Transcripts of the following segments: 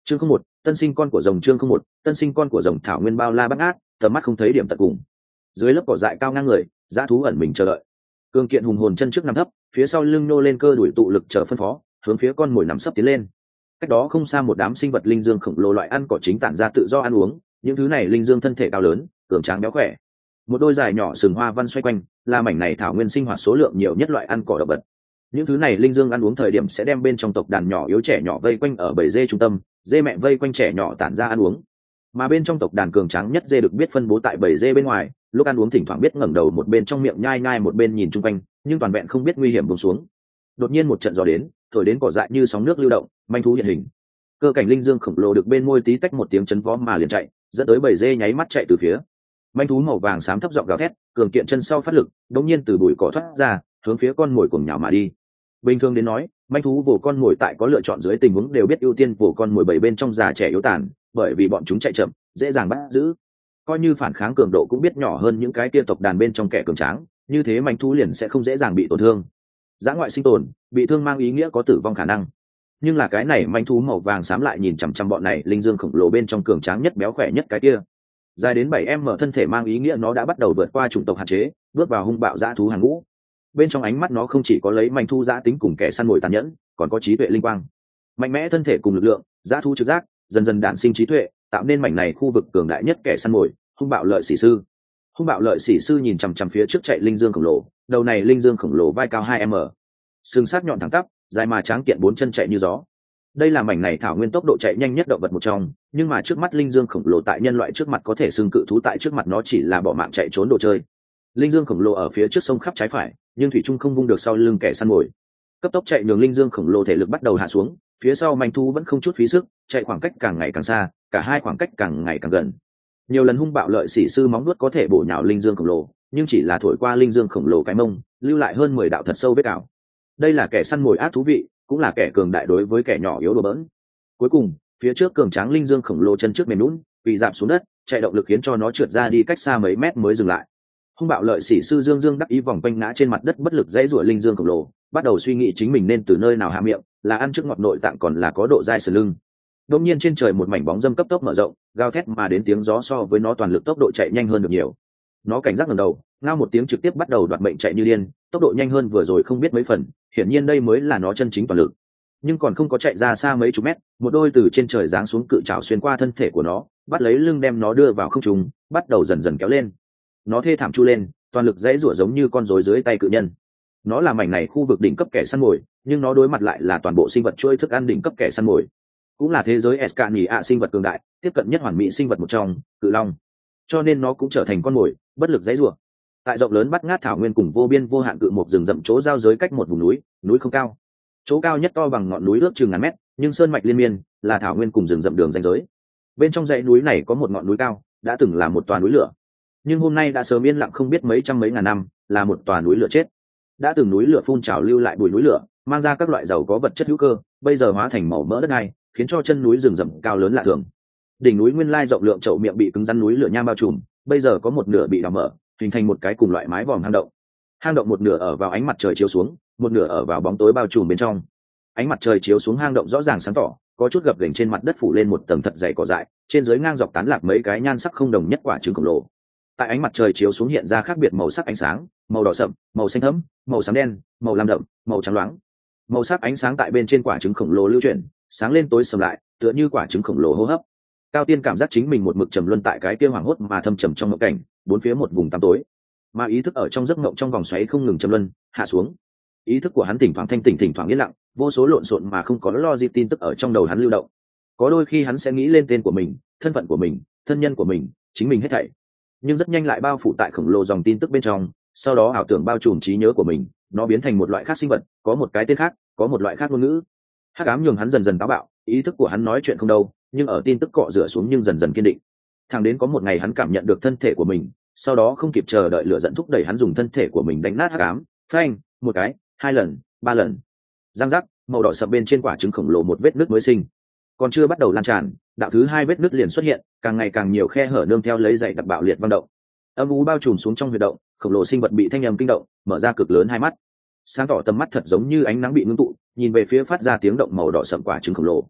Chương không một, tân sinh con của rồng. Chương không một, tân sinh con của rồng. Thảo nguyên bao la bát ngát, tầm mắt không thấy điểm tận cùng. Dưới lớp cỏ dại cao ngang người, dã thú ẩn mình chờ đợi. Cương kiện hùng hồn chân trước nằm thấp, phía sau lưng nô lên cơ đuổi tụ lực chờ phân phó, hướng phía con mồi nằm sấp tiến lên. Cách đó không xa một đám sinh vật linh dương khổng lồ loại ăn cỏ chính tản ra tự do ăn uống, những thứ này linh dương thân thể cao lớn, cường tráng béo khỏe. Một đôi dài nhỏ sừng hoa văn xoay quanh, là mảnh này thảo nguyên sinh hoạt số lượng nhiều nhất loại ăn cỏ động vật. Những thứ này linh dương ăn uống thời điểm sẽ đem bên trong tộc đàn nhỏ yếu trẻ nhỏ vây quanh ở bầy dê trung tâm, dê mẹ vây quanh trẻ nhỏ tản ra ăn uống. Mà bên trong tộc đàn cường tráng nhất dê được biết phân bố tại bầy dê bên ngoài, lúc ăn uống thỉnh thoảng biết ngẩng đầu một bên trong miệng nhai nhai một bên nhìn chung quanh, nhưng toàn vẹn không biết nguy hiểm buông xuống. Đột nhiên một trận gió đến, thổi đến cỏ dại như sóng nước lưu động, manh thú hiện hình. Cơ cảnh linh dương khổng lồ được bên môi tí tách một tiếng chấn vó mà liền chạy, dẫn tới bầy dê nháy mắt chạy từ phía. Manh thú màu vàng xám thấp giọng gào thét, cường kiện chân sau phát lực, đống nhiên từ bụi cỏ thoát ra, hướng phía con mồi cuồng nhào mà đi. Bình thường đến nói, manh thú vồ con mồi tại có lựa chọn dưới tình huống đều biết ưu tiên vồ con mồi bầy bên trong già trẻ yếu tàn, bởi vì bọn chúng chạy chậm, dễ dàng bắt giữ. Coi như phản kháng cường độ cũng biết nhỏ hơn những cái kia tộc đàn bên trong kẻ cường tráng, như thế manh thú liền sẽ không dễ dàng bị tổn thương. Dã ngoại sinh tồn, bị thương mang ý nghĩa có tử vong khả năng. Nhưng là cái này manh thú màu vàng xám lại nhìn chằm chằm bọn này linh dương khổng lồ bên trong cường tráng nhất béo khỏe nhất cái kia. Dài đến 7m thân thể mang ý nghĩa nó đã bắt đầu vượt qua chủng tộc hạn chế, bước vào hung bạo dã thú hàng ngũ. Bên trong ánh mắt nó không chỉ có lấy manh thu dã tính cùng kẻ săn mồi tàn nhẫn, còn có trí tuệ linh quang. Mạnh mẽ thân thể cùng lực lượng, dã thú trực giác, dần dần đản sinh trí tuệ, tạo nên mảnh này khu vực cường đại nhất kẻ săn mồi, hung bạo lợi sĩ sư. Hung bạo lợi sĩ sư nhìn chằm chằm phía trước chạy linh dương khổng lồ, đầu này linh dương khổng lồ vai cao 2m, xương sát nhọn thẳng tắp, dài mà tráng kiện 4 chân chạy như gió. Đây là mảnh này thảo nguyên tốc độ chạy nhanh nhất động vật một trong, nhưng mà trước mắt linh dương khổng lồ tại nhân loại trước mặt có thể xưng cự thú, tại trước mặt nó chỉ là bỏ mạng chạy trốn đồ chơi. Linh dương khổng lồ ở phía trước sông khắp trái phải, nhưng thủy trung không vung được sau lưng kẻ săn mồi. Cấp tốc chạy nhường linh dương khổng lồ thể lực bắt đầu hạ xuống, phía sau manh thu vẫn không chút phí sức, chạy khoảng cách càng ngày càng xa, cả hai khoảng cách càng ngày càng gần. Nhiều lần hung bạo lợi sĩ sư móng nuốt có thể bổ nhào linh dương khổng lồ, nhưng chỉ là thổi qua linh dương khổng lồ cái mông, lưu lại hơn 10 đạo thật sâu vết cào. Đây là kẻ săn mồi ác thú vị, cũng là kẻ cường đại đối với kẻ nhỏ yếu đùa bỡn. Cuối cùng, phía trước cường tráng linh dương khổng lồ chân trước mềm nhũn, bị giảm xuống đất, chạy động lực khiến cho nó trượt ra đi cách xa mấy mét mới dừng lại. Hung bạo lợi sĩ sư dương dương đắc ý vòng quanh ngã trên mặt đất bất lực dãy rủa linh dương khổng lồ, bắt đầu suy nghĩ chính mình nên từ nơi nào hạ miệng, là ăn trước ngọt nội tạng còn là có độ dai sườn lưng. Đột nhiên trên trời một mảnh bóng dâm cấp tốc mở rộng, gào thét mà đến tiếng gió so với nó toàn lực tốc độ chạy nhanh hơn được nhiều. Nó cảnh giác ngẩng đầu, ngao một tiếng trực tiếp bắt đầu đoạt mệnh chạy như điên, tốc độ nhanh hơn vừa rồi không biết mấy phần, hiển nhiên đây mới là nó chân chính toàn lực. Nhưng còn không có chạy ra xa mấy chục mét, một đôi từ trên trời giáng xuống cự trảo xuyên qua thân thể của nó, bắt lấy lưng đem nó đưa vào không trung, bắt đầu dần dần kéo lên. Nó thê thảm chu lên, toàn lực dãy rủa giống như con rối dưới tay cự nhân. Nó là mảnh này khu vực đỉnh cấp kẻ săn mồi, nhưng nó đối mặt lại là toàn bộ sinh vật chuỗi thức ăn đỉnh cấp kẻ săn mồi, cũng là thế giới Escania sinh vật cường đại, tiếp cận nhất hoàn mỹ sinh vật một trong, cự long. Cho nên nó cũng trở thành con mồi, bất lực dãy rủa. Tại rộng lớn bắt ngát thảo nguyên cùng vô biên vô hạn cự một rừng rậm chỗ giao giới cách một vùng núi, núi không cao. Chỗ cao nhất to bằng ngọn núi ước chừng ngàn mét, nhưng sơn mạch liên miên, là thảo nguyên cùng rừng rậm đường ranh giới. Bên trong dãy núi này có một ngọn núi cao, đã từng là một tòa núi lửa, nhưng hôm nay đã sớm yên lặng không biết mấy trăm mấy ngàn năm, là một tòa núi lửa chết. Đã từng núi lửa phun trào lưu lại bụi núi lửa, mang ra các loại giàu có vật chất hữu cơ, bây giờ hóa thành màu mỡ đất này, khiến cho chân núi rừng rậm cao lớn lạ thường. Đỉnh núi nguyên lai rộng lượng chậu miệng bị cứng rắn núi lửa nham bao trùm, bây giờ có một nửa bị đào mở, hình thành một cái cùng loại mái vòm hang động. Hang động một nửa ở vào ánh mặt trời chiếu xuống, một nửa ở vào bóng tối bao trùm bên trong. Ánh mặt trời chiếu xuống hang động rõ ràng sáng tỏ, có chút gập ghềnh trên mặt đất phủ lên một tầng thật dày cỏ dại, trên dưới ngang dọc tán lạc mấy cái nhan sắc không đồng nhất quả trứng khổng lồ. Tại ánh mặt trời chiếu xuống hiện ra khác biệt màu sắc ánh sáng, màu đỏ sậm, màu xanh thẫm, màu xám đen, màu lam đậm, màu trắng loáng. Màu sắc ánh sáng tại bên trên quả trứng khổng lồ lưu chuyển, sáng lên tối sầm lại, tựa như quả trứng khổng lồ hô hấp. Cao Tiên cảm giác chính mình một mực trầm luân tại cái kia hoàng hốt mà thâm trầm trong mộng cảnh, bốn phía một vùng tăm tối, mà ý thức ở trong giấc mộng trong vòng xoáy không ngừng trầm luân hạ xuống. Ý thức của hắn thỉnh thoảng thanh tỉnh, thỉnh thoảng yên lặng, vô số lộn xộn mà không có logic tin tức ở trong đầu hắn lưu động. Có đôi khi hắn sẽ nghĩ lên tên của mình, thân phận của mình, thân nhân của mình, chính mình hết thảy, nhưng rất nhanh lại bao phủ tại khổng lồ dòng tin tức bên trong, sau đó ảo tưởng bao trùm trí nhớ của mình, nó biến thành một loại khác sinh vật, có một cái tên khác, có một loại khác ngôn ngữ. Hắc ám nhường hắn dần dần táo bạo, ý thức của hắn nói chuyện không đâu, nhưng ở tin tức cọ rửa xuống nhưng dần dần kiên định. Thẳng đến có một ngày hắn cảm nhận được thân thể của mình, sau đó không kịp chờ đợi lửa dẫn thúc đẩy hắn dùng thân thể của mình đánh nát hắc ám, phanh, một cái, 2 lần, 3 lần. Răng rắc, màu đỏ sậm bên trên quả trứng khổng lồ một vết nứt mới sinh. Còn chưa bắt đầu lan tràn, đạo thứ 2 vết nứt liền xuất hiện, càng ngày càng nhiều khe hở nương theo lấy dày đặc bạo liệt vang động. Âm u bao trùm xuống trong huyệt động, khổng lồ sinh vật bị thanh âm kinh động, mở ra cực lớn hai mắt. Sáng tỏ tầm mắt thật giống như ánh nắng bị ngưng tụ, nhìn về phía phát ra tiếng động màu đỏ sậm quả trứng khổng lồ.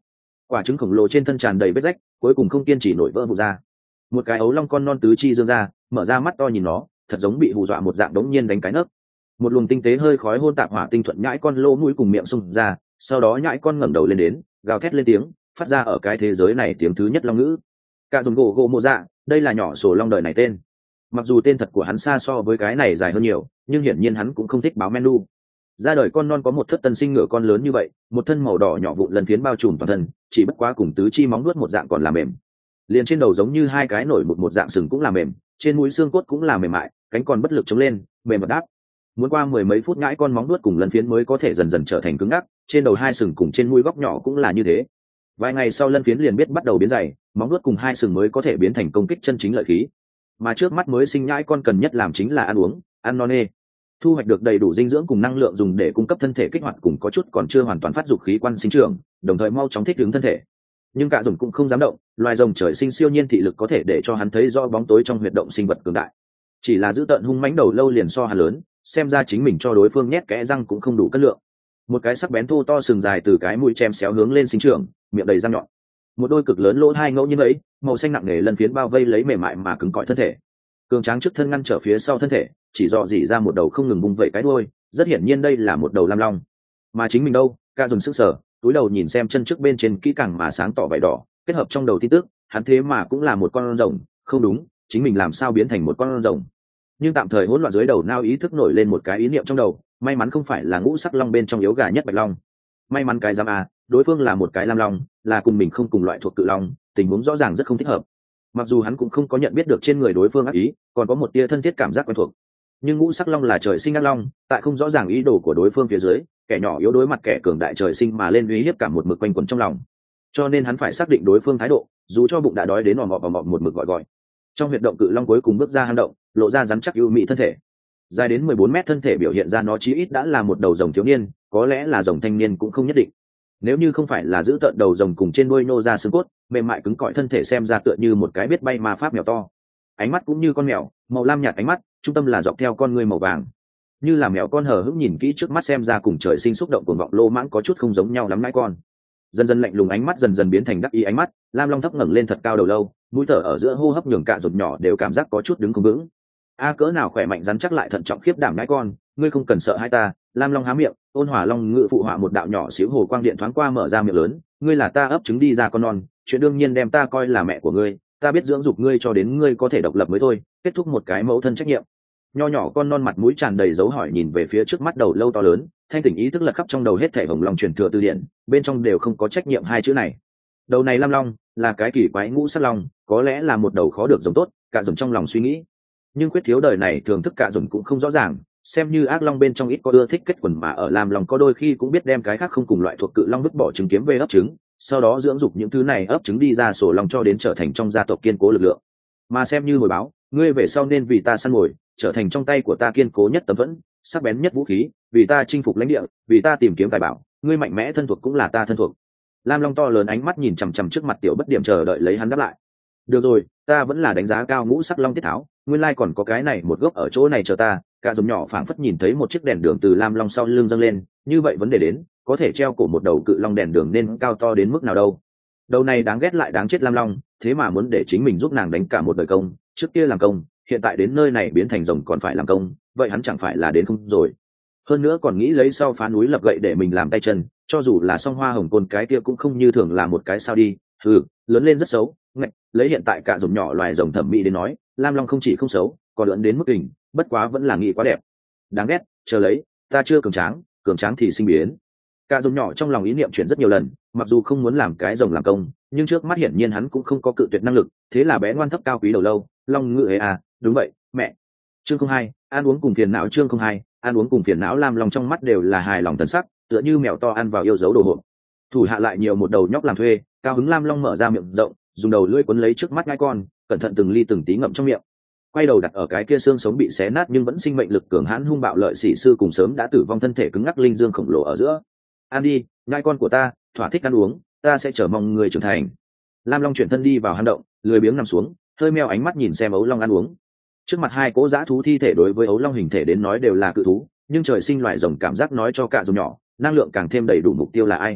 Quả trứng khổng lồ trên thân tràn đầy vết rách, cuối cùng không kiên trì nổi vỡ vụn ra. Một cái ấu long con non tứ chi dương ra, mở ra mắt to nhìn nó, thật giống bị hù dọa một dạng đống nhiên đánh cái nấc. Một luồng tinh tế hơi khói hôn tạp hỏa tinh thuận nhãi con lỗ mũi cùng miệng xung ra, sau đó nhãi con ngẩng đầu lên đến, gào thét lên tiếng, phát ra ở cái thế giới này tiếng thứ nhất long ngữ. Cả dùng gỗ gỗ mộ dạ, đây là nhỏ sổ long đời này tên. Mặc dù tên thật của hắn xa so với cái này dài hơn nhiều, nhưng hiển nhiên hắn cũng không thích báo menu. Ra đời con non có một thất tân sinh ngựa con lớn như vậy, một thân màu đỏ nhỏ vụn lần phiến bao trùm toàn thân, chỉ bất quá cùng tứ chi móng nuốt một dạng còn là mềm. Liền trên đầu giống như hai cái nổi một dạng sừng cũng là mềm, trên mũi xương cốt cũng là mềm mại, cánh còn bất lực chống lên, mềm vật đáp. Muốn qua mười mấy phút ngãi con móng nuốt cùng lần phiến mới có thể dần dần trở thành cứng ngắc, trên đầu hai sừng cùng trên mũi góc nhỏ cũng là như thế. Vài ngày sau lân phiến liền biết bắt đầu biến dày, móng nuốt cùng hai sừng mới có thể biến thành công kích chân chính lợi khí. Mà trước mắt mới sinh nhãi con cần nhất làm chính là ăn uống, ăn no nê, thu hoạch được đầy đủ dinh dưỡng cùng năng lượng dùng để cung cấp thân thể kích hoạt cùng có chút còn chưa hoàn toàn phát dục khí quan sinh trưởng, đồng thời mau chóng thích ứng thân thể. Nhưng cả dùng cũng không dám động, loài rồng trời sinh siêu nhiên thị lực có thể để cho hắn thấy rõ bóng tối trong huyệt động sinh vật cường đại. Chỉ là giữ tợn hung mãnh đầu lâu liền so hắn lớn, xem ra chính mình cho đối phương nhét kẽ răng cũng không đủ cân lượng. Một cái sắc bén thô to sừng dài từ cái mũi chém xéo hướng lên sinh trưởng, miệng đầy răng nhọn. Một đôi cực lớn lỗ hai ngẫu như ấy, màu xanh nặng nề lần phiến bao vây lấy mềm mại mà cứng cỏi thân thể. Cường tráng trước thân ngăn trở phía sau thân thể, chỉ dò dỉ ra một đầu không ngừng bung vẩy cái đuôi, rất hiển nhiên đây là một đầu lam long. Mà chính mình đâu, ca dùng sức sở, túi đầu nhìn xem chân trước bên trên kỹ càng mà sáng tỏ vảy đỏ, kết hợp trong đầu tin tức, hắn thế mà cũng là một con rồng, không đúng, chính mình làm sao biến thành một con rồng. Nhưng tạm thời hỗn loạn dưới đầu nao ý thức nổi lên một cái ý niệm trong đầu, may mắn không phải là ngũ sắc long bên trong yếu gà nhất bạch long. May mắn cái giám đối phương là một cái lam long, là cùng mình không cùng loại thuộc cự long, tình huống rõ ràng rất không thích hợp. Mặc dù hắn cũng không có nhận biết được trên người đối phương ác ý, còn có một tia thân thiết cảm giác quen thuộc, nhưng ngũ sắc long là trời sinh ác long, tại không rõ ràng ý đồ của đối phương phía dưới, kẻ nhỏ yếu đối mặt kẻ cường đại trời sinh mà lên uy hiếp cảm một mực quanh quẩn trong lòng, cho nên hắn phải xác định đối phương thái độ, dù cho bụng đã đói đến ò mọ một mực gọi gọi. Trong huyệt động cự long cuối cùng bước ra hang động, lộ ra rắn chắc ưu mỹ thân thể, dài đến 14 mét thân thể biểu hiện ra nó chí ít đã là một đầu rồng thiếu niên, có lẽ là rồng thanh niên cũng không nhất định. Nếu như không phải là giữ tợn đầu rồng cùng trên đuôi nô ra xương cốt, mềm mại cứng cỏi thân thể xem ra tựa như một cái biết bay ma pháp mèo to. Ánh mắt cũng như con mèo, màu lam nhạt ánh mắt, trung tâm là dọc theo con ngươi màu vàng. Như là mèo con hờ hững nhìn kỹ trước mắt xem ra cùng trời sinh xúc động cuồng vọng lô mãng có chút không giống nhau lắm nãi con. Dần dần lạnh lùng ánh mắt dần dần biến thành đắc ý ánh mắt, lam long thấp ngẩng lên thật cao đầu lâu, mũi thở ở giữa hô hấp nhường cả rụt nhỏ đều cảm giác có chút đứng không vững. Cỡ nào khỏe mạnh rắn chắc lại thận trọng khiếp đảm nãi con, ngươi không cần sợ hai ta. Lam long há miệng, ôn hòa long ngự phụ họa một đạo nhỏ xíu hồ quang điện thoáng qua mở ra miệng lớn, ngươi là ta ấp trứng đi ra con non, chuyện đương nhiên đem ta coi là mẹ của ngươi, ta biết dưỡng dục ngươi cho đến ngươi có thể độc lập mới thôi, kết thúc một cái mẫu thân trách nhiệm. Nho nhỏ con non mặt mũi tràn đầy dấu hỏi nhìn về phía trước mắt đầu lâu to lớn, thanh tỉnh ý thức lật khắp trong đầu hết thể hồng long truyền thừa từ điển, bên trong đều không có trách nhiệm hai chữ này. Đầu này lam long là cái kỳ quái ngũ sắc long, có lẽ là một đầu khó được giống tốt, cả dùng trong lòng suy nghĩ. Nhưng khuyết thiếu đời này thường thức cả dùng cũng không rõ ràng, xem như ác long bên trong ít có ưa thích kết quần mà ở lam long có đôi khi cũng biết đem cái khác không cùng loại thuộc cự long vứt bỏ trứng kiếm về ấp trứng, sau đó dưỡng dục những thứ này ấp trứng đi ra sổ long cho đến trở thành trong gia tộc kiên cố lực lượng. Mà xem như hồi báo, ngươi về sau nên vì ta săn mồi, trở thành trong tay của ta kiên cố nhất tấm vẫn, sắc bén nhất vũ khí, vì ta chinh phục lãnh địa, vì ta tìm kiếm tài bảo, ngươi mạnh mẽ thân thuộc cũng là ta thân thuộc. Lam long to lớn ánh mắt nhìn chằm chằm trước mặt tiểu bất điểm chờ đợi lấy hắn đáp lại. Được rồi, ta vẫn là đánh giá cao ngũ sắc long tiết tháo, nguyên lai còn có cái này một gốc ở chỗ này chờ ta. Cả giống nhỏ phảng phất nhìn thấy một chiếc đèn đường từ lam long sau lưng dâng lên, như vậy vấn đề đến, có thể treo cổ một đầu cự long đèn đường nên cao to đến mức nào đâu. Đầu này đáng ghét lại đáng chết lam long, thế mà muốn để chính mình giúp nàng đánh cả một đời công, trước kia làm công, hiện tại đến nơi này biến thành rồng còn phải làm công, vậy hắn chẳng phải là đến không rồi. Hơn nữa còn nghĩ lấy sau phá núi lập gậy để mình làm tay chân, cho dù là song hoa hồng côn cái kia cũng không như thường là một cái sao đi. Lớn lên rất xấu, ngạch, lấy hiện tại cả rồng nhỏ loài rồng thẩm mỹ đến nói, lam long không chỉ không xấu, còn lượn đến mức hình, bất quá vẫn là nghĩ quá đẹp. Đáng ghét, chờ lấy, ta chưa cường tráng thì sinh biến. Cả rồng nhỏ trong lòng ý niệm chuyển rất nhiều lần, mặc dù không muốn làm cái rồng làm công, nhưng trước mắt hiển nhiên hắn cũng không có cự tuyệt năng lực, thế là bé ngoan thấp cao quý đầu lâu, long ngự hề đúng vậy, mẹ. Chương 02, ăn uống cùng phiền não. Chương 02, ăn uống cùng phiền não. Lam long trong mắt đều là hài lòng thần sắc, tựa như mèo to ăn vào yêu dấu đồ hộp. Thủ hạ lại nhiều một đầu nhóc làm thuê, cao hứng lam long mở ra miệng rộng, dùng đầu lưỡi quấn lấy trước mắt ngai con, cẩn thận từng ly từng tí ngậm trong miệng, quay đầu đặt ở cái kia xương sống bị xé nát nhưng vẫn sinh mệnh lực cường hãn hung bạo lợi sĩ sư cùng sớm đã tử vong thân thể cứng ngắc linh dương khổng lồ ở giữa. Ăn đi, ngai con của ta, thỏa thích ăn uống, ta sẽ chờ mong người trưởng thành. Lam long chuyển thân đi vào hang động, lười biếng nằm xuống, hơi meo ánh mắt nhìn xem ấu long ăn uống. Trước mặt hai cỗ dã thú thi thể đối với ấu long hình thể đến nói đều là cự thú, nhưng trời sinh loại rồng cảm giác nói cho cả rồng nhỏ, năng lượng càng thêm đầy đủ mục tiêu là ai.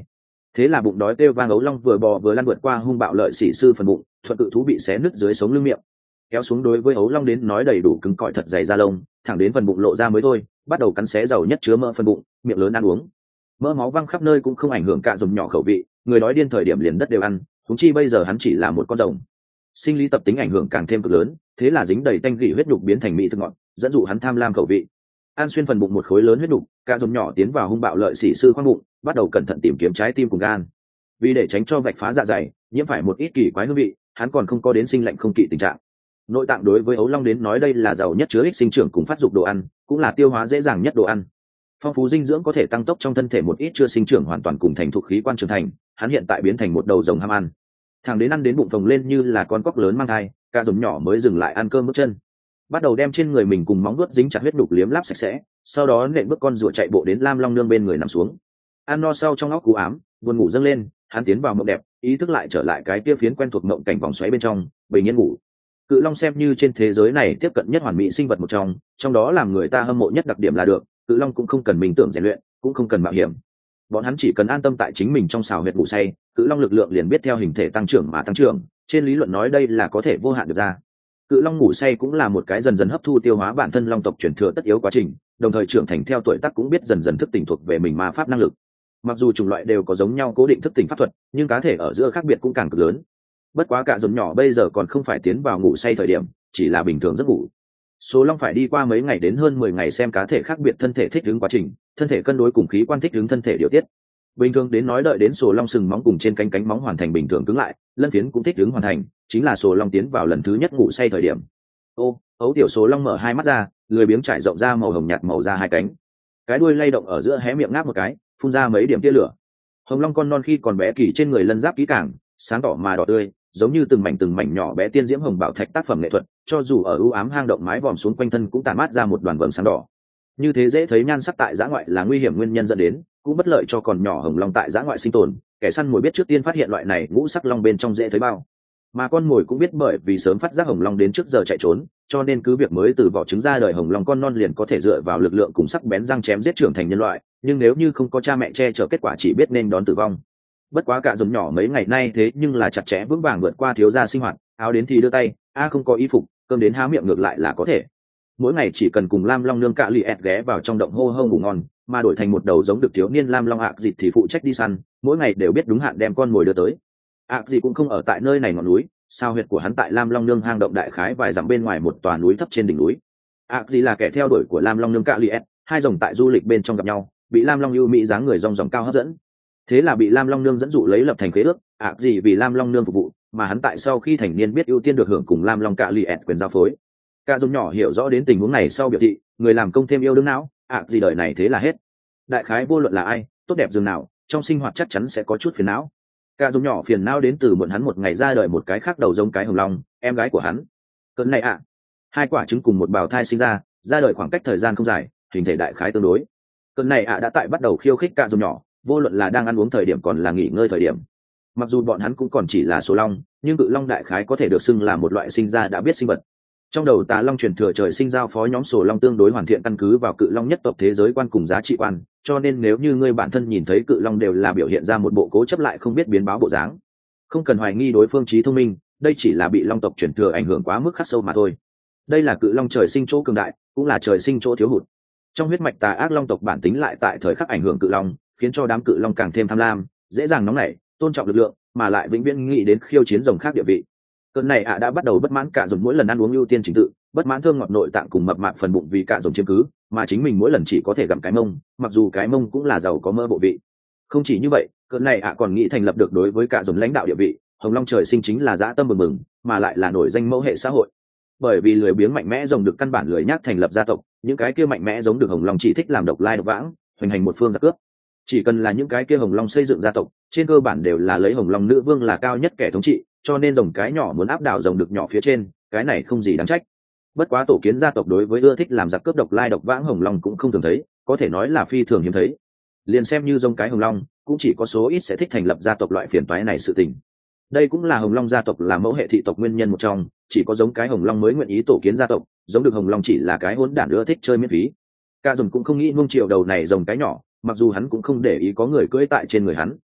Thế là bụng đói kêu vang ấu long vừa bò vừa lăn vượt qua hung bạo lợi sĩ sư phần bụng, thuận cự thú bị xé nứt dưới sống lưng miệng kéo xuống. Đối với ấu long đến nói đầy đủ cứng cỏi thật dày da lông, thẳng đến phần bụng lộ ra mới thôi, bắt đầu cắn xé giàu nhất chứa mỡ phần bụng, miệng lớn ăn uống. Mỡ máu văng khắp nơi cũng không ảnh hưởng cạ dồn nhỏ khẩu vị, người đói điên thời điểm liền đất đều ăn, huống chi bây giờ hắn chỉ là một con rồng. Sinh lý tập tính ảnh hưởng càng thêm cực lớn, thế là dính đầy tanh gỉ huyết nhục biến thành mỹ thực ngọt, dẫn dụ hắn tham lam khẩu vị. Ăn xuyên phần bụng một khối lớn huyết nhục, cạ dồn nhỏ tiến vào hung bạo lợi sĩ sư khoang bụng, bắt đầu cẩn thận tìm kiếm trái tim cùng gan. Vì để tránh cho vạch phá dạ dày, nhiễm phải một ít kỳ quái hương vị, hắn còn không có đến sinh lạnh không kỵ tình trạng. Nội tạng đối với ấu long đến nói đây là giàu nhất chứa ích sinh trưởng cùng phát dục đồ ăn, cũng là tiêu hóa dễ dàng nhất đồ ăn. Phong phú dinh dưỡng có thể tăng tốc trong thân thể một ít chưa sinh trưởng hoàn toàn cùng thành thục khí quan trưởng thành. Hắn hiện tại biến thành một đầu rồng ham ăn, thằng đến ăn đến bụng phồng lên như là con cóc lớn mang thai, cả rồng nhỏ mới dừng lại ăn cơm bước chân, bắt đầu đem trên người mình cùng móng vuốt dính chặt huyết đục liếm láp sạch sẽ, sau đó nện bước con rùa chạy bộ đến lam long nương bên người nằm xuống. Ăn no sau trong óc cú ám buồn ngủ dâng lên, hắn tiến vào mộng đẹp, ý thức lại trở lại cái kia phiến quen thuộc mộng cảnh vòng xoáy bên trong, bình yên ngủ. Cự long xem như trên thế giới này tiếp cận nhất hoàn mỹ sinh vật một trong đó làm người ta hâm mộ nhất đặc điểm là được, cự long cũng không cần mình tưởng rèn luyện, cũng không cần mạo hiểm. Bọn hắn chỉ cần an tâm tại chính mình trong xào huyệt ngủ say, cự long lực lượng liền biết theo hình thể tăng trưởng mà tăng trưởng, trên lý luận nói đây là có thể vô hạn được ra. Cự long ngủ say cũng là một cái dần dần hấp thu tiêu hóa bản thân long tộc truyền thừa tất yếu quá trình, đồng thời trưởng thành theo tuổi tác cũng biết dần dần thức tỉnh thuộc về mình ma pháp năng lực. Mặc dù chủng loại đều có giống nhau cố định thức tỉnh pháp thuật, nhưng cá thể ở giữa khác biệt cũng càng cực lớn. Bất quá cả rồng nhỏ bây giờ còn không phải tiến vào ngủ say thời điểm, chỉ là bình thường giấc ngủ. Số long phải đi qua mấy ngày đến hơn 10 ngày xem cá thể khác biệt thân thể thích ứng quá trình, thân thể cân đối cùng khí quan thích ứng thân thể điều tiết. Bình thường đến nói đợi đến sổ long sừng móng cùng trên cánh móng hoàn thành bình thường cứng lại, lân phiến cũng thích ứng hoàn thành, chính là sổ long tiến vào lần thứ nhất ngủ say thời điểm. Ấu tiểu sổ long mở hai mắt ra, lười biếng trải rộng ra màu hồng nhạt màu da hai cánh, cái đuôi lay động ở giữa hé miệng ngáp một cái, phun ra mấy điểm tia lửa. Hồng long con non khi còn bé kỳ trên người lân giáp kỹ càng, sáng đỏ mà đỏ tươi, giống như từng mảnh nhỏ bé tiên diễm hồng bảo thạch tác phẩm nghệ thuật, cho dù ở u ám hang động mái vòm xuống quanh thân cũng tản mát ra một đoàn vầng sáng đỏ. Như thế dễ thấy nhan sắc tại giã ngoại là nguy hiểm nguyên nhân dẫn đến, cũng bất lợi cho còn nhỏ hồng long tại giã ngoại sinh tồn, kẻ săn mồi biết trước tiên phát hiện loại này ngũ sắc long bên trong dễ thấy bao. Mà con mồi cũng biết bởi vì sớm phát giác hồng long đến trước giờ chạy trốn, cho nên cứ việc mới từ vỏ trứng ra đời hồng long con non liền có thể dựa vào lực lượng cùng sắc bén răng chém giết trưởng thành nhân loại, nhưng nếu như không có cha mẹ che chở kết quả chỉ biết nên đón tử vong. Bất quá cả rồng nhỏ mấy ngày nay thế nhưng là chặt chẽ vững vàng vượt qua thiếu gia sinh hoạt, áo đến thì đưa tay, không có y phục, cơm đến há miệng ngược lại là có thể. Mỗi ngày chỉ cần cùng lam long nương cạ lì ẹt ghé vào trong động hô hô ngủ ngon, mà đổi thành một đầu giống được thiếu niên lam long ạc dịch thì phụ trách đi săn, mỗi ngày đều biết đúng hạn đem con mồi đưa tới. Ạc dịch cũng không ở tại nơi này ngọn núi, sao huyệt của hắn tại lam long nương hang động đại khái vài dặm bên ngoài một tòa núi thấp trên đỉnh núi. Ạc dịch là kẻ theo đuổi của lam long nương cạ lì ẹt, hai rồng tại du lịch bên trong gặp nhau, bị lam long ưu mỹ dáng người rong ròng cao hấp dẫn, thế là bị lam long nương dẫn dụ lấy lập thành khế ước, gì vì lam long nương phục vụ, mà hắn tại sau khi thành niên biết ưu tiên được hưởng cùng lam long cạ lì ẹt quyền giao phối. Cả rồng nhỏ hiểu rõ đến tình huống này sau biểu thị, người làm công thêm yêu đương não, gì đời này thế là hết. Đại khái vô luận là ai, tốt đẹp dường nào, trong sinh hoạt chắc chắn sẽ có chút phiền não. Cả rồng nhỏ phiền não đến từ muộn hắn một ngày ra đời một cái khác đầu giống cái hồng long, em gái của hắn. Cơn này hai quả trứng cùng một bào thai sinh ra đời khoảng cách thời gian không dài, hình thể đại khái tương đối. Cơn này đã tại bắt đầu khiêu khích cả rồng nhỏ, vô luận là đang ăn uống thời điểm còn là nghỉ ngơi thời điểm. Mặc dù bọn hắn cũng còn chỉ là số long, nhưng cự long đại khái có thể được xưng là một loại sinh ra đã biết sinh vật. Trong đầu tà long truyền thừa trời sinh giao phó nhóm sổ long tương đối hoàn thiện căn cứ vào cự long nhất tộc thế giới quan cùng giá trị quan, cho nên nếu như ngươi bản thân nhìn thấy cự long đều là biểu hiện ra một bộ cố chấp lại không biết biến báo bộ dáng, không cần hoài nghi đối phương trí thông minh, đây chỉ là bị long tộc truyền thừa ảnh hưởng quá mức khắc sâu mà thôi. Đây là cự long trời sinh chỗ cường đại, cũng là trời sinh chỗ thiếu hụt. Trong huyết mạch tà ác long tộc bản tính lại tại thời khắc ảnh hưởng cự long, khiến cho đám cự long càng thêm tham lam, dễ dàng nóng nảy, tôn trọng lực lượng, mà lại vĩnh viễn nghĩ đến khiêu chiến rồng khác địa vị. Cơn này đã bắt đầu bất mãn cả rồng mỗi lần ăn uống ưu tiên chính tự, bất mãn thương ngọt nội tạng cùng mập mạp phần bụng vì cả rồng chiếm cứ, mà chính mình mỗi lần chỉ có thể gặm cái mông, mặc dù cái mông cũng là giàu có mỡ bộ vị. Không chỉ như vậy, cơn này còn nghĩ thành lập được đối với cả rồng lãnh đạo địa vị, hồng long trời sinh chính là dã tâm bừng bừng, mà lại là nổi danh mẫu hệ xã hội. Bởi vì lười biếng mạnh mẽ rồng được căn bản lười nhác thành lập gia tộc, những cái kia mạnh mẽ giống được hồng long chỉ thích làm độc lai độc vãng, hoành hành một phương giặc cướp. Chỉ cần là những cái kia hồng long xây dựng gia tộc, trên cơ bản đều là lấy hồng long nữ vương là cao nhất kẻ thống trị, cho nên rồng cái nhỏ muốn áp đảo rồng được nhỏ phía trên, cái này không gì đáng trách. Bất quá tổ kiến gia tộc đối với ưa thích làm giặc cướp độc lai độc vãng hồng long cũng không thường thấy, có thể nói là phi thường hiếm thấy. Liền xem như rồng cái hồng long, cũng chỉ có số ít sẽ thích thành lập gia tộc loại phiền toái này sự tình. Đây cũng là hồng long gia tộc là mẫu hệ thị tộc nguyên nhân một trong, chỉ có giống cái hồng long mới nguyện ý tổ kiến gia tộc, giống được hồng long chỉ là cái hỗn đản ưa thích chơi miễn phí. Cả rồng cũng không nghĩ nuông chiều đầu này rồng cái nhỏ, mặc dù hắn cũng không để ý có người cưỡi tại trên người hắn.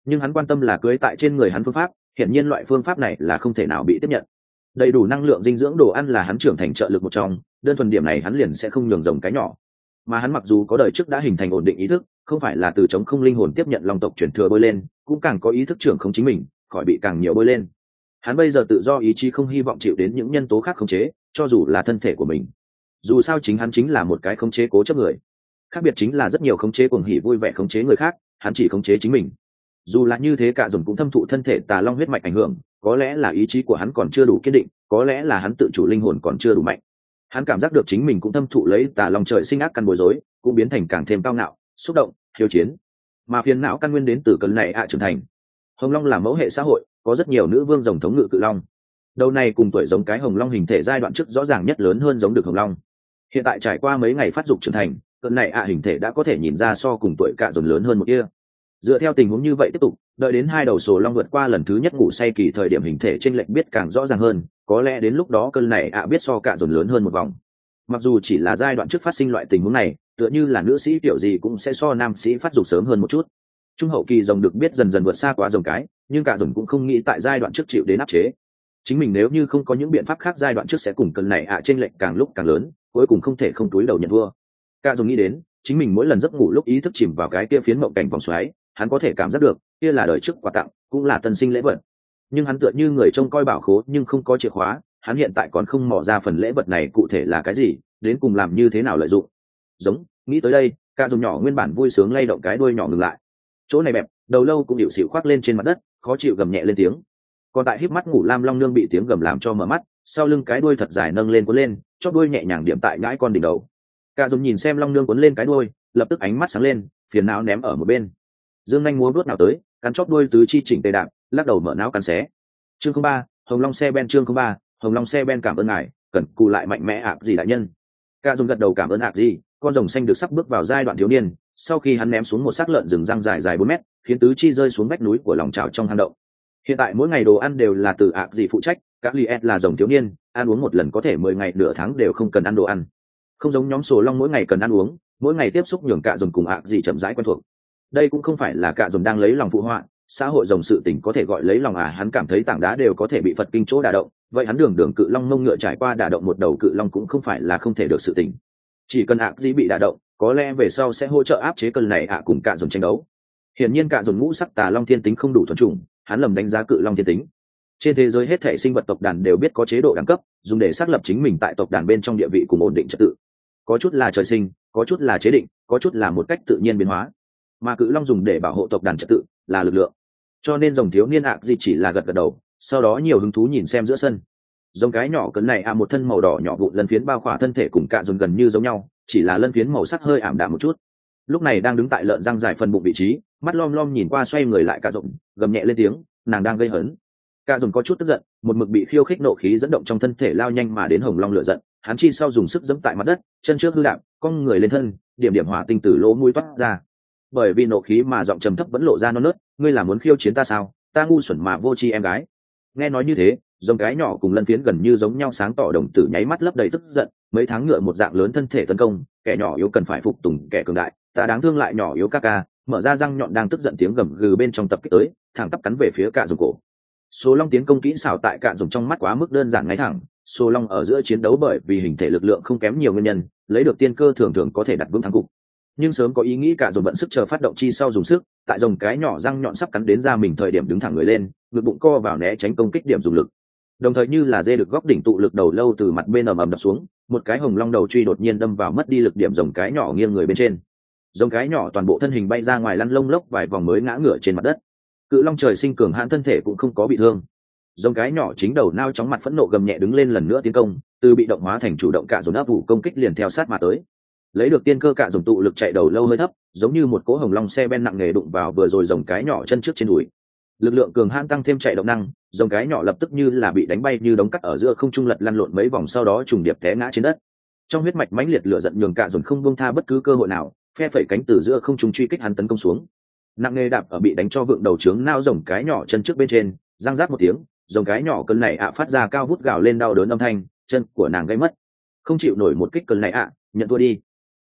nhưng hắn quan tâm là cưới tại trên người hắn phương pháp, hiển nhiên loại phương pháp này là không thể nào bị tiếp nhận. Đầy đủ năng lượng dinh dưỡng đồ ăn là hắn trưởng thành trợ lực một trong, đơn thuần điểm này hắn liền sẽ không nhường rồng cái nhỏ. Mà hắn mặc dù có đời trước đã hình thành ổn định ý thức, không phải là từ chống không linh hồn tiếp nhận long tộc truyền thừa bơi lên, cũng càng có ý thức trưởng không chính mình, khỏi bị càng nhiều bơi lên. Hắn bây giờ tự do ý chí không hy vọng chịu đến những nhân tố khác khống chế, cho dù là thân thể của mình. Dù sao chính hắn chính là một cái khống chế cố chấp người. Khác biệt chính là rất nhiều khống chế cuồng hỉ vui vẻ khống chế người khác, hắn chỉ khống chế chính mình. Dù là như thế, cả dồn cũng thâm thụ thân thể tà long huyết mạch ảnh hưởng, có lẽ là ý chí của hắn còn chưa đủ kiên định, có lẽ là hắn tự chủ linh hồn còn chưa đủ mạnh. Hắn cảm giác được chính mình cũng thâm thụ lấy tà long trời sinh ác căn bối rối, cũng biến thành càng thêm cao ngạo, xúc động, hiếu chiến. Mà phiền não căn nguyên đến từ cơn này trưởng thành. Hồng long là mẫu hệ xã hội, có rất nhiều nữ vương rồng thống ngự cự long. Đầu này cùng tuổi giống cái hồng long hình thể giai đoạn trước rõ ràng nhất lớn hơn giống được hồng long. Hiện tại trải qua mấy ngày phát dục trưởng thành, cơn này hình thể đã có thể nhìn ra so cùng tuổi cạ dồn lớn hơn một kia. Dựa theo tình huống như vậy tiếp tục, đợi đến hai đầu sổ long vượt qua lần thứ nhất ngủ say kỳ thời điểm hình thể trên lệch biết càng rõ ràng hơn, có lẽ đến lúc đó cơn này biết so cạ dồn lớn hơn một vòng. Mặc dù chỉ là giai đoạn trước phát sinh loại tình huống này, tựa như là nữ sĩ kiểu gì cũng sẽ so nam sĩ phát dục sớm hơn một chút. Trung hậu kỳ rồng được biết dần dần vượt xa quá rồng cái, nhưng cả rồng cũng không nghĩ tại giai đoạn trước chịu đến áp chế. Chính mình nếu như không có những biện pháp khác giai đoạn trước sẽ cùng cơn này trên lệch càng lúc càng lớn, cuối cùng không thể không túi đầu nhận thua. Cả rồng nghĩ đến, chính mình mỗi lần giấc ngủ lúc ý thức chìm vào cái kia phiến mộng cảnh vòng xoáy, hắn có thể cảm giác được, kia là đời trước quà tặng, cũng là tân sinh lễ vật. Nhưng hắn tựa như người trông coi bảo khố nhưng không có chìa khóa, hắn hiện tại còn không mò ra phần lễ vật này cụ thể là cái gì, đến cùng làm như thế nào lợi dụng. Giống, nghĩ tới đây, cả rồng nhỏ nguyên bản vui sướng lay động cái đuôi nhỏ ngừng lại. Chỗ này bẹp, đầu lâu cũng điệu xịu khoác lên trên mặt đất, khó chịu gầm nhẹ lên tiếng. Còn tại híp mắt ngủ lam long nương bị tiếng gầm làm cho mở mắt, sau lưng cái đuôi thật dài nâng lên cuốn lên, chóp đuôi nhẹ nhàng điểm tại nhãi con đỉnh đầu. Cả dùng nhìn xem long nương cuốn lên cái đuôi, lập tức ánh mắt sáng lên, phiền não ném ở một bên. Dương nhanh múa vuốt nào tới, cắn chóp đuôi tứ chi chỉnh tề đạp, lắc đầu mở não cắn xé. Chương 03, Hồng Long xe ben. Chương 03, Hồng Long xe ben. Cảm ơn ngài, cần cù lại mạnh mẽ gì đại nhân. Cả dùng gật đầu cảm ơn gì, con rồng xanh được sắp bước vào giai đoạn thiếu niên. Sau khi hắn ném xuống một xác lợn rừng răng dài dài 4 mét, khiến tứ chi rơi xuống vách núi của lòng trào trong hang động. Hiện tại mỗi ngày đồ ăn đều là từ gì phụ trách, các liet là rồng thiếu niên, ăn uống một lần có thể 10 ngày nửa tháng đều không cần ăn đồ ăn. Không giống nhóm sổ long mỗi ngày cần ăn uống, mỗi ngày tiếp xúc nhường cả rồng cùng gì chậm rãi quen thuộc. Đây cũng không phải là cả rồng đang lấy lòng phụ họa, xã hội rồng sự tình có thể gọi lấy lòng hắn cảm thấy tảng đá đều có thể bị Phật kinh chỗ đả động, vậy hắn đường cự long mông ngựa trải qua đả động một đầu cự long cũng không phải là không thể được sự tình. Chỉ cần gì bị đả động, có lẽ về sau sẽ hỗ trợ áp chế cơn này cùng cả dồn tranh đấu. Hiển nhiên cả dồn ngũ sắc tà long thiên tính không đủ thuần chủng, hắn lầm đánh giá cự long thiên tính. Trên thế giới hết thể sinh vật tộc đàn đều biết có chế độ đẳng cấp, dùng để xác lập chính mình tại tộc đàn bên trong địa vị cùng ổn định trật tự. Có chút là trời sinh, có chút là chế định, có chút là một cách tự nhiên biến hóa. Mà cự long dùng để bảo hộ tộc đàn trật tự là lực lượng. Cho nên rồng thiếu niên gì chỉ là gật gật đầu, sau đó nhiều hứng thú nhìn xem giữa sân. Giống cái nhỏ cấn này một thân màu đỏ nhỏ vụn lân phiến bao khỏa thân thể cùng cả dồn gần như giống nhau, chỉ là lân phiến màu sắc hơi ảm đạm một chút. Lúc này đang đứng tại lợn răng dài phần bụng vị trí, mắt lom lom nhìn qua xoay người lại cả rộng, gầm nhẹ lên tiếng, nàng đang gây hấn. Cả rộng có chút tức giận, một mực bị khiêu khích nộ khí dẫn động trong thân thể lao nhanh mà đến hồng long lửa giận, hắn chi sau dùng sức giẫm tại mặt đất, chân trước hư đạp, cong người lên thân, điểm điểm hỏa tinh tử lỗ mũi toát ra. Bởi vì nộ khí mà giọng trầm thấp vẫn lộ ra non nớt, ngươi là muốn khiêu chiến ta sao? Ta ngu xuẩn mà vô tri em gái. Nghe nói như thế, giống cái nhỏ cùng lân phiến gần như giống nhau sáng tỏ đồng tử nháy mắt lấp đầy tức giận, mấy tháng ngựa một dạng lớn thân thể tấn công, kẻ nhỏ yếu cần phải phục tùng kẻ cường đại, ta đáng thương lại nhỏ yếu ca, mở ra răng nhọn đang tức giận tiếng gầm gừ bên trong tập kích tới, thẳng tắp cắn về phía cả rồng cổ. Số long tiến công kỹ xảo tại cả rồng trong mắt quá mức đơn giản ngay thẳng, số long ở giữa chiến đấu bởi vì hình thể lực lượng không kém nhiều nguyên nhân, lấy được tiên cơ thường thường có thể đặt vững thắng cục. Nhưng sớm có ý nghĩ cả rồng bận sức chờ phát động chi sau dùng sức, tại rồng cái nhỏ răng nhọn sắp cắn đến ra mình thời điểm đứng thẳng người lên, ngực bụng co vào né tránh công kích điểm dùng lực. Đồng thời như là dê được góc đỉnh tụ lực đầu lâu từ mặt bên ầm ầm đập xuống, một cái hồng long đầu truy đột nhiên đâm vào mất đi lực điểm rồng cái nhỏ nghiêng người bên trên. Rồng cái nhỏ toàn bộ thân hình bay ra ngoài lăn lông lốc vài vòng mới ngã ngửa trên mặt đất. Cự long trời sinh cường hãn thân thể cũng không có bị thương. Rồng cái nhỏ chính đầu nao chóng mặt phẫn nộ gầm nhẹ đứng lên lần nữa tiến công, từ bị động hóa thành chủ động cả dồn áp vụ công kích liền theo sát mà tới. Lấy được tiên cơ cả dồn tụ lực chạy đầu lâu hơi thấp, giống như một cỗ hồng long xe ben nặng nề đụng vào vừa rồi rồng cái nhỏ chân trước trên đùi. Lực lượng cường hãn tăng thêm chạy động năng, rồng cái nhỏ lập tức như là bị đánh bay như đống cắt ở giữa không trung lật lăn lộn mấy vòng sau đó trùng điệp té ngã trên đất. Trong huyết mạch mãnh liệt lửa giận nhường cả dồn không buông tha bất cứ cơ hội nào, phe phẩy cánh từ giữa không trung truy kích hắn tấn công xuống. Nặng nề đạp ở bị đánh cho vượng đầu trướng nao rồng cái nhỏ chân trước bên trên, răng rác một tiếng, rồng cái nhỏ cơn này phát ra cao vút gào lên đau đớn âm thanh, chân của nàng gãy mất. Không chịu nổi một kích cơn này nhận thua đi.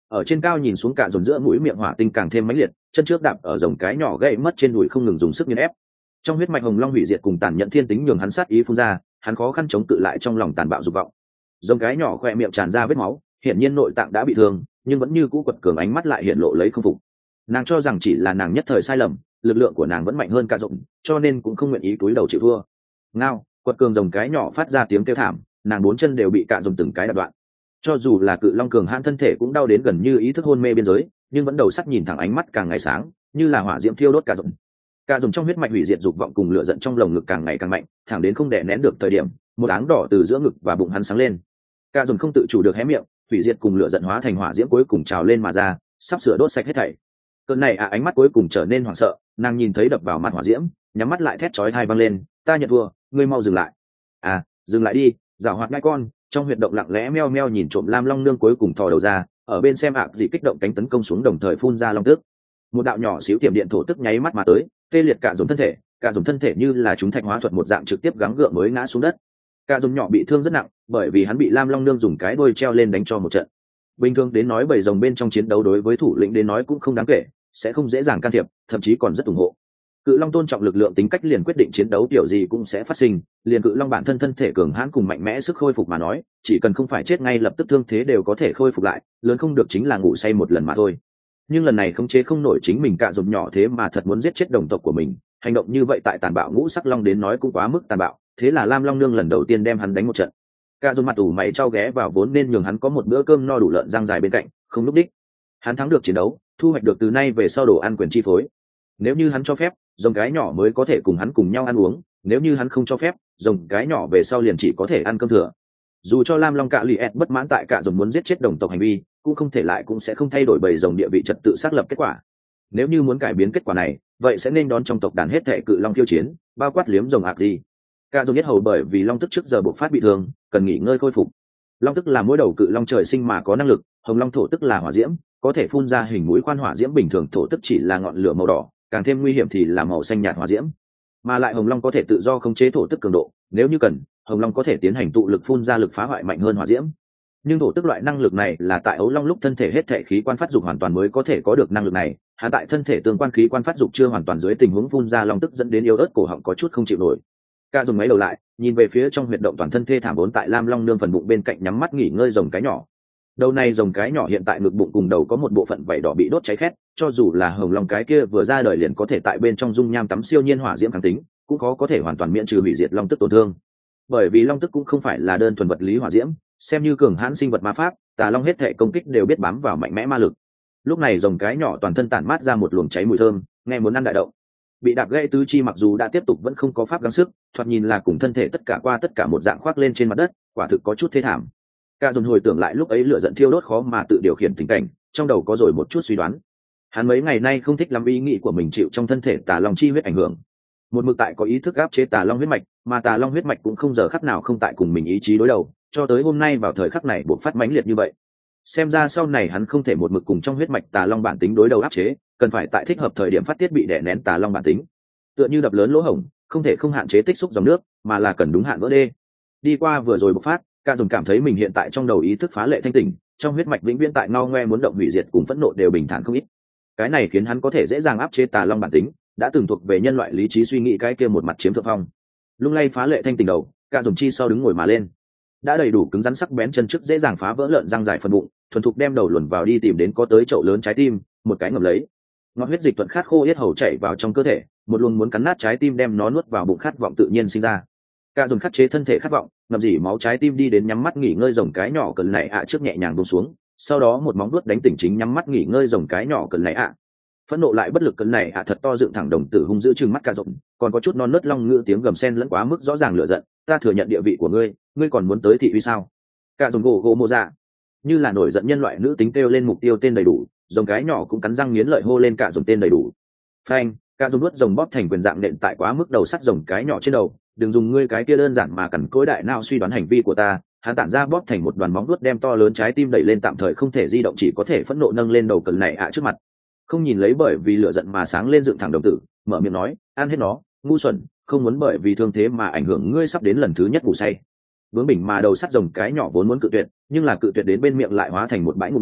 ở trên cao nhìn xuống cả dồn giữa mũi miệng hỏa tinh càng thêm mãnh liệt, chân trước đạp ở rồng cái nhỏ gãy mất trên đùi không ngừng dùng sức nghiền ép. Trong huyết mạch hồng long hủy diệt cùng tàn nhẫn thiên tính nhường hắn sát ý phun ra, hắn khó khăn chống cự lại trong lòng tàn bạo dục vọng. Rồng cái nhỏ khoe miệng tràn ra vết máu, hiển nhiên nội tạng đã bị thương, nhưng vẫn như cũ quật cường, ánh mắt lại hiện lộ lấy không phục. Nàng cho rằng chỉ là nàng nhất thời sai lầm, lực lượng của nàng vẫn mạnh hơn cả rộng, cho nên cũng không nguyện ý cúi đầu chịu thua. Ngao, quật cường rồng cái nhỏ phát ra tiếng kêu thảm, nàng bốn chân đều bị cả rồng từng cái đạp đoạn. Cho dù là cự long cường hãn thân thể cũng đau đến gần như ý thức hôn mê biên giới, nhưng vẫn đầu sắt nhìn thẳng, ánh mắt càng ngày sáng, như là hỏa diễm thiêu đốt cả rồng. Cả rồng trong huyết mạch hủy diệt dục vọng cùng lửa giận trong lồng ngực càng ngày càng mạnh, thẳng đến không đè nén được thời điểm, một áng đỏ từ giữa ngực và bụng hắn sáng lên. Cả rồng không tự chủ được hé miệng, hủy diệt cùng lửa giận hóa thành hỏa diễm cuối cùng trào lên mà ra, sắp sửa đốt sạch hết thảy. Cơn này ánh mắt cuối cùng trở nên hoảng sợ, nàng nhìn thấy đập vào mặt hỏa diễm, nhắm mắt lại thét chói tai vang lên, ta nhận thua, ngươi mau dừng lại. Dừng lại đi, giảo hoạt ngai con. Trong huyệt động lặng lẽ meo meo nhìn trộm lam long nương cuối cùng thò đầu ra, ở bên xem dị kích động cánh tấn công xuống, đồng thời phun ra long tức. Một đạo nhỏ xíu tiềm điện thổ tức nháy mắt mà tới, tê liệt cả dồn thân thể như là chúng thạch hóa thuật một dạng trực tiếp gắng gượng mới ngã xuống đất. Cả dồn nhỏ bị thương rất nặng, bởi vì hắn bị lam long nương dùng cái đuôi treo lên đánh cho một trận. Bình thường đến nói bầy rồng bên trong chiến đấu đối với thủ lĩnh đến nói cũng không đáng kể, sẽ không dễ dàng can thiệp, thậm chí còn rất ủng hộ. Cự long tôn trọng lực lượng tính cách liền quyết định chiến đấu kiểu gì cũng sẽ phát sinh, liền cự long bản thân thân thể cường hãn cùng mạnh mẽ sức khôi phục mà nói, chỉ cần không phải chết ngay lập tức thương thế đều có thể khôi phục lại, lớn không được chính là ngủ say một lần mà thôi. Nhưng lần này khống chế không nổi chính mình, cạ dồn nhỏ thế mà thật muốn giết chết đồng tộc của mình, hành động như vậy tại tàn bạo ngũ sắc long đến nói cũng quá mức tàn bạo, thế là lam long nương lần đầu tiên đem hắn đánh một trận. Cạ dồn mặt ủ mày trao ghé vào vốn nên nhường hắn có một bữa cơm no đủ lợn rang dài bên cạnh, không lúc đích. Hắn thắng được chiến đấu, thu hoạch được từ nay về sau đồ ăn quyền chi phối. Nếu như hắn cho phép, rồng cái nhỏ mới có thể cùng hắn cùng nhau ăn uống, nếu như hắn không cho phép, rồng cái nhỏ về sau liền chỉ có thể ăn cơm thừa. Dù cho lam long cạ lì ẹt bất mãn tại cạ rồng muốn giết chết đồng tộc hành vi, cũng không thể lại cũng sẽ không thay đổi bầy rồng địa vị trật tự xác lập kết quả. Nếu như muốn cải biến kết quả này, vậy sẽ nên đón trong tộc đàn hết thệ cự long khiêu chiến, bao quát liếm rồng ạc gì. Cạ rồng nhất hầu bởi vì long tức trước giờ bộc phát bị thương, cần nghỉ ngơi khôi phục. Long tức là mỗi đầu cự long trời sinh mà có năng lực, hồng long thổ tức là hỏa diễm, có thể phun ra hình mũi khoan hỏa diễm, bình thường thổ tức chỉ là ngọn lửa màu đỏ, càng thêm nguy hiểm thì là màu xanh nhạt hỏa diễm. Mà lại hồng long có thể tự do khống chế thổ tức cường độ, nếu như cần, hồng long có thể tiến hành tụ lực phun ra lực phá hoại mạnh hơn hỏa diễm. Nhưng thổ tức loại năng lực này là tại ấu long lúc thân thể hết thể khí quan phát dục hoàn toàn mới có thể có được năng lực này, hạ tại thân thể tương quan khí quan phát dục chưa hoàn toàn dưới tình huống phun ra long tức dẫn đến yếu ớt cổ họng có chút không chịu nổi. Ca dùng máy đầu lại, nhìn về phía trong huyệt động toàn thân thê thảm vốn tại lam long nương phần bụng bên cạnh, nhắm mắt nghỉ ngơi rồng cái nhỏ. Đầu này rồng cái nhỏ hiện tại ngực bụng cùng đầu có một bộ phận vảy đỏ bị đốt cháy khét, cho dù là hồng long cái kia vừa ra đời liền có thể tại bên trong dung nham tắm siêu nhiên hỏa diễm kháng tính, cũng khó có thể hoàn toàn miễn trừ hủy diệt long tức tổn thương. Bởi vì long tức cũng không phải là đơn thuần vật lý hỏa diễm, xem như cường hãn sinh vật ma pháp, tà long hết thể công kích đều biết bám vào mạnh mẽ ma lực. Lúc này rồng cái nhỏ toàn thân tản mát ra một luồng cháy mùi thơm, nghe muốn ăn đại động. Bị đạp gãy tứ chi mặc dù đã tiếp tục vẫn không có pháp gắng sức, thoạt nhìn là cùng thân thể tất cả qua tất cả một dạng khoác lên trên mặt đất, quả thực có chút thê thảm. Cả dồn hồi tưởng lại lúc ấy lửa giận thiêu đốt khó mà tự điều khiển tình cảnh, trong đầu có rồi một chút suy đoán. Hắn mấy ngày nay không thích lắm ý nghĩ của mình chịu trong thân thể tà long chi huyết ảnh hưởng, một mực tại có ý thức áp chế tà long huyết mạch, mà tà long huyết mạch cũng không giờ khắc nào không tại cùng mình ý chí đối đầu, cho tới hôm nay vào thời khắc này buộc phát mãnh liệt như vậy. Xem ra sau này hắn không thể một mực cùng trong huyết mạch tà long bản tính đối đầu áp chế, cần phải tại thích hợp thời điểm phát tiết bị đè nén tà long bản tính. Tựa như đập lớn lỗ hổng, không thể không hạn chế tích xúc dòng nước, mà là cần đúng hạn vỡ đê. Đi qua vừa rồi bộc phát, Ca dùng cảm thấy mình hiện tại trong đầu ý thức phá lệ thanh tỉnh, trong huyết mạch vĩnh viễn tại ngao ngoe muốn động hủy diệt cùng phẫn nộ đều bình thản không ít. Cái này khiến hắn có thể dễ dàng áp chế tà long bản tính, đã từng thuộc về nhân loại lý trí suy nghĩ cái kia một mặt chiếm thượng phong. Lung lay phá lệ thanh tỉnh đầu, Ca dùng chi sau đứng ngồi mà lên, đã đầy đủ cứng rắn sắc bén chân trước dễ dàng phá vỡ lợn răng dài phần bụng, thuần thục đem đầu luồn vào đi tìm đến có tới chậu lớn trái tim, một cái ngậm lấy. Ngọt huyết dịch thuận khát khô yết hầu chảy vào trong cơ thể, một luồng muốn cắn nát trái tim đem nó nuốt vào bụng khát vọng tự nhiên sinh ra. Ca dùng khắc chế thân thể khát vọng, ngậm dỉ máu trái tim đi đến nhắm mắt nghỉ ngơi rồng cái nhỏ cần này trước nhẹ nhàng buông xuống, sau đó một móng vuốt đánh tỉnh chính nhắm mắt nghỉ ngơi rồng cái nhỏ cần này phẫn nộ lại bất lực cần này thật to dựng thẳng đồng tử hung dữ trừng mắt Ca rộng, còn có chút non nớt long ngữ tiếng gầm sen lẫn quá mức rõ ràng lửa giận, ta thừa nhận địa vị của ngươi, ngươi còn muốn tới thị uy sao? Ca dùng gỗ mô ra, như là nổi giận nhân loại nữ tính kêu lên mục tiêu tên đầy đủ, rồng cái nhỏ cũng cắn răng nghiến lợi hô lên Ca dùng tên đầy đủ. Phanh, Ca dùng nuốt rồng bóp thành quyền dạng nện tại quá mức đầu sắt rồng cái nhỏ trên đầu, đừng dùng ngươi cái kia đơn giản mà cằn cỗi đại nào suy đoán hành vi của ta. Hắn tản ra bóp thành một đoàn móng vuốt đem to lớn trái tim đẩy lên, tạm thời không thể di động, chỉ có thể phẫn nộ nâng lên đầu cần này trước mặt, không nhìn lấy bởi vì lửa giận mà sáng lên dựng thẳng đồng tử, mở miệng nói, ăn hết nó, ngu xuẩn, không muốn bởi vì thương thế mà ảnh hưởng ngươi sắp đến lần thứ nhất ngủ say. Bướng bỉnh mà đầu sắt rồng cái nhỏ vốn muốn cự tuyệt, nhưng là cự tuyệt đến bên miệng lại hóa thành một bãi ngụm nước,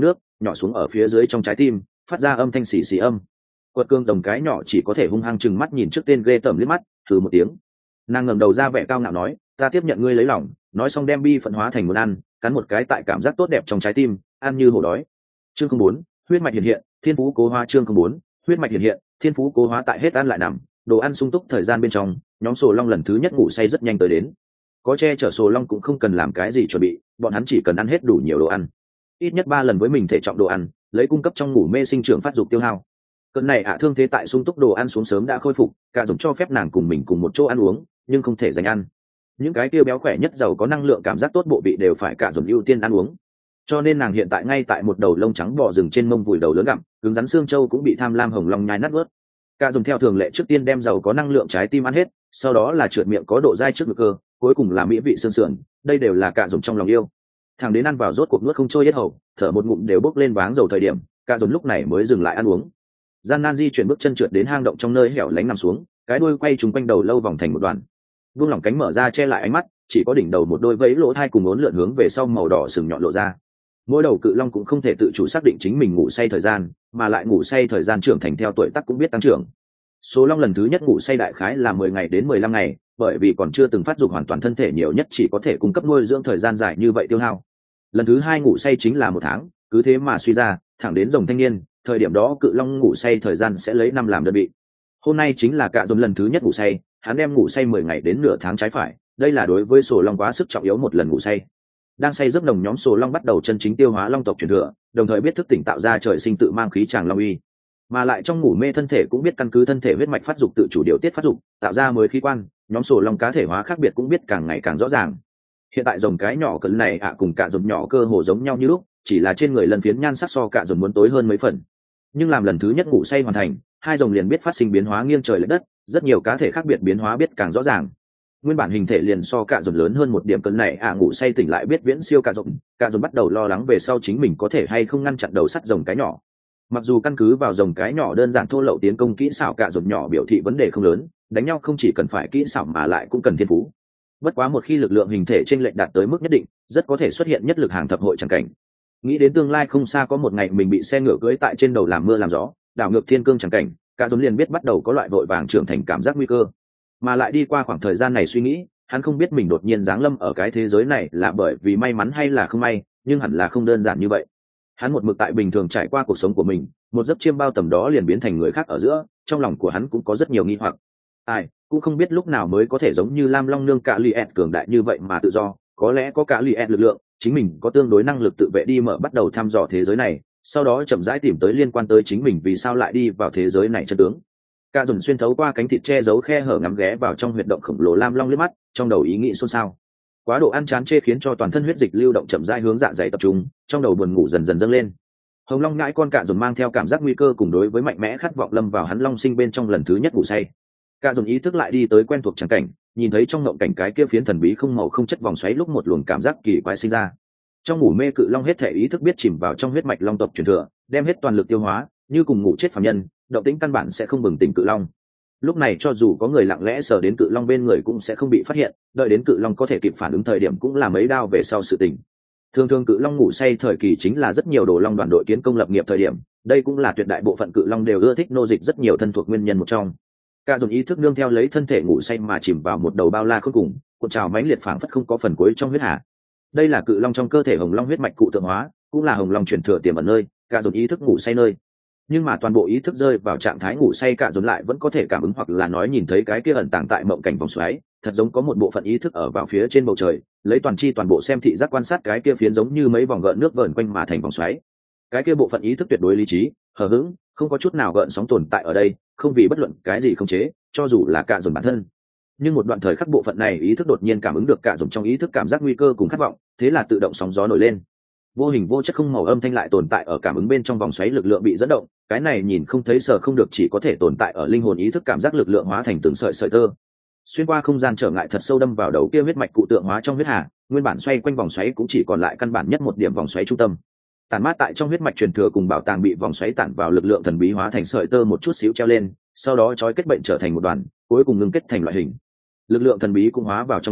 nhỏ xuống ở phía dưới trong trái tim, phát ra âm thanh xì xì âm. Quật Cương rồng cái nhỏ chỉ có thể hung hăng chừng mắt nhìn trước tên ghê tởm liếc mắt, thử một tiếng. Nàng ngẩng đầu ra vẻ cao ngạo nói, ta tiếp nhận ngươi lấy lòng. Nói xong đem bi phận hóa thành muốn ăn, cắn một cái tại cảm giác tốt đẹp trong trái tim, ăn như hổ đói. Chương 04, huyết mạch hiện hiện, thiên phú cố hóa. Chương 04, huyết mạch hiện hiện, thiên phú cố hóa. Tại hết ăn lại nằm, đồ ăn sung túc thời gian bên trong, nhóm Sồ Long lần thứ nhất ngủ say rất nhanh tới đến. Có che chở Sồ Long cũng không cần làm cái gì chuẩn bị, bọn hắn chỉ cần ăn hết đủ nhiều đồ ăn, ít nhất 3 lần với mình thể trọng đồ ăn, lấy cung cấp trong ngủ mê sinh trưởng phát dục tiêu hao. Cơn này thương thế tại sung túc đồ ăn xuống sớm đã khôi phục, cả dùng cho phép nàng cùng mình cùng một chỗ ăn uống, nhưng không thể dành ăn. Những cái kia béo khỏe nhất giàu có năng lượng cảm giác tốt bộ vị đều phải cả dùng ưu tiên ăn uống. Cho nên nàng hiện tại ngay tại một đầu lông trắng bò rừng trên mông vùi đầu lớn gặm, cứng rắn xương châu cũng bị tham lam hồng long nhai nát bớt. Cả dùng theo thường lệ trước tiên đem giàu có năng lượng trái tim ăn hết, sau đó là trượt miệng có độ dai trước ngực cơ, cuối cùng là mỹ vị xương sườn, đây đều là cả dùng trong lòng yêu. Thằng đến ăn vào rốt cuộc nuốt không trôi hết hầu, thở một ngụm đều bốc lên váng dầu thời điểm, cả dùng lúc này mới dừng lại ăn uống. Gian nan di chuyển bước chân trượt đến hang động trong nơi hẻo lánh nằm xuống, cái đuôi quay trúng quanh đầu lâu vòng thành một đoạn. Vung lỏng cánh mở ra che lại ánh mắt, chỉ có đỉnh đầu một đôi vẫy lỗ thai cùng uốn lượn hướng về sau màu đỏ sừng nhọn lộ ra. Mỗi đầu cự long cũng không thể tự chủ xác định chính mình ngủ say thời gian, mà lại ngủ say thời gian trưởng thành theo tuổi tác cũng biết tăng trưởng. Số long lần thứ nhất ngủ say đại khái là 10 ngày đến 15 ngày, bởi vì còn chưa từng phát dục hoàn toàn thân thể nhiều nhất chỉ có thể cung cấp nuôi dưỡng thời gian dài như vậy tiêu hao. Lần thứ hai ngủ say chính là 1 tháng, cứ thế mà suy ra, thẳng đến rồng thanh niên, thời điểm đó cự long ngủ say thời gian sẽ lấy 5 làm đơn vị. Hôm nay chính là cả rồng lần thứ nhất ngủ say, hắn đem ngủ say 10 ngày đến nửa tháng trái phải, đây là đối với sổ long quá sức trọng yếu một lần ngủ say. Đang say giấc nồng nhóm sổ long bắt đầu chân chính tiêu hóa long tộc truyền thừa, đồng thời biết thức tỉnh tạo ra trời sinh tự mang khí tràng long uy, mà lại trong ngủ mê thân thể cũng biết căn cứ thân thể huyết mạch phát dục tự chủ điều tiết phát dục, tạo ra mới khí quan, nhóm sổ long cá thể hóa khác biệt cũng biết càng ngày càng rõ ràng. Hiện tại rồng cái nhỏ cỡ này cùng cả rồng nhỏ cơ hồ giống nhau như lúc, chỉ là trên người lần phiến nhan sắc so cả rồng muốn tối hơn mấy phần. Nhưng làm lần thứ nhất ngủ say hoàn thành, hai rồng liền biết phát sinh biến hóa nghiêng trời lệch đất, rất nhiều cá thể khác biệt biến hóa biết càng rõ ràng. Nguyên bản hình thể liền so cả rồng lớn hơn một điểm, cỡ này ngủ say tỉnh lại biết viễn siêu cả rồng bắt đầu lo lắng về sau chính mình có thể hay không ngăn chặn đầu sắt rồng cái nhỏ. Mặc dù căn cứ vào rồng cái nhỏ đơn giản thô lậu tiến công kỹ xảo cả rồng nhỏ biểu thị vấn đề không lớn, đánh nhau không chỉ cần phải kỹ xảo mà lại cũng cần thiên phú. Bất quá một khi lực lượng hình thể chênh lệch đạt tới mức nhất định, rất có thể xuất hiện nhất lực hàng thập hội chẳng cảnh. Nghĩ đến tương lai không xa có một ngày mình bị xe ngựa cưỡi tại trên đầu làm mưa làm gió, đảo ngược thiên cương chẳng cảnh, cả rồng liền biết bắt đầu có loại vội vàng trưởng thành cảm giác nguy cơ. Mà lại đi qua khoảng thời gian này suy nghĩ, hắn không biết mình đột nhiên giáng lâm ở cái thế giới này là bởi vì may mắn hay là không may, nhưng hẳn là không đơn giản như vậy. Hắn một mực tại bình thường trải qua cuộc sống của mình, một giấc chiêm bao tầm đó liền biến thành người khác ở giữa, trong lòng của hắn cũng có rất nhiều nghi hoặc. Ai cũng không biết lúc nào mới có thể giống như Lam Long nương cả Liệt cường đại như vậy mà tự do, có lẽ có cả Liệt lực lượng, chính mình có tương đối năng lực tự vệ đi mở bắt đầu thăm dò thế giới này, sau đó chậm rãi tìm tới liên quan tới chính mình vì sao lại đi vào thế giới này chân tướng. Cả dùng xuyên thấu qua cánh thịt che giấu khe hở ngắm ghé vào trong huyệt động khổng lồ Lam Long liếc mắt, trong đầu ý nghĩ xôn xao. Quá độ ăn chán chê khiến cho toàn thân huyết dịch lưu động chậm rãi hướng dạ dày tập trung, trong đầu buồn ngủ dần dần dâng lên. Hồng Long ngãi con cả dồn mang theo cảm giác nguy cơ cùng đối với mạnh mẽ khát vọng lâm vào hắn long sinh bên trong lần thứ nhất ngủ say. Cả dồn ý thức lại đi tới quen thuộc tràng cảnh, nhìn thấy trong ngộng cảnh cái kia phiến thần bí không màu không chất vòng xoáy lúc một luồng cảm giác kỳ quái sinh ra. Trong ngủ mê cự long hết thể ý thức biết chìm vào trong huyết mạch long tộc truyền thừa, đem hết toàn lực tiêu hóa, như cùng ngủ chết phàm nhân, động tĩnh căn bản sẽ không bừng tỉnh cự long. Lúc này cho dù có người lặng lẽ sờ đến cự long bên người cũng sẽ không bị phát hiện, đợi đến cự long có thể kịp phản ứng thời điểm cũng là mấy đao về sau sự tình. Thường thường cự long ngủ say thời kỳ chính là rất nhiều đồ long đoàn đội kiến công lập nghiệp thời điểm, đây cũng là tuyệt đại bộ phận cự long đều ưa thích nô dịch rất nhiều thân thuộc nguyên nhân một trong. Cả dùng ý thức nương theo lấy thân thể ngủ say mà chìm vào một đầu bao la khôn cùng, cuộn trào mãnh liệt phảng phất không có phần cuối trong huyết hà. Đây là cự long trong cơ thể hồng long huyết mạch cụ tượng hóa, cũng là hồng long truyền thừa tiềm ẩn nơi, cả dùng ý thức ngủ say nơi. Nhưng mà toàn bộ ý thức rơi vào trạng thái ngủ say, cả dồn lại vẫn có thể cảm ứng hoặc là nói nhìn thấy cái kia ẩn tàng tại mộng cảnh vòng xoáy, thật giống có một bộ phận ý thức ở vào phía trên bầu trời, lấy toàn chi toàn bộ xem thị giác quan sát cái kia phiến giống như mấy vòng gợn nước vờn quanh mà thành vòng xoáy. Cái kia bộ phận ý thức tuyệt đối lý trí, hờ hững, không có chút nào gợn sóng tồn tại ở đây, không vì bất luận cái gì không chế, cho dù là cả dồn bản thân. Nhưng một đoạn thời khắc bộ phận này ý thức đột nhiên cảm ứng được cả dồn trong ý thức cảm giác nguy cơ cùng khát vọng, thế là tự động sóng gió nổi lên. Vô hình vô chất không màu âm thanh lại tồn tại ở cảm ứng bên trong vòng xoáy, lực lượng bị dẫn động, cái này nhìn không thấy sờ không được, chỉ có thể tồn tại ở linh hồn ý thức cảm giác lực lượng hóa thành từng sợi sợi tơ, xuyên qua không gian trở ngại thật sâu đâm vào đầu kia huyết mạch cụ tượng hóa trong huyết hà, nguyên bản xoay quanh vòng xoáy cũng chỉ còn lại căn bản nhất một điểm vòng xoáy trung tâm. Tản mát tại trong huyết mạch truyền thừa cùng bảo tàng bị vòng xoáy tản vào lực lượng thần bí hóa thành sợi tơ một chút xíu treo lên, sau đó trói kết bệnh trở thành một đoàn, cuối cùng ngưng kết thành loại hình. Lực lượng thần bí cũng hóa vào trong đó,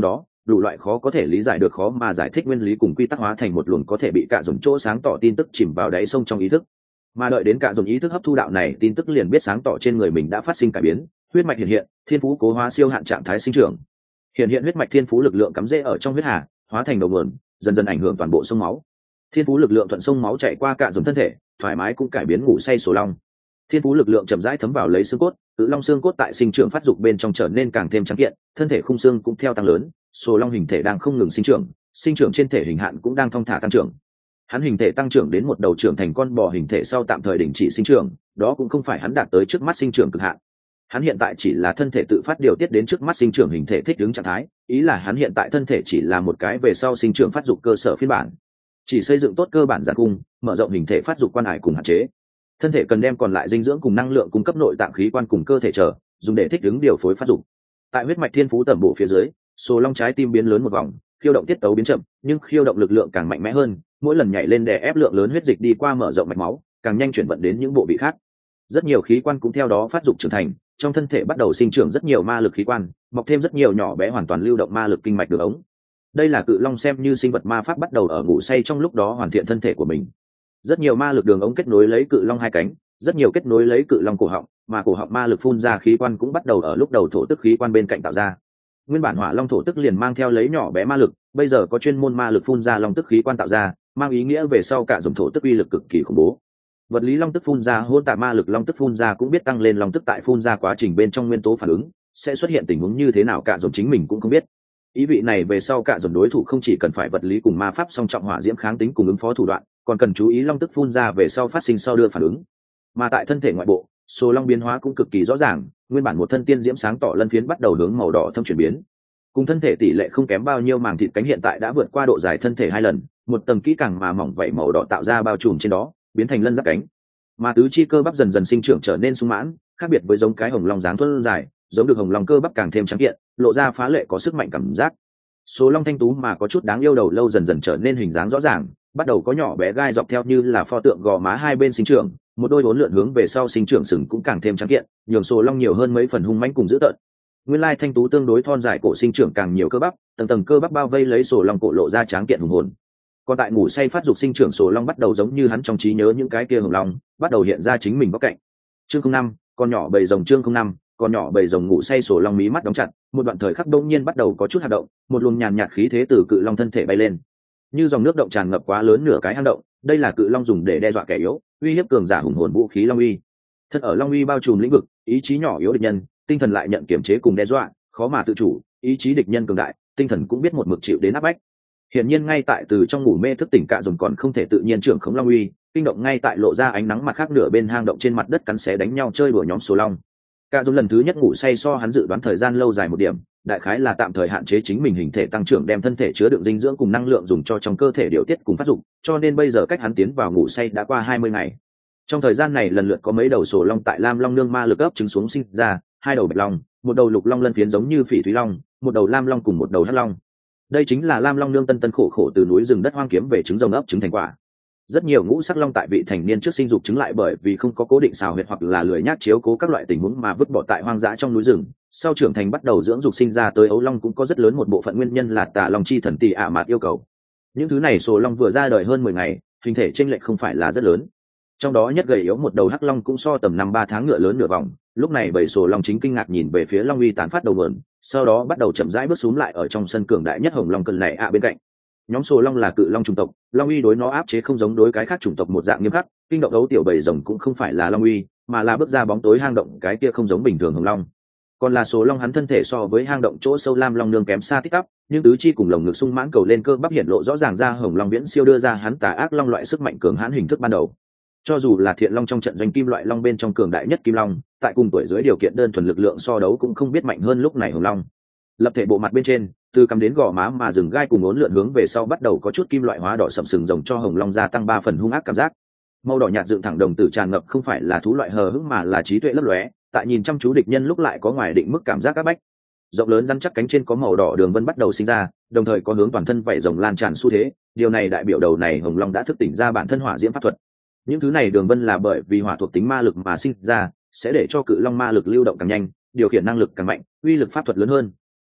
đủ loại khó có thể lý giải được khó mà giải thích nguyên lý cùng quy tắc hóa thành một luồng có thể bị cả dồn chỗ sáng tỏ tin tức chìm vào đáy sông trong ý thức. Mà đợi đến cả dồn ý thức hấp thu đạo này tin tức liền biết sáng tỏ trên người mình đã phát sinh cải biến, huyết mạch hiện hiện, thiên phú cố hóa siêu hạn trạng thái sinh trưởng. Hiện hiện huyết mạch thiên phú lực lượng cắm rễ ở trong huyết hà, hóa thành đầu nguồn, dần dần ảnh hưởng toàn bộ sông máu. Thiên phú lực lượng thuận sông máu chạy qua cả dồn thân thể, thoải mái cũng cải biến ngủ say sổ long. Thiên phú lực lượng chậm rãi thấm vào lấy xương cốt, tự long xương cốt tại sinh trưởng phát dục bên trong trở nên càng thêm trắng kiện, thân thể khung xương cũng theo tăng lớn, sổ long hình thể đang không ngừng sinh trưởng trên thể hình hạn cũng đang thong thả tăng trưởng. Hắn hình thể tăng trưởng đến một đầu trưởng thành con bò hình thể sau tạm thời đình chỉ sinh trưởng, đó cũng không phải hắn đạt tới trước mắt sinh trưởng cực hạn. Hắn hiện tại chỉ là thân thể tự phát điều tiết đến trước mắt sinh trưởng hình thể thích ứng trạng thái, ý là hắn hiện tại thân thể chỉ là một cái về sau sinh trưởng phát dục cơ sở phiên bản, chỉ xây dựng tốt cơ bản giàn cung, mở rộng hình thể phát dục quan hải cùng hạn chế. Thân thể cần đem còn lại dinh dưỡng cùng năng lượng cung cấp nội tạng khí quan cùng cơ thể chờ, dùng để thích ứng điều phối phát dục. Tại huyết mạch thiên phú tầm bộ phía dưới, sổ long trái tim biến lớn một vòng, khiêu động tiết tấu biến chậm, nhưng khiêu động lực lượng càng mạnh mẽ hơn, mỗi lần nhảy lên đè ép lượng lớn huyết dịch đi qua mở rộng mạch máu, càng nhanh chuyển vận đến những bộ vị khác. Rất nhiều khí quan cũng theo đó phát dục trưởng thành, trong thân thể bắt đầu sinh trưởng rất nhiều ma lực khí quan, mọc thêm rất nhiều nhỏ bé hoàn toàn lưu động ma lực kinh mạch đường ống. Đây là cự long xem như sinh vật ma pháp bắt đầu ở ngủ say trong lúc đó hoàn thiện thân thể của mình. Rất nhiều ma lực đường ống kết nối lấy cự long hai cánh, rất nhiều kết nối lấy cự long cổ họng, mà cổ họng ma lực phun ra khí quan cũng bắt đầu ở lúc đầu thổ tức khí quan bên cạnh tạo ra. Nguyên bản hỏa long thổ tức liền mang theo lấy nhỏ bé ma lực, bây giờ có chuyên môn ma lực phun ra long tức khí quan tạo ra, mang ý nghĩa về sau cả dùng thổ tức uy lực cực kỳ khủng bố. Vật lý long tức phun ra hôn tạp ma lực long tức phun ra cũng biết tăng lên long tức tại phun ra quá trình bên trong nguyên tố phản ứng sẽ xuất hiện tình huống như thế nào cả dùng chính mình cũng không biết. Ý vị này về sau cả dùng đối thủ không chỉ cần phải vật lý cùng ma pháp song trọng hỏa diễm kháng tính cùng ứng phó thủ đoạn, còn cần chú ý long tức phun ra về sau phát sinh sau đưa phản ứng. Mà tại thân thể ngoại bộ, số long biến hóa cũng cực kỳ rõ ràng, nguyên bản một thân tiên diễm sáng tỏ lân phiến bắt đầu hướng màu đỏ thâm chuyển biến. Cùng thân thể tỷ lệ không kém bao nhiêu màng thịt cánh hiện tại đã vượt qua độ dài thân thể 2 lần, một tầng kỹ càng mà mỏng vảy màu đỏ tạo ra bao trùm trên đó, biến thành lân giáp cánh. Mà tứ chi cơ bắp dần dần sinh trưởng trở nên sung mãn, khác biệt với giống cái hồng long dáng thuần dài, giống được hồng long cơ bắp càng thêm trắng kiện, lộ ra phá lệ có sức mạnh cảm giác. Số long thanh tú mà có chút đáng yêu đầu lâu dần dần trở nên hình dáng rõ ràng, bắt đầu có nhỏ bé gai dọc theo như là pho tượng gò má hai bên sinh trưởng, một đôi bốn lượn hướng về sau sinh trưởng sừng cũng càng thêm trắng kiện, nhường số long nhiều hơn mấy phần hung mãnh cùng dữ tợn. Nguyên lai thanh tú tương đối thon dài cổ sinh trưởng càng nhiều cơ bắp, tầng tầng cơ bắp bao vây lấy sổ long cổ lộ ra tráng kiện hùng hồn. Còn tại ngủ say phát dục sinh trưởng sổ long bắt đầu giống như hắn trong trí nhớ những cái kia hùng long, bắt đầu hiện ra chính mình góc cạnh. Chương 05, con nhỏ bầy rồng. Chương 05, con nhỏ bầy rồng ngủ say sổ long mí mắt đóng chặt, một đoạn thời khắc đột nhiên bắt đầu có chút hoạt động, một luồng nhàn nhạt khí thế từ cự long thân thể bay lên, như dòng nước động tràn ngập quá lớn nửa cái hang động. Đây là cự long dùng để đe dọa kẻ yếu, uy hiếp cường giả hùng hồn vũ khí long uy. Thân ở long uy bao trùm lĩnh vực, ý chí nhỏ yếu địch nhân, tinh thần lại nhận kiểm chế cùng đe dọa, khó mà tự chủ, ý chí địch nhân cường đại, tinh thần cũng biết một mực chịu đến áp bách. Hiển nhiên ngay tại từ trong ngủ mê thức tỉnh cạ dồn còn không thể tự nhiên trưởng khống long uy, kinh động ngay tại lộ ra ánh nắng mặt khác nửa bên hang động trên mặt đất cắn xé đánh nhau chơi đùa nhóm số long. Cạ dồn lần thứ nhất ngủ say so hắn dự đoán thời gian lâu dài một điểm, đại khái là tạm thời hạn chế chính mình hình thể tăng trưởng đem thân thể chứa đựng dinh dưỡng cùng năng lượng dùng cho trong cơ thể điều tiết cùng phát dụng, cho nên bây giờ cách hắn tiến vào ngủ say đã qua 20 ngày. Trong thời gian này lần lượt có mấy đầu sổ long tại lam long nương ma lực ấp trứng xuống sinh ra, 2 đầu bạch long, một đầu lục long lân phiến giống như phỉ thúy long, một đầu lam long cùng một đầu hắc long. Đây chính là lam long nương tân tân khổ khổ từ núi rừng đất hoang kiếm về trứng rồng ấp trứng thành quả. Rất nhiều ngũ sắc long tại vị thành niên trước sinh dục trứng lại bởi vì không có cố định xào huyệt hoặc là lười nhác chiếu cố các loại tình huống mà vứt bỏ tại hoang dã trong núi rừng, sau trưởng thành bắt đầu dưỡng dục sinh ra tới ấu long cũng có rất lớn một bộ phận nguyên nhân là tà long chi thần tỷ ả mạt yêu cầu. Những thứ này sổ long vừa ra đời hơn 10 ngày, hình thể chênh lệch không phải là rất lớn. Trong đó nhất gầy yếu một đầu hắc long cũng so tầm 5-3 tháng ngựa lớn nửa vòng, lúc này bầy sổ long chính kinh ngạc nhìn về phía long uy tán phát đầu mượn, sau đó bắt đầu chậm rãi bước xuống lại ở trong sân cường đại nhất hồng long cân này bên cạnh. Nhóm sổ long là cự long chủng tộc, long uy đối nó áp chế không giống đối cái khác chủng tộc một dạng nghiêm khắc, kinh động ấu tiểu bầy rồng cũng không phải là long uy, mà là bước ra bóng tối hang động cái kia không giống bình thường hồng long. Còn là số long hắn thân thể so với hang động chỗ sâu lam long nương kém xa tích tắp, nhưng tứ chi cùng lồng ngực sung mãn cầu lên cơ bắp hiện lộ rõ ràng ra hồng long viễn siêu đưa ra hắn tà ác long loại sức mạnh cường hãn hình thức ban đầu. Cho dù là thiện long trong trận doanh kim loại long bên trong cường đại nhất kim long, tại cùng tuổi dưới điều kiện đơn thuần lực lượng so đấu cũng không biết mạnh hơn lúc này hồng long. Lập thể bộ mặt bên trên, từ cằm đến gò má mà rừng gai cùng uốn lượn hướng về sau bắt đầu có chút kim loại hóa đỏ sậm sừng rồng cho hồng long gia tăng 3 phần hung ác cảm giác. Màu đỏ nhạt dựng thẳng đồng tử tràn ngập không phải là thú loại hờ hững mà là trí tuệ lấp lóe, tại nhìn chăm chú địch nhân lúc lại có ngoài định mức cảm giác áp bách. Rộng lớn rắn chắc cánh trên có màu đỏ đường vân bắt đầu sinh ra, đồng thời có hướng toàn thân vảy rồng lan tràn xu thế, điều này đại biểu đầu này hồng long đã thức tỉnh ra bản thân hỏa diễm pháp thuật. Những thứ này đường vân là bởi vì hỏa thuộc tính ma lực mà sinh ra, sẽ để cho cự long ma lực lưu động càng nhanh, điều khiển năng lực càng mạnh, uy lực pháp thuật lớn hơn.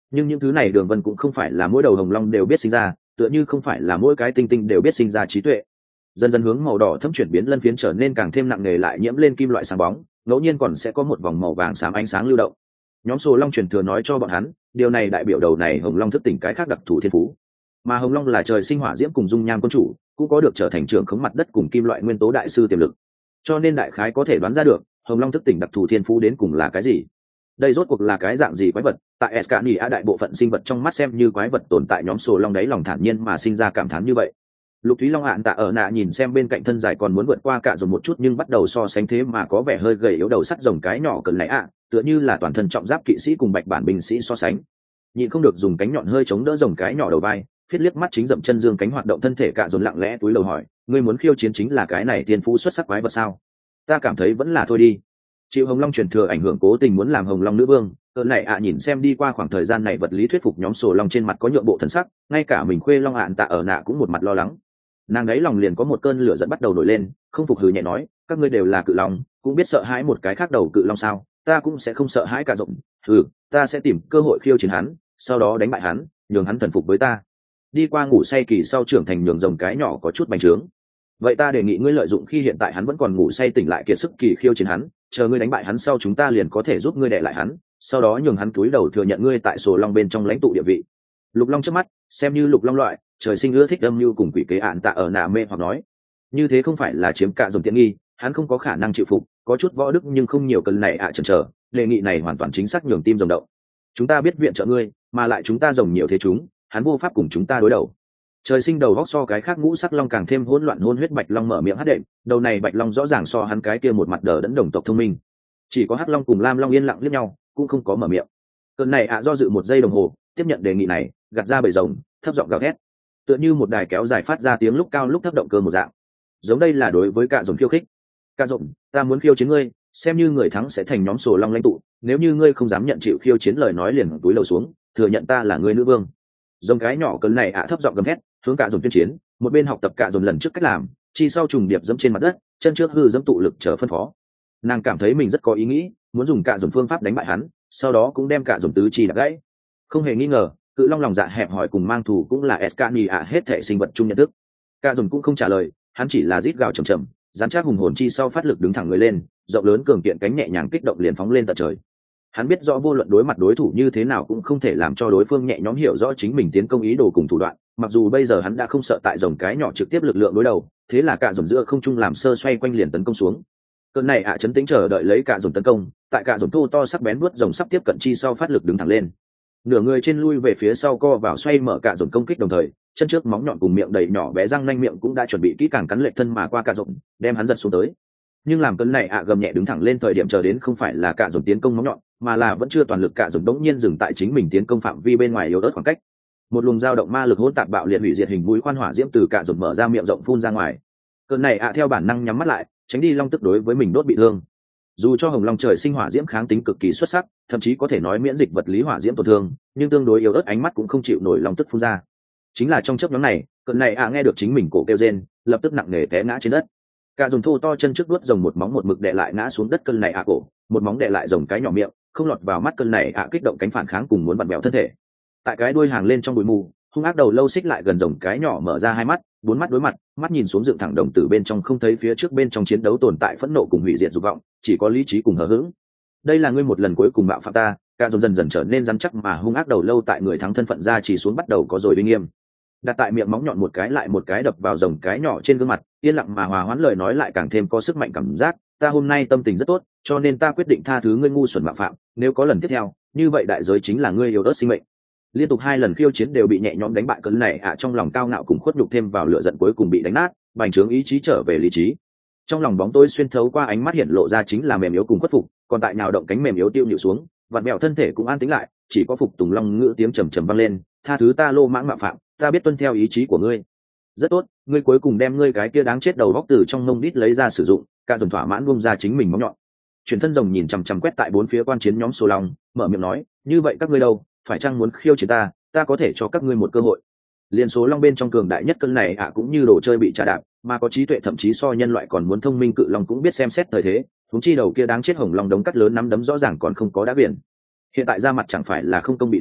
nhưng những thứ này đường vân cũng không phải là mỗi đầu hồng long đều biết sinh ra, tựa như không phải là mỗi cái tinh tinh đều biết sinh ra trí tuệ. Dần dần hướng màu đỏ thâm chuyển biến, lân phiến trở nên càng thêm nặng nề, lại nhiễm lên kim loại sáng bóng, ngẫu nhiên còn sẽ có một vòng màu vàng xám ánh sáng lưu động. Nhóm Sồ Long truyền thừa nói cho bọn hắn, điều này đại biểu đầu này hồng long thức tỉnh cái khác đặc thù thiên phú. Mà hồng long là trời sinh hỏa diễm cùng dung nham quân chủ, cũng có được trở thành trưởng khống mặt đất cùng kim loại nguyên tố đại sư tiềm lực. Cho nên đại khái có thể đoán ra được, hồng long thức tỉnh đặc thù thiên phú đến cùng là cái gì. Đây rốt cuộc là cái dạng gì quái vật? Tại Escania đại bộ phận sinh vật trong mắt xem như quái vật tồn tại, nhóm Sồ Long đấy lòng thản nhiên mà sinh ra cảm thán như vậy. Lục Thúy Long hạn tạ ở nạ nhìn xem bên cạnh thân dài còn muốn vượt qua cả rồi một chút, nhưng bắt đầu so sánh thế mà có vẻ hơi gầy yếu đầu sắt rồng cái nhỏ cần này tựa như là toàn thân trọng giáp kỵ sĩ cùng bạch bản binh sĩ so sánh. Nhịn không được dùng cánh nhọn hơi chống đỡ rồng cái nhỏ đầu vai, phiết liếc mắt chính dậm chân dương cánh hoạt động thân thể, cả dồn lặng lẽ túi lầu hỏi, ngươi muốn khiêu chiến chính là cái này tiên phú xuất sắc quái vật sao? Ta cảm thấy vẫn là thôi đi. Chịu hồng long truyền thừa ảnh hưởng, cố tình muốn làm hồng long nữ vương, cơn này nhìn xem đi qua khoảng thời gian này vật lý thuyết phục nhóm Sồ Long trên mặt có nhượng bộ thần sắc, ngay cả mình khuê long tạ ở nạ cũng một mặt lo lắng. Nàng đấy lòng liền có một cơn lửa giận bắt đầu nổi lên, không phục hừ nhẹ nói, các ngươi đều là cự long, cũng biết sợ hãi một cái khác đầu cự long sao? Ta cũng sẽ không sợ hãi cả rộng. Ta sẽ tìm cơ hội khiêu chiến hắn, sau đó đánh bại hắn, nhường hắn thần phục với ta. Đi qua ngủ say kỳ sau trưởng thành, nhường rồng cái nhỏ có chút bành trướng. Vậy ta đề nghị ngươi lợi dụng khi hiện tại hắn vẫn còn ngủ say tỉnh lại kiệt sức kỳ khiêu chiến hắn, chờ ngươi đánh bại hắn sau chúng ta liền có thể giúp ngươi đè lại hắn, sau đó nhường hắn cúi đầu thừa nhận ngươi tại Sồ Long bên trong lãnh tụ địa vị. Lục Long chớp mắt, xem như lục long loại, trời sinh ưa thích âm mưu cùng quỷ kế tạ ở nạ mê hoặc nói, như thế không phải là chiếm cả dòng tiện nghi, hắn không có khả năng chịu phục, có chút võ đức nhưng không nhiều cần này chần chờ, đề nghị này hoàn toàn chính xác nhường tim rồng động. Chúng ta biết viện trợ ngươi, mà lại chúng ta rồng nhiều thế chúng, hắn vô pháp cùng chúng ta đối đầu. Trời sinh đầu góc so cái khác ngũ sắc long càng thêm hỗn loạn hôn huyết bạch long mở miệng hát đệm, đầu này bạch long rõ ràng so hắn cái kia một mặt đờ đẫn đồng tộc thông minh. Chỉ có hắc long cùng lam long yên lặng liếc nhau, cũng không có mở miệng. Cơn này do dự một giây đồng hồ, tiếp nhận đề nghị này, gạt ra bầy rồng, thấp giọng gào thét, tựa như một đài kéo dài phát ra tiếng lúc cao lúc thấp động cơ một dạng. Giống đây là đối với cả rồng khiêu khích. Cả rồng, ta muốn khiêu chiến ngươi, xem như người thắng sẽ thành nhóm Sồ Long lãnh tụ, nếu như ngươi không dám nhận chịu khiêu chiến lời nói liền túi lầu xuống, thừa nhận ta là ngươi nữ vương. Rồng cái nhỏ cơn này thấp giọng gầm thét, hướng cả rồng tuyên chiến, một bên học tập cả rồng lần trước cách làm, chi sau trùng điệp dẫm trên mặt đất, chân trước hư dẫm tụ lực chờ phân phó. Nàng cảm thấy mình rất có ý nghĩ, muốn dùng cả rồng phương pháp đánh bại hắn, sau đó cũng đem cả rồng tứ chi đập gãy. Không hề nghi ngờ, cự long lòng dạ hẹp hòi cùng mang thù cũng là Escania hết thể sinh vật chung nhận thức. Cả rồng cũng không trả lời, hắn chỉ là rít gào chầm chậm, dán chắc hùng hồn chi sau phát lực đứng thẳng người lên, rộng lớn cường kiện cánh nhẹ nhàng kích động liền phóng lên tận trời. Hắn biết rõ vô luận đối mặt đối thủ như thế nào cũng không thể làm cho đối phương nhẹ nhõm hiểu rõ chính mình tiến công ý đồ cùng thủ đoạn, mặc dù bây giờ hắn đã không sợ tại rồng cái nhỏ trực tiếp lực lượng đối đầu, thế là cả rồng giữa không trung làm sơ xoay quanh liền tấn công xuống. Cơn này chấn tĩnh chờ đợi lấy cả rồng tấn công, tại cả rồng thô to sắc bén vuốt rồng sắp tiếp cận chi sau phát lực đứng thẳng lên. Nửa người trên lui về phía sau co vào xoay mở cả rồng công kích, đồng thời chân trước móng nhọn cùng miệng đầy nhỏ bé răng nanh miệng cũng đã chuẩn bị kỹ càng cắn lệch thân mà qua cả rồng, đem hắn giật xuống tới. Nhưng làm cơn này gầm nhẹ đứng thẳng lên thời điểm chờ đến không phải là cả rồng tiến công móng nhọn, mà là vẫn chưa toàn lực cả rồng đống nhiên dừng tại chính mình tiến công phạm vi bên ngoài yếu ớt khoảng cách. Một luồng dao động ma lực hỗn tạp bạo liệt hủy diệt hình mũi khoan hỏa diễm từ cả rồng mở ra miệng rộng phun ra ngoài. Cơn này theo bản năng nhắm mắt lại, tránh đi long tức đối với mình đốt bị thương. Dù cho hồng long trời sinh hỏa diễm kháng tính cực kỳ xuất sắc, thậm chí có thể nói miễn dịch vật lý hỏa diễm tổn thương, nhưng tương đối yếu ớt ánh mắt cũng không chịu nổi long tức phun ra. Chính là trong chớp nhoáng này, cơn này nghe được chính mình cổ kêu rên, lập tức nặng nề té ngã trên đất. Cả rồng thô to chân trước đuốt rồng một móng một mực đè lại ngã xuống đất cơn này cổ, một móng đè lại rồng cái nhỏ miệng, không lọt vào mắt cơn này kích động cánh phản kháng cùng muốn vặn bẹo thân thể. Tại cái đuôi hàng lên trong bụi mù, hung ác đầu lâu xích lại gần rồng cái nhỏ mở ra hai mắt, bốn mắt đối mặt, mắt nhìn xuống dựng thẳng đồng tử bên trong không thấy phía trước bên trong chiến đấu tồn tại phẫn nộ cùng hủy diệt dục vọng, chỉ có lý trí cùng hờ hững. Đây là ngươi một lần cuối cùng mạo phạm ta. Cả rồng dần dần trở nên rắn chắc mà hung ác đầu lâu tại người thắng thân phận ra chỉ xuống bắt đầu có rồi uy nghiêm. Đặt tại miệng móng nhọn một cái lại một cái đập vào rồng cái nhỏ trên gương mặt, yên lặng mà hòa hoãn lời nói lại càng thêm có sức mạnh cảm giác, ta hôm nay tâm tình rất tốt, cho nên ta quyết định tha thứ ngươi ngu xuẩn mạo phạm, nếu có lần tiếp theo, như vậy đại giới chính là ngươi yếu ớt sinh mệnh. Liên tục 2 lần khiêu chiến đều bị nhẹ nhõm đánh bại, cơn này trong lòng cao ngạo cùng khuất nhục thêm vào lửa giận cuối cùng bị đánh nát, bành trướng ý chí trở về lý trí. Trong lòng bóng tối xuyên thấu qua ánh mắt hiện lộ ra chính là mềm yếu cùng khuất phục, còn tại nhào động cánh mềm yếu tiêu nhịu xuống, vặn vẹo thân thể cũng an tĩnh lại, chỉ có phục tùng long ngữ tiếng trầm trầm vang lên, tha thứ ta lô mãng mạo phạm, ta biết tuân theo ý chí của ngươi. Rất tốt, ngươi cuối cùng đem ngươi cái kia đáng chết đầu góc từ trong mông đít lấy ra sử dụng. Cả rồng thỏa mãn buông ra chính mình móng nhọn. Chuyển thân rồng nhìn chằm chằm quét tại bốn phía quan chiến nhóm Sồ Long, mở miệng nói, như vậy các ngươi đâu, phải chăng muốn khiêu chiến ta, ta có thể cho các ngươi một cơ hội. Liên Số Long bên trong cường đại nhất cân này cũng như đồ chơi bị trà đạp, mà có trí tuệ thậm chí so nhân loại còn muốn thông minh cự long cũng biết xem xét thời thế, huống chi đầu kia đáng chết hồng long đống cắt lớn nắm đấm rõ ràng còn không có đã biển. Hiện tại ra mặt chẳng phải là không công bị đánh,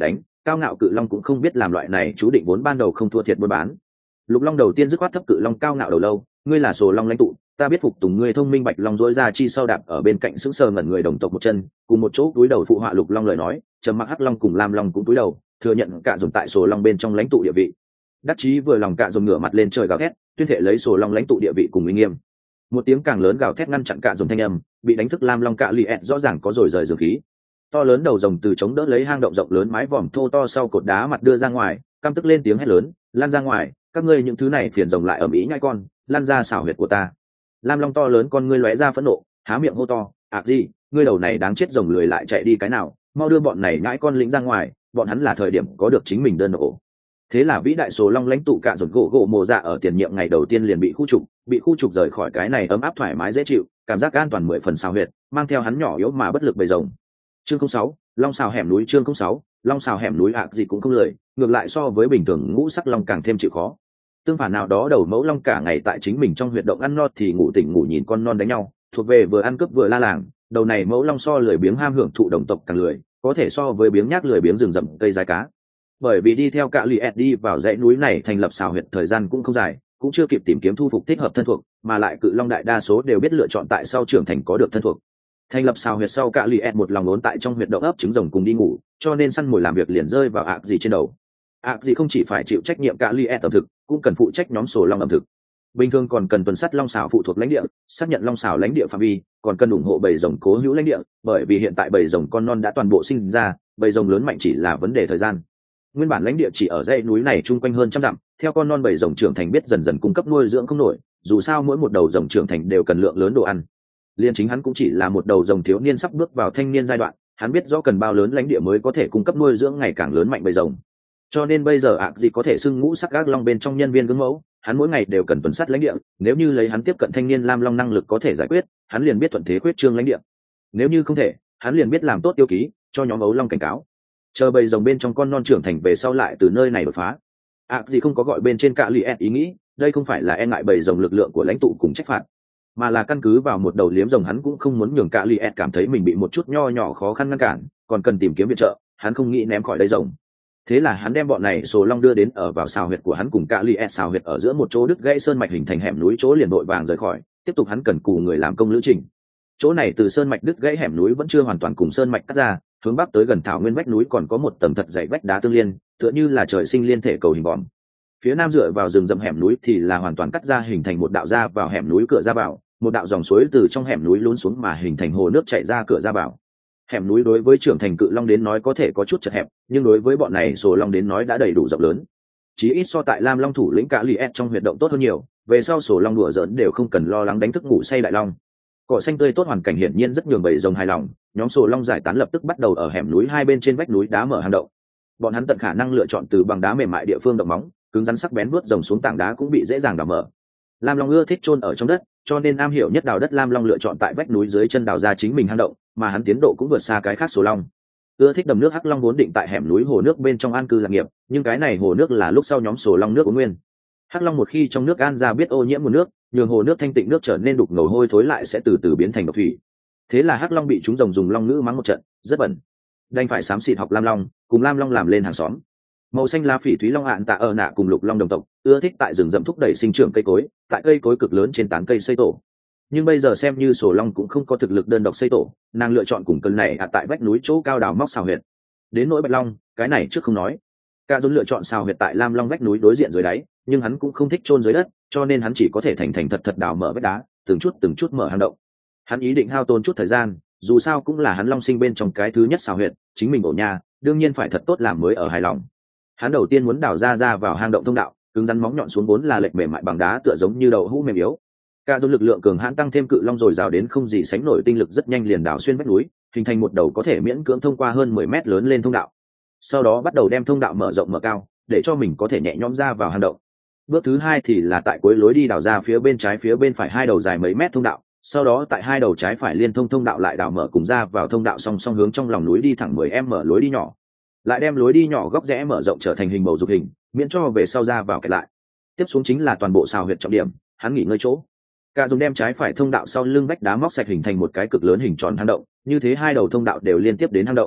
cao ngạo cự long cũng không biết làm loại này chú định vốn ban đầu không thua thiệt buôn bán. Lục long đầu tiên dứt khoát thấp cự long cao ngạo đầu lâu, ngươi là sổ long lãnh tụ, ta biết phục tùng ngươi thông minh. Bạch long dỗi ra chi sau đạp ở bên cạnh sững sờ ngẩn người đồng tộc một chân, cùng một chỗ cúi đầu phụ họa lục long lời nói. Trầm mặc hắc long cùng lam long cũng cúi đầu thừa nhận cả dùng tại sổ long bên trong lãnh tụ địa vị. Đắc chí vừa lòng cả dùng ngửa mặt lên trời gào thét, tuyên thệ lấy sổ long lãnh tụ địa vị cùng uy nghiêm. Một tiếng càng lớn gào thét ngăn chặn cả dùng thanh âm, bị đánh thức lam long cạ lì ẹt rõ ràng có rồi rời dường khí. To lớn đầu rồng từ chống đỡ lấy hang động rộng lớn mái vòm thô to sau cột đá mặt đưa ra ngoài, căm tức lên tiếng hét lớn, lan ra ngoài, các ngươi những thứ này phiền rồng lại ầm ĩ nhai con, lan ra xảo huyệt của ta. Lam long to lớn con ngươi lóe ra phẫn nộ, há miệng hô to, gì, ngươi đầu này đáng chết rồng lười lại chạy đi cái nào, mau đưa bọn này nhãi con lĩnh ra ngoài, bọn hắn là thời điểm có được chính mình đơn độc. Thế là vĩ đại số long lãnh tụ cạ rột gỗ mồ dạ ở tiền nhiệm ngày đầu tiên liền bị khu trục rời khỏi cái này ấm áp thoải mái dễ chịu, cảm giác an toàn 10 phần xào huyệt, mang theo hắn nhỏ yếu mà bất lực bầy rồng. Chương 06, long xào hẻm núi. Chương 06, long xào hẻm núi. Gì cũng không lười, ngược lại so với bình thường ngũ sắc long càng thêm chịu khó. Tương phản nào đó đầu mẫu long cả ngày tại chính mình trong huyệt động ăn no thì ngủ tỉnh ngủ nhìn con non đánh nhau, thuộc về vừa ăn cướp vừa la làng. Đầu này mẫu long so lười biếng ham hưởng thụ đồng tộc càng lười, có thể so với biếng nhác lười biếng rừng rậm cây dài cá. Bởi vì đi theo cạ lì ẹt đi vào dãy núi này thành lập xào huyệt thời gian cũng không dài, cũng chưa kịp tìm kiếm thu phục thích hợp thân thuộc, mà lại cự long đại đa số đều biết lựa chọn tại sau trưởng thành có được thân thuộc. Thành lập xào huyệt sau cạ lì ẹt một lòng ốn tại trong huyệt động ấp trứng rồng cùng đi ngủ, cho nên săn mồi làm việc liền rơi vào gì trên đầu. Gì không chỉ phải chịu trách nhiệm cạ lì ẹt ẩm thực, cũng cần phụ trách nhóm sổ long ẩm thực. Bình thường còn cần tuần sắt long xào phụ thuộc lãnh địa, xác nhận long xào lãnh địa phạm vi, còn cần ủng hộ bầy rồng cố hữu lãnh địa, bởi vì hiện tại bầy rồng con non đã toàn bộ sinh ra, bầy rồng lớn mạnh chỉ là vấn đề thời gian. Nguyên bản lãnh địa chỉ ở dãy núi này chung quanh hơn 100 dặm, theo con non bầy rồng trưởng thành biết dần dần cung cấp nuôi dưỡng không nổi, dù sao mỗi một đầu rồng trưởng thành đều cần lượng lớn đồ ăn. Liên chính hắn cũng chỉ là một đầu rồng thiếu niên sắp bước vào thanh niên giai đoạn, hắn biết rõ cần bao lớn lãnh địa mới có thể cung cấp nuôi dưỡng ngày càng lớn mạnh bầy rồng. Cho nên bây giờ gì có thể xưng ngũ sắc gác long bên trong nhân viên gương mẫu, hắn mỗi ngày đều cần tuần sát lãnh địa, nếu như lấy hắn tiếp cận thanh niên lam long năng lực có thể giải quyết, hắn liền biết thuận thế quyết trương lãnh địa. Nếu như không thể, hắn liền biết làm tốt tiêu ký, cho nhóm ấu long cảnh cáo. Chờ bầy rồng bên trong con non trưởng thành về sau lại từ nơi này đột phá. Gì không có gọi bên trên cạ lì ẹt ý nghĩ, đây không phải là e ngại bầy rồng lực lượng của lãnh tụ cùng trách phạt, mà là căn cứ vào một đầu liếm rồng hắn cũng không muốn nhường cạ lì ẹt cảm thấy mình bị một chút nho nhỏ khó khăn ngăn cản, còn cần tìm kiếm viện trợ, hắn không nghĩ ném khỏi đây rồng. Thế là hắn đem bọn này sổ long đưa đến ở vào xào huyệt của hắn cùng cạ lì ẹt xào huyệt ở giữa một chỗ đứt gãy sơn mạch hình thành hẻm núi, chỗ liền đội vàng rời khỏi, tiếp tục hắn cần cù người làm công lữ trình. Chỗ này từ sơn mạch đứt gãy hẻm núi vẫn chưa hoàn toàn cùng sơn mạch cắt ra, hướng bắc tới gần thảo nguyên vách núi còn có một tầng thật dày vách đá tương liên, tựa như là trời sinh liên thể cầu hình vòm. Phía nam dựa vào rừng rậm hẻm núi thì là hoàn toàn cắt ra hình thành một đạo ra vào hẻm núi cửa ra vào, một đạo dòng suối từ trong hẻm núi lún xuống mà hình thành hồ nước chảy ra cửa ra vào. Hẻm núi đối với trưởng thành cự long đến nói có thể có chút chật hẹp, nhưng đối với bọn này sổ long đến nói đã đầy đủ rộng lớn. Chí ít so tại lam long thủ lĩnh cạ lì ẹt trong huyệt động tốt hơn nhiều, về sau sổ long đùa giỡn đều không cần lo lắng đánh thức ngủ say đại long. Cỏ xanh tươi tốt hoàn cảnh hiển nhiên rất nhường bầy rồng hài lòng, nhóm sổ long giải tán lập tức bắt đầu ở hẻm núi hai bên trên vách núi đá mở hang động. Bọn hắn tận khả năng lựa chọn từ bằng đá mềm mại địa phương động móng, cứng rắn sắc bén vuốt rồng xuống tảng đá cũng bị dễ dàng đào mở. Lam long ưa thích chôn ở trong đất, cho nên am hiểu nhất đào đất lam long lựa chọn tại vách núi dưới chân đào ra chính mình hang động, mà hắn tiến độ cũng vượt xa cái khác sổ long. Ưa thích đầm nước hắc long vốn định tại hẻm núi hồ nước bên trong an cư lạc nghiệp, nhưng cái này hồ nước là lúc sau nhóm sổ long nước uống nguyên. Hắc long một khi trong nước an ra biết ô nhiễm nguồn nước, nhường hồ nước thanh tịnh nước trở nên đục ngầu hôi thối lại sẽ từ từ biến thành độc thủy. Thế là hắc long bị chúng rồng dùng long ngữ mắng một trận, rất bẩn. Đành phải xám xịt học lam long, cùng lam long làm lên hàng xóm. Màu xanh lá phỉ thúy long ạn tạ ở nạ cùng lục long đồng tộc, ưa thích tại rừng rậm thúc đẩy sinh trưởng cây cối, tại cây cối cực lớn trên tán cây xây tổ. Nhưng bây giờ xem như sổ long cũng không có thực lực đơn độc xây tổ, nàng lựa chọn cùng cơn này tại vách núi chỗ cao đào móc xào huyệt. Đến nỗi bạch long, cái này trước không nói. Cả dồn lựa chọn xào huyệt tại lam long vách núi đối diện dưới đáy, nhưng hắn cũng không thích chôn dưới đất, cho nên hắn chỉ có thể thành thật đào mở vách đá, từng chút mở hang động. Hắn ý định hao tốn chút thời gian, dù sao cũng là hắn long sinh bên trong cái thứ nhất xào huyệt, chính mình ổ nhà, đương nhiên phải thật tốt làm mới ở hài lòng. Hắn đầu tiên muốn đào ra vào hang động thông đạo, cứng rắn móng nhọn xuống vốn là lệch mềm mại bằng đá tựa giống như đậu hũ mềm yếu. Cả dồn lực lượng cường hãn tăng thêm cự long rồi rào đến không gì sánh nổi tinh lực rất nhanh liền đào xuyên vách núi, hình thành một đầu có thể miễn cưỡng thông qua hơn 10 mét lớn lên thông đạo. Sau đó bắt đầu đem thông đạo mở rộng mở cao, để cho mình có thể nhẹ nhõm ra vào hang động. Bước thứ hai thì là tại cuối lối đi đào ra phía bên trái phía bên phải hai đầu dài mấy mét thông đạo, sau đó tại hai đầu trái phải liên thông thông đạo lại đào mở cùng ra vào thông đạo song song hướng trong lòng núi đi thẳng 10 m lối đi nhỏ, lại đem lối đi nhỏ góc rẽ mở rộng trở thành hình bầu dục hình, miễn cho về sau ra vào kẹt lại. Tiếp xuống chính là toàn bộ xào huyệt trọng điểm, hắn nghỉ ngơi chỗ. Cả dùng đem trái phải thông đạo sau lưng vách đá móc sạch hình thành một cái cực lớn hình tròn hang động, như thế hai đầu thông đạo đều liên tiếp đến hang động.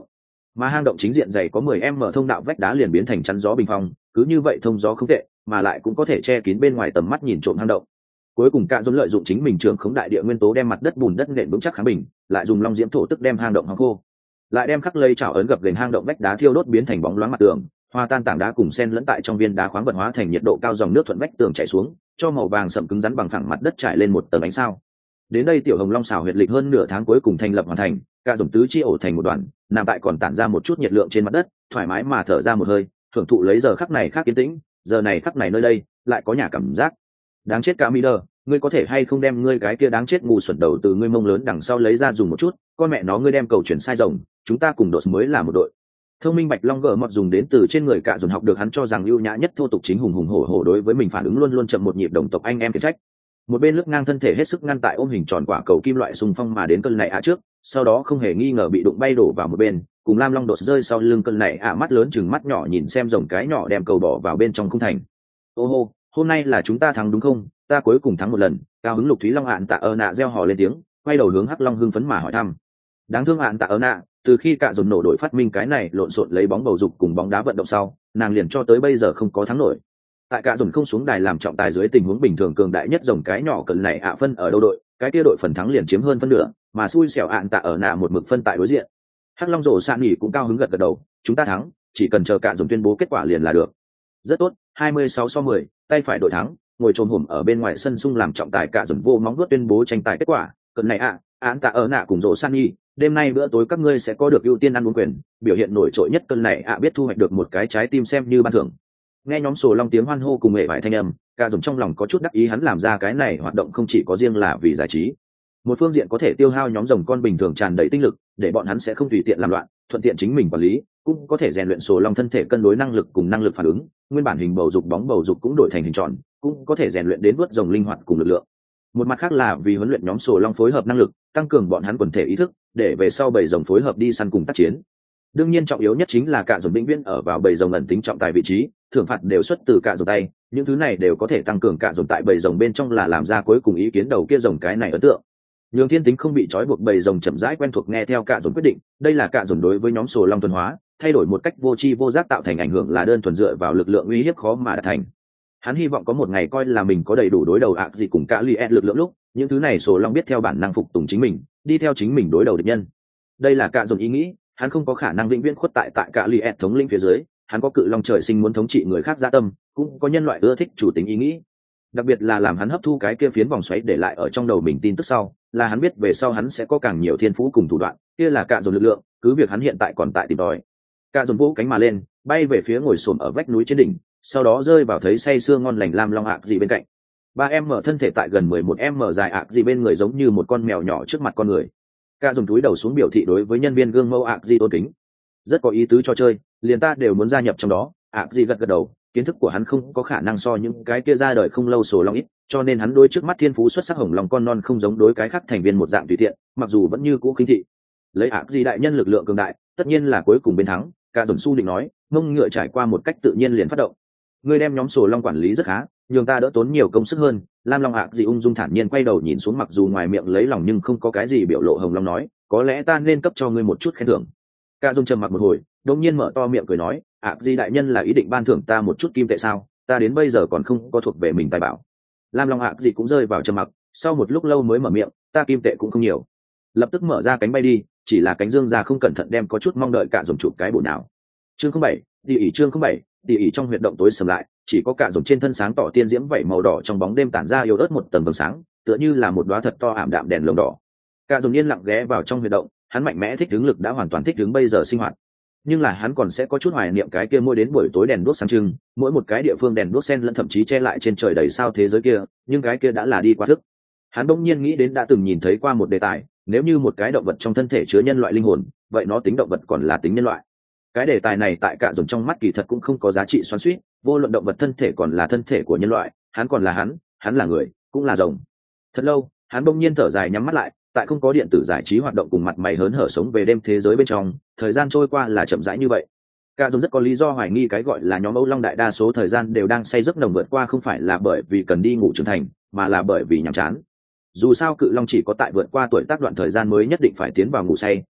mà hang động chính diện dày có 10 m thông đạo vách đá liền biến thành chắn gió bình phong, cứ như vậy thông gió không tệ, mà lại cũng có thể che kín bên ngoài tầm mắt nhìn trộm hang động. Cuối cùng Cạ Dồn lợi dụng chính mình trường khống đại địa nguyên tố đem mặt đất bùn đất nện vững chắc kháng bình, lại dùng long diễm thổ tức đem hang động hong khô, lại đem khắc lây chảo ấn gập gềnh hang động vách đá thiêu đốt biến thành bóng loáng mặt tường, hòa tan tảng đá cùng sen lẫn tại trong viên đá khoáng vật hóa thành nhiệt độ cao, dòng nước thuận vách tường chảy xuống, cho màu vàng sậm cứng rắn bằng phẳng mặt đất trải lên một tầng ánh sao. Đến đây tiểu hồng long xào huyệt lịch hơn nửa tháng cuối cùng thành lập hoàn thành, Cạ Dồn tứ chi ổ thành một đoàn, nằm tại còn tản ra một chút nhiệt lượng trên mặt đất, thoải mái mà thở ra một hơi, thưởng thụ lấy giờ khắc này khác yên tĩnh, giờ này khắc này nơi đây lại có nhà cảm giác. Đáng chết cả Miller, ngươi có thể hay không đem ngươi cái kia đáng chết ngu xuẩn đầu từ ngươi mông lớn đằng sau lấy ra dùng một chút, con mẹ nó ngươi đem cầu chuyển sai rồng, chúng ta cùng đột mới là một đội. Thông minh bạch long gở mọt dùng đến từ trên người Cạ Dồn học được, hắn cho rằng ưu nhã nhất thô tục chính hùng hùng hổ hổ đối với mình phản ứng luôn luôn chậm một nhịp, đồng tộc anh em khiển trách. Một bên lướt ngang thân thể hết sức ngăn tại ôm hình tròn quả cầu kim loại xung phong mà đến cơn này trước, sau đó không hề nghi ngờ bị đụng bay đổ vào một bên, cùng lam long đột rơi sau lưng cơn này mắt lớn chừng mắt nhỏ nhìn xem rồng cái nhỏ đem cầu bỏ vào bên trong không thành. Ô hô, hôm nay là chúng ta thắng đúng không? Ta cuối cùng thắng một lần. Cao hứng Lục Thúy Long tạ ơ nạ reo hò lên tiếng, quay đầu hướng Hắc Long hưng phấn mà hỏi thăm. Đáng thương tạ ơ nạ, từ khi Cạ Dồn nổ đội phát minh cái này lộn xộn lấy bóng bầu dục cùng bóng đá vận động sau, nàng liền cho tới bây giờ không có thắng nổi. Tại Cạ Dồn không xuống đài làm trọng tài dưới tình huống bình thường, cường đại nhất rồng cái nhỏ cận này phân ở đâu đội, cái kia đội phần thắng liền chiếm hơn phân nửa, mà xui xẻo tạ ơ nạ một mực phân tại đối diện. Hắc Long rổ sạn nghỉ cũng cao hứng gật gật đầu, chúng ta thắng, chỉ cần chờ Cạ Dồn tuyên bố kết quả liền là được. Rất tốt, 26-10, tay phải đội thắng. Ngồi trồm hổm ở bên ngoài sân sung làm trọng tài Cạ Dồn vô móng vuốt tuyên bố tranh tài kết quả. Cận này tạ ơ nạ cùng rổ sạn nghỉ, đêm nay bữa tối các ngươi sẽ có được ưu tiên ăn uống quyền, biểu hiện nổi trội nhất cơn này biết thu hoạch được một cái trái tim xem như ban thưởng. Nghe nhóm sổ long tiếng hoan hô cùng hệ vải thanh âm, Cạ Dồn trong lòng có chút đắc ý, hắn làm ra cái này hoạt động không chỉ có riêng là vì giải trí, một phương diện có thể tiêu hao nhóm rồng con bình thường tràn đầy tinh lực để bọn hắn sẽ không tùy tiện làm loạn, thuận tiện chính mình quản lý, cũng có thể rèn luyện sổ long thân thể cân đối năng lực cùng năng lực phản ứng, nguyên bản hình bầu dục bóng bầu dục cũng đổi thành hình tròn, cũng có thể rèn luyện đến vuốt rồng linh hoạt cùng lực lượng. Một mặt khác là vì huấn luyện nhóm sổ long phối hợp năng lực, tăng cường bọn hắn quần thể ý thức, để về sau bầy rồng phối hợp đi săn cùng tác chiến. Đương nhiên trọng yếu nhất chính là Cạ Dồn vĩnh viễn ở vào bầy rồng ẩn tính trọng tài vị trí, thưởng phạt đều xuất từ Cạ Dồn tay, những thứ này đều có thể tăng cường Cạ Dồn tại bầy rồng bên trong là làm ra cuối cùng ý kiến đầu kia rồng cái này ấn tượng. Nhường thiên tính không bị trói buộc bầy rồng chậm rãi quen thuộc nghe theo Cạ Dồn quyết định, đây là Cạ Dồn đối với nhóm sổ long tuần hóa, thay đổi một cách vô tri vô giác tạo thành ảnh hưởng là đơn thuần dựa vào lực lượng uy hiếp khó mà đạt thành. Hắn hy vọng có một ngày coi là mình có đầy đủ đối đầu gì cùng cả liệt lực lượng lúc, những thứ này sổ long biết theo bản năng phục tùng chính mình, đi theo chính mình đối đầu địch nhân. Đây là Cạ Dồn ý nghĩ, hắn không có khả năng vĩnh viễn khuất tại cả liệt thống lĩnh phía dưới, hắn có cự long trời sinh muốn thống trị người khác dã tâm, cũng có nhân loại ưa thích chủ tính ý nghĩ. Đặc biệt là làm hắn hấp thu cái kia phiến vòng xoáy để lại ở trong đầu mình tin tức sau, là hắn biết về sau hắn sẽ có càng nhiều thiên phú cùng thủ đoạn, kia là Cạ Dồn lực lượng, cứ việc hắn hiện tại còn tại tìm tòi. Cạ Dồn vỗ cánh mà lên, bay về phía ngồi xổm ở vách núi trên đỉnh, sau đó rơi vào thấy say sưa ngon lành lam long gì bên cạnh. 3m thân thể tại gần 11m dài gì bên người giống như một con mèo nhỏ trước mặt con người. Cạ Dồn túi đầu xuống biểu thị đối với nhân viên gương mẫu gì tôn kính. Rất có ý tứ cho chơi, liền ta đều muốn gia nhập trong đó. Gì gật gật đầu, kiến thức của hắn không có khả năng so những cái kia ra đời không lâu sổ long ít, cho nên hắn đối trước mắt thiên phú xuất sắc hồng lòng con non không giống đối cái khác thành viên một dạng tùy tiện, mặc dù vẫn như cũ khinh thị. Lấy gì đại nhân lực lượng cường đại, tất nhiên là cuối cùng bên thắng. Cạ Dồn su định nói, mông ngựa trải qua một cách tự nhiên liền phát động. Ngươi đem nhóm sổ long quản lý rất khá, nhường ta đỡ tốn nhiều công sức hơn. Lam long gì ung dung thản nhiên quay đầu nhìn xuống, mặc dù ngoài miệng lấy lòng nhưng không có cái gì biểu lộ hồng long nói, có lẽ ta nên cấp cho ngươi một chút khen thưởng. Cạ Dồn trầm mặc một hồi, đột nhiên mở to miệng cười nói, gì đại nhân là ý định ban thưởng ta một chút kim tệ sao? Ta đến bây giờ còn không có thuộc về mình tài bảo. Lam long gì cũng rơi vào trầm mặc, sau một lúc lâu mới mở miệng, ta kim tệ cũng không nhiều. Lập tức mở ra cánh bay đi, chỉ là cánh dương ra không cẩn thận đem có chút mong đợi Cạ Dồn chụp cái bổ nào. Chương 07, chương 07, trong huyệt động tối sầm lại, chỉ có Cạ Dồn trên thân sáng tỏ tiên diễm vảy màu đỏ trong bóng đêm tản ra yếu ớt một tầng vầng sáng, tựa như là một đóa thật to ảm đạm đèn lồng đỏ. Cạ Dồn yên lặng ghé vào trong huyệt động, hắn mạnh mẽ thích ứng lực đã hoàn toàn thích ứng bây giờ sinh hoạt, nhưng là hắn còn sẽ có chút hoài niệm cái kia mỗi đến buổi tối đèn đuốc sáng trưng, mỗi một cái địa phương đèn đuốc sen lẫn thậm chí che lại trên trời đầy sao thế giới kia, nhưng cái kia đã là đi qua thức. Hắn bỗng nhiên nghĩ đến đã từng nhìn thấy qua một đề tài, nếu như một cái động vật trong thân thể chứa nhân loại linh hồn, vậy nó tính động vật còn là tính nhân loại? Cái đề tài này tại Cạ Dồn trong mắt kỳ thật cũng không có giá trị xoắn xuýt, vô luận động vật thân thể còn là thân thể của nhân loại, hắn còn là hắn là người, cũng là rồng. Thật lâu, hắn bỗng nhiên thở dài nhắm mắt lại, tại không có điện tử giải trí hoạt động cùng mặt mày hớn hở sống về đêm thế giới bên trong, thời gian trôi qua là chậm rãi như vậy. Cạ Dồn rất có lý do hoài nghi cái gọi là nhóm Âu Long đại đa số thời gian đều đang say giấc nồng vượt qua không phải là bởi vì cần đi ngủ trưởng thành, mà là bởi vì nhàm chán. Dù sao cự long chỉ có tại vượt qua tuổi tác đoạn thời gian mới nhất định phải tiến vào ngủ say,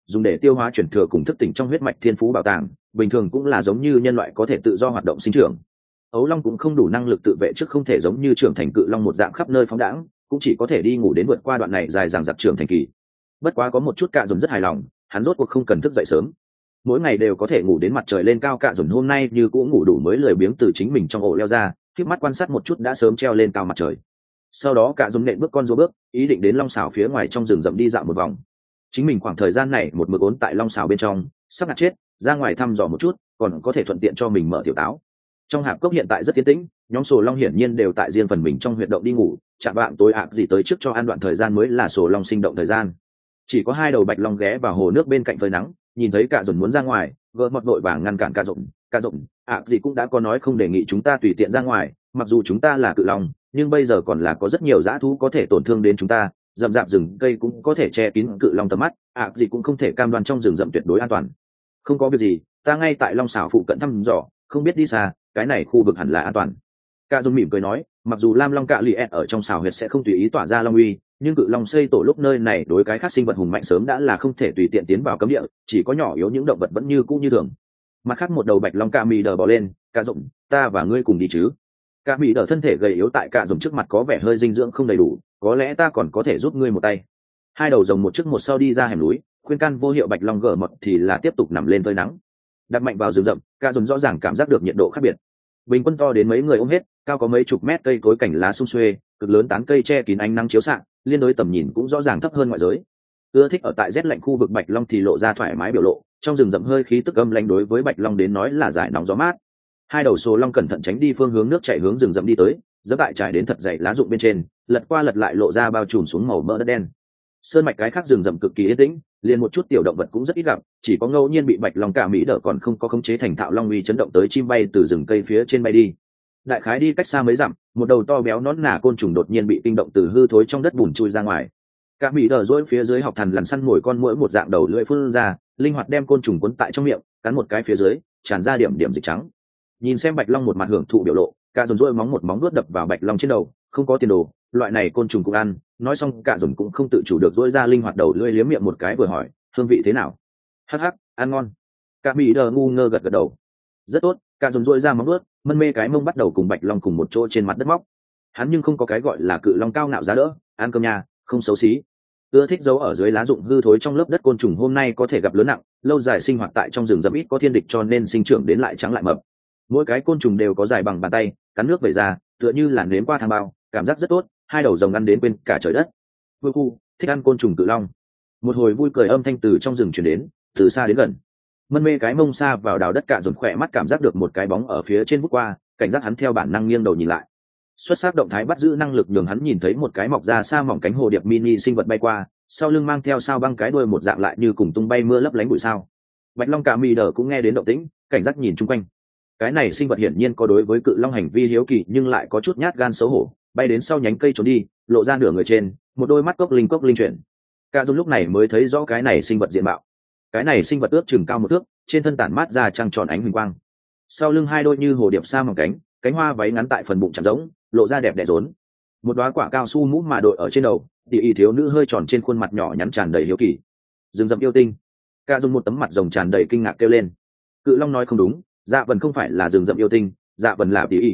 dùng để tiêu hóa chuyển thừa cùng thức tỉnh trong huyết mạch thiên phú bảo tàng, bình thường cũng là giống như nhân loại có thể tự do hoạt động sinh trưởng. Ấu long cũng không đủ năng lực tự vệ trước, không thể giống như trưởng thành cự long một dạng khắp nơi phóng đãng, cũng chỉ có thể đi ngủ đến vượt qua đoạn này dài dằng dặc trưởng thành kỳ. Bất quá có một chút Cạ Dồn rất hài lòng, hắn rốt cuộc không cần thức dậy sớm, mỗi ngày đều có thể ngủ đến mặt trời lên cao. Cạ Dồn hôm nay như cũng ngủ đủ mới lười biếng từ chính mình trong ổ leo ra, khép mắt quan sát một chút đã sớm treo lên cao mặt trời. Sau đó Cạ Dồn nện bước con rùa bước, ý định đến long xảo phía ngoài trong rừng rậm đi dạo một vòng. Chính mình khoảng thời gian này một mực ốn tại long xảo bên trong, sắp ngạt chết, ra ngoài thăm dò một chút, còn có thể thuận tiện cho mình mở tiểu táo. Trong hạp cốc hiện tại rất yên tĩnh, nhóm sổ long hiển nhiên đều tại riêng phần mình trong huyệt động đi ngủ, chạm vạng tối gì tới trước cho ăn đoạn thời gian mới là sổ long sinh động thời gian. Chỉ có hai đầu bạch long ghé vào hồ nước bên cạnh phơi nắng, nhìn thấy Cạ Dồn muốn ra ngoài, gỡ mọt vội vàng ngăn cản Cạ Dồn, gì cũng đã có nói không đề nghị chúng ta tùy tiện ra ngoài, mặc dù chúng ta là cự long, nhưng bây giờ còn là có rất nhiều dã thú có thể tổn thương đến chúng ta, rậm rạp rừng cây cũng có thể che kín cự long tầm mắt, gì cũng không thể cam đoan trong rừng rậm tuyệt đối an toàn. Không có việc gì, ta ngay tại long xảo phụ cận thăm dò, không biết đi xa, cái này khu vực hẳn là an toàn. Cạ Dồn mỉm cười nói, mặc dù lam long cạ liệt ở trong xảo huyệt sẽ không tùy ý tỏa ra long uy, nhưng cự long xây tổ lúc nơi này đối cái khác sinh vật hùng mạnh sớm đã là không thể tùy tiện tiến vào cấm địa, chỉ có nhỏ yếu những động vật vẫn như cũ như thường. Mặt khác một đầu bạch long Cạ Mị Đờ bỏ lên, Cạ Dồn, ta và ngươi cùng đi chứ? Cạ Mị Đờ thân thể gầy yếu tại Cạ Dồn trước mặt có vẻ hơi dinh dưỡng không đầy đủ, có lẽ ta còn có thể giúp ngươi một tay. Hai đầu rồng một trước một sau đi ra hẻm núi, khuyên can vô hiệu bạch long gở mật thì là tiếp tục nằm lên phơi nắng. Đặt mạnh vào rừng rậm, Cạ Dồn rõ ràng cảm giác được nhiệt độ khác biệt. Bình quân to đến mấy người ôm hết, cao có mấy chục mét cây cối cảnh lá sum xuê, cực lớn tán cây che kín ánh nắng chiếu xạ, liên đối tầm nhìn cũng rõ ràng thấp hơn ngoại giới. Ưa thích ở tại rét lạnh khu vực bạch long thì lộ ra thoải mái biểu lộ, trong rừng rậm hơi khí tức âm lãnh đối với bạch long đến nói là giải nóng gió mát. Hai đầu sồ long cẩn thận tránh đi phương hướng nước chảy hướng rừng rậm đi tới, dẫm tại trải đến thật dày lá rụng bên trên, lật qua lật lại lộ ra bao trùm xuống màu mỡ đất đen. Sơn mạch cái khác rừng rậm cực kỳ yên tĩnh, liền một chút tiểu động vật cũng rất ít gặp, chỉ có ngẫu nhiên bị bạch long Cạ Mị Đờ còn không có khống chế thành thạo long uy chấn động tới chim bay từ rừng cây phía trên bay đi. Đại khái đi cách xa mấy dặm, một đầu to béo nón nà côn trùng đột nhiên bị kinh động từ hư thối trong đất bùn chui ra ngoài. Cạ Mị Đờ dỗi phía dưới học thần lằn săn mồi con muỗi một dạng đầu lưỡi phun ra, linh hoạt đem côn trùng cuốn tại trong miệng, cắn một cái phía dưới, tràn ra điểm điểm dịch trắng. Nhìn xem bạch long một mặt hưởng thụ biểu lộ, Cạ Dồn dỗi móng một móng nuốt đập vào bạch long trên đầu, không có tiền đồ, loại này côn trùng cũng ăn. Nói xong Cạ Dồn cũng không tự chủ được dỗi ra linh hoạt đầu lưỡi liếm miệng một cái vừa hỏi, hương vị thế nào? Hắc hắc, ăn ngon. Cạ Mị Đờ ngu ngơ gật gật đầu. Rất tốt. Cạ Dồn dỗi ra móng nuốt, mân mê cái mông bắt đầu cùng bạch long cùng một chỗ trên mặt đất móc. Hắn nhưng không có cái gọi là cự long cao ngạo giá đỡ, ăn cơm nhà, không xấu xí. Ưa thích giấu ở dưới lá rụng hư thối trong lớp đất côn trùng hôm nay có thể gặp lớn nặng, lâu dài sinh hoạt tại trong rừng rậm ít có thiên địch cho nên sinh trưởng đến lại trắng lại mập. Mỗi cái côn trùng đều có dài bằng bàn tay, cắn nước về ra, tựa như là nếm qua thang bao, cảm giác rất tốt. Hai đầu rồng ăn đến quên cả trời đất. Vui khu, thích ăn côn trùng cự long. Một hồi vui cười âm thanh từ trong rừng truyền đến, từ xa đến gần. Mân mê cái mông xa vào đào đất, Cạ Dồn khỏe mắt cảm giác được một cái bóng ở phía trên vút qua, cảnh giác hắn theo bản năng nghiêng đầu nhìn lại. Xuất sắc động thái bắt giữ năng lực nhường hắn nhìn thấy một cái mọc ra xa mỏng cánh hồ điệp mini sinh vật bay qua, sau lưng mang theo sao băng cái đuôi một dạng lại như cùng tung bay mưa lấp lánh bụi sao. Bạch long Cạ Mị Đờ cũng nghe đến động tĩnh, cảnh giác nhìn chung quanh. Cái này sinh vật hiển nhiên có đối với cự long hành vi hiếu kỳ nhưng lại có chút nhát gan xấu hổ, bay đến sau nhánh cây trốn đi, lộ ra nửa người trên, một đôi mắt cốc linh chuyển. Cạ Dồn lúc này mới thấy rõ cái này sinh vật diện mạo. Cái này sinh vật ước chừng cao một thước, trên thân tản mát ra trăng tròn ánh huỳnh quang. Sau lưng hai đôi như hồ điệp sa mỏng cánh, cánh hoa váy ngắn tại phần bụng chạm giống, lộ ra đẹp đẽ rốn. Một đóa quả cao su mũ mà đội ở trên đầu, tỷ thiếu nữ hơi tròn trên khuôn mặt nhỏ nhắn tràn đầy hiếu kỳ. Rừng rậm yêu tinh. Cạ Dồn một tấm mặt rồng tràn đầy kinh ngạc kêu lên. Cự long nói không đúng, Dạ Vần không phải là rừng rậm yêu tinh, Dạ Vần là tỷ.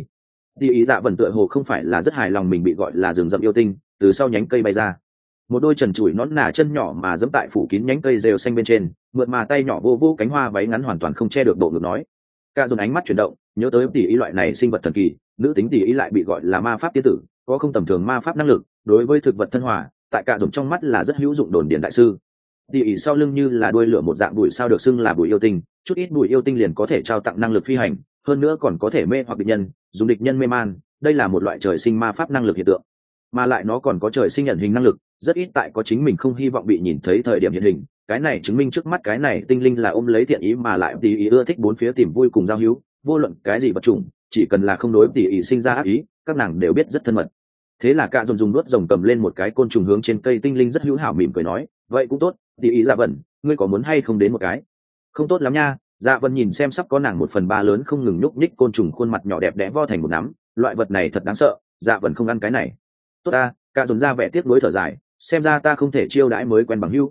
Dạ Vần tựa hồ không phải là rất hài lòng mình bị gọi là rừng rậm yêu tinh, từ sau nhánh cây bay ra. Một đôi trần trụi nón nà chân nhỏ mà giẫm tại phủ kín nhánh cây rêu xanh bên trên, mượt mà tay nhỏ vô vô cánh hoa váy ngắn hoàn toàn không che được bộ ngực nói. Cạ Dồn ánh mắt chuyển động, nhớ tới tỷ ý loại này sinh vật thần kỳ, nữ tính tỷ ý lại bị gọi là ma pháp tiên tử, có không tầm thường ma pháp năng lực, đối với thực vật thân hòa, tại Cạ Dồn trong mắt là rất hữu dụng đồn điền đại sư. Tỷ ý sau lưng như là đuôi lửa một dạng bụi sao được xưng là bụi yêu tinh, chút ít bụi yêu tinh liền có thể trao tặng năng lực phi hành, hơn nữa còn có thể mê hoặc địch nhân, dùng địch nhân mê man, đây là một loại trời sinh ma pháp năng lực hiện tượng. Mà lại nó còn có trời sinh nhận hình năng lực, rất ít tại có chính mình không hy vọng bị nhìn thấy thời điểm hiện hình, cái này chứng minh trước mắt cái này tinh linh là ôm lấy thiện ý mà lại tỷ ý ưa thích bốn phía tìm vui cùng giao hữu, vô luận cái gì vật chủng, chỉ cần là không đối tỷ ý sinh ra ác ý, các nàng đều biết rất thân mật. Thế là Cạ Dồn dùng đuốt rồng cầm lên một cái côn trùng hướng trên cây tinh linh rất hữu hảo mỉm cười nói, vậy cũng tốt, tỷ ý Dạ Vần, ngươi có muốn hay không đến một cái? Không tốt lắm nha. Dạ Vần nhìn xem sắp có nàng 1/3 lớn không ngừng nhúc nhích côn trùng khuôn mặt nhỏ đẹp đẽ vo thành một nắm, loại vật này thật đáng sợ, Dạ Vần không ăn cái này. Tốt ta, Cạ Dồn ra vẻ tiếc nuối thở dài, xem ra ta không thể chiêu đãi mới quen bằng hữu.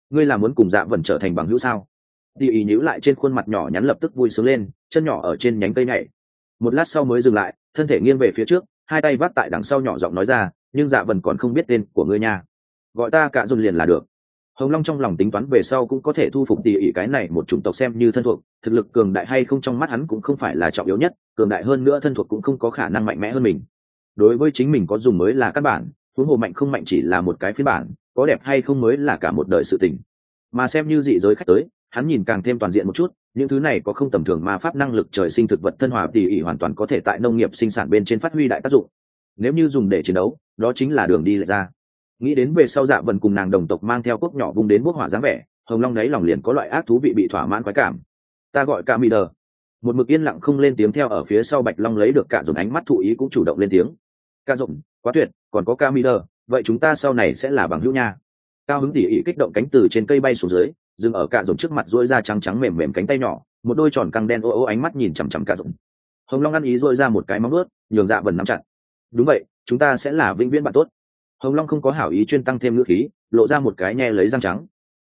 ngươi là muốn cùng Dạ Vần trở thành bằng hữu sao? Tỷ ý nhíu lại trên khuôn mặt nhỏ nhắn lập tức vui sướng lên, chân nhỏ ở trên nhánh cây nhảy. Một lát sau mới dừng lại, thân thể nghiêng về phía trước, hai tay vác tại đằng sau nhỏ giọng nói ra, nhưng Dạ Vần còn không biết tên của ngươi nha, gọi ta cả dồn liền là được. Hồng Long trong lòng tính toán về sau cũng có thể thu phục tỷ ỷ cái này một chủng tộc xem như thân thuộc, thực lực cường đại hay không trong mắt hắn cũng không phải là trọng yếu nhất, cường đại hơn nữa thân thuộc cũng không có khả năng mạnh mẽ hơn mình. Đối với chính mình có dùng mới là căn bản, huống hồ mạnh không mạnh chỉ là một cái phiên bản, có đẹp hay không mới là cả một đời sự tình. Mà xem như dị giới khách tới, hắn nhìn càng thêm toàn diện một chút, những thứ này có không tầm thường ma pháp năng lực trời sinh thực vật thân hòa tỷ ỷ hoàn toàn có thể tại nông nghiệp sinh sản bên trên phát huy đại tác dụng. Nếu như dùng để chiến đấu, đó chính là đường đi lệch ra. Nghĩ đến về sau Dạ Vần cùng nàng đồng tộc mang theo quốc nhỏ vung đến bốc hỏa dáng vẻ, Hồng Long đấy lòng liền có loại ác thú vị bị thỏa mãn khoái cảm. Ta gọi cả mì đờ. Một mực yên lặng không lên tiếng theo ở phía sau Bạch Long lấy được cả dồn ánh mắt thụ ý cũng chủ động lên tiếng. Ca rộng, quá tuyệt, còn có ca mì đờ, vậy chúng ta sau này sẽ là bằng hữu nha. Cao hứng tỉ ỉ kích động cánh từ trên cây bay xuống dưới, dừng ở cả rộng trước mặt duỗi ra trắng trắng mềm mềm cánh tay nhỏ, một đôi tròn căng đen ô ô ánh mắt nhìn chằm chằm cả rộng. Hồng Long ăn ý duỗi ra một cái móng vuốt, nhường Dạ Vần nắm chặt. Đúng vậy, chúng ta sẽ là vĩnh viễn bạn tốt. Hồng Long không có hảo ý chuyên tăng thêm ngữ khí, lộ ra một cái nhe lấy răng trắng.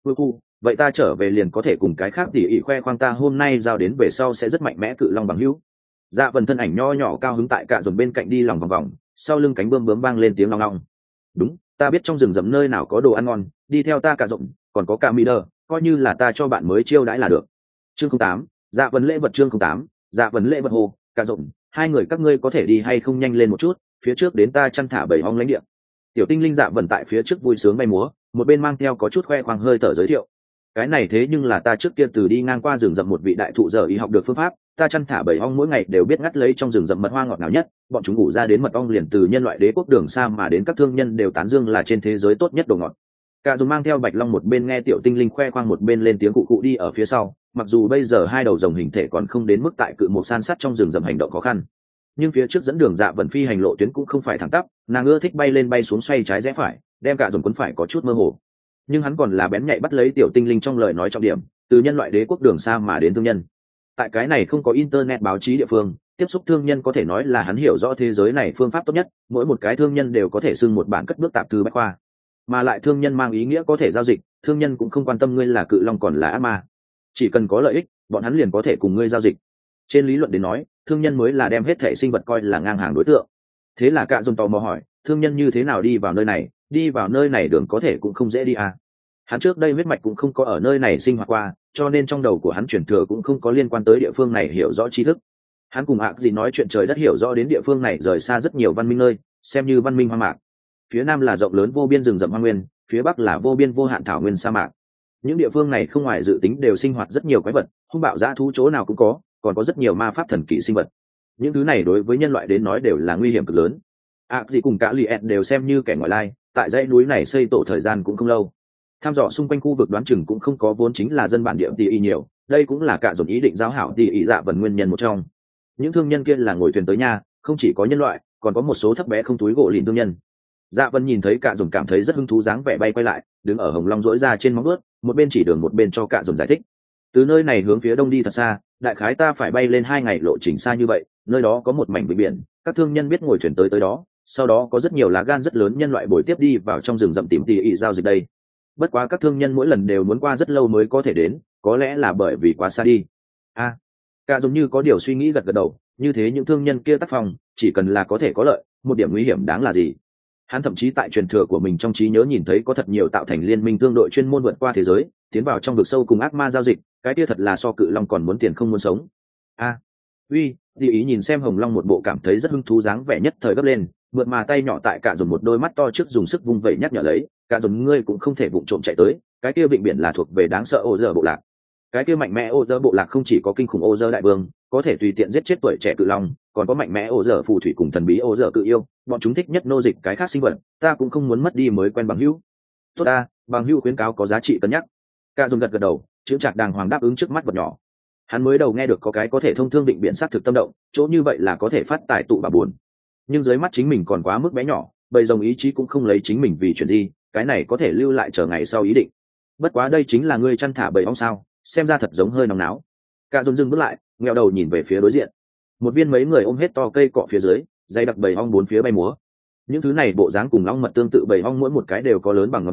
Vậy ta trở về liền có thể cùng cái khác tỉ ỉ khoe khoang ta hôm nay giao đến về sau sẽ rất mạnh mẽ cự long bằng hữu. Dạ Vần thân ảnh nho nhỏ cao hứng tại cả dồn bên cạnh đi lòng vòng vòng, sau lưng cánh bươm bướm vang lên tiếng long long. Đúng, ta biết trong rừng rậm nơi nào có đồ ăn ngon, đi theo ta cả rộng, còn có cả mỹ đờ, coi như là ta cho bạn mới chiêu đãi là được. Chương 08, Dạ Vần lễ vật chương 08, Dạ Vần lễ vật hồ, cả rộng, hai người các ngươi có thể đi hay không nhanh lên một chút, phía trước đến ta chăn thả bầy ong lãnh địa. Tiểu tinh linh Dạ Vần tại phía trước vui sướng bay múa, một bên mang theo có chút khoe khoang hơi thở giới thiệu. Cái này thế nhưng là ta trước kia từ đi ngang qua rừng rậm một vị đại thụ giờ ý học được phương pháp, ta chăn thả bầy ong mỗi ngày đều biết ngắt lấy trong rừng rậm mật hoa ngọt ngào nhất, bọn chúng ngủ ra đến mật ong liền từ nhân loại đế quốc đường xa mà đến các thương nhân đều tán dương là trên thế giới tốt nhất đồ ngọt. Cả dùng mang theo Bạch Long một bên nghe tiểu tinh linh khoe khoang một bên lên tiếng cụ cụ đi ở phía sau, mặc dù bây giờ hai đầu rồng hình thể còn không đến mức tại cự một san sát trong rừng rậm hành động khó khăn, nhưng phía trước dẫn đường Dạ Vần phi hành lộ tuyến cũng không phải thẳng tắp, nàng ưa thích bay lên bay xuống xoay trái rẽ phải, đem cả dồn cuốn phải có chút mơ hồ. Nhưng hắn còn là bén nhạy bắt lấy tiểu tinh linh trong lời nói trọng điểm, từ nhân loại đế quốc đường xa mà đến thương nhân. Tại cái này không có internet báo chí địa phương, tiếp xúc thương nhân có thể nói là hắn hiểu rõ thế giới này phương pháp tốt nhất, mỗi một cái thương nhân đều có thể xưng một bản cất bước tạp thư bách khoa. Mà lại thương nhân mang ý nghĩa có thể giao dịch, thương nhân cũng không quan tâm ngươi là cự long còn là ác ma. Chỉ cần có lợi ích, bọn hắn liền có thể cùng ngươi giao dịch. Trên lý luận đến nói, thương nhân mới là đem hết thể sinh vật coi là ngang hàng đối tượng. Thế là cả dồn tò mò hỏi, thương nhân như thế nào đi vào nơi này, đi vào nơi này đường có thể cũng không dễ đi à. Hắn trước đây huyết mạch cũng không có ở nơi này sinh hoạt qua, cho nên trong đầu của hắn truyền thừa cũng không có liên quan tới địa phương này hiểu rõ tri thức. Hắn cùng Ác gì nói chuyện trời đất hiểu rõ đến địa phương này rời xa rất nhiều văn minh nơi, xem như văn minh hoang mạc. Phía nam là rộng lớn vô biên rừng rậm hoang nguyên, phía bắc là vô biên vô hạn thảo nguyên sa mạc. Những địa phương này không ngoài dự tính đều sinh hoạt rất nhiều quái vật, hung bạo dã thú chỗ nào cũng có, còn có rất nhiều ma pháp thần kỳ sinh vật. Những thứ này đối với nhân loại đến nói đều là nguy hiểm cực lớn. Ác gì cùng cả Liệt đều xem như kẻ ngoại lai, tại dãy núi này xây tổ thời gian cũng không lâu. Tham dò xung quanh khu vực đoán chừng cũng không có vốn chính là dân bản địa tỷ y nhiều, đây cũng là cả dồn ý định giáo hảo tỷ y Dạ Vần nguyên nhân một trong. Những thương nhân kia là ngồi thuyền tới nha, không chỉ có nhân loại, còn có một số thấp bé không túi gỗ lìn thương nhân. Dạ Vân nhìn thấy cả dồn cảm thấy rất hứng thú dáng vẻ bay quay lại, đứng ở Hồng Long rỗi ra trên móng vuốt, một bên chỉ đường một bên cho cả dồn giải thích. Từ nơi này hướng phía đông đi thật xa, đại khái ta phải bay lên 2 ngày lộ trình xa như vậy, nơi đó có một mảnh vịnh biển, các thương nhân biết ngồi thuyền tới đó, sau đó có rất nhiều lá gan rất lớn nhân loại bồi tiếp đi vào trong rừng rậm tìm tỷ y giao dịch đây. Bất quá các thương nhân mỗi lần đều muốn qua rất lâu mới có thể đến, có lẽ là bởi vì quá xa đi. Cả giống như có điều suy nghĩ gật gật đầu, như thế những thương nhân kia tác phong, chỉ cần là có thể có lợi, một điểm nguy hiểm đáng là gì. Hắn thậm chí tại truyền thừa của mình trong trí nhớ nhìn thấy có thật nhiều tạo thành liên minh thương đội chuyên môn vượt qua thế giới, tiến vào trong vực sâu cùng ác ma giao dịch, cái kia thật là so cự long còn muốn tiền không muốn sống. Đi ý nhìn xem Hồng Long một bộ cảm thấy rất hứng thú dáng vẻ nhất thời gấp lên, mượt mà tay nhỏ tại cả dùng một đôi mắt to trước dùng sức vung vẩy nhắc nhở lấy, cả dùng ngươi cũng không thể vụng trộm chạy tới, cái kia vịnh biển là thuộc về đáng sợ ô dơ bộ lạc. Cái kia mạnh mẽ ô dơ bộ lạc không chỉ có kinh khủng ô dơ đại vương, có thể tùy tiện giết chết tuổi trẻ cự long, còn có mạnh mẽ ô dơ phù thủy cùng thần bí ô dơ cự yêu, bọn chúng thích nhất nô dịch cái khác sinh vật, ta cũng không muốn mất đi mới quen bằng hữu. Tốt ta, bằng hữu khuyến cáo có giá trị cân nhắc. Cả dùng gật gật đầu, chữ chạc đàng hoàng đáp ứng trước mắt vật nhỏ. Hắn mới đầu nghe được có cái có thể thông thương định biện sát thực tâm động, chỗ như vậy là có thể phát tài tụ bà buồn, nhưng dưới mắt chính mình còn quá mức bé nhỏ, bầy rồng ý chí cũng không lấy chính mình vì chuyện gì, cái này có thể lưu lại chờ ngày sau ý định. Bất quá đây chính là ngươi chăn thả bầy ong sao, xem ra thật giống hơi nóng náo. Cả dồn dừng bước lại, ngheo đầu nhìn về phía đối diện, một viên mấy người ôm hết to cây cọ phía dưới, dày đặc bầy ong bốn phía bay múa. Những thứ này bộ dáng cùng long mật tương tự bầy ong mỗi một cái đều có lớn bằng ngón cái,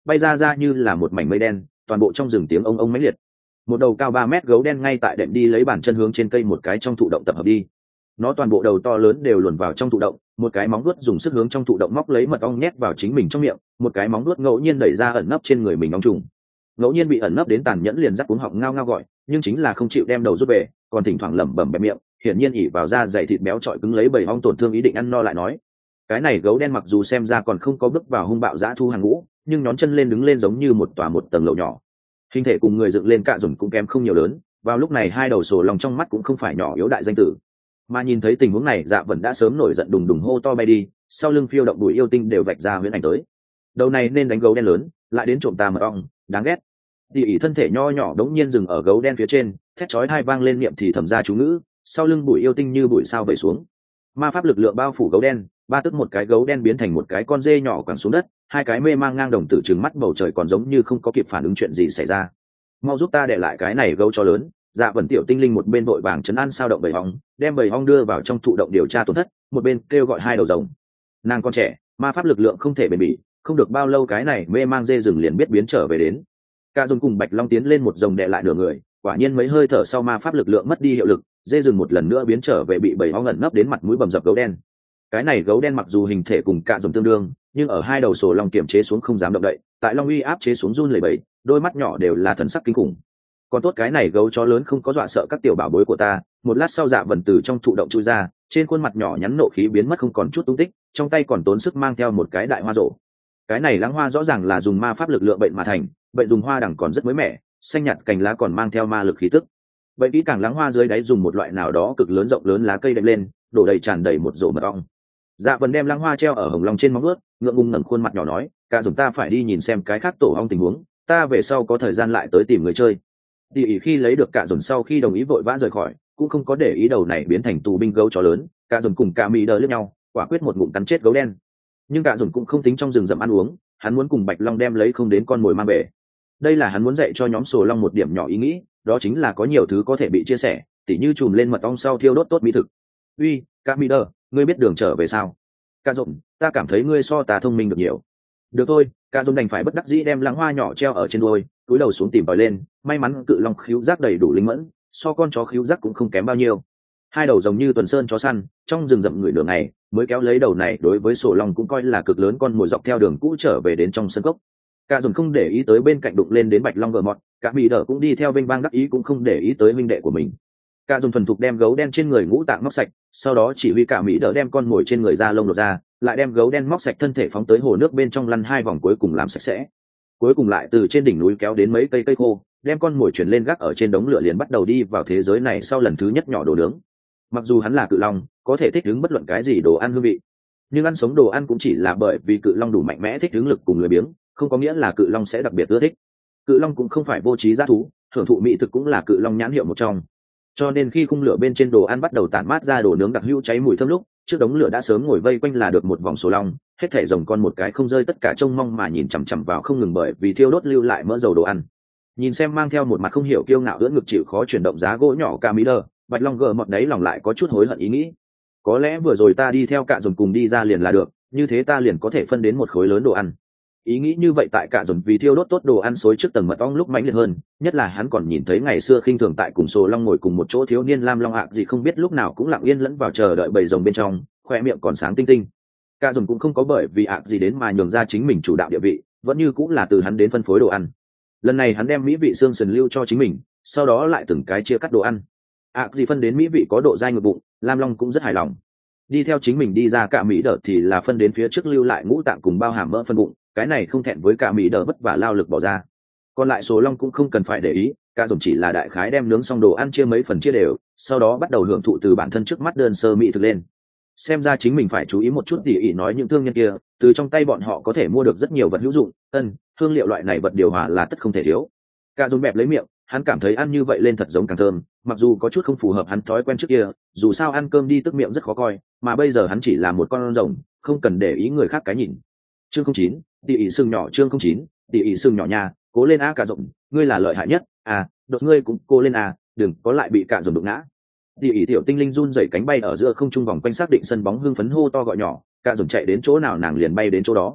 bay ra như là một mảnh mây đen, toàn bộ trong rừng tiếng ông ông mãnh liệt. Một đầu cao 3 mét gấu đen ngay tại đệm đi lấy bàn chân hướng trên cây một cái trong thụ động tập hợp đi. Nó toàn bộ đầu to lớn đều luồn vào trong thụ động, một cái móng vuốt dùng sức hướng trong thụ động móc lấy mật ong nhét vào chính mình trong miệng, một cái móng vuốt ngẫu nhiên đẩy ra ẩn nấp trên người mình ong trùng. Ngẫu nhiên bị ẩn nấp đến tàn nhẫn liền rắc cuống họng ngao ngao gọi, nhưng chính là không chịu đem đầu rút về, còn thỉnh thoảng lẩm bẩm bẹp miệng, hiển nhiên ỉ vào da dày thịt béo trọi cứng lấy bầy ong tổn thương ý định ăn no lại nói. Cái này gấu đen mặc dù xem ra còn không có bước vào hung bạo dã thu hàng ngũ, nhưng nhón chân lên đứng lên giống như một tầng lầu nhỏ. Hình thể cùng người dựng lên cạ dùn cũng kém không nhiều lớn, vào lúc này hai đầu sổ lòng trong mắt cũng không phải nhỏ yếu đại danh tử. Mà nhìn thấy tình huống này, Dạ Vân đã sớm nổi giận đùng đùng hô to bay đi, sau lưng phiêu động bụi yêu tinh đều vạch ra huyễn ảnh tới. Đầu này nên đánh gấu đen lớn, lại đến trộm ta mật ong, đáng ghét. Tỷ ỉ thân thể nho nhỏ đống nhiên dừng ở gấu đen phía trên, thét chói tai vang lên niệm thì thầm ra chú ngữ, sau lưng bụi yêu tinh như bụi sao vẩy xuống. Ma pháp lực lượng bao phủ gấu đen, ba tức một cái gấu đen biến thành một cái con dê nhỏ quẳng xuống đất, hai cái mê mang ngang đồng tử trừng mắt bầu trời còn giống như không có kịp phản ứng chuyện gì xảy ra. Mau giúp ta để lại cái này gấu cho lớn. Dạ Vân tiểu tinh linh một bên vội vàng trấn an sao động bầy ong, đem bầy ong đưa vào trong thụ động điều tra tổn thất, một bên kêu gọi hai đầu rồng. Nàng con trẻ, ma pháp lực lượng không thể bền bỉ, không được bao lâu cái này mê mang dê rừng liền biết biến trở về đến. Cả dùng cùng Bạch Long tiến lên một rồng đè lại nửa người, quả nhiên mấy hơi thở sau ma pháp lực lượng mất đi hiệu lực, dê rừng một lần nữa biến trở về bị bầy ong ẩn nấp đến mặt mũi bầm dập gấu đen. Cái này gấu đen mặc dù hình thể cùng cả rồng tương đương, nhưng ở hai đầu sổ long kiểm chế xuống không dám động đậy, tại long uy áp chế xuống run lẩy bẩy, đôi mắt nhỏ đều là thần sắc kinh khủng. Còn tốt cái này gấu chó lớn không có dọa sợ các tiểu bảo bối của ta. Một lát sau Dạ Vân từ trong thụ động chui ra, trên khuôn mặt nhỏ nhắn nộ khí biến mất không còn chút tung tích, trong tay còn tốn sức mang theo một cái đại hoa rổ. Cái này lãng hoa rõ ràng là dùng ma pháp lực lượng bệnh mà thành, bệnh dùng hoa đằng còn rất mới mẻ, xanh nhạt cành lá còn mang theo ma lực khí tức. Bệnh kỹ càng lãng hoa dưới đáy dùng một loại nào đó cực lớn rộng lớn lá cây đệm lên, đổ đầy tràn đầy một rổ mật ong. Dạ Vân đem lãng hoa treo ở hồng long trên móng vuốt, ngượng ngùng ngẩng khuôn mặt nhỏ nói, cả dùng ta phải đi nhìn xem cái khác tổ ong tình huống, ta về sau có thời gian lại tới tìm người chơi. Tỷ ỉ khi lấy được cả dồn sau khi đồng ý vội vã rời khỏi, cũng không có để ý đầu này biến thành tù binh gấu chó lớn. Cả dồn cùng cả mỹ đờ lướt nhau, quả quyết một ngụm cắn chết gấu đen. Nhưng cả dồn cũng không tính trong rừng rậm ăn uống, hắn muốn cùng Bạch Long đem lấy không đến con mồi mang về. Đây là hắn muốn dạy cho nhóm sổ long một điểm nhỏ ý nghĩ, đó chính là có nhiều thứ có thể bị chia sẻ, tỉ như chùm lên mật ong sau thiêu đốt tốt mỹ thực. Uy, cả mỹ đờ, ngươi biết đường trở về sao? Cả dồn, ta cảm thấy ngươi so ta thông minh được nhiều. Được thôi, cả dồn đành phải bất đắc dĩ đem lãng hoa nhỏ treo ở trên đuôi, cúi đầu xuống tìm tòi lên, may mắn cự long khíu giác đầy đủ linh mẫn, so con chó khíu giác cũng không kém bao nhiêu. Hai đầu giống như tuần sơn chó săn, trong rừng rậm người đường này mới kéo lấy đầu này đối với sổ long cũng coi là cực lớn con mồi dọc theo đường cũ trở về đến trong sân cốc. Cả dồn không để ý tới bên cạnh đụng lên đến Bạch Long gờ mọt, cả mỹ đỡ cũng đi theo bên bang đắc ý cũng không để ý tới huynh đệ của mình. Cả dồn thuần thục đem gấu đen trên người ngũ tạng móc sạch, sau đó chỉ huy cả mỹ đỡ đem con mồi trên người da lông lột ra, lại đem gấu đen móc sạch thân thể phóng tới hồ nước bên trong lăn hai vòng cuối cùng làm sạch sẽ. Cuối cùng lại từ trên đỉnh núi kéo đến mấy cây cây khô, đem con mồi chuyển lên gác ở trên đống lửa liền bắt đầu đi vào thế giới này sau lần thứ nhất nhỏ đồ nướng. Mặc dù hắn là cự long, có thể thích ứng bất luận cái gì đồ ăn hương vị, nhưng ăn sống đồ ăn cũng chỉ là bởi vì cự long đủ mạnh mẽ thích ứng lực cùng lười biếng, không có nghĩa là cự long sẽ đặc biệt ưa thích. Cự long cũng không phải vô trí dã thú, hưởng thụ mỹ thực cũng là cự long nhãn hiệu một trong. Cho nên khi khung lửa bên trên đồ ăn bắt đầu tản mát ra đồ nướng đặc hữu cháy mùi thơm lúc, trước đống lửa đã sớm ngồi vây quanh là được một vòng sổ long, hết thảy rồng con một cái không rơi tất cả trông mong mà nhìn chằm chằm vào không ngừng bởi vì thiêu đốt lưu lại mỡ dầu đồ ăn. Nhìn xem mang theo một mặt không hiểu kiêu ngạo ưỡn ngực chịu khó chuyển động giá gỗ nhỏ ca mỹ đờ, Bạch Long gờ mọt đấy lòng lại có chút hối hận ý nghĩ. Có lẽ vừa rồi ta đi theo cạ dồn cùng đi ra liền là được, như thế ta liền có thể phân đến một khối lớn đồ ăn. Ý nghĩ như vậy tại cạ dồn vì thiêu đốt tốt đồ ăn xối trước tầng mật ong lúc mãnh liệt hơn, nhất là hắn còn nhìn thấy ngày xưa khinh thường tại cùng sổ long ngồi cùng một chỗ thiếu niên lam long hạc gì không biết lúc nào cũng lặng yên lẫn vào chờ đợi bầy rồng bên trong, khoe miệng còn sáng tinh tinh. Cạ dồn cũng không có bởi vì hạc gì đến mà nhường ra chính mình chủ đạo địa vị, vẫn như cũng là từ hắn đến phân phối đồ ăn. Lần này hắn đem mỹ vị xương sườn lưu cho chính mình, sau đó lại từng cái chia cắt đồ ăn. Gì phân đến mỹ vị có độ dai ngược bụng, lam long cũng rất hài lòng. Đi theo chính mình đi ra cả mỹ đợt thì là phân đến phía trước lưu lại ngũ tạng cùng bao hàm mỡ phân bụng, cái này không thẹn với cả mỹ đợt vất vả lao lực bỏ ra. Còn lại số long cũng không cần phải để ý, cả dùng chỉ là đại khái đem nướng xong đồ ăn chia mấy phần chia đều, sau đó bắt đầu hưởng thụ từ bản thân trước mắt đơn sơ mỹ thực lên. Xem ra chính mình phải chú ý một chút tỉ ỉ nói những thương nhân kia, từ trong tay bọn họ có thể mua được rất nhiều vật hữu dụng, hương liệu loại này vật điều hòa là tất không thể thiếu. Cả dùng bẹp lấy miệng, hắn cảm thấy ăn như vậy lên thật giống càng thơm, mặc dù có chút không phù hợp hắn thói quen trước kia, dù sao ăn cơm đi tức miệng rất khó coi, mà bây giờ hắn chỉ là một con rồng, không cần để ý người khác cái nhìn. Chương 09, tỉ ỉ sừng nhỏ chương 09, tỉ ỉ sừng nhỏ nhà, cố lên a cả rộng, ngươi là lợi hại nhất, đột ngươi cũng cố lên đừng có lại bị cả rồng đụng ngã. Tỉ ỉ tiểu tinh linh run rẩy cánh bay ở giữa không trung vòng quanh xác định sân bóng hưng phấn hô to gọi nhỏ, cả rồng chạy đến chỗ nào nàng liền bay đến chỗ đó.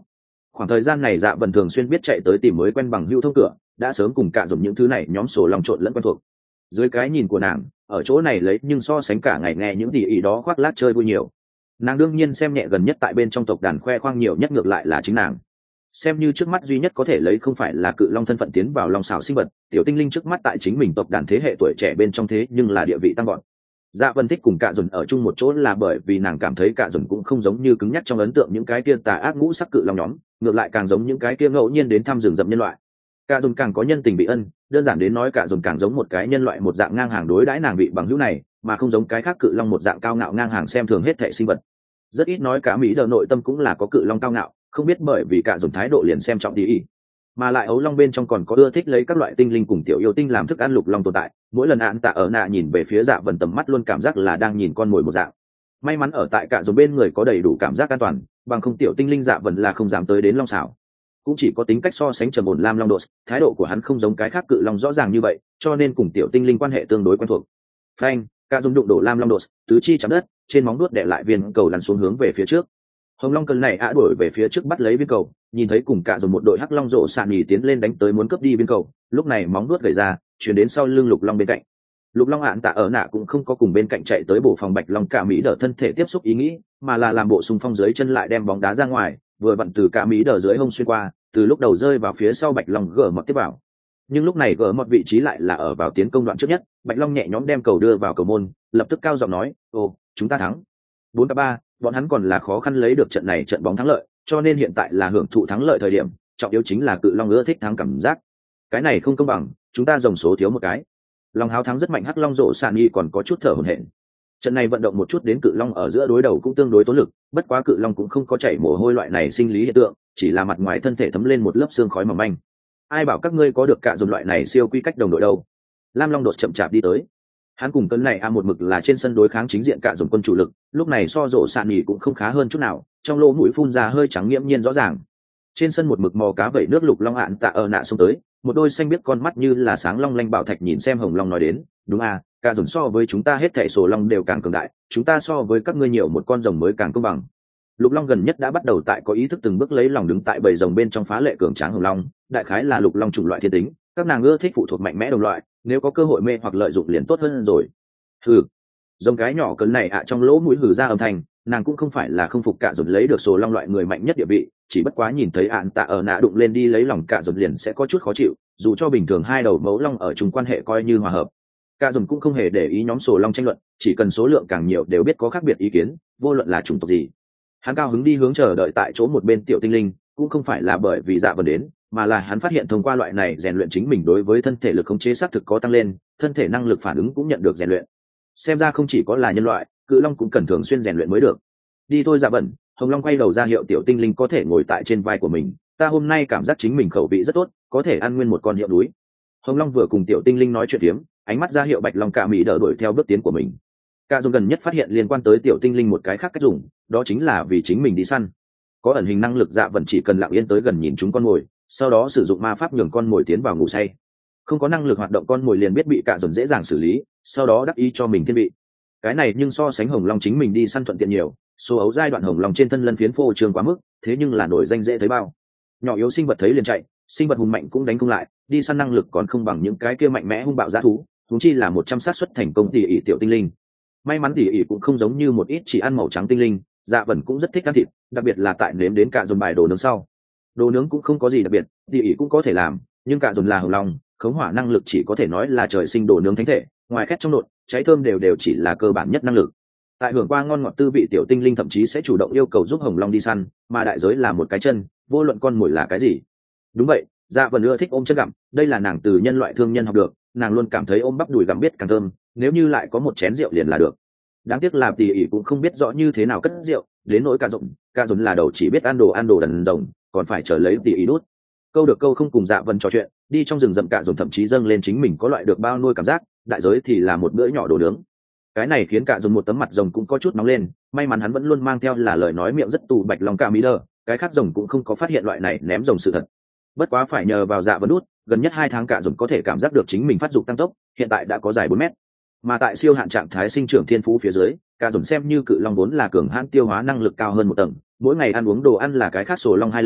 Khoảng thời gian này Dạ Vân thường xuyên biết chạy tới tìm mới quen bằng hữu thông cửa, đã sớm cùng cả dùng những thứ này nhóm sổ lòng trộn lẫn quen thuộc. Dưới cái nhìn của nàng, ở chỗ này lấy nhưng so sánh cả ngày nghe những tỉ ỉ đó khoác lác chơi vui nhiều. Nàng đương nhiên xem nhẹ gần nhất tại bên trong tộc đàn khoe khoang nhiều nhất ngược lại là chính nàng. Xem như trước mắt duy nhất có thể lấy không phải là cự long thân phận tiến vào long xảo sinh vật, tiểu tinh linh trước mắt tại chính mình tộc đàn thế hệ tuổi trẻ bên trong thế nhưng là địa vị tăng vọt. Dạ Vân thích cùng cả dùn ở chung một chỗ là bởi vì nàng cảm thấy cả dùn cũng không giống như cứng nhắc trong ấn tượng những cái kia tà ác ngũ sắc cự long nhóm, ngược lại càng giống những cái kia ngẫu nhiên đến thăm rừng rậm nhân loại. Cả dùn càng có nhân tình bị ân, đơn giản đến nói cả dùn càng giống một cái nhân loại một dạng ngang hàng đối đãi nàng vị bằng hữu này, mà không giống cái khác cự long một dạng cao ngạo ngang hàng xem thường hết thảy sinh vật. Rất ít nói cả mỹ đờ nội tâm cũng là có cự long cao ngạo, không biết bởi vì cả dùn thái độ liền xem trọng tí ý, mà lại ấu long bên trong còn có ưa thích lấy các loại tinh linh cùng tiểu yêu tinh làm thức ăn lục long tồn tại. Mỗi lần án tạ ở nạ nhìn về phía Dạ Vân tầm mắt luôn cảm giác là đang nhìn con mồi một dạng. May mắn ở tại cả dùn bên người có đầy đủ cảm giác an toàn, bằng không tiểu tinh linh Dạ Vân là không dám tới đến long xảo. Cũng chỉ có tính cách so sánh trầm ổn lam long đột, thái độ của hắn không giống cái khác cự long rõ ràng như vậy, cho nên cùng tiểu tinh linh quan hệ tương đối quen thuộc. Phanh, cả dùng đụng đổ lam long đột, tứ chi chạm đất, trên móng vuốt đè lại viên cầu lăn xuống hướng về phía trước. Hồng long cơn này đuổi về phía trước bắt lấy viên cầu, nhìn thấy cùng cả dùng một đội hắc long rộ sạn nhì tiến lên đánh tới muốn cướp đi viên cầu, lúc này móng vuốt gầy ra, chuyển đến sau lưng lục long bên cạnh. Lục long ạn tạ ở nạ cũng không có cùng bên cạnh chạy tới bổ phòng bạch long cả mỹ đỡ thân thể tiếp xúc ý nghĩ, mà là làm bộ xung phong dưới chân lại đem bóng đá ra ngoài, vừa vặn từ cả mỹ đỡ dưới hông xuyên qua, từ lúc đầu rơi vào phía sau bạch long gỡ mọt tiếp vào. Nhưng lúc này gỡ mọt vị trí lại là ở vào tiến công đoạn trước nhất, bạch long nhẹ nhõm đem cầu đưa vào cầu môn, lập tức cao giọng nói: "Ồ, chúng ta thắng." 4-3, bọn hắn còn là khó khăn lấy được trận này trận bóng thắng lợi, cho nên hiện tại là hưởng thụ thắng lợi thời điểm, trọng yếu chính là cự long ưa thích thắng cảm giác. Cái này không công bằng, chúng ta rồng số thiếu một cái. Long háo thắng rất mạnh, hắc long rộ sạn y còn có chút thở hổn hển. Trận này vận động một chút đến cự long ở giữa đối đầu cũng tương đối tốn lực, bất quá cự long cũng không có chảy mồ hôi loại này sinh lý hiện tượng, chỉ là mặt ngoài thân thể thấm lên một lớp xương khói mỏng manh. Ai bảo các ngươi có được cả dồn loại này siêu quy cách đồng đội đâu? Lam long đột chậm chạp đi tới. Hắn cùng cơn này một mực là trên sân đối kháng chính diện cả dồn quân chủ lực, lúc này so rộ sạn nhì cũng không khá hơn chút nào, trong lỗ mũi phun ra hơi trắng nghiễm nhiên rõ ràng. Trên sân một mực mò cá vẩy nước lục long ạn tạ ở nạ xông tới, một đôi xanh biếc con mắt như là sáng long lanh bảo thạch nhìn xem hồng long nói đến: "Đúng à, cả dồn so với chúng ta hết thảy sổ long đều càng cường đại, chúng ta so với các ngươi nhiều một con rồng mới càng công bằng." Lục long gần nhất đã bắt đầu tại có ý thức từng bước lấy lòng đứng tại bầy rồng bên trong phá lệ cường tráng hồng long, đại khái là lục long chủng loại thiên tính, các nàng ưa thích phụ thuộc mạnh mẽ đồng loại, nếu có cơ hội mê hoặc lợi dụng liền tốt hơn rồi. Hừ, rồng cái nhỏ cấn này trong lỗ mũi hừ ra âm thanh, nàng cũng không phải là không phục cả dồn lấy được sổ long loại người mạnh nhất địa vị, chỉ bất quá nhìn thấy ạn tạ ở nạ đụng lên đi lấy lòng cả dồn liền sẽ có chút khó chịu, dù cho bình thường hai đầu mẫu long ở chung quan hệ coi như hòa hợp. Cả dồn cũng không hề để ý nhóm sổ long tranh luận, chỉ cần số lượng càng nhiều đều biết có khác biệt ý kiến, vô luận là chủng tộc gì. Hắn cao hứng đi hướng chờ đợi tại chỗ một bên tiểu tinh linh, cũng không phải là bởi vì Dạ Vân đến, mà là hắn phát hiện thông qua loại này rèn luyện chính mình đối với thân thể lực khống chế xác thực có tăng lên, thân thể năng lực phản ứng cũng nhận được rèn luyện. Xem ra không chỉ có là nhân loại, cự long cũng cần thường xuyên rèn luyện mới được. Đi thôi Dạ Vân. Hồng long quay đầu ra hiệu tiểu tinh linh có thể ngồi tại trên vai của mình, ta hôm nay cảm giác chính mình khẩu vị rất tốt, có thể ăn nguyên một con hiệu núi. Hồng long vừa cùng tiểu tinh linh nói chuyện phiếm, ánh mắt ra hiệu bạch long cả mỹ đỡ đuổi theo bước tiến của mình. Cả dùng gần nhất phát hiện liên quan tới tiểu tinh linh một cái khác cách dùng, đó chính là vì chính mình đi săn. Có ẩn hình năng lực Dạ Vân chỉ cần lặng yên tới gần nhìn chúng con mồi, sau đó sử dụng ma pháp nhường con mồi tiến vào ngủ say. Không có năng lực hoạt động con mồi liền biết bị cả dồn dễ dàng xử lý, sau đó đắc ý cho mình thiên vị. Cái này nhưng so sánh hồng long chính mình đi săn thuận tiện nhiều, số ấu giai đoạn hồng long trên thân lân phiến phô trương quá mức, thế nhưng là nổi danh dễ thấy bao. Nhỏ yếu sinh vật thấy liền chạy, sinh vật hùng mạnh cũng đánh không lại, đi săn năng lực còn không bằng những cái kia mạnh mẽ hung bạo dã thú, huống chi là 100% thành công tỉ ỉ tiểu tinh linh. May mắn tỉ ỉ cũng không giống như một ít chỉ ăn màu trắng tinh linh, Dạ Vân cũng rất thích ăn thịt, đặc biệt là tại nếm đến cả dồn bài đồ nướng sau. Đồ nướng cũng không có gì đặc biệt, tỉ ỉ cũng có thể làm, nhưng cả dồn là hồng long, khống hỏa năng lực chỉ có thể nói là trời sinh đồ nướng thánh thể, ngoài khét trong nộn, cháy thơm đều chỉ là cơ bản nhất năng lực. Tại hưởng qua ngon ngọt tư vị tiểu tinh linh thậm chí sẽ chủ động yêu cầu giúp hồng long đi săn, mà đại giới là một cái chân, vô luận con mồi là cái gì. Đúng vậy, Dạ Vân ưa thích ôm chân gặm, đây là nàng từ nhân loại thương nhân học được, nàng luôn cảm thấy ôm bắp đùi gặm biết càng thơm, nếu như lại có một chén rượu liền là được. Đáng tiếc là tỉ ỉ cũng không biết rõ như thế nào cất rượu, đến nỗi cả dồn là đầu chỉ biết ăn đồ đần rồng, còn phải chờ lấy tỉ ỉ đút. Câu được câu không cùng Dạ Vân trò chuyện, đi trong rừng rậm cả dồn thậm chí dâng lên chính mình có loại được bao nuôi cảm giác, đại giới thì là một bữa nhỏ đồ nướng. Cái này khiến cả dồn một tấm mặt rồng cũng có chút nóng lên, may mắn hắn vẫn luôn mang theo là lời nói miệng rất tù bạch lòng cả mỹ đờ, cái khác rồng cũng không có phát hiện loại này ném rồng sự thật. Bất quá phải nhờ vào Dạ Vân đút, gần nhất 2 tháng cả dồn có thể cảm giác được chính mình phát dục tăng tốc, hiện tại đã có dài 4 mét. Mà tại siêu hạn trạng thái sinh trưởng thiên phú phía dưới, cả dồn xem như cự long vốn là cường hãn tiêu hóa năng lực cao hơn một tầng, mỗi ngày ăn uống đồ ăn là cái khác sổ long 2 lần,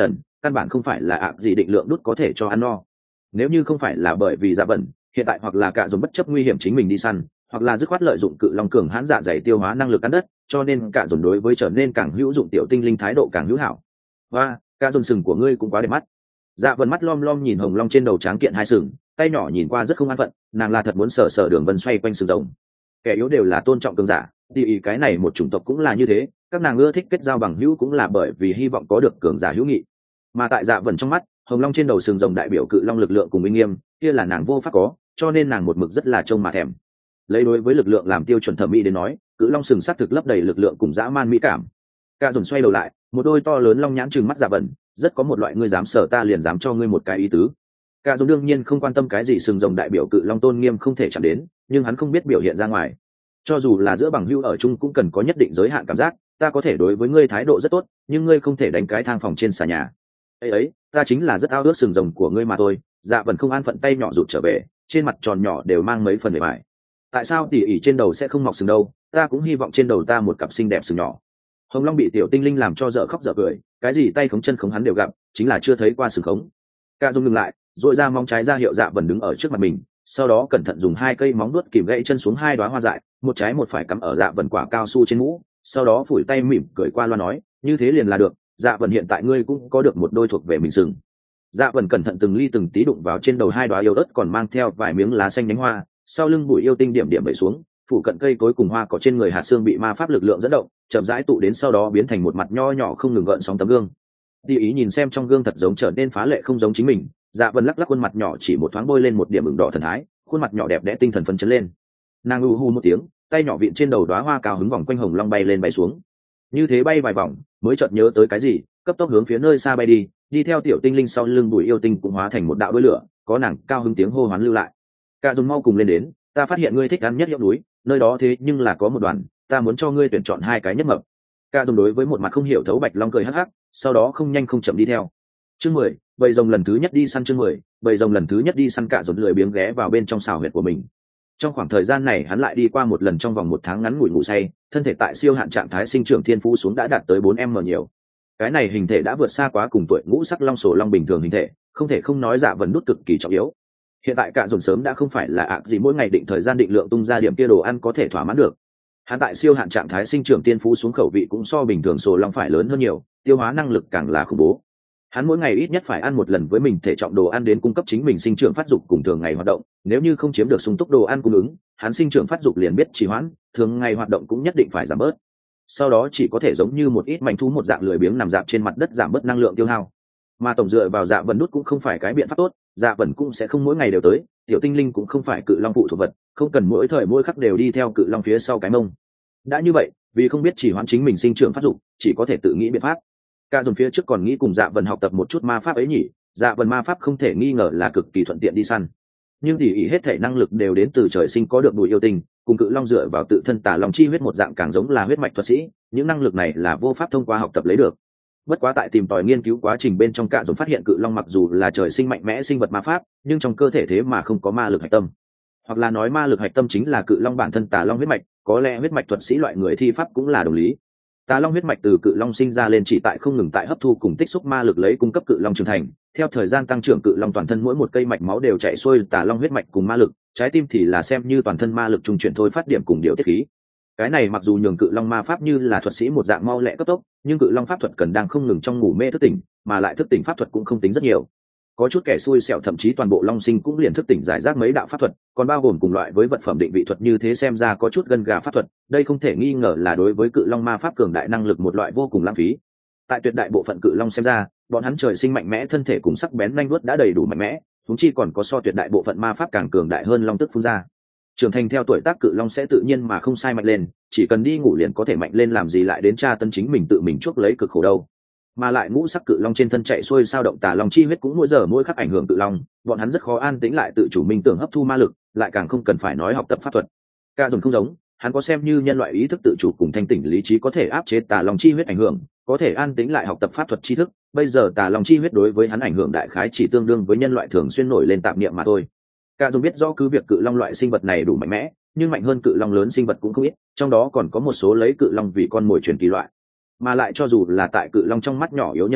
căn bản không phải là gì định lượng đút có thể cho ăn no. Nếu như không phải là bởi vì dạ vần hiện tại hoặc là cả dồn bất chấp nguy hiểm chính mình đi săn, hoặc là dứt khoát lợi dụng cự long cường hãn dạ dày tiêu hóa năng lực ăn đất, cho nên cả dồn đối với trở nên càng hữu dụng tiểu tinh linh thái độ càng hữu hảo. Và cả dồn sừng của ngươi cũng quá đẹp mắt. Dạ vần mắt lom lom nhìn hồng long trên đầu tráng kiện hai sừng, tay nhỏ nhìn qua rất không an phận, nàng là thật muốn sờ sờ đường vân xoay quanh sừng rồng. Kẻ yếu đều là tôn trọng cường giả, thì cái này một chủng tộc cũng là như thế, các nàng ưa thích kết giao bằng hữu cũng là bởi vì hy vọng có được cường giả hữu nghị. Mà tại dạ vần trong mắt, hồng long trên đầu sừng rồng đại biểu cự long lực lượng cùng uy nghiêm, kia là nàng vô pháp có, cho nên nàng một mực rất là trông mà thèm. Lấy đối với lực lượng làm tiêu chuẩn thẩm mỹ đến nói, cự long sừng sắc thực lấp đầy lực lượng cùng dã man mỹ cảm. Cả dồn xoay đầu lại, một đôi to lớn long nhãn trừng mắt dạ vần, rất có một loại ngươi dám sở ta liền dám cho ngươi một cái ý tứ. Cả dồn đương nhiên không quan tâm cái gì sừng rồng đại biểu cự long tôn nghiêm không thể chạm đến, nhưng hắn không biết biểu hiện ra ngoài. Cho dù là giữa bằng hữu ở chung cũng cần có nhất định giới hạn cảm giác, ta có thể đối với ngươi thái độ rất tốt, nhưng ngươi không thể đánh cái thang phòng trên xà nhà. Ấy, ta chính là rất ao ước sừng rồng của ngươi mà thôi. Dạ vần không an phận tay nhỏ rụt trở về, trên mặt tròn nhỏ đều mang mấy phần bề bài. Tại sao tỉ ỉ trên đầu sẽ không mọc sừng đâu, ta cũng hy vọng trên đầu ta một cặp xinh đẹp sừng nhỏ. Hồng long bị tiểu tinh linh làm cho dở khóc dở cười, cái gì tay khống chân khống hắn đều gặp, chính là chưa thấy qua sừng khống. Cả dùng ngừng lại, dội ra móng trái ra hiệu dạ vần đứng ở trước mặt mình, sau đó cẩn thận dùng hai cây móng vuốt kìm gãy chân xuống hai đóa hoa dại, một trái một phải cắm ở dạ vần quả cao su trên mũ, sau đó phủi tay mỉm cười qua loa nói, như thế liền là được, dạ vần hiện tại ngươi cũng có được một đôi thuộc về mình sừng. Dạ vần cẩn thận từng ly từng tí đụng vào trên đầu hai đóa yêu ớt còn mang theo vài miếng lá xanh nhánh hoa, sau lưng bụi yêu tinh điểm điểm bẩy xuống, phủ cận cây cối cùng hoa cỏ trên người hạt xương bị ma pháp lực lượng dẫn động, chậm rãi tụ đến sau đó biến thành một mặt nho nhỏ không ngừng gợn sóng tấm gương. Đi ý nhìn xem trong gương thật giống trở nên phá lệ không giống chính mình, dạ vần lắc lắc khuôn mặt nhỏ chỉ một thoáng bôi lên một điểm ửng đỏ thần thái, khuôn mặt nhỏ đẹp đẽ tinh thần phấn chấn lên. Nàng u hu một tiếng, tay nhỏ vịn trên đầu đóa hoa cao hứng vòng quanh hồng long bay lên bay xuống. Như thế bay vài vòng, mới chợt nhớ tới cái gì, cấp tốc hướng phía nơi xa bay đi, đi theo tiểu tinh linh sau lưng bụi yêu tinh cũng hóa thành một đạo đuôi lửa, có nàng cao hứng tiếng hô hoán lưu lại. Cả dùng mau cùng lên đến, ta phát hiện ngươi thích ăn nhất hiệu núi, nơi đó thế nhưng là có một đoàn, ta muốn cho ngươi tuyển chọn hai cái nhất mập. Cả dùng đối với một mặt không hiểu thấu bạch long cười hắc hắc, sau đó không nhanh không chậm đi theo. Chương 10, bầy rồng lần thứ nhất đi săn. Chương 10, bầy rồng lần thứ nhất đi săn. Cả dồn lười biếng ghé vào bên trong xào huyệt của mình. Trong khoảng thời gian này hắn lại đi qua một lần trong vòng một tháng ngắn ngủi ngủ say, thân thể tại siêu hạn trạng thái sinh trưởng thiên phú xuống đã đạt tới 4m nhiều. Cái này hình thể đã vượt xa quá cùng tuổi ngũ sắc long sổ long bình thường hình thể, không thể không nói dạ vần nút cực kỳ trọng yếu. Hiện tại cả dồn sớm đã không phải là gì mỗi ngày định thời gian định lượng tung ra điểm kia đồ ăn có thể thỏa mãn được. Hắn tại siêu hạn trạng thái sinh trưởng tiên phú xuống khẩu vị cũng so bình thường sổ long phải lớn hơn nhiều, tiêu hóa năng lực càng là khủng bố. Hắn mỗi ngày ít nhất phải ăn một lần với mình thể trọng đồ ăn đến cung cấp chính mình sinh trưởng phát dục cùng thường ngày hoạt động, nếu như không chiếm được sung túc đồ ăn cung ứng, hắn sinh trưởng phát dục liền biết trì hoãn, thường ngày hoạt động cũng nhất định phải giảm bớt. Sau đó chỉ có thể giống như một ít manh thú một dạng lười biếng nằm dạp trên mặt đất giảm bớt năng lượng tiêu hao. Mà tổng dựa vào dạ vần nút cũng không phải cái biện pháp tốt, dạ vần cũng sẽ không mỗi ngày đều tới, tiểu tinh linh cũng không phải cự long phụ thuộc vật, không cần mỗi thời mỗi khắc đều đi theo cự long phía sau cái mông. Đã như vậy, vì không biết chỉ hoãn chính mình sinh trưởng phát dục, chỉ có thể tự nghĩ biện pháp. Cả dồn phía trước còn nghĩ cùng dạ vần học tập một chút ma pháp ấy nhỉ, dạ vần ma pháp không thể nghi ngờ là cực kỳ thuận tiện đi săn, nhưng thì ý hết thể năng lực đều đến từ trời sinh có được bùi yêu tình, cùng cự long dựa vào tự thân tà long chi huyết một dạng càng giống là huyết mạch thuật sĩ, những năng lực này là vô pháp thông qua học tập lấy được. Bất quá tại tìm tòi nghiên cứu quá trình bên trong, cả dồn phát hiện cự long mặc dù là trời sinh mạnh mẽ sinh vật ma pháp, nhưng trong cơ thể thế mà không có ma lực hạch tâm, hoặc là nói ma lực hạch tâm chính là cự long bản thân tà long huyết mạch, có lẽ huyết mạch thuật sĩ loại người thi pháp cũng là đồng lý. Tà long huyết mạch từ cự long sinh ra lên chỉ tại không ngừng tại hấp thu cùng tích xúc ma lực lấy cung cấp cự long trưởng thành, theo thời gian tăng trưởng cự long toàn thân mỗi một cây mạch máu đều chạy xuôi tà long huyết mạch cùng ma lực, trái tim thì là xem như toàn thân ma lực trung chuyển thôi phát điểm cùng điều tiết khí. Cái này mặc dù nhường cự long ma pháp như là thuật sĩ một dạng mau lẹ cấp tốc, nhưng cự long pháp thuật cần đang không ngừng trong ngủ mê thức tỉnh, mà lại thức tỉnh pháp thuật cũng không tính rất nhiều. Có chút kẻ xui xẻo thậm chí toàn bộ long sinh cũng liền thức tỉnh giải rác mấy đạo pháp thuật, còn bao gồm cùng loại với vật phẩm định vị thuật, như thế xem ra có chút gân gà pháp thuật, đây không thể nghi ngờ là đối với cự long ma pháp cường đại năng lực một loại vô cùng lãng phí. Tại tuyệt đại bộ phận cự long xem ra, bọn hắn trời sinh mạnh mẽ thân thể cùng sắc bén nhanh vuốt đã đầy đủ mạnh mẽ, chúng chi còn có so tuyệt đại bộ phận ma pháp càng cường đại hơn long tức phun ra. Trưởng thành theo tuổi tác cự long sẽ tự nhiên mà không sai mạnh lên, chỉ cần đi ngủ liền có thể mạnh lên, làm gì lại đến tra tấn chính mình tự mình chuốc lấy cực khổ đâu. Mà lại ngũ sắc cự long trên thân chạy xuôi sao động tà long chi huyết cũng mỗi giờ mỗi khắc ảnh hưởng cự long, bọn hắn rất khó an tĩnh lại tự chủ minh tưởng hấp thu ma lực, lại càng không cần phải nói học tập pháp thuật. Cả dồn không giống, hắn có xem như nhân loại ý thức tự chủ cùng thanh tỉnh lý trí có thể áp chế tà long chi huyết ảnh hưởng, có thể an tĩnh lại học tập pháp thuật tri thức. Bây giờ tà long chi huyết đối với hắn ảnh hưởng đại khái chỉ tương đương với nhân loại thường xuyên nổi lên tạp niệm mà thôi. Cả dồn biết rõ cứ việc cự long loại sinh vật này đủ mạnh mẽ, nhưng mạnh hơn cự long lớn sinh vật cũng không ít, trong đó còn có một số lấy cự long vì con mồi truyền kỳ loại. Mà lại cho dù là tại cự long trong mắt nhỏ yếu nhân loại,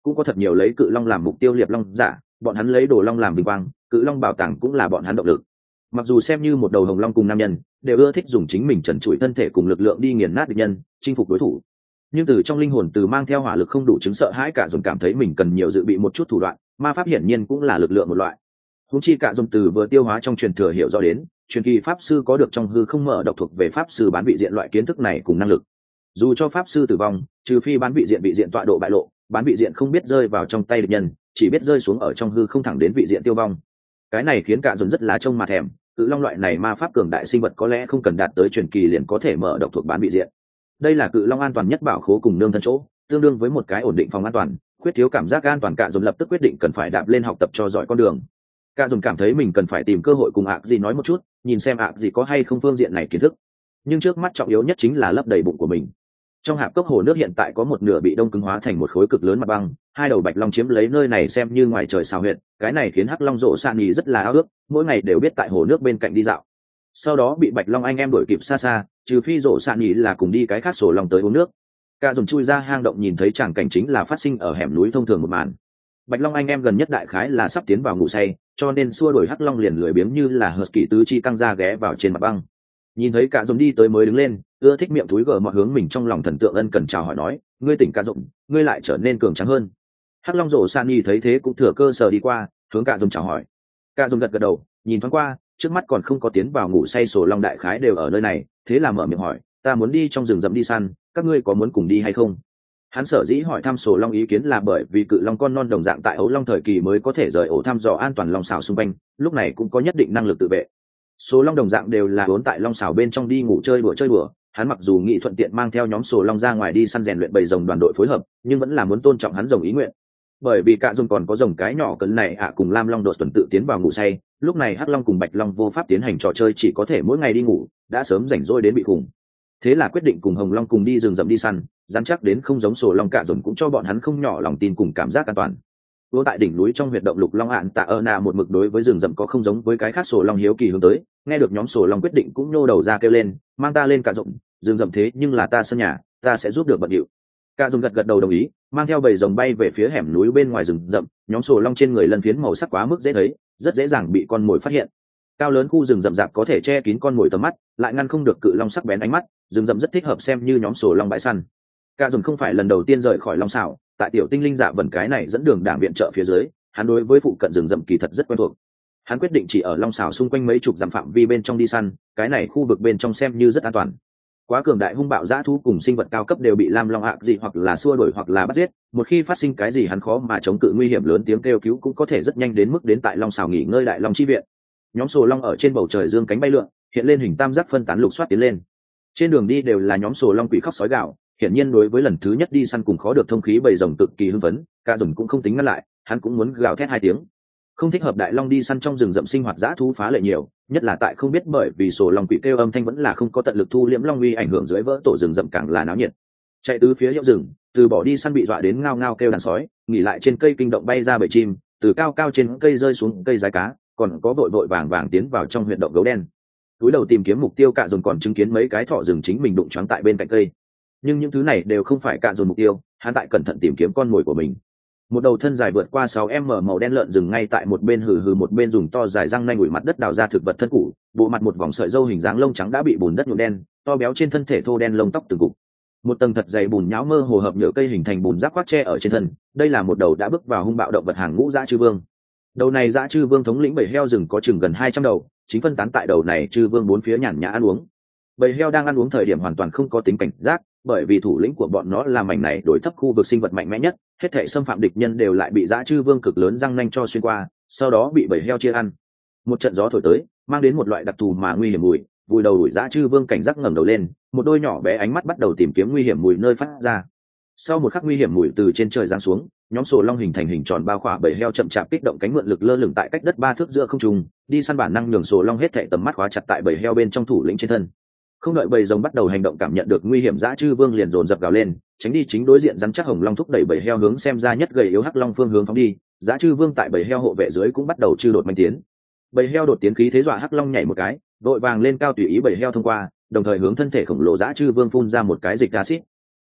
cũng có thật nhiều lấy cự long làm mục tiêu liệp long giả, bọn hắn lấy đồ long làm vinh quang, cự long bảo tàng cũng là bọn hắn động lực. Mặc dù xem như một đầu hồng long cùng nam nhân đều ưa thích dùng chính mình trần trụi thân thể cùng lực lượng đi nghiền nát địch nhân, chinh phục đối thủ, nhưng từ trong linh hồn từ mang theo hỏa lực không đủ chứng sợ hãi cả dồn cảm thấy mình cần nhiều dự bị một chút thủ đoạn, ma pháp hiển nhiên cũng là lực lượng một loại. Huống chi cả dồn từ vừa tiêu hóa trong truyền thừa hiểu rõ đến truyền kỳ pháp sư có được trong hư không mở độc thuộc về pháp sư bán vị diện loại kiến thức này cùng năng lực. Dù cho pháp sư tử vong, trừ phi bán vị diện tọa độ bại lộ, bán vị diện không biết rơi vào trong tay địch nhân, chỉ biết rơi xuống ở trong hư không thẳng đến vị diện tiêu vong. Cái này khiến cả dồn rất là trông mà thèm, cự long loại này ma pháp cường đại sinh vật có lẽ không cần đạt tới truyền kỳ liền có thể mở độc thuộc bán vị diện. Đây là cự long an toàn nhất bảo khố cùng nương thân chỗ, tương đương với một cái ổn định phòng an toàn. Khuyết thiếu cảm giác an toàn, cả dồn lập tức quyết định cần phải đạp lên học tập cho giỏi con đường. Cả dồn cảm thấy mình cần phải tìm cơ hội cùng ạ gì nói một chút, nhìn xem ạ gì có hay không phương diện này kiến thức. Nhưng trước mắt trọng yếu nhất chính là lấp đầy bụng của mình. Trong hạp cốc hồ nước hiện tại có một nửa bị đông cứng hóa thành một khối cực lớn mặt băng, hai đầu bạch long chiếm lấy nơi này xem như ngoài trời sao huyệt, cái này khiến hắc long rộ san nhì rất là ao ước, mỗi ngày đều biết tại hồ nước bên cạnh đi dạo. Sau đó bị bạch long anh em đuổi kịp xa xa, trừ phi rộ san nhì là cùng đi cái khác sổ lòng tới uống nước. Cả dồn chui ra hang động nhìn thấy tràng cảnh chính là phát sinh ở hẻm núi thông thường một màn. Bạch long anh em gần nhất đại khái là sắp tiến vào ngủ say, cho nên xua đuổi hắc long liền lười biếng như là hợt kỳ tứ chi căng ra ghé vào trên mặt băng. Nhìn thấy cả dồn đi tới mới đứng lên, ưa thích miệng thúi gở mọi hướng mình trong lòng thần tượng ân cần chào hỏi nói, ngươi tỉnh cả dồn, ngươi lại trở nên cường tráng hơn. Hắc long rổ san nhi thấy thế cũng thừa cơ sở đi qua, hướng cả dồn chào hỏi. Cả dồn gật gật đầu, nhìn thoáng qua, trước mắt còn không có tiến vào ngủ say sổ long đại khái đều ở nơi này, thế là mở miệng hỏi, ta muốn đi trong rừng rậm đi săn, các ngươi có muốn cùng đi hay không? Hắn sở dĩ hỏi thăm sổ long ý kiến là bởi vì cự long con non đồng dạng tại ấu long thời kỳ mới có thể rời ổ thăm dò an toàn long xào xung quanh, lúc này cũng có nhất định năng lực tự vệ. Số long đồng dạng đều là vốn tại long xào bên trong đi ngủ chơi đùa, hắn mặc dù nghĩ thuận tiện mang theo nhóm sổ long ra ngoài đi săn rèn luyện bầy rồng đoàn đội phối hợp, nhưng vẫn là muốn tôn trọng hắn rồng ý nguyện. Bởi vì cả rồng còn có rồng cái nhỏ cấn này cùng lam long đột tuần tự tiến vào ngủ say, lúc này hắc long cùng bạch long vô pháp tiến hành trò chơi, chỉ có thể mỗi ngày đi ngủ, đã sớm rảnh rỗi đến bị khủng. Thế là quyết định cùng hồng long cùng đi rừng rậm đi săn, dám chắc đến không giống sổ long, cả rồng cũng cho bọn hắn không nhỏ lòng tin cùng cảm giác an toàn. Vô tại đỉnh núi trong huyệt động lục long ạn tạ ơ na một mực đối với rừng rậm có không giống với cái khác sổ long hiếu kỳ hướng tới, nghe được nhóm sổ long quyết định cũng nhô đầu ra kêu lên, mang ta lên cả rộng, rừng rậm thế nhưng là ta sân nhà, ta sẽ giúp được bận điệu. Cả rồng gật gật đầu đồng ý, mang theo bầy rồng bay về phía hẻm núi bên ngoài rừng rậm, nhóm sổ long trên người lân phiến màu sắc quá mức dễ thấy, rất dễ dàng bị con mồi phát hiện. Cao lớn khu rừng rậm rạp có thể che kín con mồi tầm mắt, lại ngăn không được cự long sắc bén ánh mắt, rừng rậm rất thích hợp xem như nhóm sổ long bãi săn. Cả rồng không phải lần đầu tiên rời khỏi long xảo, tại tiểu tinh linh dạ vần cái này dẫn đường đảng viện trợ phía dưới, hắn đối với phụ cận rừng rậm kỳ thật rất quen thuộc. Hắn quyết định chỉ ở long xảo xung quanh mấy chục dặm phạm vi bên trong đi săn, cái này khu vực bên trong xem như rất an toàn. Quá cường đại hung bạo dã thú cùng sinh vật cao cấp đều bị lam long ạ gì hoặc là xua đuổi hoặc là bắt giết, một khi phát sinh cái gì hắn khó mà chống cự, nguy hiểm lớn tiếng kêu cứu cũng có thể rất nhanh đến mức đến tại long xảo nghỉ ngơi đại long chi viện. Nhóm sổ long ở trên bầu trời dương cánh bay lượn, hiện lên hình tam giác phân tán lục soát tiến lên. Trên đường đi đều là nhóm sổ long quỷ khóc sói gạo, hiển nhiên đối với lần thứ nhất đi săn cùng khó được thông khí bầy rồng cực kỳ hưng phấn, cả rồng cũng không tính ngăn lại, hắn cũng muốn gào thét hai tiếng. Không thích hợp đại long đi săn trong rừng rậm sinh hoạt dã thú phá lệ nhiều, nhất là tại không biết bởi vì sổ long quỷ kêu âm thanh vẫn là không có tận lực thu liễm long uy ảnh hưởng dưới vỡ tổ rừng rậm càng là náo nhiệt. Chạy tứ phía hiệu rừng, từ bỏ đi săn bị dọa đến ngao ngao kêu đàn sói, nghỉ lại trên cây kinh động bay ra bầy chim, từ cao cao trên cây rơi xuống cây rái cá, còn có vội vội vàng vàng tiến vào trong huyệt động gấu đen. Túi đầu tìm kiếm mục tiêu, cả rồng còn chứng kiến mấy cái thỏ rừng chính mình đụng choáng tại bên cạnh cây. Nhưng những thứ này đều không phải cả dồn mục tiêu, hắn tại cẩn thận tìm kiếm con mồi của mình. Một đầu thân dài vượt qua 6m màu đen lợn rừng ngay tại một bên hừ hừ một bên dùng to dài răng nanh ủi mặt đất đào ra thực vật thân củ, bộ mặt một vòng sợi râu hình dáng lông trắng đã bị bùn đất nhuộm đen, to béo trên thân thể thô đen lông tóc từng cục. Một tầng thật dày bùn nhão mơ hồ hợp nhựa cây hình thành bùn rác khoác che ở trên thân, đây là một đầu đã bước vào hung bạo động vật hàng ngũ dã chư vương. Đầu này dã chư vương thống lĩnh bầy heo rừng có chừng gần 200 đầu, chính phân tán tại đầu này chư vương bốn phía nhàn nhã ăn uống. Bầy heo đang ăn uống thời điểm hoàn toàn không có tính cảnh giác, bởi vì thủ lĩnh của bọn nó là mảnh này đối thấp khu vực sinh vật mạnh mẽ nhất, hết thảy xâm phạm địch nhân đều lại bị dã chư vương cực lớn răng nanh cho xuyên qua, sau đó bị bầy heo chia ăn. Một trận gió thổi tới, mang đến một loại đặc thù mà nguy hiểm mùi, vùi đầu đuổi dã chư vương cảnh giác ngẩng đầu lên, một đôi nhỏ bé ánh mắt bắt đầu tìm kiếm nguy hiểm mùi nơi phát ra. Sau một khắc nguy hiểm mùi từ trên trời giáng xuống, nhóm sổ long hình thành hình tròn bao khỏa bầy heo chậm chạp kích động cánh mượn lực lơ lửng tại cách đất 3 thước giữa không trung, đi săn bản năng nhường sổ long hết thảy tầm mắt khóa chặt tại bầy heo bên trong thủ lĩnh trên thân. Không đợi bầy rồng bắt đầu hành động cảm nhận được nguy hiểm, dã chư vương liền dồn dập gào lên, tránh đi chính đối diện rắn chắc hồng long thúc đẩy bầy heo hướng xem ra nhất gầy yếu hắc long phương hướng phóng đi. Dã chư vương tại bầy heo hộ vệ dưới cũng bắt đầu chư đột manh tiến. Bầy heo đột tiến khí thế dọa hắc long nhảy một cái, đội vàng lên cao tùy ý bầy heo thông qua, đồng thời hướng thân thể khổng lồ dã chư vương phun ra một cái dịch acid.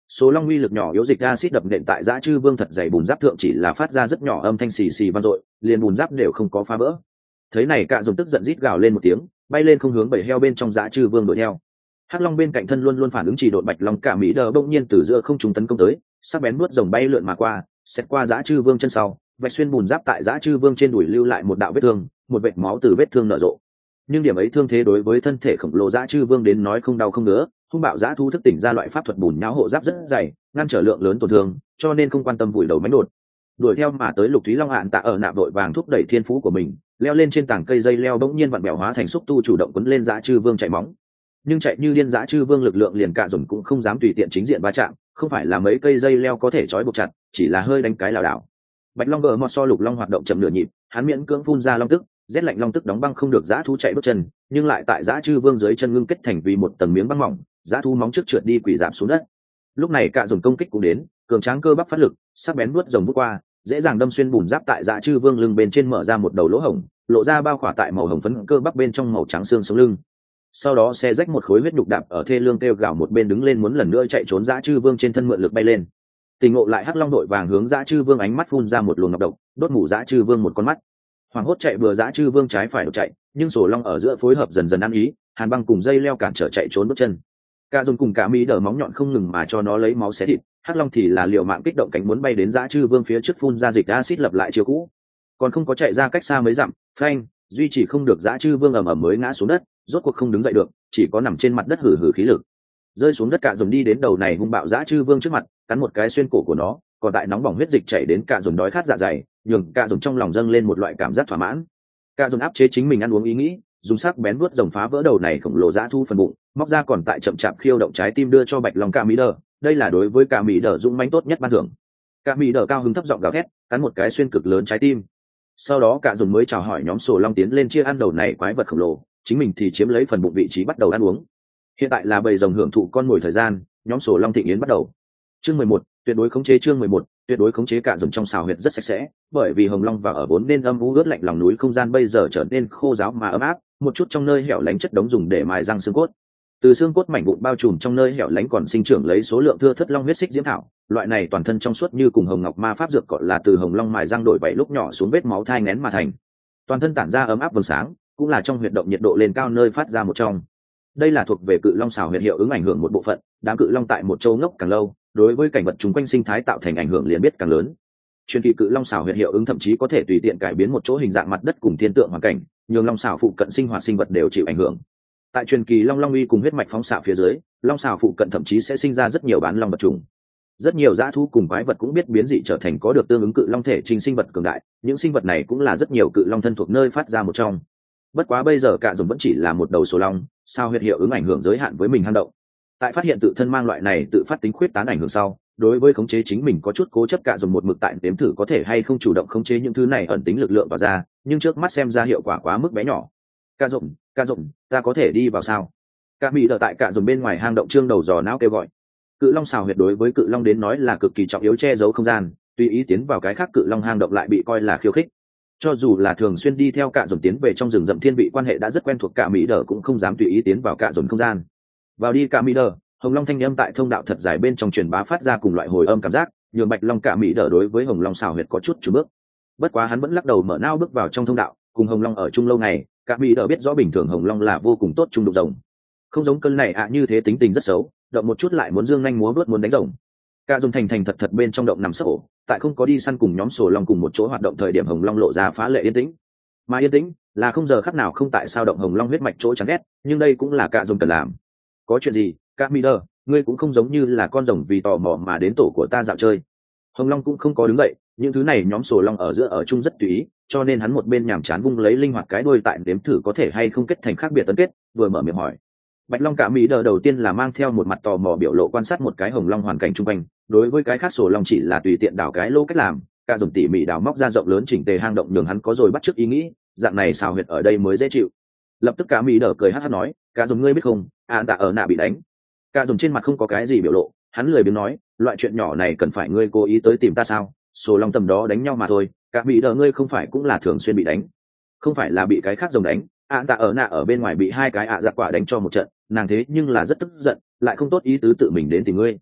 số long uy lực nhỏ yếu dịch acid đập nện tại dã chư vương thật dày bùn giáp thượng chỉ là phát ra rất nhỏ âm thanh xì xì vang dội, liền bùn giáp đều không có phá vỡ. Thấy này Cả Dồn tức giận rít gào lên một tiếng, bay lên không hướng bầy heo bên trong dã chư vương đuổi theo. Hắc long bên cạnh thân luôn luôn phản ứng chỉ độn bạch long Cả Mỹ Đờ bỗng nhiên từ giữa không trung tấn công tới, sắc bén nuốt rồng bay lượn mà qua, xét qua dã chư vương chân sau, vạch xuyên bùn giáp tại dã chư vương trên đùi lưu lại một đạo vết thương, một vệt máu từ vết thương nở rộ. Nhưng điểm ấy thương thế đối với thân thể khổng lồ dã chư vương đến nói không đau không ngứa, hung bạo dã thú thức tỉnh ra loại pháp thuật bùn nhão hộ giáp rất dày, ngăn trở lượng lớn tổn thương, cho nên không quan tâm vùi đầu mánh đột. Đuổi theo mà tới Lục Thúy Long Hạn Tạ ở nạp đội vàng thúc đẩy thiên phú của mình, leo lên trên tảng cây dây leo bỗng nhiên vặn bèo hóa thành xúc tu chủ động quấn lên dã chư vương chạy móng. Nhưng chạy như điên dã chư vương lực lượng liền Cả Dồn cũng không dám tùy tiện chính diện va chạm, không phải là mấy cây dây leo có thể trói buộc chặt, chỉ là hơi đánh cái lảo đảo. Bạch Long gờ mọt so Lục Long hoạt động chậm nửa nhịp, hắn miễn cưỡng phun ra long tức, rét lạnh long tức đóng băng không được dã thú chạy bước chân, nhưng lại tại dã chư vương dưới chân ngưng kết thành vì một tầng miếng băng mỏng, dã thú móng trước trượt đi quỷ giảm xuống đất. Lúc này Cả Dồn công kích cũng đến, cường tráng cơ bắp phát lực, sắc bén vuốt rồng vút qua, dễ dàng đâm xuyên bùn giáp tại dã chư vương lưng bên trên mở ra một đầu lỗ hổng, lộ ra bao khỏa tại màu hồng phấn cơ bắp bên trong màu trắng xương sống lưng. Sau đó xe rách một khối huyết nhục đạp ở thê lương kêu gào một bên đứng lên muốn lần nữa chạy trốn dã chư vương trên thân mượn lực bay lên. Tình ngộ lại Hắc Long đội vàng hướng dã chư vương ánh mắt phun ra một luồng ngọc độc, đốt mù dã chư vương một con mắt. Hoàng hốt chạy bừa dã chư vương trái phải đột chạy, nhưng sổ long ở giữa phối hợp dần dần ăn ý, hàn băng cùng dây leo cản trở chạy trốn bước chân. Cả Dồn cùng Cả Mỹ Đờ móng nhọn không ngừng mà cho nó lấy máu xé thịt, Hắc Long thì là liều mạng kích động cánh muốn bay đến dã chư vương phía trước phun ra dịch acid lập lại chiều cũ. Còn không có chạy ra cách xa mấy dặm, phanh, duy trì không được dã chư vương ầm ầm mới ngã xuống đất, rốt cuộc không đứng dậy được, chỉ có nằm trên mặt đất hử hử khí lực. Rơi xuống đất Cả Dồn đi đến đầu này hung bạo dã chư vương trước mặt, cắn một cái xuyên cổ của nó, còn tại nóng bỏng huyết dịch chảy đến Cả Dồn đói khát dạ dày, nhường Cả Dồn trong lòng dâng lên một loại cảm giác thỏa mãn. Cả Dồn áp chế chính mình ăn uống ý nghĩ, dùng sắc bén vuốt rồng phá vỡ đầu này khổng lồ dã thu phần bụng, móc ra còn tại chậm chạp khiêu động trái tim đưa cho Bạch Long Cả Mỹ Đờ, đây là đối với Cả Mỹ Đờ dũng mãnh tốt nhất ban thưởng. Cả Mỹ Đờ cao hứng thấp giọng gào thét, cắn một cái xuyên cực lớn trái tim. Sau đó Cả Dồn mới chào hỏi nhóm sổ long tiến lên chia ăn đầu này quái vật khổng lồ, chính mình thì chiếm lấy phần bụng vị trí bắt đầu ăn uống. Hiện tại là bầy rồng hưởng thụ con mồi thời gian, nhóm sổ long thịnh yến bắt đầu. Chương 11, tuyệt đối khống chế. Chương 11, tuyệt đối khống chế. Cả rồng trong xào huyệt rất sạch sẽ, bởi vì hồng long và ở vốn nên âm u ướt lạnh lòng núi không gian bây giờ trở nên khô ráo mà ấm áp, một chút trong nơi hẻo lánh chất đống dùng để mài răng xương cốt. Từ xương cốt mảnh vụn bao trùm trong nơi hẻo lánh còn sinh trưởng lấy số lượng thưa thớt long huyết xích diễm thảo, loại này toàn thân trong suốt như cùng hồng ngọc ma pháp dược gọi là từ hồng long mài răng đổi bảy lúc nhỏ xuống vết máu thai nghén mà thành. Toàn thân tản ra ấm áp vầng sáng, cũng là trong huyệt động nhiệt độ lên cao nơi phát ra một trong. Đây là thuộc về cự long xào huyệt hiệu ứng ảnh hưởng một bộ phận, đám cự long tại một châu ngốc càng lâu, đối với cảnh vật chung quanh sinh thái tạo thành ảnh hưởng liền biết càng lớn. Truyền kỳ cự long xào huyệt hiệu ứng thậm chí có thể tùy tiện cải biến một chỗ hình dạng mặt đất cùng thiên tượng hoàn cảnh, nhường long xào phụ cận sinh hoạt sinh vật đều chịu ảnh hưởng. Tại truyền kỳ long long uy cùng huyết mạch phóng xạ phía dưới, long xào phụ cận thậm chí sẽ sinh ra rất nhiều bán long vật trùng. Rất nhiều dã thú cùng quái vật cũng biết biến dị trở thành có được tương ứng cự long thể trình sinh vật cường đại, những sinh vật này cũng là rất nhiều cự long thân thuộc nơi phát ra một trong. Bất quá bây giờ Cả Dồn vẫn chỉ là một đầu sổ long, sao huyệt hiệu ứng ảnh hưởng giới hạn với mình hang động. Tại phát hiện tự thân mang loại này tự phát tính khuyết tán ảnh hưởng sau, đối với khống chế chính mình có chút cố chấp Cả Dồn một mực tại nếm thử có thể hay không chủ động khống chế những thứ này ẩn tính lực lượng vào ra, nhưng trước mắt xem ra hiệu quả quá mức bé nhỏ. Cả Dồn, ta có thể đi vào sao? Cả Mỹ Đờ tại Cả Dồn bên ngoài hang động trương đầu dò não kêu gọi. Cự long xào huyệt đối với cự long đến nói là cực kỳ trọng yếu che giấu không gian, tùy ý tiến vào cái khác cự long hang động lại bị coi là khiêu khích. Cho dù là thường xuyên đi theo Cả Dồn tiến về trong rừng rậm thiên vị quan hệ đã rất quen thuộc Cả Mỹ Đờ cũng không dám tùy ý tiến vào Cả Dồn không gian. Vào đi Cả Mỹ Đờ, hồng long thanh âm tại thông đạo thật dài bên trong truyền bá phát ra cùng loại hồi âm cảm giác, nhường bạch long Cả Mỹ Đờ đối với hồng long xào huyệt có chút chùn bước. Bất quá hắn vẫn lắc đầu mở nao bước vào trong thông đạo, cùng hồng long ở chung lâu ngày, Cả Mỹ Đờ biết rõ bình thường hồng long là vô cùng tốt chung đụng rồng. Không giống cơn này như thế tính tình rất xấu, động một chút lại muốn dương nhanh múa vuốt muốn đánh rồng. Cả Dồn thành thật thật bên trong động nằm sấp ổ, tại không có đi săn cùng nhóm sổ long cùng một chỗ hoạt động thời điểm hồng long lộ ra phá lệ yên tĩnh. Mà yên tĩnh là không giờ khắc nào không tại sao động hồng long huyết mạch chỗ chán ghét, nhưng đây cũng là Cả Dồn cần làm. Có chuyện gì, Cả Mỹ Đờ, ngươi cũng không giống như là con rồng vì tò mò mà đến tổ của ta dạo chơi. Hồng long cũng không có đứng dậy, những thứ này nhóm sổ long ở giữa ở chung rất tùy ý, cho nên hắn một bên nhàm chán vung lấy linh hoạt cái đuôi tại đếm thử có thể hay không kết thành khác biệt tấn kết, vừa mở miệng hỏi. Bạch long Cả Mỹ Đờ đầu tiên là mang theo một mặt tò mò biểu lộ quan sát một cái hồng long hoàn cảnh chung quanh, đối với cái khác sổ long chỉ là tùy tiện đào cái lô cách làm, Cả Dồn tỉ mỉ đào móc ra rộng lớn chỉnh tề hang động nhường hắn có rồi bắt chước ý nghĩ, dạng này xào huyệt ở đây mới dễ chịu. Lập tức Cả Mỹ Đờ cười hắt hắt nói, Cả Dồn ngươi biết không, tạ ở nạ bị đánh. Cả Dồn trên mặt không có cái gì biểu lộ, hắn lười biếng nói, loại chuyện nhỏ này cần phải ngươi cố ý tới tìm ta sao? Sổ long tầm đó đánh nhau mà thôi, Cả Mỹ Đờ ngươi không phải cũng là thường xuyên bị đánh, không phải là bị cái khác rồng đánh. Tạ ở nạ ở bên ngoài bị hai cái giặc quả đánh cho một trận, nàng thế nhưng là rất tức giận, lại không tốt ý tứ tự mình đến tìm ngươi.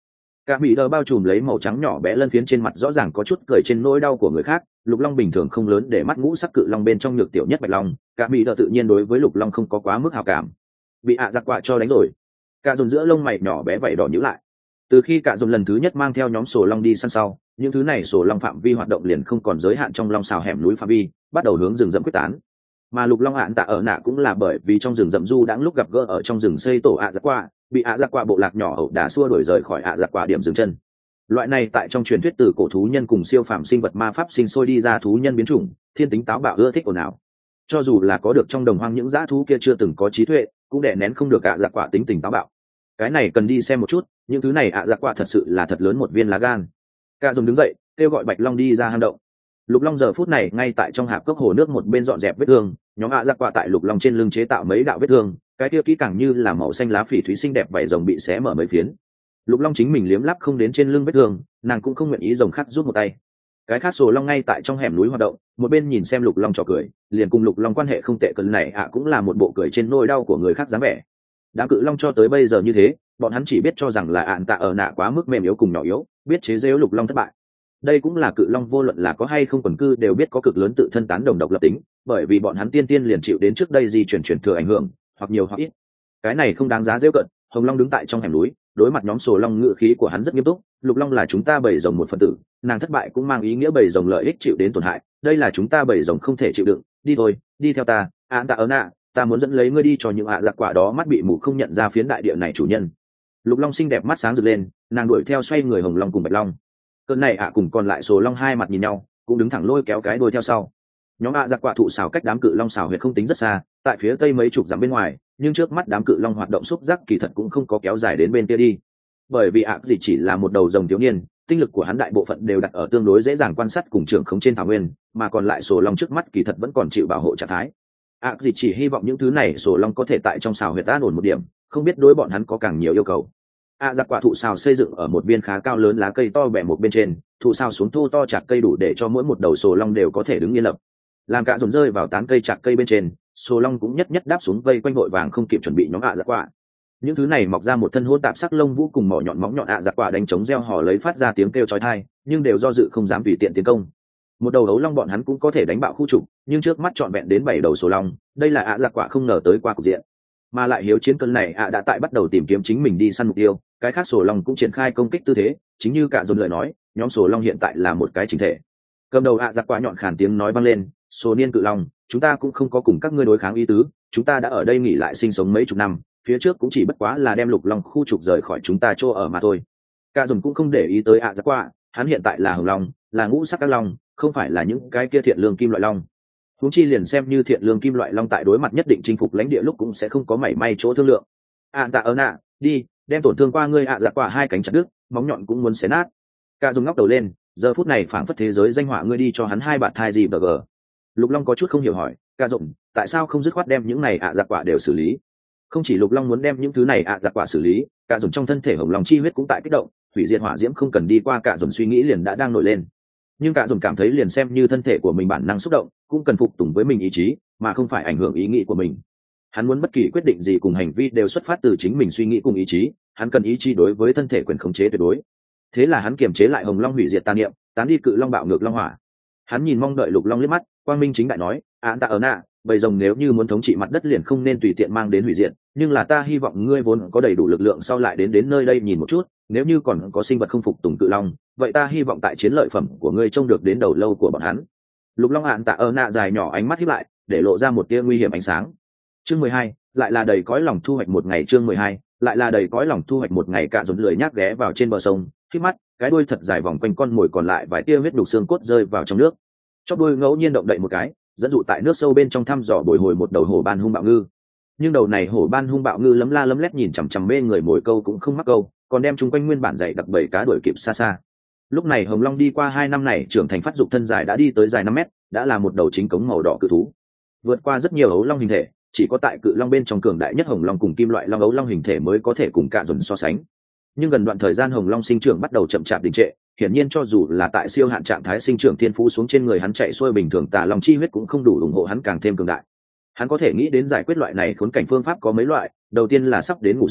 cả mỹ đờ bao trùm lấy màu trắng nhỏ bé lân phiến trên mặt rõ ràng có chút cười trên nỗi đau của người khác. Lục long bình thường không lớn để mắt ngũ sắc cự long bên trong nhược tiểu nhất bạch long, cả mỹ đờ tự nhiên đối với lục long không có quá mức hào cảm. Bị giặc quạ cho đánh rồi. Cả dồn giữa lông mày nhỏ bé vảy đỏ nhíu lại. Từ khi cả dồn lần thứ nhất mang theo nhóm sổ long đi săn sau, những thứ này sổ long phạm vi hoạt động liền không còn giới hạn trong long xào hẻm núi phạm vi, bắt đầu hướng rừng rậm quyết tán. Mà lục long ạn tạ ở nạ cũng là bởi vì trong rừng rậm du đãng lúc gặp gỡ ở trong rừng xây tổ giặc quạ, bị giặc quạ bộ lạc nhỏ ẩu đả xua đuổi rời khỏi giặc quạ điểm dừng chân. Loại này tại trong truyền thuyết từ cổ thú nhân cùng siêu phàm sinh vật ma pháp sinh sôi đi ra thú nhân biến chủng, thiên tính táo bạo ưa thích ồn ào. Cho dù là có được trong đồng hoang những dã thú kia chưa từng có trí tuệ, cũng đè nén không được giặc quạ tính tình táo bạo. Cái này cần đi xem một chút, những thứ này giặc quạ thật sự là thật lớn một viên lá gan. Cả dùng đứng dậy, kêu gọi bạch long đi ra hang động. Lục long giờ phút này ngay tại trong hạp cốc hồ nước một bên dọn dẹp vết thương, nhóm giặc quạ tại lục long trên lưng chế tạo mấy đạo vết thương, cái kia kỹ càng như là màu xanh lá phỉ thúy xinh đẹp vảy rồng bị xé mở mấy phiến. Lục long chính mình liếm lắp không đến trên lưng vết thương, nàng cũng không nguyện ý rồng khác giúp một tay. Cái khác sổ long ngay tại trong hẻm núi hoạt động, một bên nhìn xem lục long trò cười, liền cùng lục long quan hệ không tệ cơn này cũng là một bộ cười trên nỗi đau của người khác dáng vẻ. Đám cự long cho tới bây giờ như thế, bọn hắn chỉ biết cho rằng là ạn tạ ở nạ quá mức mềm yếu cùng nhỏ yếu, biết chế giễu lục long thất bại. Đây cũng là cự long vô luận là có hay không quần cư đều biết có cực lớn tự thân tán đồng độc lập tính, bởi vì bọn hắn tiên tiên liền chịu đến trước đây di chuyển thừa ảnh hưởng, hoặc nhiều hoặc ít. Cái này không đáng giá giễu cận. Hồng long đứng tại trong hẻm núi, đối mặt nhóm sổ long ngự khí của hắn rất nghiêm túc. Lục long là chúng ta bầy rồng một phần tử, nàng thất bại cũng mang ý nghĩa bầy rồng lợi ích chịu đến tổn hại, đây là chúng ta bầy rồng không thể chịu đựng. Đi thôi, đi theo ta, ạn tạ ớn ạ, ta muốn dẫn lấy ngươi đi cho những giặc quả đó mắt bị mù không nhận ra phiến đại địa này chủ nhân. Lục long xinh đẹp mắt sáng rực lên, nàng đuổi theo xoay người hồng long cùng bạch long. Cơn này cùng còn lại sổ long hai mặt nhìn nhau, cũng đứng thẳng lôi kéo cái đuôi theo sau. Nhóm giặc quả thụ xào cách đám cự long xào huyệt không tính rất xa, tại phía tây mấy chục dặm bên ngoài, nhưng trước mắt đám cự long hoạt động xúc giác kỳ thật cũng không có kéo dài đến bên kia đi, bởi vì gì chỉ là một đầu rồng thiếu niên, tinh lực của hắn đại bộ phận đều đặt ở tương đối dễ dàng quan sát cùng trưởng khống trên thảo nguyên, mà còn lại sổ long trước mắt kỳ thật vẫn còn chịu bảo hộ trạng thái. Gì chỉ hy vọng những thứ này sổ long có thể tại trong xào huyệt an ổn một điểm, không biết đối bọn hắn có càng nhiều yêu cầu. Giặc quả thụ xào xây dựng ở một viên khá cao lớn lá cây to bẻ một bên trên, thụ xào xuống thô to chặt cây đủ để cho mỗi một đầu sổ long đều có thể đứng yên lập. Làm cả dồn rơi vào tán cây chặt cây bên trên, sổ long cũng nhất nhất đáp xuống vây quanh vội vàng không kịp chuẩn bị nhóm giặc quả. Những thứ này mọc ra một thân hỗn tạp sắc lông vũ cùng mỏ nhọn móng nhọn giặc quả đánh trống reo hò lấy phát ra tiếng kêu chói tai, nhưng đều do dự không dám tùy tiện tiến công. Một đầu ấu long bọn hắn cũng có thể đánh bạo khu trục, nhưng trước mắt trọn vẹn đến 7 đầu sổ long, đây là giặc quả không ngờ tới qua cục diện. Mà lại hiếu chiến cơn này đã tại bắt đầu tìm kiếm chính mình đi săn mục tiêu, cái khác sổ long cũng triển khai công kích tư thế, chính như cả dồn lời nói, nhóm sổ long hiện tại là một cái chỉnh thể. Cầm đầu giặc quả nhọn khàn tiếng nói vang lên, "Sổ niên cự long, chúng ta cũng không có cùng các ngươi đối kháng ý tứ, chúng ta đã ở đây nghỉ lại sinh sống mấy chục năm, phía trước cũng chỉ bất quá là đem lục long khu trục rời khỏi chúng ta chỗ ở mà thôi." Cả dồn cũng không để ý tới giặc quả, hắn hiện tại là hồng long, là ngũ sắc các long, không phải là những cái kia thiện lương kim loại long. Huống chi liền xem như thiện lương kim loại long tại đối mặt nhất định chinh phục lãnh địa lúc cũng sẽ không có mảy may chỗ thương lượng. Tạ ơn ạ, đi, đem tổn thương qua ngươi giặc quả hai cánh chặt đứt, móng nhọn cũng muốn xé nát. Cả dùng ngóc đầu lên, giờ phút này phảng phất thế giới danh họa ngươi đi cho hắn hai bạt thai gì bờ gờ. Lục long có chút không hiểu hỏi, Cả dụng, tại sao không dứt khoát đem những này giặc quả đều xử lý? Không chỉ lục long muốn đem những thứ này giặc quả xử lý, Cả dùng trong thân thể hồng long chi huyết cũng tại kích động, hủy diệt hỏa diễm không cần đi qua Cả dùng suy nghĩ liền đã đang nổi lên. Nhưng Cả dùng cảm thấy liền xem như thân thể của mình bản năng xúc động, cũng cần phục tùng với mình ý chí, mà không phải ảnh hưởng ý nghĩ của mình. Hắn muốn bất kỳ quyết định gì cùng hành vi đều xuất phát từ chính mình suy nghĩ cùng ý chí, hắn cần ý chí đối với thân thể quyền khống chế tuyệt đối. Thế là hắn kiềm chế lại hồng long hủy diệt tà niệm, tán đi cự long bạo ngược long hỏa. Hắn nhìn mong đợi lục long liếc mắt, quang minh chính đại nói, tạ ơn ạ, bầy rồng nếu như muốn thống trị mặt đất liền không nên tùy tiện mang đến hủy diệt, nhưng là ta hy vọng ngươi vốn có đầy đủ lực lượng sau lại đến nơi đây nhìn một chút, nếu như còn có sinh vật không phục tùng cự long, vậy ta hy vọng tại chiến lợi phẩm của ngươi trông được đến đầu lâu của bọn hắn. Lục long tạ ơn ạ dài nhỏ ánh mắt híp lại, để lộ ra một tia nguy hiểm ánh sáng. Chương 12, lại là đầy cõi lòng thu hoạch một ngày. Chương 12, lại là đầy cõi lòng thu hoạch một ngày. Cả dồn lười nhác ghé vào trên bờ sông, híp mắt, cái đuôi thật dài vòng quanh con mồi còn lại vài tia huyết đục xương cốt rơi vào trong nước. Chóp đuôi ngẫu nhiên động đậy một cái, dẫn dụ tại nước sâu bên trong thăm dò bồi hồi một đầu hổ ban hung bạo ngư. Nhưng đầu này hổ ban hung bạo ngư lấm la lấm lét nhìn chằm chằm mê người mồi câu cũng không mắc câu, còn đem chung quanh nguyên bản dày đặc bầy cá đuổi kịp xa xa. Lúc này hồng long đi qua 2 năm này trưởng thành phát dục thân dài đã đi tới dài 5 mét, đã là một đầu chính cống màu đỏ cự thú. Vượt qua rất nhiều ấu long hình thể, chỉ có tại cự long bên trong cường đại nhất hồng long cùng kim loại long ấu long hình thể mới có thể cùng Cả dồn so sánh. Nhưng gần đoạn thời gian hồng long sinh trưởng bắt đầu chậm chạp đình trệ, hiển nhiên cho dù là tại siêu hạn trạng thái sinh trưởng thiên phú xuống trên người hắn chạy xuôi bình thường tà long chi huyết cũng không đủ ủng hộ hắn càng thêm cường đại. Hắn có thể nghĩ đến giải quyết loại này khốn cảnh phương pháp có mấy loại, đầu tiên là sắp đến ngủ say,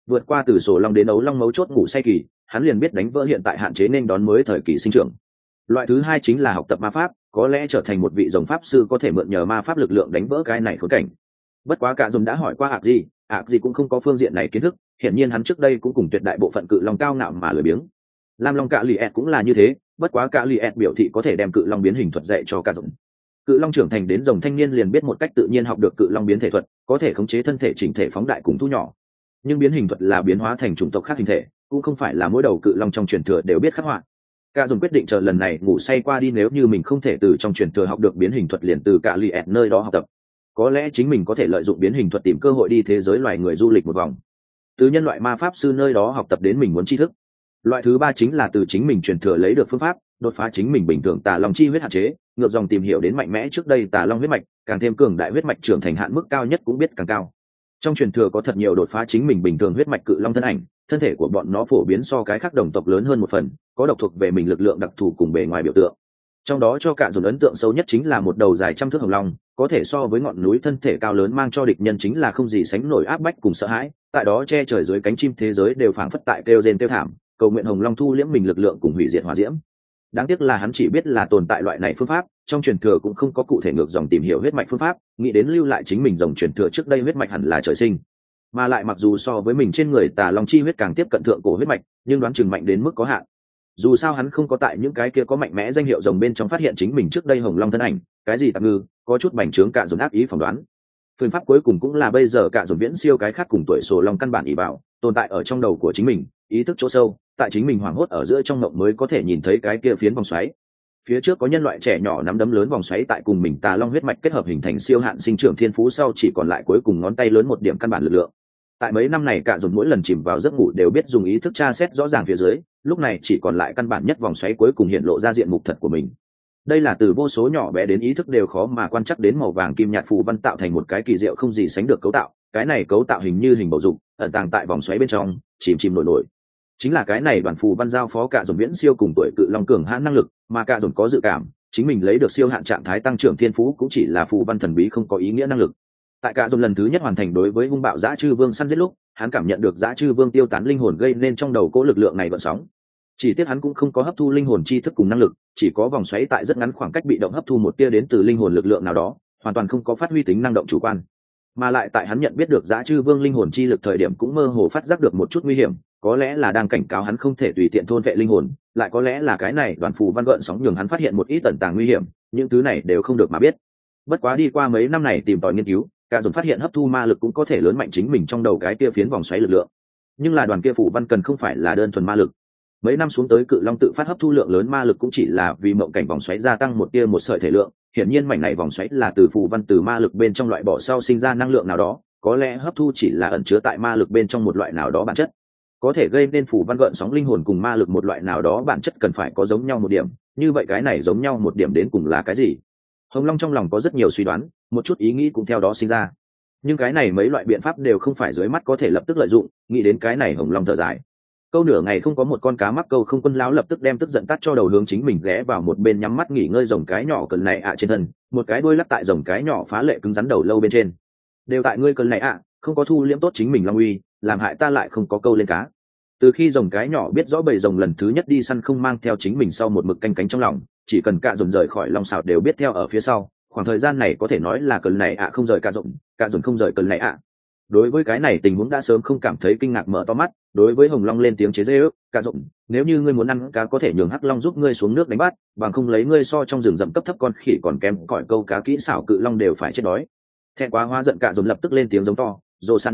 vượt qua từ sổ long đến ấu long mấu chốt ngủ say kỳ, hắn liền biết đánh vỡ hiện tại hạn chế nên đón mới thời kỳ sinh trưởng. Loại thứ hai chính là học tập ma pháp, có lẽ trở thành một vị rồng pháp sư có thể mượn nhờ ma pháp lực lượng đánh vỡ cái này khốn cảnh. Bất quá cả dùng đã hỏi qua ạc gì cũng không có phương diện này kiến thức, hiển nhiên hắn trước đây cũng cùng tuyệt đại bộ phận cự long cao ngạo mà lười biếng. Lam long cạ lì ẹt cũng là như thế, bất quá cạ lì ẹt biểu thị có thể đem cự long biến hình thuật dạy cho cả dùng. Cự long trưởng thành đến rồng thanh niên liền biết một cách tự nhiên học được cự long biến thể thuật, có thể khống chế thân thể chỉnh thể phóng đại cùng thu nhỏ. Nhưng biến hình thuật là biến hóa thành chủng tộc khác hình thể, cũng không phải là mỗi đầu cự long trong truyền thừa đều biết khắc họa. Cả dùng quyết định chờ lần này ngủ say qua đi, nếu như mình không thể từ trong truyền thừa học được biến hình thuật liền từ cạ lì ẹt nơi đó học tập. Có lẽ chính mình có thể lợi dụng biến hình thuật tìm cơ hội đi thế giới loài người du lịch một vòng, từ nhân loại ma pháp sư nơi đó học tập đến mình muốn tri thức. Loại thứ ba chính là từ chính mình truyền thừa lấy được phương pháp đột phá chính mình bình thường tà long chi huyết hạn chế, ngược dòng tìm hiểu đến mạnh mẽ trước đây tà long huyết mạch, càng thêm cường đại huyết mạch trưởng thành hạn mức cao nhất cũng biết càng cao. Trong truyền thừa có thật nhiều đột phá chính mình bình thường huyết mạch cự long thân ảnh, thân thể của bọn nó phổ biến so cái khác đồng tộc lớn hơn một phần, có độc thuộc về mình lực lượng đặc thù cùng bề ngoài biểu tượng. Trong đó cho cả dồn ấn tượng sâu nhất chính là một đầu dài trăm thước hồng long, có thể so với ngọn núi, thân thể cao lớn mang cho địch nhân chính là không gì sánh nổi áp bách cùng sợ hãi. Tại đó che trời dưới cánh chim thế giới đều phảng phất tại kêu rên kêu thảm, cầu nguyện hồng long thu liễm mình lực lượng cùng hủy diệt hỏa diễm. Đáng tiếc là hắn chỉ biết là tồn tại loại này phương pháp, trong truyền thừa cũng không có cụ thể ngược dòng tìm hiểu huyết mạch phương pháp, nghĩ đến lưu lại chính mình dòng truyền thừa trước đây huyết mạch hẳn là trời sinh, mà lại mặc dù so với mình trên người tà long chi huyết càng tiếp cận thượng cổ huyết mạch, nhưng đoán chừng mạnh đến mức có hạn. Dù sao hắn không có tại những cái kia có mạnh mẽ danh hiệu rồng bên trong phát hiện chính mình trước đây hồng long thân ảnh, cái gì tạm ngư, có chút bành trướng cả dồn ác ý phỏng đoán. Phương pháp cuối cùng cũng là bây giờ cả dồn viễn siêu cái khác cùng tuổi sổ long căn bản ỷ bảo tồn tại ở trong đầu của chính mình, ý thức chỗ sâu, tại chính mình hoảng hốt ở giữa trong mộng mới có thể nhìn thấy cái kia phiến vòng xoáy. Phía trước có nhân loại trẻ nhỏ nắm đấm lớn vòng xoáy tại cùng mình tà long huyết mạch kết hợp hình thành siêu hạn sinh trưởng thiên phú, sau chỉ còn lại cuối cùng ngón tay lớn một điểm căn bản lực lượng. Tại mấy năm này cả dồn mỗi lần chìm vào giấc ngủ đều biết dùng ý thức tra xét rõ ràng phía dưới, lúc này chỉ còn lại căn bản nhất vòng xoáy cuối cùng hiện lộ ra diện mục thật của mình. Đây là từ vô số nhỏ bé đến ý thức đều khó mà quan trắc đến màu vàng kim nhạt phù văn tạo thành một cái kỳ diệu không gì sánh được cấu tạo. Cái này cấu tạo hình như hình bầu dục, ẩn tàng tại vòng xoáy bên trong, chìm nổi nổi. Chính là cái này đoàn phù văn giao phó cả dồn viễn siêu cùng tuổi cự long cường hãn năng lực, mà cả dồn có dự cảm chính mình lấy được siêu hạn trạng thái tăng trưởng thiên phú cũng chỉ là phù văn thần bí không có ý nghĩa năng lực. Tại cả dồn lần thứ nhất hoàn thành đối với hung bạo dã chư vương săn giết lúc, hắn cảm nhận được dã chư vương tiêu tán linh hồn gây nên trong đầu cỗ lực lượng này gợn sóng. Chỉ tiếc hắn cũng không có hấp thu linh hồn chi thức cùng năng lực, chỉ có vòng xoáy tại rất ngắn khoảng cách bị động hấp thu một tia đến từ linh hồn lực lượng nào đó, hoàn toàn không có phát huy tính năng động chủ quan. Mà lại tại hắn nhận biết được dã chư vương linh hồn chi lực thời điểm cũng mơ hồ phát giác được một chút nguy hiểm, có lẽ là đang cảnh cáo hắn không thể tùy tiện thôn vệ linh hồn, lại có lẽ là cái này đoàn phù văn gợn sóng nhường hắn phát hiện một ít ẩn tàng nguy hiểm, những thứ này đều không được mà biết. Bất quá đi qua mấy năm này tìm tòi nghiên cứu, cả dồn phát hiện hấp thu ma lực cũng có thể lớn mạnh chính mình trong đầu cái kia phiến vòng xoáy lực lượng. Nhưng là đoàn kia phù văn cần không phải là đơn thuần ma lực. Mấy năm xuống tới cự long tự phát hấp thu lượng lớn ma lực cũng chỉ là vì mộng cảnh vòng xoáy gia tăng một tia một sợi thể lượng, hiển nhiên mảnh này vòng xoáy là từ phù văn từ ma lực bên trong loại bỏ sau sinh ra năng lượng nào đó, có lẽ hấp thu chỉ là ẩn chứa tại ma lực bên trong một loại nào đó bản chất. Có thể gây nên phù văn gợn sóng linh hồn cùng ma lực một loại nào đó bản chất cần phải có giống nhau một điểm, như vậy cái này giống nhau một điểm đến cùng là cái gì? Hồng Long trong lòng có rất nhiều suy đoán, một chút ý nghĩ cũng theo đó sinh ra. Nhưng cái này mấy loại biện pháp đều không phải dưới mắt có thể lập tức lợi dụng, nghĩ đến cái này Hồng Long thở dài. Câu nửa ngày không có một con cá mắc câu không, quân lão lập tức đem tức giận tắt cho đầu hướng chính mình ghé vào một bên nhắm mắt nghỉ ngơi rồng cái nhỏ cần này trên thân, một cái đuôi lắc tại rồng cái nhỏ phá lệ cứng rắn đầu lâu bên trên. Đều tại ngươi cần này không có thu liễm tốt chính mình long uy, làm hại ta lại không có câu lên cá. Từ khi rồng cái nhỏ biết rõ bầy rồng lần thứ nhất đi săn không mang theo chính mình sau một mực canh cánh trong lòng, chỉ cần cạ rồng rời khỏi long xào đều biết theo ở phía sau, khoảng thời gian này có thể nói là cần này không rời cạ rồng không rời cần này Đối với cái này tình huống đã sớm không cảm thấy kinh ngạc, mở to mắt đối với Hồng Long lên tiếng chế giễu, cạ rồng, nếu như ngươi muốn ăn cá có thể nhường Hắc Long giúp ngươi xuống nước đánh bắt, bằng không lấy ngươi so trong rừng rậm cấp thấp con khỉ còn kém cỏi câu cá kỹ xảo cự long đều phải chết đói. Thẹn quá hóa giận cạ rồng lập tức lên tiếng giống to,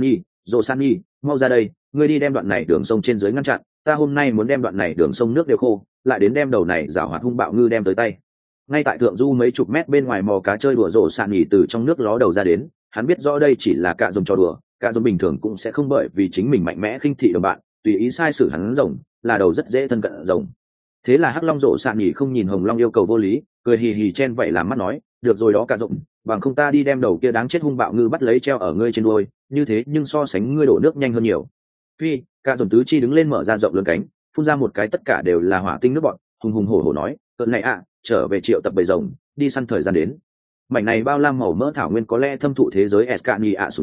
Rồ San Nhi, mau ra đây, ngươi đi đem đoạn này đường sông trên dưới ngăn chặn, ta hôm nay muốn đem đoạn này đường sông nước đều khô, lại đến đem đầu này giảo hoạt hung bạo ngư đem tới tay. Ngay tại thượng du mấy chục mét bên ngoài mò cá chơi đùa Rồ San Nhi từ trong nước ló đầu ra đến, hắn biết rõ đây chỉ là cạ rồng trò đùa, cạ rồng bình thường cũng sẽ không bởi vì chính mình mạnh mẽ khinh thị đồng bạn, tùy ý sai sử hắn rồng, là đầu rất dễ thân cận rồng. Thế là Hắc Long Rồ San Nhi không nhìn Hồng Long yêu cầu vô lý, cười hì hì chen vậy làm mắt nói, được rồi đó cạ rồng, bằng không ta đi đem đầu kia đáng chết hung bạo ngư bắt lấy treo ở ngươi trên đuôi, như thế nhưng so sánh ngươi đổ nước nhanh hơn nhiều. Phi, cạ rồng tứ chi đứng lên mở ra rộng lớn cánh, phun ra một cái tất cả đều là hỏa tinh nước bọn, hùng hùng hổ hổ nói, cơn này trở về triệu tập bầy rồng, đi săn thời gian đến. Mảnh này bao lam màu mỡ thảo nguyên có lẽ thâm thụ thế giới Escania sủng ái,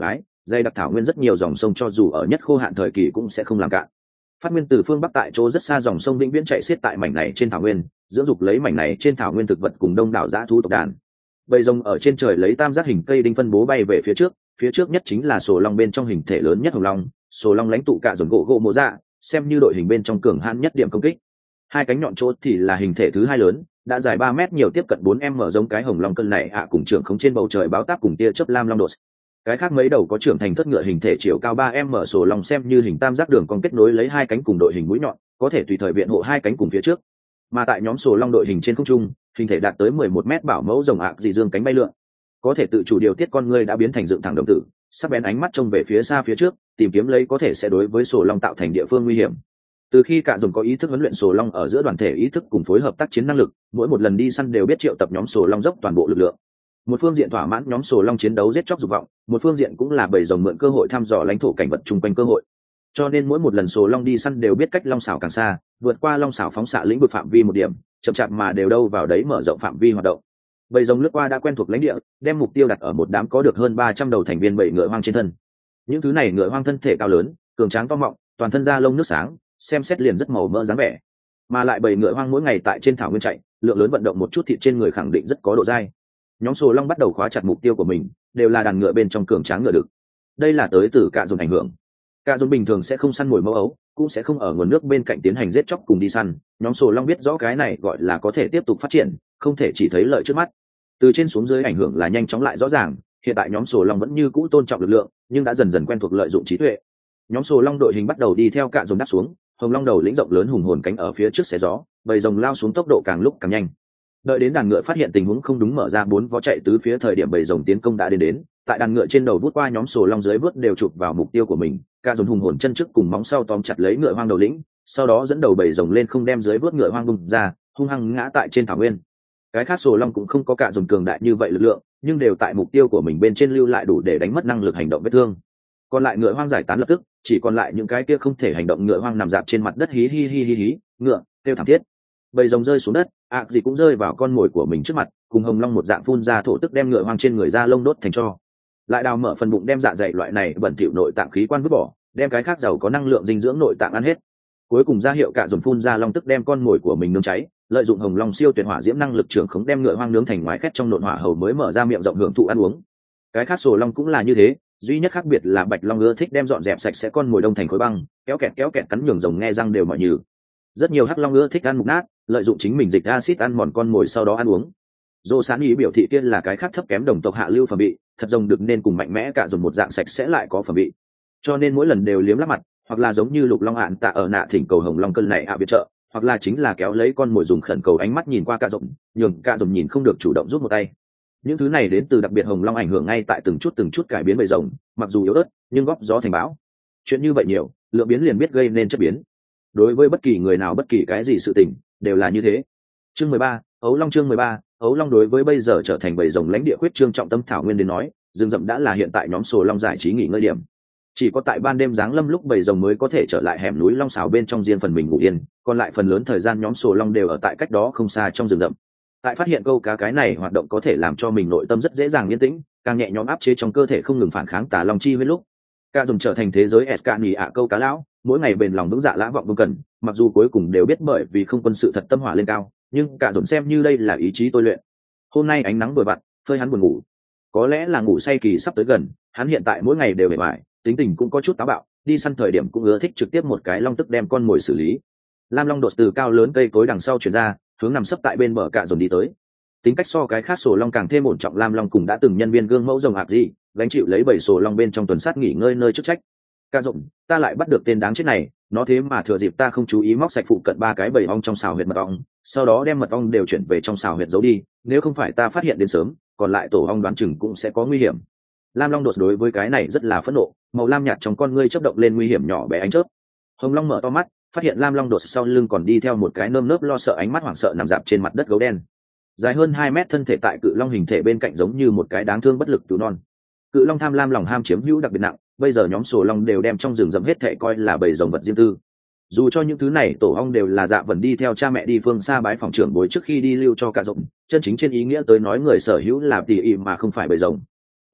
dây đặc thảo nguyên rất nhiều dòng sông cho dù ở nhất khô hạn thời kỳ cũng sẽ không làm cạn. Phát nguyên từ phương bắc tại chỗ rất xa dòng sông vĩnh viễn chạy xiết tại mảnh này trên thảo nguyên, dưỡng dục lấy mảnh này trên thảo nguyên thực vật cùng đông đảo dã thú tộc đàn. Bầy rồng ở trên trời lấy tam giác hình cây đinh phân bố bay về phía trước nhất chính là sổ long bên trong hình thể lớn nhất hồng long, sổ long lãnh tụ cả dồn gỗ gỗ mộ dạ, xem như đội hình bên trong cường hãn nhất điểm công kích. Hai cánh nhọn chốt thì là hình thể thứ hai lớn, đã dài 3 mét nhiều tiếp cận 4m giống cái hồng long cân này cùng trưởng không trên bầu trời báo táp cùng tia chớp lam long đột. Cái khác mấy đầu có trưởng thành thất ngựa hình thể chiều cao 3m sổ long xem như hình tam giác đường cong kết nối lấy hai cánh cùng đội hình mũi nhọn, có thể tùy thời viện hộ hai cánh cùng phía trước. Mà tại nhóm sổ long đội hình trên không trung, hình thể đạt tới 11m bảo mẫu rồng dị dương cánh bay lượn, có thể tự chủ điều tiết con người đã biến thành dựng thẳng đồng tử, sắc bén ánh mắt trông về phía xa phía trước, tìm kiếm lấy có thể sẽ đối với sổ long tạo thành địa phương nguy hiểm. Từ khi cả dùng có ý thức huấn luyện sổ long ở giữa đoàn thể ý thức cùng phối hợp tác chiến năng lực, mỗi một lần đi săn đều biết triệu tập nhóm sổ long dốc toàn bộ lực lượng. Một phương diện thỏa mãn nhóm sổ long chiến đấu giết chóc dục vọng, một phương diện cũng là bầy rồng mượn cơ hội thăm dò lãnh thổ cảnh vật chung quanh cơ hội. Cho nên mỗi một lần sổ long đi săn đều biết cách long xảo càng xa, vượt qua long xảo phóng xạ lĩnh vực phạm vi một điểm, chậm chạp mà đều đâu vào đấy mở rộng phạm vi hoạt động. Bầy rồng lướt qua đã quen thuộc lãnh địa, đem mục tiêu đặt ở một đám có được hơn 300 đầu thành viên bầy ngựa hoang trên thân. Những thứ này ngựa hoang thân thể cao lớn, cường tráng to mọng, toàn thân da lông nước sáng, xem xét liền rất màu mỡ dáng vẻ. Mà lại bầy ngựa hoang mỗi ngày tại trên thảo nguyên chạy, lượng lớn vận động một chút thịt trên người khẳng định rất có độ dai. Nhóm sổ long bắt đầu khóa chặt mục tiêu của mình, đều là đàn ngựa bên trong cường tráng ngựa đực. Đây là tới từ cả dồn ảnh hưởng. Cả dồn bình thường sẽ không săn mồi mẫu ấu, cũng sẽ không ở nguồn nước bên cạnh tiến hành giết chóc cùng đi săn. Nhóm sổ long biết rõ cái này gọi là có thể tiếp tục phát triển, không thể chỉ thấy lợi trước mắt. Từ trên xuống dưới ảnh hưởng là nhanh chóng lại rõ ràng. Hiện tại nhóm sổ long vẫn như cũ tôn trọng lực lượng, nhưng đã dần dần quen thuộc lợi dụng trí tuệ. Nhóm sổ long đội hình bắt đầu đi theo cả dồn đáp xuống, hồng long đầu lĩnh rộng lớn hùng hồn cánh ở phía trước xé gió, bầy rồng lao xuống tốc độ càng lúc càng nhanh. Đợi đến đàn ngựa phát hiện tình huống không đúng mở ra 4 vó chạy tứ phía thời điểm bầy rồng tiến công đã đến, tại đàn ngựa trên đầu vút qua nhóm sổ long dưới vớt đều chụp vào mục tiêu của mình, cả dồn hùng hồn chân trước cùng móng sau tóm chặt lấy ngựa hoang đầu lĩnh, sau đó dẫn đầu bầy rồng lên không đem dưới vớt ngựa hoang bung ra, hung hăng ngã tại trên thảo nguyên. Cái khác sổ long cũng không có cả dồn cường đại như vậy lực lượng, nhưng đều tại mục tiêu của mình bên trên lưu lại đủ để đánh mất năng lực hành động vết thương. Còn lại ngựa hoang giải tán lập tức, chỉ còn lại những cái kia không thể hành động ngựa hoang nằm dạp trên mặt đất hí hí hí hí hí, ngựa kêu thảm thiết. Bầy rồng rơi xuống đất, gì cũng rơi vào con mồi của mình trước mặt, cùng hồng long một dạng phun ra thổ tức đem ngựa hoang trên người da lông đốt thành tro. Lại đào mở phần bụng đem dạ dày loại này bẩn thỉu nội tạng khí quan vứt bỏ, đem cái khác giàu có năng lượng dinh dưỡng nội tạng ăn hết. Cuối cùng ra hiệu cả dồn phun ra long tức đem con mồi của mình nướng cháy, lợi dụng hồng long siêu tuyệt hỏa diễm năng lực trưởng khống đem ngựa hoang nướng thành ngoái khét trong nộn hỏa hầu mới mở ra miệng rộng hưởng thụ ăn uống. Cái khác sổ long cũng là như thế, duy nhất khác biệt là bạch long ưa thích đem dọn dẹp sạch sẽ con mồi đông thành khối băng, kéo kẹt cắn nhường rồng nghe răng đều mỏi nhừ. Rất nhiều hắc long ưa thích ăn mục nát, lợi dụng chính mình dịch acid ăn mòn con mồi sau đó ăn uống. Dô Sán ý biểu thị kia là cái khác thấp kém đồng tộc hạ lưu phẩm vị, thật rồng được nên cùng mạnh mẽ cả dùng một dạng sạch sẽ lại có phẩm vị. Cho nên mỗi lần đều liếm lắp mặt, hoặc là giống như lục long ạn tạ ở nạ thỉnh cầu hồng long cân này viện trợ, hoặc là chính là kéo lấy con mồi dùng khẩn cầu ánh mắt nhìn qua cả rộng, nhường cả rộng nhìn không được chủ động rút một tay. Những thứ này đến từ đặc biệt hồng long ảnh hưởng ngay tại từng chút cải biến bầy rồng, mặc dù yếu ớt nhưng góp gió thành bão. Chuyện như vậy nhiều, lượng biến liền biết gây nên chất biến. Đối với bất kỳ người nào bất kỳ cái gì sự tình đều là như thế. Chương 13, ấu long. Chương 13, ấu long. Đối với bây giờ trở thành bầy rồng lãnh địa khuyết trương trọng tâm thảo nguyên đến nói, rừng rậm đã là hiện tại nhóm sổ long giải trí nghỉ ngơi điểm. Chỉ có tại ban đêm giáng lâm lúc bầy rồng mới có thể trở lại hẻm núi long xào bên trong riêng phần mình ngủ yên, còn lại phần lớn thời gian nhóm sổ long đều ở tại cách đó không xa trong rừng rậm. Tại phát hiện câu cá cái này hoạt động có thể làm cho mình nội tâm rất dễ dàng yên tĩnh, càng nhẹ nhõm áp chế trong cơ thể không ngừng phản kháng tà long chi huyết lúc cả dùng trở thành thế giới escani câu cá lão, mỗi ngày bền lòng vững dạ lã vọng vương cần, mặc dù cuối cùng đều biết bởi vì không quân sự thật tâm hỏa lên cao, nhưng cả dồn xem như đây là ý chí tôi luyện. Hôm nay ánh nắng vừa vặn phơi hắn buồn ngủ, có lẽ là ngủ say kỳ sắp tới gần, hắn hiện tại mỗi ngày đều mệt mỏi, tính tình cũng có chút táo bạo, đi săn thời điểm cũng ưa thích trực tiếp một cái long tức đem con mồi xử lý. Lam long đột từ cao lớn cây cối đằng sau chuyển ra, hướng nằm sấp tại bên bờ cả dồn đi tới. Tính cách so cái khác sổ long càng thêm ổn trọng, Lam long cùng đã từng nhân viên gương mẫu rồng hạc gì gánh chịu lấy bảy sổ long bên trong tuần sát nghỉ ngơi nơi chức trách. Ca rộng, ta lại bắt được tên đáng chết này, nó thế mà thừa dịp ta không chú ý móc sạch phụ cận 3 cái bầy ong trong xào huyệt mật ong, sau đó đem mật ong đều chuyển về trong xào huyệt giấu đi, nếu không phải ta phát hiện đến sớm, còn lại tổ ong đoán chừng cũng sẽ có nguy hiểm. Lam long đột đối với cái này rất là phẫn nộ, màu lam nhạt trong con ngươi chớp động lên nguy hiểm nhỏ bé ánh chớp. Hồng long mở to mắt, phát hiện Lam long đột sau lưng còn đi theo một cái nơm nớp lo sợ ánh mắt hoảng sợ nằm dạp trên mặt đất gấu đen. Dài hơn 2 mét thân thể tại cự long hình thể bên cạnh giống như một cái đáng thương bất lực cứu non. Cự long tham lam lòng ham chiếm hữu đặc biệt nặng, bây giờ nhóm sổ long đều đem trong rừng rậm hết thệ coi là bầy rồng vật riêng tư. Dù cho những thứ này tổ ong đều là dạ vần đi theo cha mẹ đi phương xa bái phòng trưởng bối trước khi đi lưu cho cả rộng, chân chính trên ý nghĩa tới nói người sở hữu là tỉ ỉ mà không phải bầy rồng.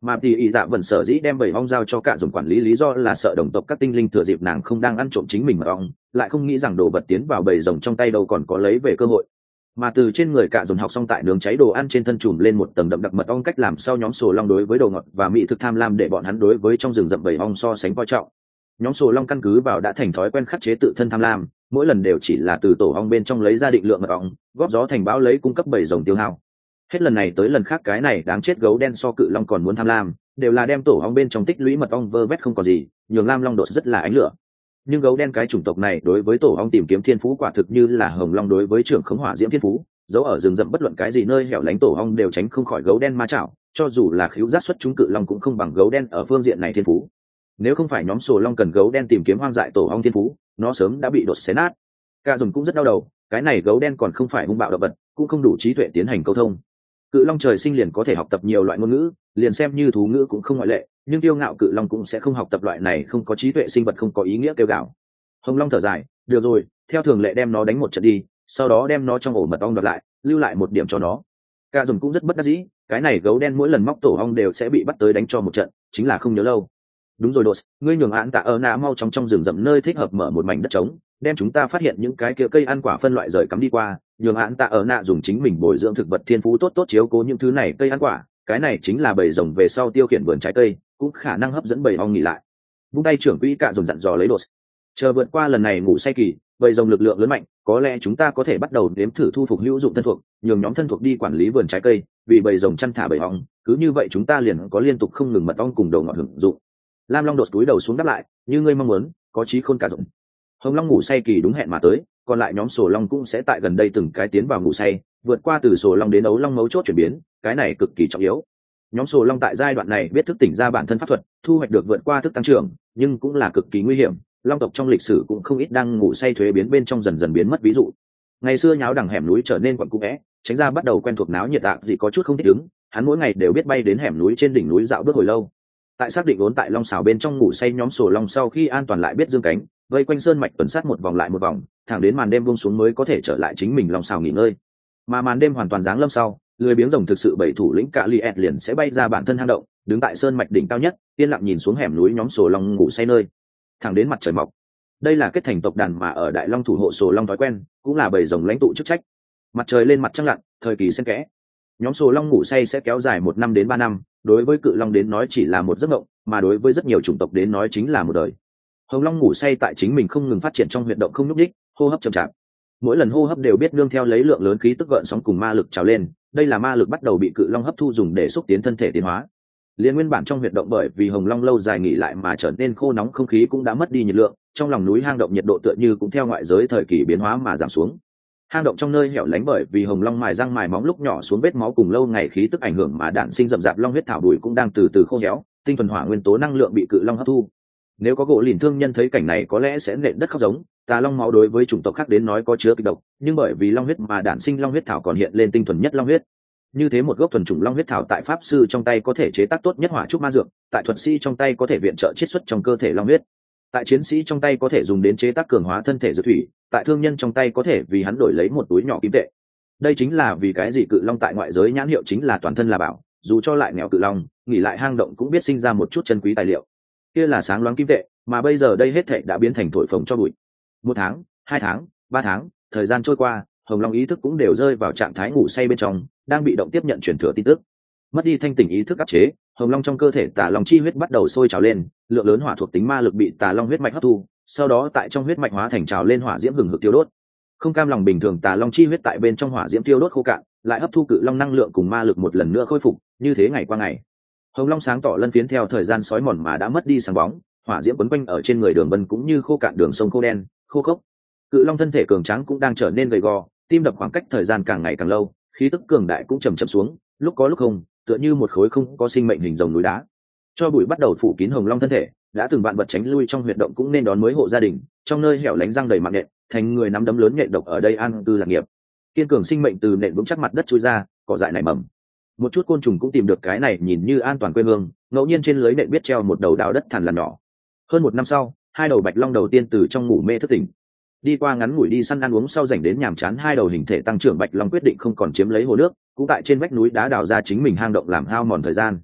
Mà tỷ ỷ dạ vẫn sở dĩ đem bầy ong giao cho cả dùng quản lý lý do là sợ đồng tộc các tinh linh thừa dịp nàng không đang ăn trộm chính mình mật ong, lại không nghĩ rằng đồ vật tiến vào bầy rồng trong tay đâu còn có lấy về cơ hội. Mà từ trên người cả dùng học xong tại nướng cháy đồ ăn trên thân trùm lên một tầng đậm đặc mật ong cách làm sao nhóm sổ long đối với đồ ngọt và mỹ thực tham lam để bọn hắn đối với trong rừng rậm bầy ong so sánh coi trọng. Nhóm sổ long căn cứ vào đã thành thói quen khắc chế tự thân tham lam, mỗi lần đều chỉ là từ tổ ong bên trong lấy ra định lượng mật ong, góp gió thành bão lấy cung cấp bầy rồng tiêu hao. Hết lần này tới lần khác cái này đáng chết gấu đen so cự long còn muốn tham lam, đều là đem tổ ong bên trong tích lũy mật ong vơ vét không còn gì, nhường lam long đột rất là ánh lửa. Nhưng gấu đen cái chủng tộc này đối với tổ ong tìm kiếm thiên phú quả thực như là hồng long đối với trưởng khống hỏa diễm thiên phú, giấu ở rừng rậm bất luận cái gì nơi hẻo lánh tổ ong đều tránh không khỏi gấu đen ma chảo, cho dù là khíu giác xuất chúng cự long cũng không bằng gấu đen ở phương diện này thiên phú. Nếu không phải nhóm sổ long cần gấu đen tìm kiếm hoang dại tổ ong thiên phú, nó sớm đã bị đột xé nát. Cả dùng cũng rất đau đầu, cái này gấu đen còn không phải hung bạo động vật, cũng không đủ trí tuệ tiến hành câu thông. Cự long trời sinh liền có thể học tập nhiều loại ngôn ngữ, liền xem như thú ngữ cũng không ngoại lệ, nhưng kiêu ngạo cự long cũng sẽ không học tập loại này không có trí tuệ sinh vật không có ý nghĩa kêu gào. Hồng long thở dài, được rồi, theo thường lệ đem nó đánh một trận đi, sau đó đem nó trong ổ mật ong đoạt lại, lưu lại một điểm cho nó. Cả dùng cũng rất bất đắc dĩ, cái này gấu đen mỗi lần móc tổ ong đều sẽ bị bắt tới đánh cho một trận, chính là không nhớ lâu. Đúng rồi Đột, ngươi nhường án tạ ở nạ mau chóng trong rừng rậm nơi thích hợp mở một mảnh đất trống, đem chúng ta phát hiện những cái kia cây ăn quả phân loại rời cắm đi qua, nhường án tạ ở nạ dùng chính mình bồi dưỡng thực vật thiên phú tốt tốt chiếu cố những thứ này cây ăn quả, cái này chính là bầy rồng về sau tiêu khiển vườn trái cây, cũng khả năng hấp dẫn bầy ong nghỉ lại. Vung tay trưởng quỹ cả dùng dặn dò lấy Đột. Chờ vượt qua lần này ngủ say kỳ, bầy rồng lực lượng lớn mạnh, có lẽ chúng ta có thể bắt đầu nếm thử thu phục hữu dụng thân thuộc, nhường nhóm thân thuộc đi quản lý vườn trái cây, vì bầy rồng chăn thả bầy ong, cứ như vậy chúng ta liền có liên tục không ngừng mật ong cùng đầu ngọt hưởng dụng. Lam long đột túi đầu xuống đáp lại, như ngươi mong muốn, có chí khôn cả dụng. Hồng long ngủ say kỳ đúng hẹn mà tới, còn lại nhóm sổ long cũng sẽ tại gần đây từng cái tiến vào ngủ say, vượt qua từ sổ long đến ấu long mấu chốt chuyển biến, cái này cực kỳ trọng yếu. Nhóm sổ long tại giai đoạn này biết thức tỉnh ra bản thân pháp thuật, thu hoạch được vượt qua thức tăng trưởng, nhưng cũng là cực kỳ nguy hiểm. Long tộc trong lịch sử cũng không ít đang ngủ say thuế biến bên trong dần dần biến mất ví dụ. Ngày xưa nháo đằng hẻm núi trở nên quặn cũ vẽ, tránh ra bắt đầu quen thuộc náo nhiệt gì có chút không thích ứng, hắn mỗi ngày đều biết bay đến hẻm núi trên đỉnh núi dạo bước hồi lâu. Tại xác định vốn tại long xào bên trong ngủ say nhóm sổ long sau khi an toàn lại biết dương cánh, vây quanh sơn mạch tuần sát một vòng lại một vòng, thẳng đến màn đêm buông xuống mới có thể trở lại chính mình long xào nghỉ ngơi. Mà màn đêm hoàn toàn giáng lâm sau, lười biếng rồng thực sự bảy thủ lĩnh cả liệt liền sẽ bay ra bản thân hang động, đứng tại sơn mạch đỉnh cao nhất, yên lặng nhìn xuống hẻm núi nhóm sổ long ngủ say nơi, thẳng đến mặt trời mọc. Đây là kết thành tộc đàn mà ở đại long thủ hộ sổ long thói quen, cũng là bầy rồng lãnh tụ chức trách. Mặt trời lên mặt trăng lặn, thời kỳ xen kẽ, nhóm sổ long ngủ say sẽ kéo dài 1 năm đến 3 năm, đối với cự long đến nói chỉ là một giấc mộng, mà đối với rất nhiều chủng tộc đến nói chính là một đời. Hồng long ngủ say tại chính mình không ngừng phát triển trong huyệt động không nhúc nhích, hô hấp chậm chạp. Mỗi lần hô hấp đều biết nương theo lấy lượng lớn khí tức gợn sóng cùng ma lực trào lên, đây là ma lực bắt đầu bị cự long hấp thu dùng để xúc tiến thân thể tiến hóa. Liên nguyên bản trong huyệt động bởi vì hồng long lâu dài nghỉ lại mà trở nên khô nóng, không khí cũng đã mất đi nhiệt lượng, trong lòng núi hang động nhiệt độ tựa như cũng theo ngoại giới thời kỳ biến hóa mà giảm xuống. Hang động trong nơi hẻo lánh bởi vì hồng long mài răng mài móng lúc nhỏ xuống vết máu cùng lâu ngày khí tức ảnh hưởng mà đạn sinh rậm rạp long huyết thảo bụi cũng đang từ từ khô héo, tinh thuần hỏa nguyên tố năng lượng bị cự long hấp thu. Nếu có gỗ lìn thương nhân thấy cảnh này có lẽ sẽ nện đất khóc giống, tà long máu đối với chủng tộc khác đến nói có chứa kịch độc, nhưng bởi vì long huyết mà đạn sinh long huyết thảo còn hiện lên tinh thuần nhất long huyết. Như thế một gốc thuần chủng long huyết thảo tại pháp sư trong tay có thể chế tác tốt nhất hỏa trúc ma dược, tại thuật sĩ trong tay có thể viện trợ chiết xuất trong cơ thể long huyết, tại chiến sĩ trong tay có thể dùng đến chế tác cường hóa thân thể dược thủy, tại thương nhân trong tay có thể vì hắn đổi lấy một túi nhỏ kim tệ. Đây chính là vì cái gì cự long tại ngoại giới nhãn hiệu chính là toàn thân là bảo, dù cho lại nghèo cự long, nghỉ lại hang động cũng biết sinh ra một chút chân quý tài liệu. Kia là sáng loáng kim tệ, mà bây giờ đây hết thảy đã biến thành thổi phồng cho bụi. 1 tháng, 2 tháng, 3 tháng, thời gian trôi qua, hồng long ý thức cũng đều rơi vào trạng thái ngủ say bên trong, đang bị động tiếp nhận truyền thừa tin tức. Mất đi thanh tỉnh ý thức áp chế, hồng long trong cơ thể tà long chi huyết bắt đầu sôi trào lên, lượng lớn hỏa thuộc tính ma lực bị tà long huyết mạch hấp thu, sau đó tại trong huyết mạch hóa thành trào lên hỏa diễm hừng hực tiêu đốt. Không cam lòng bình thường tà long chi huyết tại bên trong hỏa diễm tiêu đốt khô cạn, lại hấp thu cự long năng lượng cùng ma lực một lần nữa khôi phục, như thế ngày qua ngày. Hồng long sáng tỏ lân phiến theo thời gian sói mòn mà đã mất đi sáng bóng, hỏa diễm quấn quanh ở trên người đường vân cũng như khô cạn đường sông khô đen, khô khốc. Cự long thân thể cường tráng cũng đang trở nên gầy gò, tim đập khoảng cách thời gian càng ngày càng lâu, khí tức cường đại cũng chậm chậm xuống, lúc có lúc không, tựa như một khối không có sinh mệnh hình rồng núi đá. Cho bụi bắt đầu phủ kín hồng long thân thể, đã từng vạn vật tránh lui trong huyệt động cũng nên đón mới hộ gia đình, trong nơi hẻo lánh răng đầy mạng nện, thành người nắm đấm lớn nhện độc ở đây an cư lạc nghiệp. Kiên cường sinh mệnh từ nện vững chắc mặt đất chui ra, cỏ dại nảy mầm. Một chút côn trùng cũng tìm được cái này nhìn như an toàn quê hương, ngẫu nhiên trên lưới nện biết treo một đầu đào đất thằn lằn nhỏ. Hơn 1 năm sau, 2 đầu bạch long đầu tiên từ trong ngủ mê thức tỉnh. Đi qua ngắn ngủi đi săn ăn uống sau rảnh đến nhàm chán, 2 đầu hình thể tăng trưởng bạch long quyết định không còn chiếm lấy hồ nước, cũng tại trên vách núi đá đào ra chính mình hang động làm hao mòn thời gian.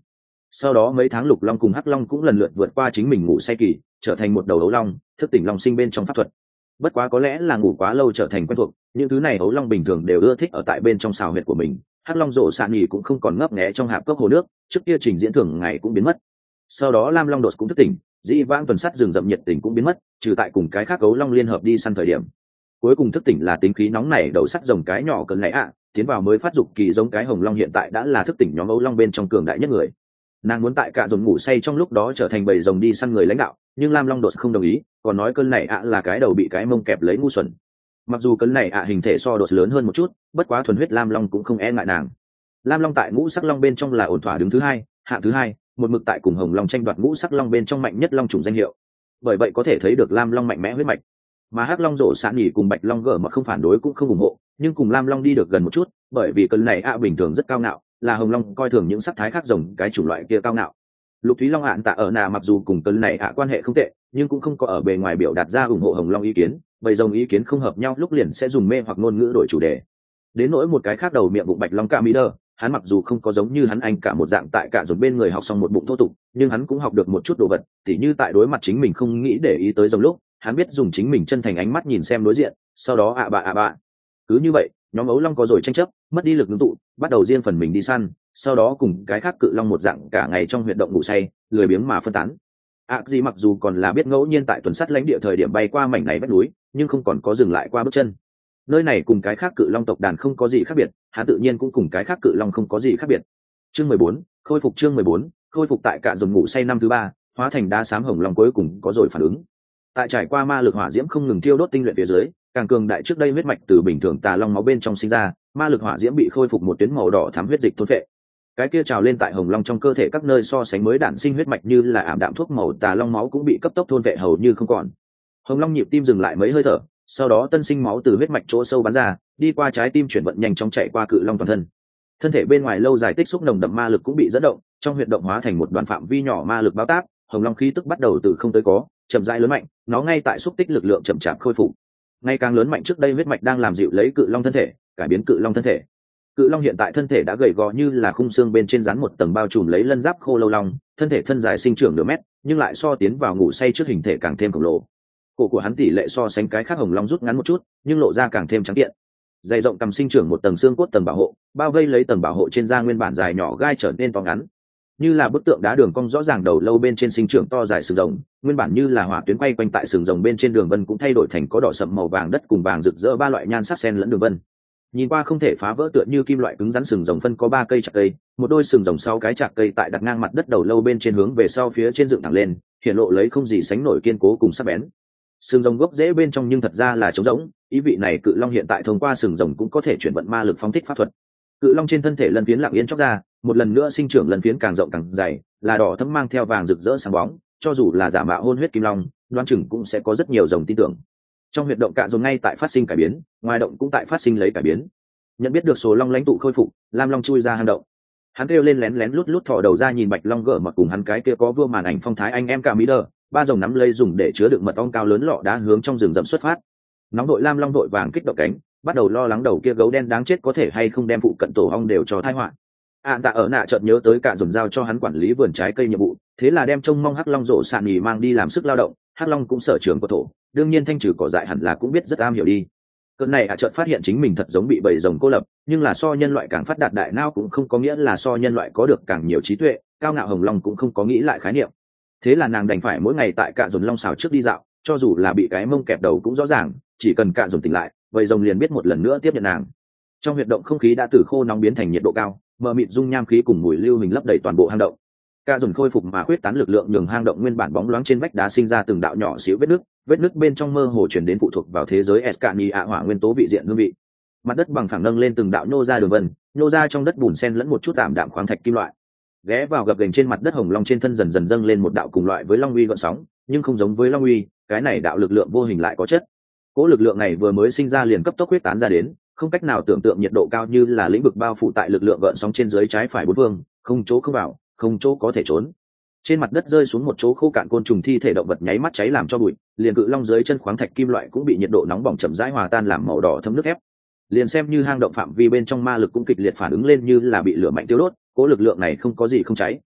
Sau đó mấy tháng Lục Long cùng Hắc Long cũng lần lượt vượt qua chính mình ngủ say kỳ, trở thành một đầu ấu long, thức tỉnh long sinh bên trong pháp thuật. Bất quá có lẽ là ngủ quá lâu trở thành quen thuộc, những thứ này ấu long bình thường đều ưa thích ở tại bên trong xào huyệt của mình. Hắc Long rộ sạn nhì cũng không còn ngấp nghé trong hạp cốc hồ nước, trước kia trình diễn thường ngày cũng biến mất. Sau đó Lam Long đột cũng thức tỉnh, dĩ vãng tuần sắt rừng rậm nhiệt tình cũng biến mất, trừ tại cùng cái khác ấu long liên hợp đi săn thời điểm. Cuối cùng thức tỉnh là tính khí nóng nảy đầu sắt rồng cái nhỏ cơn nảy tiến vào mới phát dục kỳ giống cái hồng long hiện tại đã là thức tỉnh nhóm ấu long bên trong cường đại nhất người. Nàng muốn tại cả dồn ngủ say trong lúc đó trở thành bầy rồng đi săn người lãnh đạo, nhưng Lam Long đột không đồng ý, còn nói cơn này là cái đầu bị cái mông kẹp lấy ngu xuẩn. Mặc dù cơn này hình thể so đột lớn hơn một chút, bất quá thuần huyết Lam Long cũng không e ngại nàng. Lam Long tại ngũ sắc long bên trong là ổn thỏa đứng thứ hai, hạng thứ hai, một mực tại cùng hồng long tranh đoạt ngũ sắc long bên trong mạnh nhất long trùng danh hiệu. Bởi vậy có thể thấy được Lam Long mạnh mẽ huyết mạch. Mà Hắc Long rộ sạn nhỉ cùng Bạch Long gở mà không phản đối cũng không ủng hộ, nhưng cùng Lam Long đi được gần một chút, bởi vì cơn này bình thường rất cao ngạo, là hồng long coi thường những sắc thái khác rồng cái chủng loại kia cao ngạo. Lục Thúy Long ạn tạ ở nà mặc dù cùng cơn này quan hệ không tệ, nhưng cũng không có ở bề ngoài biểu đạt ra ủng hộ hồng long ý kiến, bầy rồng ý kiến không hợp nhau lúc liền sẽ dùng mê hoặc ngôn ngữ đổi chủ đề. Đến nỗi một cái khác đầu miệng bụng Bạch Long Cả Mỹ Đơ, hắn mặc dù không có giống như hắn anh cả một dạng tại cả dồn bên người học xong một bụng thô tục, nhưng hắn cũng học được một chút đồ vật, tỉ như tại đối mặt chính mình không nghĩ để ý tới rồng lúc, hắn biết dùng chính mình chân thành ánh mắt nhìn xem đối diện, sau đó ạ bạ. Cứ như vậy, nhóm ấu long có rồi tranh chấp, mất đi lực ngưng tụ, bắt đầu riêng phần mình đi săn, sau đó cùng cái khác cự long một dạng cả ngày trong huyệt động ngủ say, lười biếng mà phân tán. Gì mặc dù còn là biết ngẫu nhiên tại tuần sắt lãnh địa thời điểm bay qua mảnh này vách núi, nhưng không còn có dừng lại qua bước chân. Nơi này cùng cái khác cự long tộc đàn không có gì khác biệt, hắn tự nhiên cũng cùng cái khác cự long không có gì khác biệt. Chương 14, khôi phục chương 14, khôi phục tại cả dồn ngủ say năm thứ ba, hóa thành đá xám hồng long cuối cùng có rồi phản ứng. Tại trải qua ma lực hỏa diễm không ngừng thiêu đốt tinh luyện phía dưới, càng cường đại trước đây huyết mạch từ bình thường tà long máu bên trong sinh ra, ma lực hỏa diễm bị khôi phục một tuyến màu đỏ thắm huyết dịch thôn phệ. Cái kia trào lên tại hồng long trong cơ thể các nơi so sánh mới đản sinh huyết mạch như là ảm đạm thuốc màu tà long máu cũng bị cấp tốc thôn phệ hầu như không còn. Hồng long nhịp tim dừng lại mấy hơi thở, sau đó tân sinh máu từ huyết mạch chỗ sâu bắn ra, đi qua trái tim chuyển vận nhanh chóng chạy qua cự long toàn thân. Thân thể bên ngoài lâu dài tích xúc nồng đậm ma lực cũng bị dẫn động, trong huyệt động hóa thành một đoàn phạm vi nhỏ ma lực báo táp, hồng long khí tức bắt đầu từ không tới có, chậm rãi lớn mạnh, nó ngay tại xúc tích lực lượng chậm chạp khôi phục. Ngày càng lớn mạnh trước đây huyết mạch đang làm dịu lấy cự long thân thể, cải biến cự long thân thể. Cự long hiện tại thân thể đã gầy gò như là khung xương bên trên dán một tầng bao trùm lấy lân giáp khô lâu long, thân thể thân dài sinh trưởng nửa mét, nhưng lại so tiến vào ngủ say trước hình thể càng thêm khổng lồ. Cổ của hắn tỷ lệ so sánh cái khác hồng long rút ngắn một chút, nhưng lộ ra càng thêm trắng kiện. Dày rộng cằm sinh trưởng một tầng xương cốt tầng bảo hộ, bao vây lấy tầng bảo hộ trên da nguyên bản dài nhỏ gai trở nên to ngắn. Như là bức tượng đá đường cong rõ ràng đầu lâu bên trên sinh trưởng to dài sừng rồng, nguyên bản như là hỏa tuyến quay quanh tại sừng rồng bên trên đường vân cũng thay đổi thành có đỏ sậm màu vàng đất cùng vàng rực rỡ ba loại nhan sắc xen lẫn đường vân. Nhìn qua không thể phá vỡ tựa như kim loại cứng rắn sừng rồng phân có 3 cây chạc cây, một đôi sừng rồng 6 cái chạc cây tại đặt ngang mặt đất đầu lâu bên trên hướng về sau phía trên dựng thẳng lên, hiện lộ lấy không gì sánh nổi kiên cố cùng sắc bén. Sừng rồng gốc rễ bên trong nhưng thật ra là trống rỗng, ý vị này cự long hiện tại thông qua sừng rồng cũng có thể chuyển vận ma lực phóng thích pháp thuật. Cự long trên thân thể lân phiến lặng yên chóc ra, một lần nữa sinh trưởng lân phiến càng rộng càng dày, là đỏ thẫm mang theo vàng rực rỡ sáng bóng, cho dù là giả mạo hôn huyết kim long, đoán chừng cũng sẽ có rất nhiều rồng tin tưởng. Trong huyệt động cạ rồng ngay tại phát sinh cải biến, ngoài động cũng tại phát sinh lấy cải biến. Nhận biết được số long lãnh tụ khôi phục, Lam Long chui ra hang động. Hắn kêu lên lén lén lút lút thò đầu ra nhìn Bạch Long gở mặc cùng hắn cái kia có vua màn ảnh phong thái anh em cả mỹ đờ, ba rồng nắm lấy dùng để chứa đựng mật ong cao lớn lọ đá hướng trong rừng rậm xuất phát. Nóng đội Lam Long đội vàng kích động cánh, bắt đầu lo lắng đầu kia gấu đen đáng chết có thể hay không đem phụ cận tổ ong đều cho tai họa. Tạ ở nạ chợt nhớ tới cả dồn giao cho hắn quản lý vườn trái cây nhiệm vụ, thế là đem trông mong Hắc Long rộ sạn nhì mang đi làm sức lao động. Hắc Long cũng sở trường của thổ, đương nhiên thanh trừ cỏ dại hẳn là cũng biết rất am hiểu đi. Cơn này chợt phát hiện chính mình thật giống bị bầy rồng cô lập, nhưng là so nhân loại càng phát đạt đại não cũng không có nghĩa là so nhân loại có được càng nhiều trí tuệ, cao ngạo hồng long cũng không có nghĩ lại khái niệm. Thế là nàng đành phải mỗi ngày tại cạ dồn long xào trước đi dạo, cho dù là bị cái mông kẹp đầu cũng rõ ràng, chỉ cần cạ dồn tỉnh lại, bầy rồng liền biết một lần nữa tiếp nhận nàng. Trong huyệt động không khí đã từ khô nóng biến thành nhiệt độ cao, mờ mịt dung nham khí cùng mùi lưu hình lấp đầy toàn bộ hang động. Cạ dồn khôi phục mà khuyết tán lực lượng nhường hang động nguyên bản bóng loáng trên vách đá sinh ra từng đạo nhỏ xíu vết nứt bên trong mơ hồ chuyển đến phụ thuộc vào thế giới Escani ạ hỏa nguyên tố vị diện hương vị. Mặt đất bằng phẳng nâng lên từng đạo nhô ra đường vân, nhô ra trong đất bùn sen lẫn một chút tạm đạm khoáng thạch kim loại. Ghé vào gập ghềnh trên mặt đất hồng long trên thân dần dần dâng lên một đạo cùng loại với long uy gợn sóng, nhưng không giống với long uy, cái này đạo lực lượng vô hình lại có chất. Cỗ lực lượng này vừa mới sinh ra liền cấp tốc huyết tán ra đến, không cách nào tưởng tượng nhiệt độ cao như là lĩnh vực bao phủ tại lực lượng gợn sóng trên dưới trái phải bốn phương, không chỗ không vào, không chỗ có thể trốn. Trên mặt đất rơi xuống một chỗ khô cạn côn trùng thi thể động vật nháy mắt cháy làm cho bụi, liền cự long dưới chân khoáng thạch kim loại cũng bị nhiệt độ nóng bỏng chậm rãi hòa tan làm màu đỏ thấm nước ép. Liền xem như hang động phạm vi bên trong ma lực cũng kịch liệt phản ứng lên như là bị lửa mạnh tiêu đốt, cố lực lượng này không có gì không cháy,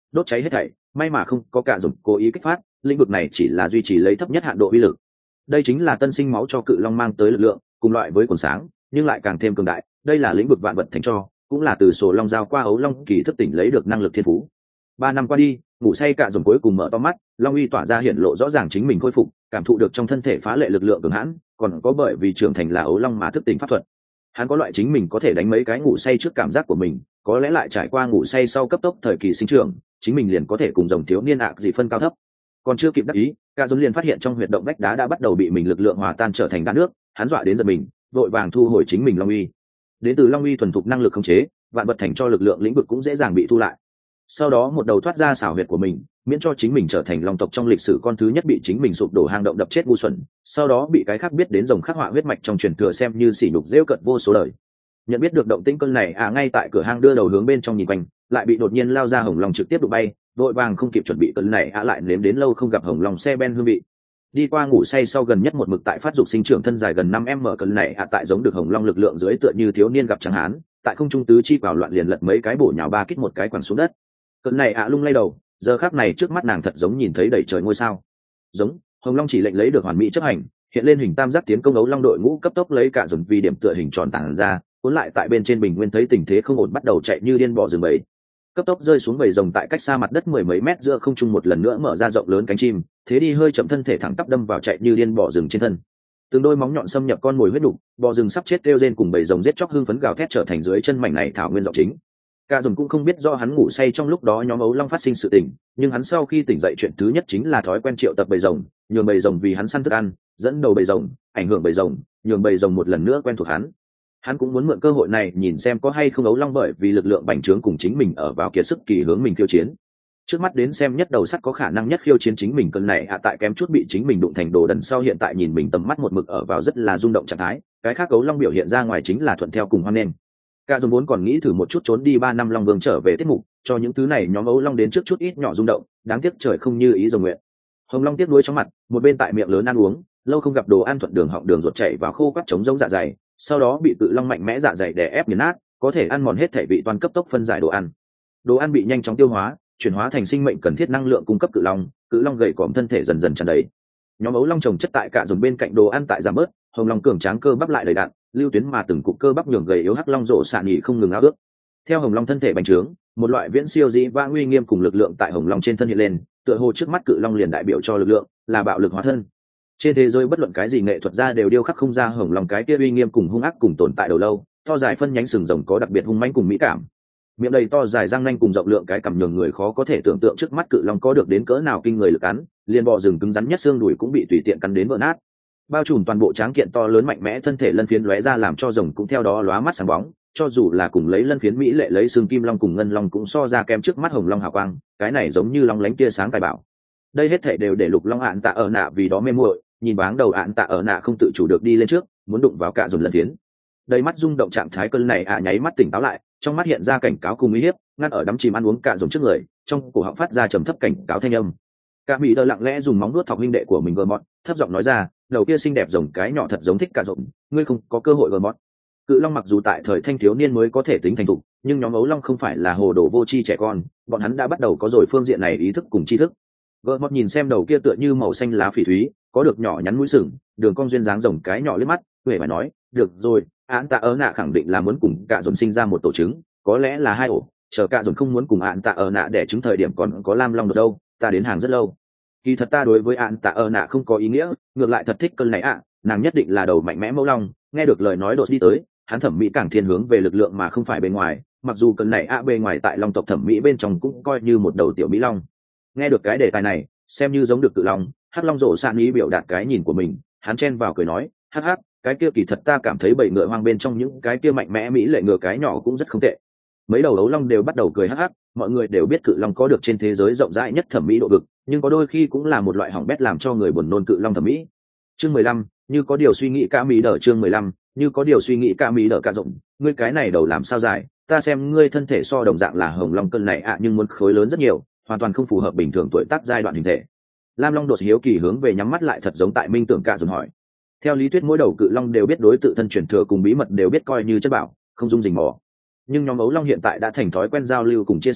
đốt cháy hết thảy, may mà không có cả dùng cố ý kích phát, lĩnh vực này chỉ là duy trì lấy thấp nhất hạn độ uy lực. Đây chính là tân sinh máu cho cự long mang tới lực lượng, cùng loại với quần sáng nhưng lại càng thêm cường đại, đây là lĩnh vực vạn vật thành cho, cũng là từ sổ long giao qua ấu long kỳ thức tỉnh lấy được năng lực thiên phú. 3 năm qua đi, ngủ say cả dùng cuối cùng mở to mắt, long uy tỏa ra hiện lộ rõ ràng chính mình khôi phục, cảm thụ được trong thân thể phá lệ lực lượng cường hãn, còn có bởi vì trưởng thành là ấu long mà thức tỉnh pháp thuật. Hắn có loại chính mình có thể đánh mấy cái ngủ say trước cảm giác của mình, có lẽ lại trải qua ngủ say sau cấp tốc thời kỳ sinh trưởng, chính mình liền có thể cùng dòng thiếu niên gì phân cao thấp. Còn chưa kịp đắc ý, cả dồn liền phát hiện trong huyệt động vách đá đã bắt đầu bị mình lực lượng hòa tan trở thành đá nước, hắn dọa đến giật mình, vội vàng thu hồi chính mình long uy. Đến từ long uy thuần thục năng lực khống chế, vạn vật thành cho lực lượng lĩnh vực cũng dễ dàng bị thu lại. Sau đó một đầu thoát ra xảo huyệt của mình, miễn cho chính mình trở thành long tộc trong lịch sử con thứ nhất bị chính mình sụp đổ hang động đập chết ngu xuẩn, sau đó bị cái khác biết đến rồng khắc họa huyết mạch trong truyền thừa xem như sỉ nhục rêu cợt vô số đời. Nhận biết được động tĩnh cơn này ngay tại cửa hang đưa đầu hướng bên trong nhìn quanh, lại bị đột nhiên lao ra hồng long trực tiếp đụng bay, vội vàng không kịp chuẩn bị cơn này lại nếm đến lâu không gặp hồng long xe ben hương vị. Đi qua ngủ say sau gần nhất một mực tại phát dục sinh trưởng thân dài gần 5 m cơn này tại giống được hồng long lực lượng dưới tựa như thiếu niên gặp chẳng hán, tại không trung tứ chi vào loạn liền lật mấy cái bổ nhào ba kích một cái quẳng xuống đất. Cơn này lung lay đầu, giờ khắc này trước mắt nàng thật giống nhìn thấy đầy trời ngôi sao. Giống, hồng long chỉ lệnh lấy được hoàn mỹ chấp hành, hiện lên hình tam giác tiến công ấu long đội ngũ cấp tốc lấy cả dồn vì điểm tựa hình tròn tản ra, cuốn lại tại bên trên bình nguyên thấy tình thế không ổn bắt đầu chạy như điên bò rừng bầy, cấp tốc rơi xuống bầy rồng tại cách xa mặt đất 10 mấy mét giữa không trung một lần nữa mở ra rộng lớn cánh chim, thế đi hơi chậm thân thể thẳng tắp đâm vào chạy như điên bò rừng trên thân. Từng đôi móng nhọn xâm nhập con mồi huyết đục, bò rừng sắp chết kêu rên cùng bầy rồng giết chóc hưng phấn gào thét trở thành dưới chân mảnh này thảo nguyên giọng chính. Cả rồng cũng không biết do hắn ngủ say trong lúc đó nhóm ấu long phát sinh sự tình, nhưng hắn sau khi tỉnh dậy chuyện thứ nhất chính là thói quen triệu tập bầy rồng, nhường bầy rồng vì hắn săn thức ăn, dẫn đầu bầy rồng, ảnh hưởng bầy rồng, nhường bầy rồng một lần nữa quen thuộc hắn. Hắn cũng muốn mượn cơ hội này nhìn xem có hay không ấu long bởi vì lực lượng bành trướng cùng chính mình ở vào kiệt sức kỳ hướng mình khiêu chiến. Trước mắt đến xem nhất đầu sắt có khả năng nhất khiêu chiến chính mình cơn này tại kém chút bị chính mình đụng thành đồ đần sau hiện tại nhìn mình tầm mắt một mực ở vào rất là rung động trạng thái, cái khác ấu long biểu hiện ra ngoài chính là thuận theo cùng hoan nghênh. Cả dồn vốn còn nghĩ thử một chút trốn đi 3 năm long vương trở về tiết mục, cho những thứ này nhóm ấu long đến trước chút ít nhỏ rung động, đáng tiếc trời không như ý rồng nguyện. Hồng long tiếc nuối trong mặt, một bên tại miệng lớn ăn uống, lâu không gặp đồ ăn thuận đường họng đường ruột chảy vào khô quắt chống giống dạ dày, sau đó bị cự long mạnh mẽ dạ dày đè ép nghiền nát, có thể ăn mòn hết thể vị toàn cấp tốc phân giải đồ ăn. Đồ ăn bị nhanh chóng tiêu hóa, chuyển hóa thành sinh mệnh cần thiết năng lượng cung cấp cự long gầy còm thân thể dần dần tràn đầy. Nhóm ấu long trồng chất tại cả dồn bên cạnh đồ ăn tại giảm bớt, hồng long cường tráng cơ bắp lại đầy đặn, lưu tuyến mà từng cục cơ bắp nhường gầy yếu hắc long rộ sạn nhị không ngừng áo ước. Theo hồng long thân thể bành trướng, một loại viễn siêu dĩ vãng uy nghiêm cùng lực lượng tại hồng long trên thân hiện lên, tựa hồ trước mắt cự long liền đại biểu cho lực lượng, là bạo lực hóa thân. Trên thế giới bất luận cái gì nghệ thuật gia đều điêu khắc không ra hồng long cái kia uy nghiêm cùng hung ác cùng tồn tại đầu lâu, to dài phân nhánh sừng rồng có đặc biệt hung mãnh cùng mỹ cảm. Miệng đầy to dài răng nanh cùng rộng lượng cái cằm nhường người khó có thể tưởng tượng trước mắt cự long có được đến cỡ nào kinh người lực cắn, liền bò rừng cứng rắn nhất xương đùi cũng bị tùy tiện cắn đến vỡ nát. Bao trùm toàn bộ tráng kiện to lớn mạnh mẽ thân thể lân phiến lóe ra làm cho rồng cũng theo đó lóa mắt sáng bóng, cho dù là cùng lấy lân phiến mỹ lệ lấy xương kim long cùng ngân long cũng so ra kem trước mắt hồng long hào quang, cái này giống như long lánh tia sáng tài bảo. Đây hết thảy đều để lục long ạn tạ ở nạ vì đó mê muội, nhìn báng đầu ạn tạ ở nạ không tự chủ được đi lên trước, muốn đụng vào cả dồn lân phiến. Đầy mắt rung động trạng thái cơn này nháy mắt tỉnh táo lại, trong mắt hiện ra cảnh cáo cùng uy hiếp, ngăn ở đắm chìm ăn uống cả dồn trước người, trong cổ họng phát ra trầm thấp cảnh cáo thanh âm. Cả mỹ đờ lặng lẽ dùng móng vuốt thọc huynh đệ của mình gờ mọt, thấp giọng nói ra, đầu kia xinh đẹp rồng cái nhỏ thật giống thích cả rộng, ngươi không có cơ hội gờ mọt. Cự long mặc dù tại thời thanh thiếu niên mới có thể tính thành thục, nhưng nhóm ấu long không phải là hồ đồ vô tri trẻ con, bọn hắn đã bắt đầu có rồi phương diện này ý thức cùng tri thức. Gờ mọt nhìn xem đầu kia tựa như màu xanh lá phỉ thúy, có được nhỏ nhắn mũi sừng, đường cong duyên dáng rồng cái nhỏ liếc mắt, huệ phải nói, được rồi, án tạ ớ nạ khẳng định là muốn cùng cả dồn sinh ra một tổ trứng, có lẽ là 2 ổ, chờ cả dồn không muốn cùng án tạ ớ nạ đẻ trứng thời điểm còn có lam long được đâu, ta đến hàng rất lâu. Kỳ thật ta đối với án tạ ớ nạ không có ý nghĩa, ngược lại thật thích cơn này nàng nhất định là đầu mạnh mẽ mẫu long. Nghe được lời nói đột đi tới, hắn thẩm mỹ càng thiên hướng về lực lượng mà không phải bên ngoài, mặc dù cơn này bề ngoài tại long tộc thẩm mỹ bên trong cũng coi như một đầu tiểu mỹ long. Nghe được cái đề tài này, xem như giống được cự long, hắc long rộ sạn ý biểu đạt cái nhìn của mình, hắn chen vào cười nói, hắc hắc, cái kia kỳ thật ta cảm thấy bầy ngựa hoang bên trong những cái kia mạnh mẽ mỹ lệ ngựa cái nhỏ cũng rất không tệ. Mấy đầu ấu long đều bắt đầu cười hắc hắc, mọi người đều biết cự long có được trên thế giới rộng rãi nhất thẩm mỹ độ vực, nhưng có đôi khi cũng là một loại hỏng bét làm cho người buồn nôn cự long thẩm mỹ. Chương 15, như có điều suy nghĩ cả mỹ đỡ. Chương 15, như có điều suy nghĩ cả mỹ đỡ cả rộng, ngươi cái này đầu làm sao dài, ta xem ngươi thân thể so đồng dạng là hồng long cân này nhưng muốn khối lớn rất nhiều, hoàn toàn không phù hợp bình thường tuổi tác giai đoạn hình thể. Lam long đột hiếu kỳ hướng về nhắm mắt lại thật giống tại minh tưởng cả dồn hỏi. Theo lý thuyết mỗi đầu cự long đều biết đối tự thân truyền thừa cùng bí mật đều biết coi như chất bảo, không dung rình mò. Nhưng nhóm ấu long hiện tại đã thành thói quen giao lưu cùng chia sẻ,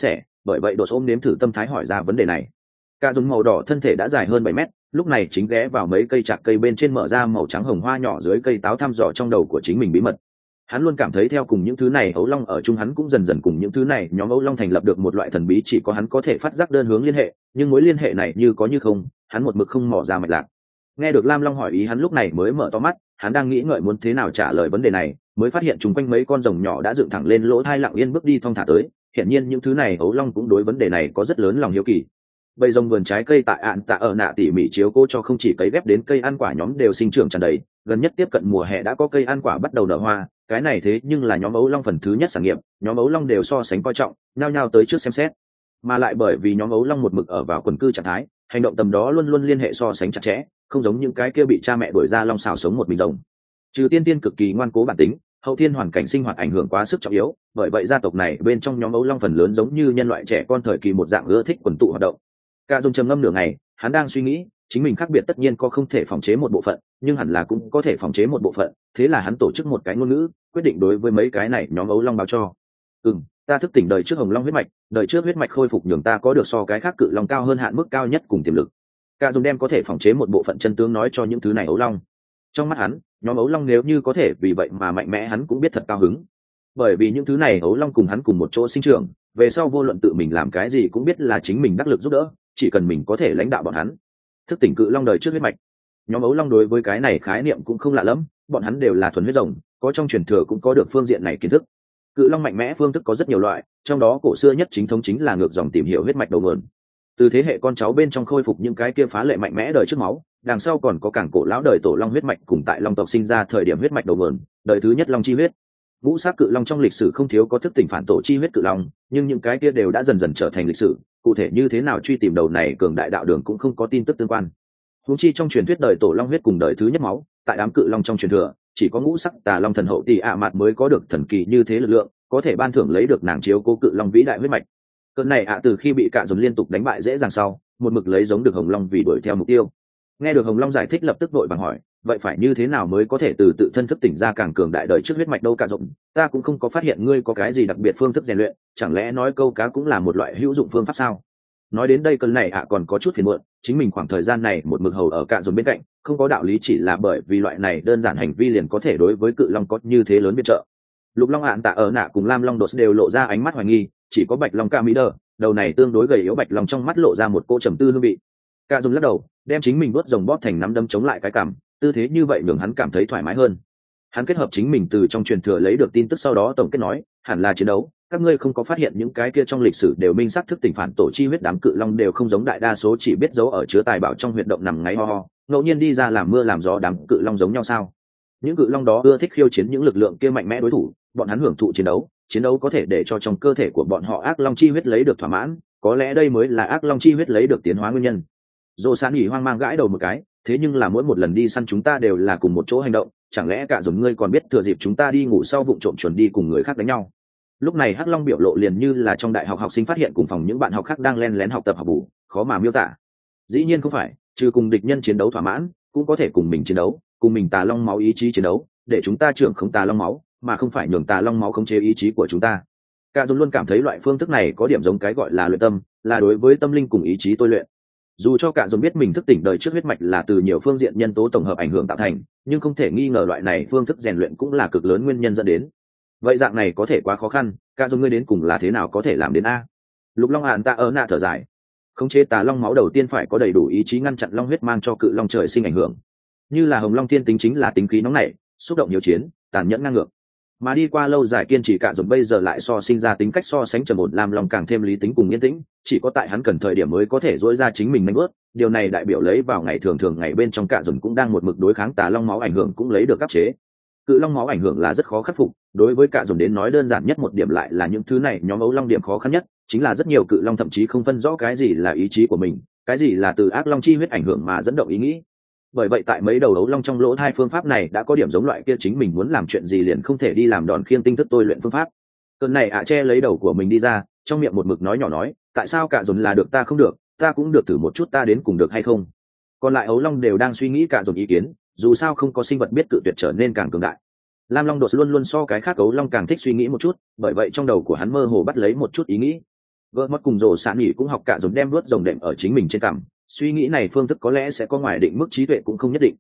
bởi vậy đột ôm nếm thử tâm thái hỏi ra vấn đề này. Cả dùng màu đỏ thân thể đã dài hơn 7 mét, lúc này chính ghé vào mấy cây chạc cây bên trên mở ra màu trắng hồng hoa nhỏ dưới cây táo thăm dò trong đầu của chính mình bí mật. Hắn luôn cảm thấy theo cùng những thứ này ấu long ở chung, hắn cũng dần dần cùng những thứ này nhóm ấu long thành lập được một loại thần bí chỉ có hắn có thể phát giác đơn hướng liên hệ, nhưng mối liên hệ này như có như không, hắn một mực không mò ra mạch lạc. Nghe được Lam Long hỏi ý, hắn lúc này mới mở to mắt, hắn đang nghĩ ngợi muốn thế nào trả lời vấn đề này, mới phát hiện chung quanh mấy con rồng nhỏ đã dựng thẳng lên lỗ tai lặng yên bước đi thong thả tới, hiển nhiên những thứ này ấu long cũng đối vấn đề này có rất lớn lòng hiếu kỳ. Bầy rồng vườn trái cây tại ạn tạ ở nạ tỉ mỉ chiếu cố cho không chỉ cấy ghép đến cây ăn quả nhóm đều sinh trưởng tràn đầy, gần nhất tiếp cận mùa hè đã có cây ăn quả bắt đầu nở hoa, cái này thế nhưng là nhóm ấu long phần thứ nhất sản nghiệp, nhóm ấu long đều so sánh coi trọng, nhao nhao tới trước xem xét. Mà lại bởi vì nhóm ấu long một mực ở vào quần cư trạng thái, hành động tầm đó luôn luôn liên hệ so sánh chặt chẽ, không giống những cái kia bị cha mẹ đuổi ra long xào sống một mình rồng. Trừ tiên tiên cực kỳ ngoan cố bản tính, hậu thiên hoàn cảnh sinh hoạt ảnh hưởng quá sức trọng yếu, bởi vậy gia tộc này bên trong nhóm ấu long phần lớn giống như nhân loại trẻ con thời kỳ một dạng ưa thích quần tụ hoạt động. Cả dùng trầm ngâm nửa ngày, hắn đang suy nghĩ, chính mình khác biệt tất nhiên có không thể phòng chế một bộ phận, nhưng hẳn là cũng có thể phòng chế một bộ phận, thế là hắn tổ chức một cái ngôn ngữ, quyết định đối với mấy cái này nhóm ấu long báo cho. Ta thức tỉnh đời trước hồng long huyết mạch, đời trước huyết mạch khôi phục nhường ta có được so cái khác cự long cao hơn hạn mức cao nhất cùng tiềm lực. Cả dùng đem có thể phòng chế một bộ phận chân tướng nói cho những thứ này ấu long. Trong mắt hắn, nhóm ấu long nếu như có thể vì vậy mà mạnh mẽ, hắn cũng biết thật cao hứng. Bởi vì những thứ này ấu long cùng hắn cùng một chỗ sinh trưởng, về sau vô luận tự mình làm cái gì cũng biết là chính mình đắc lực giúp đỡ, chỉ cần mình có thể lãnh đạo bọn hắn. Thức tỉnh cự long đời trước huyết mạch, nhóm ấu long đối với cái này khái niệm cũng không lạ lắm, bọn hắn đều là thuần huyết rồng, có trong truyền thừa cũng có được phương diện này kiến thức. Cự long mạnh mẽ phương thức có rất nhiều loại, trong đó cổ xưa nhất chính thống chính là ngược dòng tìm hiểu huyết mạch đầu nguồn, từ thế hệ con cháu bên trong khôi phục những cái kia phá lệ mạnh mẽ đời trước máu, đằng sau còn có cảng cổ lão đời tổ long huyết mạch cùng tại long tộc sinh ra thời điểm huyết mạch đầu nguồn, đời thứ nhất long chi huyết. Ngũ sắc cự long trong lịch sử không thiếu có thức tỉnh phản tổ chi huyết cự long, nhưng những cái kia đều đã dần dần trở thành lịch sử, cụ thể như thế nào truy tìm đầu này cường đại đạo đường cũng không có tin tức tương quan. Huống chi trong truyền thuyết đời tổ long huyết cùng đời thứ nhất máu, tại đám cự long trong truyền thừa, chỉ có ngũ sắc tà long thần hậu tỷ ạ mạt mới có được thần kỳ như thế lực lượng, có thể ban thưởng lấy được nàng chiếu cố cự long vĩ đại huyết mạch. Cơn này từ khi bị cả dồn liên tục đánh bại dễ dàng sau, một mực lấy giống được hồng long vì đuổi theo mục tiêu. Nghe được hồng long giải thích lập tức vội vàng hỏi, vậy phải như thế nào mới có thể từ tự thân thức tỉnh ra càng cường đại đời trước huyết mạch đâu cả rộng, ta cũng không có phát hiện ngươi có cái gì đặc biệt phương thức rèn luyện, chẳng lẽ nói câu cá cũng là một loại hữu dụng phương pháp sao? Nói đến đây cơn này còn có chút phiền muộn, chính mình khoảng thời gian này một mực hầu ở cả dồn bên cạnh, không có đạo lý chỉ là bởi vì loại này đơn giản hành vi liền có thể đối với cự long có như thế lớn biệt trợ. Lục long tạ ở nạ cùng lam long đột đều lộ ra ánh mắt hoài nghi, chỉ có bạch long ca mỹ đờ, đầu này tương đối gầy yếu bạch long trong mắt lộ ra một cô trầm tư hương vị. Cả dùng lắc đầu, đem chính mình vuốt rồng bóp thành nắm đấm chống lại cái cằm, tư thế như vậy nhường hắn cảm thấy thoải mái hơn. Hắn kết hợp chính mình từ trong truyền thừa lấy được tin tức, sau đó tổng kết nói, hẳn là chiến đấu, các ngươi không có phát hiện những cái kia trong lịch sử đều minh xác thức tỉnh phản tổ chi huyết đám cự long đều không giống đại đa số chỉ biết giấu ở chứa tài bảo trong huyệt động nằm ngáy ho ho, ngẫu nhiên đi ra làm mưa làm gió đám cự long giống nhau sao? Những cự long đó ưa thích khiêu chiến những lực lượng kia mạnh mẽ đối thủ, bọn hắn hưởng thụ chiến đấu có thể để cho trong cơ thể của bọn họ ác long chi huyết lấy được thỏa mãn, có lẽ đây mới là ác long chi huyết lấy được tiến hóa nguyên nhân. Dô San nghỉ hoang mang gãi đầu một cái, thế nhưng là mỗi một lần đi săn chúng ta đều là cùng một chỗ hành động, chẳng lẽ cả giống ngươi còn biết thừa dịp chúng ta đi ngủ sau vụng trộm chuẩn đi cùng người khác đánh nhau? Lúc này hắc long biểu lộ liền như là trong đại học học sinh phát hiện cùng phòng những bạn học khác đang len lén học tập học bù, khó mà miêu tả. Dĩ nhiên không phải, trừ cùng địch nhân chiến đấu thỏa mãn, cũng có thể cùng mình chiến đấu, cùng mình tà long máu ý chí chiến đấu, để chúng ta trưởng khống tà long máu, mà không phải nhường tà long máu khống chế ý chí của chúng ta. Cả dùng luôn cảm thấy loại phương thức này có điểm giống cái gọi là luyện tâm, là đối với tâm linh cùng ý chí tôi luyện. Dù cho cả dùng biết mình thức tỉnh đời trước huyết mạch là từ nhiều phương diện nhân tố tổng hợp ảnh hưởng tạo thành, nhưng không thể nghi ngờ loại này phương thức rèn luyện cũng là cực lớn nguyên nhân dẫn đến. Vậy dạng này có thể quá khó khăn, cả dùng ngươi đến cùng là thế nào có thể làm đến a? Lục long tạ ở nạ thở dài, khống chế tà long máu đầu tiên phải có đầy đủ ý chí ngăn chặn long huyết mang cho cự long trời sinh ảnh hưởng. Như là hồng long thiên tính chính là tính khí nóng nảy, xúc động hiếu chiến, tàn nhẫn ngang ngược, mà đi qua lâu dài kiên trì cả dùng bây giờ lại sinh ra tính cách so sánh trầm ổn, làm lòng càng thêm lý tính cùng yên tĩnh, chỉ có tại hắn cần thời điểm mới có thể dỗi ra chính mình nanh bớt. Điều này đại biểu lấy vào ngày thường ngày bên trong cả dùng cũng đang một mực đối kháng tà long máu ảnh hưởng cũng lấy được áp chế. Cự long máu ảnh hưởng là rất khó khắc phục, đối với cả dùng đến nói đơn giản nhất một điểm lại là những thứ này nhóm ấu long điểm khó khăn nhất chính là rất nhiều cự long thậm chí không phân rõ cái gì là ý chí của mình, cái gì là từ ác long chi huyết ảnh hưởng mà dẫn động ý nghĩ. Bởi vậy tại mấy đầu ấu long trong lỗ hai phương pháp này đã có điểm giống loại kia chính mình muốn làm chuyện gì liền không thể đi làm đòn khiêng tinh thức tôi luyện phương pháp. Cơn này che lấy đầu của mình đi ra, trong miệng một mực nói nhỏ nói, tại sao cả dồn là được ta không được, ta cũng được thử một chút ta đến cùng được hay không. Còn lại ấu long đều đang suy nghĩ cả dồn ý kiến, dù sao không có sinh vật biết cự tuyệt trở nên càng cường đại. Lam long đột luôn luôn so cái khác ấu long càng thích suy nghĩ một chút, bởi vậy trong đầu của hắn mơ hồ bắt lấy một chút ý nghĩ. Gỡ mất cùng rổ xạ nghỉ cũng học cả dồn đem đuốt rồng đệm ở chính mình trên cằm, suy nghĩ này phương thức có lẽ sẽ có ngoài định mức trí tuệ cũng không nhất định.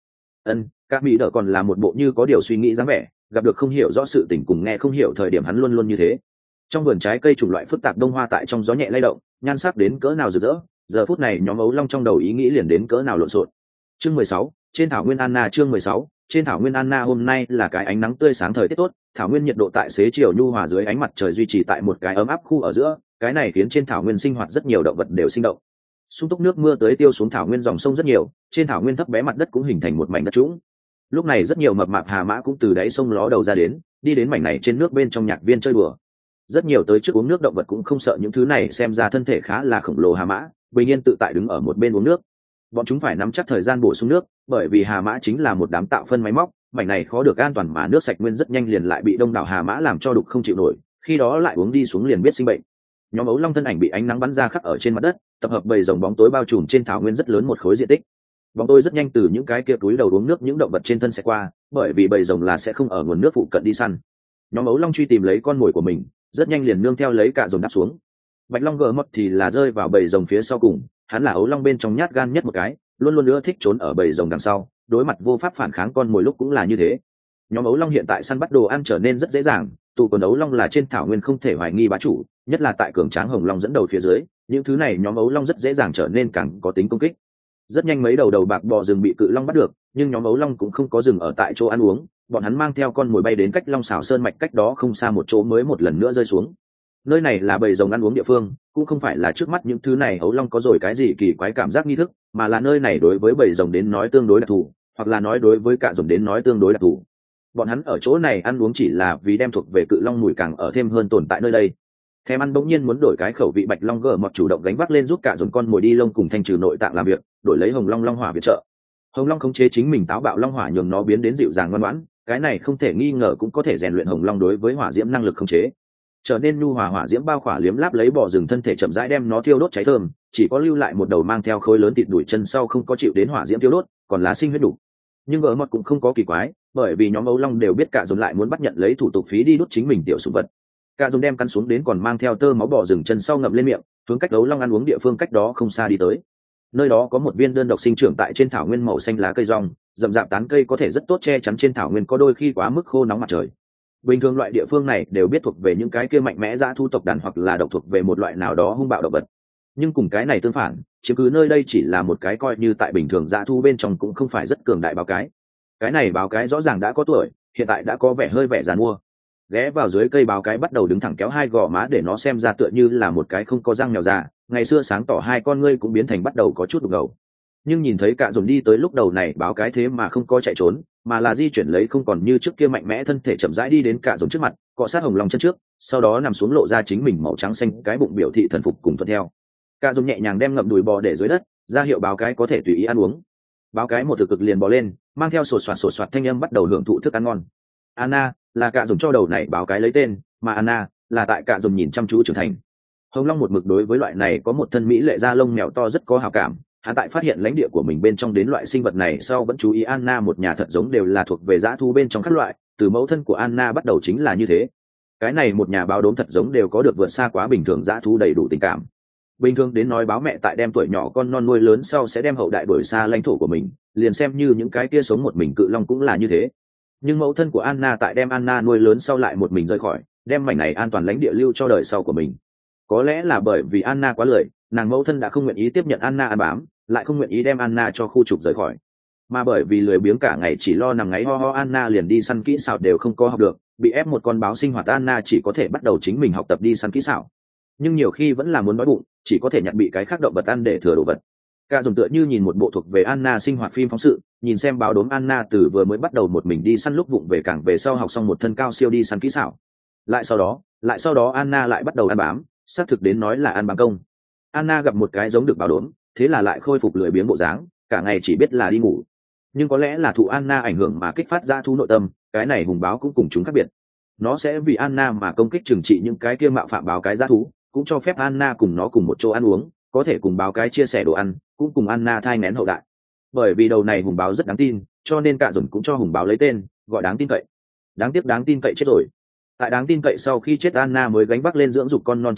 Các mỹ đỡ còn là một bộ như có điều suy nghĩ dáng vẻ, gặp được không hiểu rõ sự tình cùng nghe không hiểu thời điểm hắn luôn luôn như thế. Trong vườn trái cây chủng loại phức tạp đông hoa tại trong gió nhẹ lay động, nhan sắc đến cỡ nào rực rỡ, giờ phút này nhóm ấu long trong đầu ý nghĩ liền đến cỡ nào lộn xộn. Chương 16, trên thảo nguyên Anna. Chương 16, trên thảo nguyên Anna. Hôm nay là cái ánh nắng tươi sáng thời tiết tốt, thảo nguyên nhiệt độ tại xế chiều nhu hòa dưới ánh mặt trời duy trì tại một cái ấm áp khu ở giữa, cái này khiến trên thảo nguyên sinh hoạt rất nhiều động vật đều sinh động. Sung túc nước mưa tới tiêu xuống thảo nguyên dòng sông rất nhiều, trên thảo nguyên thấp bé mặt đất cũng hình thành một mảnh đất trũng. Lúc này rất nhiều mập mạp hà mã cũng từ đáy sông ló đầu ra đến, đi đến mảnh này trên nước bên trong nhạc viên chơi đùa. Rất nhiều tới trước uống nước động vật cũng không sợ những thứ này, xem ra thân thể khá là khổng lồ hà mã bình yên tự tại đứng ở một bên uống nước. Bọn chúng phải nắm chắc thời gian bổ sung nước, bởi vì hà mã chính là một đám tạo phân máy móc, mảnh này khó được an toàn mà nước sạch nguyên rất nhanh liền lại bị đông đảo hà mã làm cho đục không chịu nổi, khi đó lại uống đi xuống liền biết sinh bệnh. Nhóm ấu long thân ảnh bị ánh nắng bắn ra khắc ở trên mặt đất, tập hợp bầy rồng bóng tối bao trùm trên thảo nguyên rất lớn một khối diện tích. Bóng tối rất nhanh từ những cái kia túi đầu uống nước những động vật trên thân sẽ qua, bởi vì bầy rồng là sẽ không ở nguồn nước phụ cận đi săn. Nhóm ấu long truy tìm lấy con mồi của mình, rất nhanh liền nương theo lấy cả rồng đáp xuống. Bạch long gờ mọt thì là rơi vào bầy rồng phía sau cùng, hắn là ấu long bên trong nhát gan nhất một cái, luôn luôn ưa thích trốn ở bầy rồng đằng sau, đối mặt vô pháp phản kháng con mồi lúc cũng là như thế. Nhóm ấu long hiện tại săn bắt đồ ăn trở nên rất dễ dàng, tụ quần ấu long là trên thảo nguyên không thể hoài nghi bá chủ, nhất là tại cường tráng hồng long dẫn đầu phía dưới, những thứ này nhóm ấu long rất dễ dàng trở nên càng có tính công kích. Rất nhanh mấy đầu bạc bò rừng bị cự long bắt được, nhưng nhóm ấu long cũng không có dừng ở tại chỗ ăn uống, bọn hắn mang theo con mồi bay đến cách Long Xảo Sơn mạch cách đó không xa một chỗ mới một lần nữa rơi xuống. Nơi này là bầy rồng ăn uống địa phương, cũng không phải là trước mắt những thứ này ấu long có rồi cái gì kỳ quái cảm giác nghi thức, mà là nơi này đối với bầy rồng đến nói tương đối đặc thù, hoặc là nói đối với cả rồng đến nói tương đối đặc thù. Bọn hắn ở chỗ này ăn uống chỉ là vì đem thuộc về cự long mùi càng ở thêm hơn tồn tại nơi đây. Thèm ăn bỗng nhiên muốn đổi cái khẩu vị, Bạch long gở mọt chủ động gánh vác lên giúp cả dồn con mồi đi lông cùng thanh trừ nội tạng làm việc, đổi lấy hồng long long hỏa viện trợ. Hồng long khống chế chính mình táo bạo long hỏa nhường nó biến đến dịu dàng ngoan ngoãn, cái này không thể nghi ngờ cũng có thể rèn luyện hồng long đối với hỏa diễm năng lực khống chế, trở nên nhu hòa hỏa diễm bao khỏa liếm láp lấy bò rừng thân thể chậm rãi đem nó thiêu đốt cháy thơm, chỉ có lưu lại một đầu mang theo khối lớn thịt đùi chân sau không có chịu đến hỏa diễm thiêu đốt, còn lá sinh huyết đủ. Nhưng gở mọt cũng không có kỳ quái, bởi vì nhóm ấu long đều biết cả dồn lại muốn bắt nhận lấy thủ tục phí đi đốt chính mình tiểu sủng vật. Cả dồn đem cắn xuống đến còn mang theo tơ máu bò rừng chân sau ngậm lên miệng, hướng cách ấu long ăn uống địa phương cách đó không xa đi tới. Nơi đó có một viên đơn độc sinh trưởng tại trên thảo nguyên màu xanh lá cây rong, rậm rạp tán cây có thể rất tốt che chắn trên thảo nguyên có đôi khi quá mức khô nóng mặt trời. Bình thường loại địa phương này đều biết thuộc về những cái kia mạnh mẽ dã thu tộc đàn hoặc là độc thuộc về một loại nào đó hung bạo động vật. Nhưng cùng cái này tương phản, chiếm cứ nơi đây chỉ là một cái coi như tại bình thường dã thu bên trong cũng không phải rất cường đại báo cái. Cái này báo cái rõ ràng đã có tuổi, hiện tại đã có vẻ hơi vẻ giàn mua. Ghé vào dưới cây báo cái bắt đầu đứng thẳng kéo hai gò má để nó xem ra tựa như là một cái không có răng mèo già, ngày xưa sáng tỏ hai con ngươi cũng biến thành bắt đầu có chút đục ngầu. Nhưng nhìn thấy cả dồn đi tới lúc đầu này báo cái thế mà không có chạy trốn, mà là di chuyển lấy không còn như trước kia mạnh mẽ thân thể chậm rãi đi đến cả dồn trước mặt, cọ sát hồng long chân trước, sau đó nằm xuống lộ ra chính mình màu trắng xanh cái bụng biểu thị thần phục cùng thuận theo. Cả dồn nhẹ nhàng đem ngậm đùi bò để dưới đất, ra hiệu báo cái có thể tùy ý ăn uống. Báo cái một thực cực liền bò lên, mang theo sột soạt thanh âm bắt đầu hưởng thụ thức ăn ngon. Anna là cả dồn cho đầu này báo cái lấy tên, mà Anna là tại cả dồn nhìn chăm chú trưởng thành. Hồng long một mực đối với loại này có một thân mỹ lệ da lông mèo to rất có hảo cảm. Hắn tại phát hiện lãnh địa của mình bên trong đến loại sinh vật này sau vẫn chú ý Anna một nhà thật giống đều là thuộc về dã thú bên trong các loại, từ mẫu thân của Anna bắt đầu chính là như thế. Cái này một nhà báo đốm thật giống đều có được vượt xa quá bình thường dã thú đầy đủ tình cảm. Bình thường đến nói báo mẹ tại đem tuổi nhỏ con non nuôi lớn sau sẽ đem hậu đại đuổi xa lãnh thổ của mình, liền xem như những cái kia sống một mình cự long cũng là như thế. Nhưng mẫu thân của Anna tại đem Anna nuôi lớn sau lại một mình rời khỏi, đem mảnh này an toàn lãnh địa lưu cho đời sau của mình. Có lẽ là bởi vì Anna quá lười, nàng mẫu thân đã không nguyện ý tiếp nhận Anna ăn bám, lại không nguyện ý đem Anna cho khu trục rời khỏi. Mà bởi vì lười biếng cả ngày chỉ lo nằm ngáy ho ho, Anna liền đi săn kỹ xảo đều không có học được, bị ép một con báo sinh hoạt, Anna chỉ có thể bắt đầu chính mình học tập đi săn kỹ xảo. Nhưng nhiều khi vẫn là muốn đói bụng, chỉ có thể nhặt bị cái khác động vật ăn để thừa đồ vật. Cả dùng tựa như nhìn một bộ thuộc về Anna sinh hoạt phim phóng sự, nhìn xem báo đốm Anna từ vừa mới bắt đầu một mình đi săn lúc vụng về càng về sau học xong một thân cao siêu đi săn kỹ xảo. Lại sau đó Anna lại bắt đầu ăn bám, xác thực đến nói là ăn bám công. Anna gặp một cái giống được báo đốm, thế là lại khôi phục lười biếng bộ dáng, cả ngày chỉ biết là đi ngủ. Nhưng có lẽ là thụ Anna ảnh hưởng mà kích phát ra thú nội tâm, cái này hùng báo cũng cùng chúng khác biệt. Nó sẽ vì Anna mà công kích trừng trị những cái kia mạo phạm báo cái dã thú, cũng cho phép Anna cùng nó cùng một chỗ ăn uống, có thể cùng báo cái chia sẻ đồ ăn, cũng cùng Anna thai nghén hậu đại. Bởi vì đầu này hùng báo rất đáng tin, cho nên cả dồn cũng cho hùng báo lấy tên, gọi đáng tin cậy. Đáng tiếc đáng tin cậy chết rồi. Tại đáng tin cậy sau khi chết, Anna mới gánh vác lên dưỡng dục con non trách nhiệm,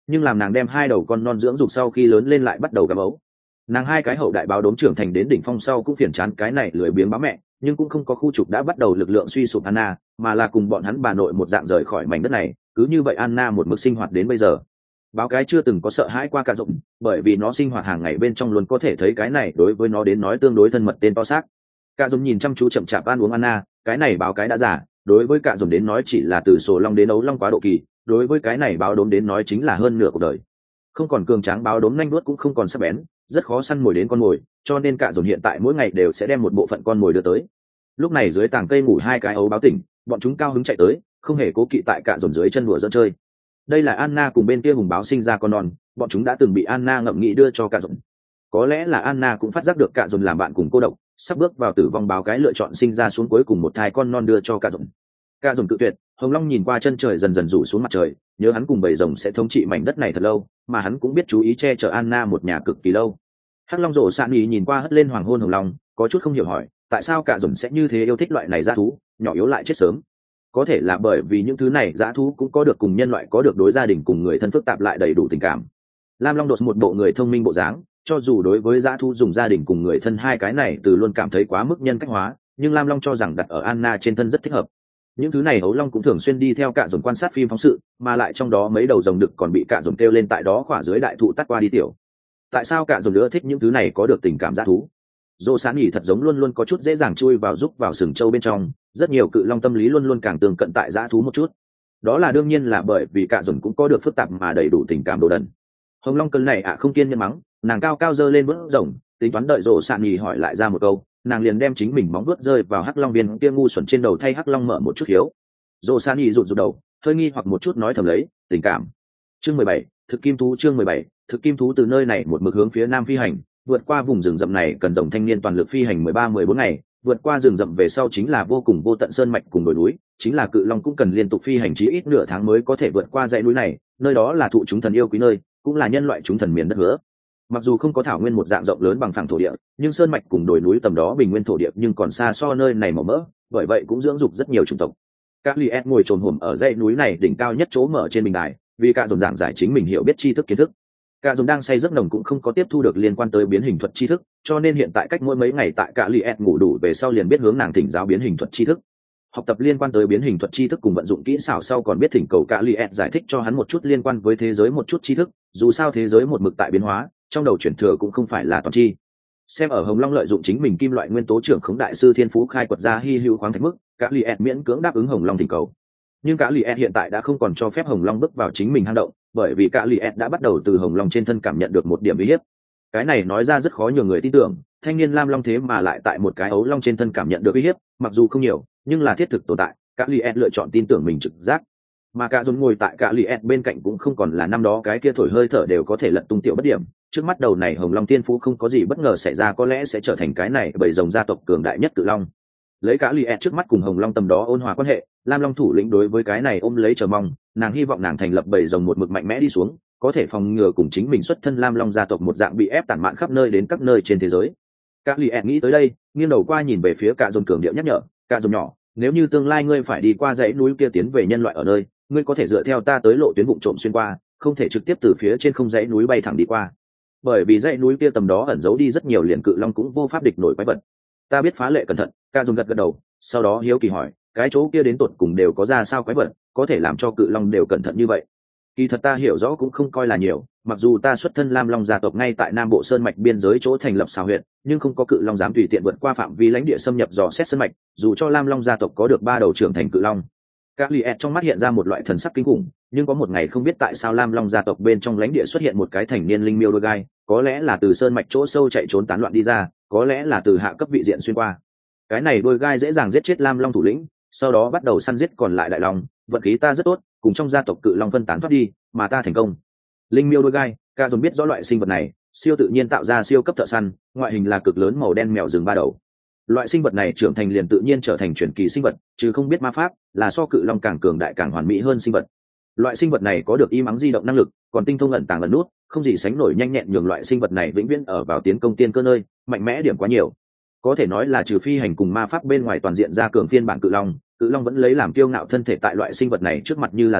nhưng làm nàng đem hai đầu con non dưỡng dục sau khi lớn lên lại bắt đầu gặm ấu. Nàng hai cái hậu đại báo đốm trưởng thành đến đỉnh phong sau cũng phiền chán cái này lười biếng bám mẹ, nhưng cũng không có khu trục đã bắt đầu lực lượng suy sụp Anna, mà là cùng bọn hắn bà nội một dạng rời khỏi mảnh đất này. Cứ như vậy Anna một mực sinh hoạt đến bây giờ. Báo cái chưa từng có sợ hãi qua cả rộng, bởi vì nó sinh hoạt hàng ngày bên trong luôn có thể thấy cái này đối với nó đến nói tương đối thân mật tên to xác. Cả rộng nhìn chăm chú chậm chạp ăn uống Anna, cái này báo cái đã già, đối với cả rộng đến nói chỉ là từ sổ long đến ấu long quá độ kỳ, đối với cái này báo đốm đến nói chính là hơn nửa cuộc đời. Không còn cường tráng báo đốm nhanh đuốt cũng không còn sắc bén, rất khó săn mồi đến con mồi, cho nên cả rộng hiện tại mỗi ngày đều sẽ đem một bộ phận con mồi đưa tới. Lúc này dưới tàng cây ngủ hai cái ấu báo tỉnh, bọn chúng cao hứng chạy tới, không hề cố kỵ tại cả rộng dưới chân đùa giỡn chơi. Đây là Anna cùng bên kia hùng báo sinh ra con non, bọn chúng đã từng bị Anna ngậm nghĩ đưa cho cả rộng. Có lẽ là Anna cũng phát giác được cả rộng làm bạn cùng cô độc, sắp bước vào tử vong báo cái lựa chọn sinh ra xuống cuối cùng một thai con non đưa cho cả rộng. Cả rộng tự tuyệt, Hồng Long nhìn qua chân trời dần dần rủ xuống mặt trời, nhớ hắn cùng bầy rồng sẽ thống trị mảnh đất này thật lâu, mà hắn cũng biết chú ý che chở Anna một nhà cực kỳ lâu. Hắc Long rổ sạn ý nhìn qua hất lên hoàng hôn Hồng Long, có chút không hiểu hỏi, tại sao cả rồng sẽ như thế yêu thích loại này dã thú, nhỏ yếu lại chết sớm. Có thể là bởi vì những thứ này dã thú cũng có được cùng nhân loại có được đối gia đình cùng người thân phức tạp lại đầy đủ tình cảm. Lam Long đột một bộ người thông minh bộ dáng, cho dù đối với dã thú dùng gia đình cùng người thân hai cái này từ luôn cảm thấy quá mức nhân cách hóa, nhưng Lam Long cho rằng đặt ở Anna trên thân rất thích hợp. Những thứ này ấu long cũng thường xuyên đi theo cả rồng quan sát phim phóng sự, mà lại trong đó mấy đầu rồng đực còn bị cả rồng kêu lên tại đó khỏa dưới đại thụ tắt qua đi tiểu. Tại sao cả rồng nữa thích những thứ này có được tình cảm dã thú? Dô Sán nhỉ thật giống luôn luôn có chút dễ dàng chui vào giúp vào sừng châu bên trong, rất nhiều cự long tâm lý luôn luôn càng tường cận tại dã thú một chút. Đó là đương nhiên là bởi vì cả rồng cũng có được phức tạp mà đầy đủ tình cảm đồ đần. Hồng Long cơn này không kiên nhẫn mắng, nàng cao cao giơ lên vớt rồng, tính toán đợi Dô Sán nhỉ hỏi lại ra một câu, nàng liền đem chính mình móng vuốt rơi vào hắc long viên kia ngu xuẩn trên đầu thay hắc long mở một chút hiếu. Dô San nhỉ rụt rụt đầu, hơi nghi hoặc một chút nói thầm lấy, tình cảm. Chương 17, thực kim thú. Chương 17, thực kim thú từ nơi này một mực hướng phía nam phi hành, vượt qua vùng rừng rậm này cần rồng thanh niên toàn lực phi hành 13-14 ngày, vượt qua rừng rậm về sau chính là vô cùng vô tận sơn mạch cùng đồi núi, chính là cự long cũng cần liên tục phi hành chí ít nửa tháng mới có thể vượt qua dãy núi này, nơi đó là thụ chúng thần yêu quý nơi, cũng là nhân loại chúng thần miền đất hứa. Mặc dù không có thảo nguyên một dạng rộng lớn bằng phẳng thổ địa, nhưng sơn mạch cùng đồi núi tầm đó bình nguyên thổ địa nhưng còn xa so nơi này màu mỡ, bởi vậy cũng dưỡng dục rất nhiều chủng tộc. Các liệt ngồi trồn hổm ở dãy núi này đỉnh cao nhất chỗ mở trên bình đài, vì cả dòng giảng giải chính mình hiểu biết tri thức kiến thức. Cả dòng đang say giấc nồng cũng không có tiếp thu được liên quan tới biến hình thuật tri thức, cho nên hiện tại cách mỗi mấy ngày tại cả liệt ngủ đủ về sau liền biết hướng nàng thỉnh giáo biến hình thuật tri thức. Học tập liên quan tới biến hình thuật tri thức cùng vận dụng kỹ xảo sau còn biết thỉnh cầu cả liệt giải thích cho hắn một chút liên quan với thế giới một chút tri thức, dù sao thế giới một mực tại biến hóa, trong đầu chuyển thừa cũng không phải là toàn chi. Xem ở Hồng Long lợi dụng chính mình kim loại nguyên tố trưởng khống đại sư thiên phú khai quật ra hy hữu khoáng thạch mức, cả liệt miễn cưỡng đáp ứng Hồng Long thỉnh cầu. Nhưng cả liệt hiện tại đã không còn cho phép Hồng Long bước vào chính mình hang động, bởi vì cả liệt đã bắt đầu từ Hồng Long trên thân cảm nhận được một điểm uy hiếp. Cái này nói ra rất khó nhiều người tin tưởng, thanh niên lam long thế mà lại tại một cái ấu long trên thân cảm nhận được uy hiếp, mặc dù không nhiều, nhưng là thiết thực tồn tại. Cả liệt lựa chọn tin tưởng mình trực giác, mà cả dồn ngồi tại cả liệt bên cạnh cũng không còn là năm đó cái kia thổi hơi thở đều có thể lật tung tiểu bất điểm. Trước mắt đầu này Hồng Long tiên phú không có gì bất ngờ xảy ra, có lẽ sẽ trở thành cái này bởi rồng gia tộc cường đại nhất cự long. Lấy cả liệt trước mắt cùng Hồng Long tầm đó ôn hòa quan hệ, lam long thủ lĩnh đối với cái này ôm lấy chờ mong, nàng hy vọng nàng thành lập bầy rồng một mực mạnh mẽ đi xuống, có thể phòng ngừa cùng chính mình xuất thân lam long gia tộc một dạng bị ép tản mạn khắp nơi đến các nơi trên thế giới. Cả liệt nghĩ tới đây, nghiêng đầu qua nhìn về phía cả dồn cường điệu nhắc nhở, cả dồn nhỏ, nếu như tương lai ngươi phải đi qua dãy núi kia tiến về nhân loại ở nơi, ngươi có thể dựa theo ta tới lộ tuyến vụng trộm xuyên qua, không thể trực tiếp từ phía trên không dãy núi bay thẳng đi qua, bởi vì dãy núi kia tầm đó ẩn giấu đi rất nhiều liền cự long cũng vô pháp địch nổi quái vật. Ta biết phá lệ cẩn thận. Ca dùng gật gật đầu, sau đó hiếu kỳ hỏi, cái chỗ kia đến tột cùng đều có ra sao quái vật, có thể làm cho cự long đều cẩn thận như vậy? Kỳ thật ta hiểu rõ cũng không coi là nhiều, mặc dù ta xuất thân lam long gia tộc ngay tại nam bộ sơn mạch biên giới chỗ thành lập xào huyện, nhưng không có cự long dám tùy tiện vượt qua phạm vi lãnh địa xâm nhập dò xét sơn mạch, dù cho lam long gia tộc có được 3 đầu trưởng thành cự long. Các liệt trong mắt hiện ra một loại thần sắc kinh khủng, nhưng có một ngày không biết tại sao lam long gia tộc bên trong lãnh địa xuất hiện một cái thành niên linh miêu đôi gai, có lẽ là từ sơn mạch chỗ sâu chạy trốn tán loạn đi ra, có lẽ là từ hạ cấp vị diện xuyên qua. Cái này đôi gai dễ dàng giết chết lam long thủ lĩnh, sau đó bắt đầu săn giết còn lại đại long. Vận khí ta rất tốt, cùng trong gia tộc cự long phân tán thoát đi, mà ta thành công. Linh miêu đôi gai, ca dồn biết rõ loại sinh vật này, siêu tự nhiên tạo ra siêu cấp thợ săn, ngoại hình là cực lớn màu đen mèo rừng 3 đầu. Loại sinh vật này trưởng thành liền tự nhiên trở thành truyền kỳ sinh vật, chứ không biết ma pháp, là so cự long càng cường đại càng hoàn mỹ hơn sinh vật. Loại sinh vật này có được im ắng di động năng lực, còn tinh thông ẩn tàng ẩn nút, không gì sánh nổi nhanh nhẹn, nhường loại sinh vật này vĩnh viễn ở vào tiến công tiên cơ nơi, mạnh mẽ điểm quá nhiều. Có thể nói là trừ phi hành cùng ma pháp bên ngoài toàn diện ra cường phiên bản cự long vẫn lấy làm kiêu ngạo thân thể tại loại sinh vật này trước mặt như là giấy,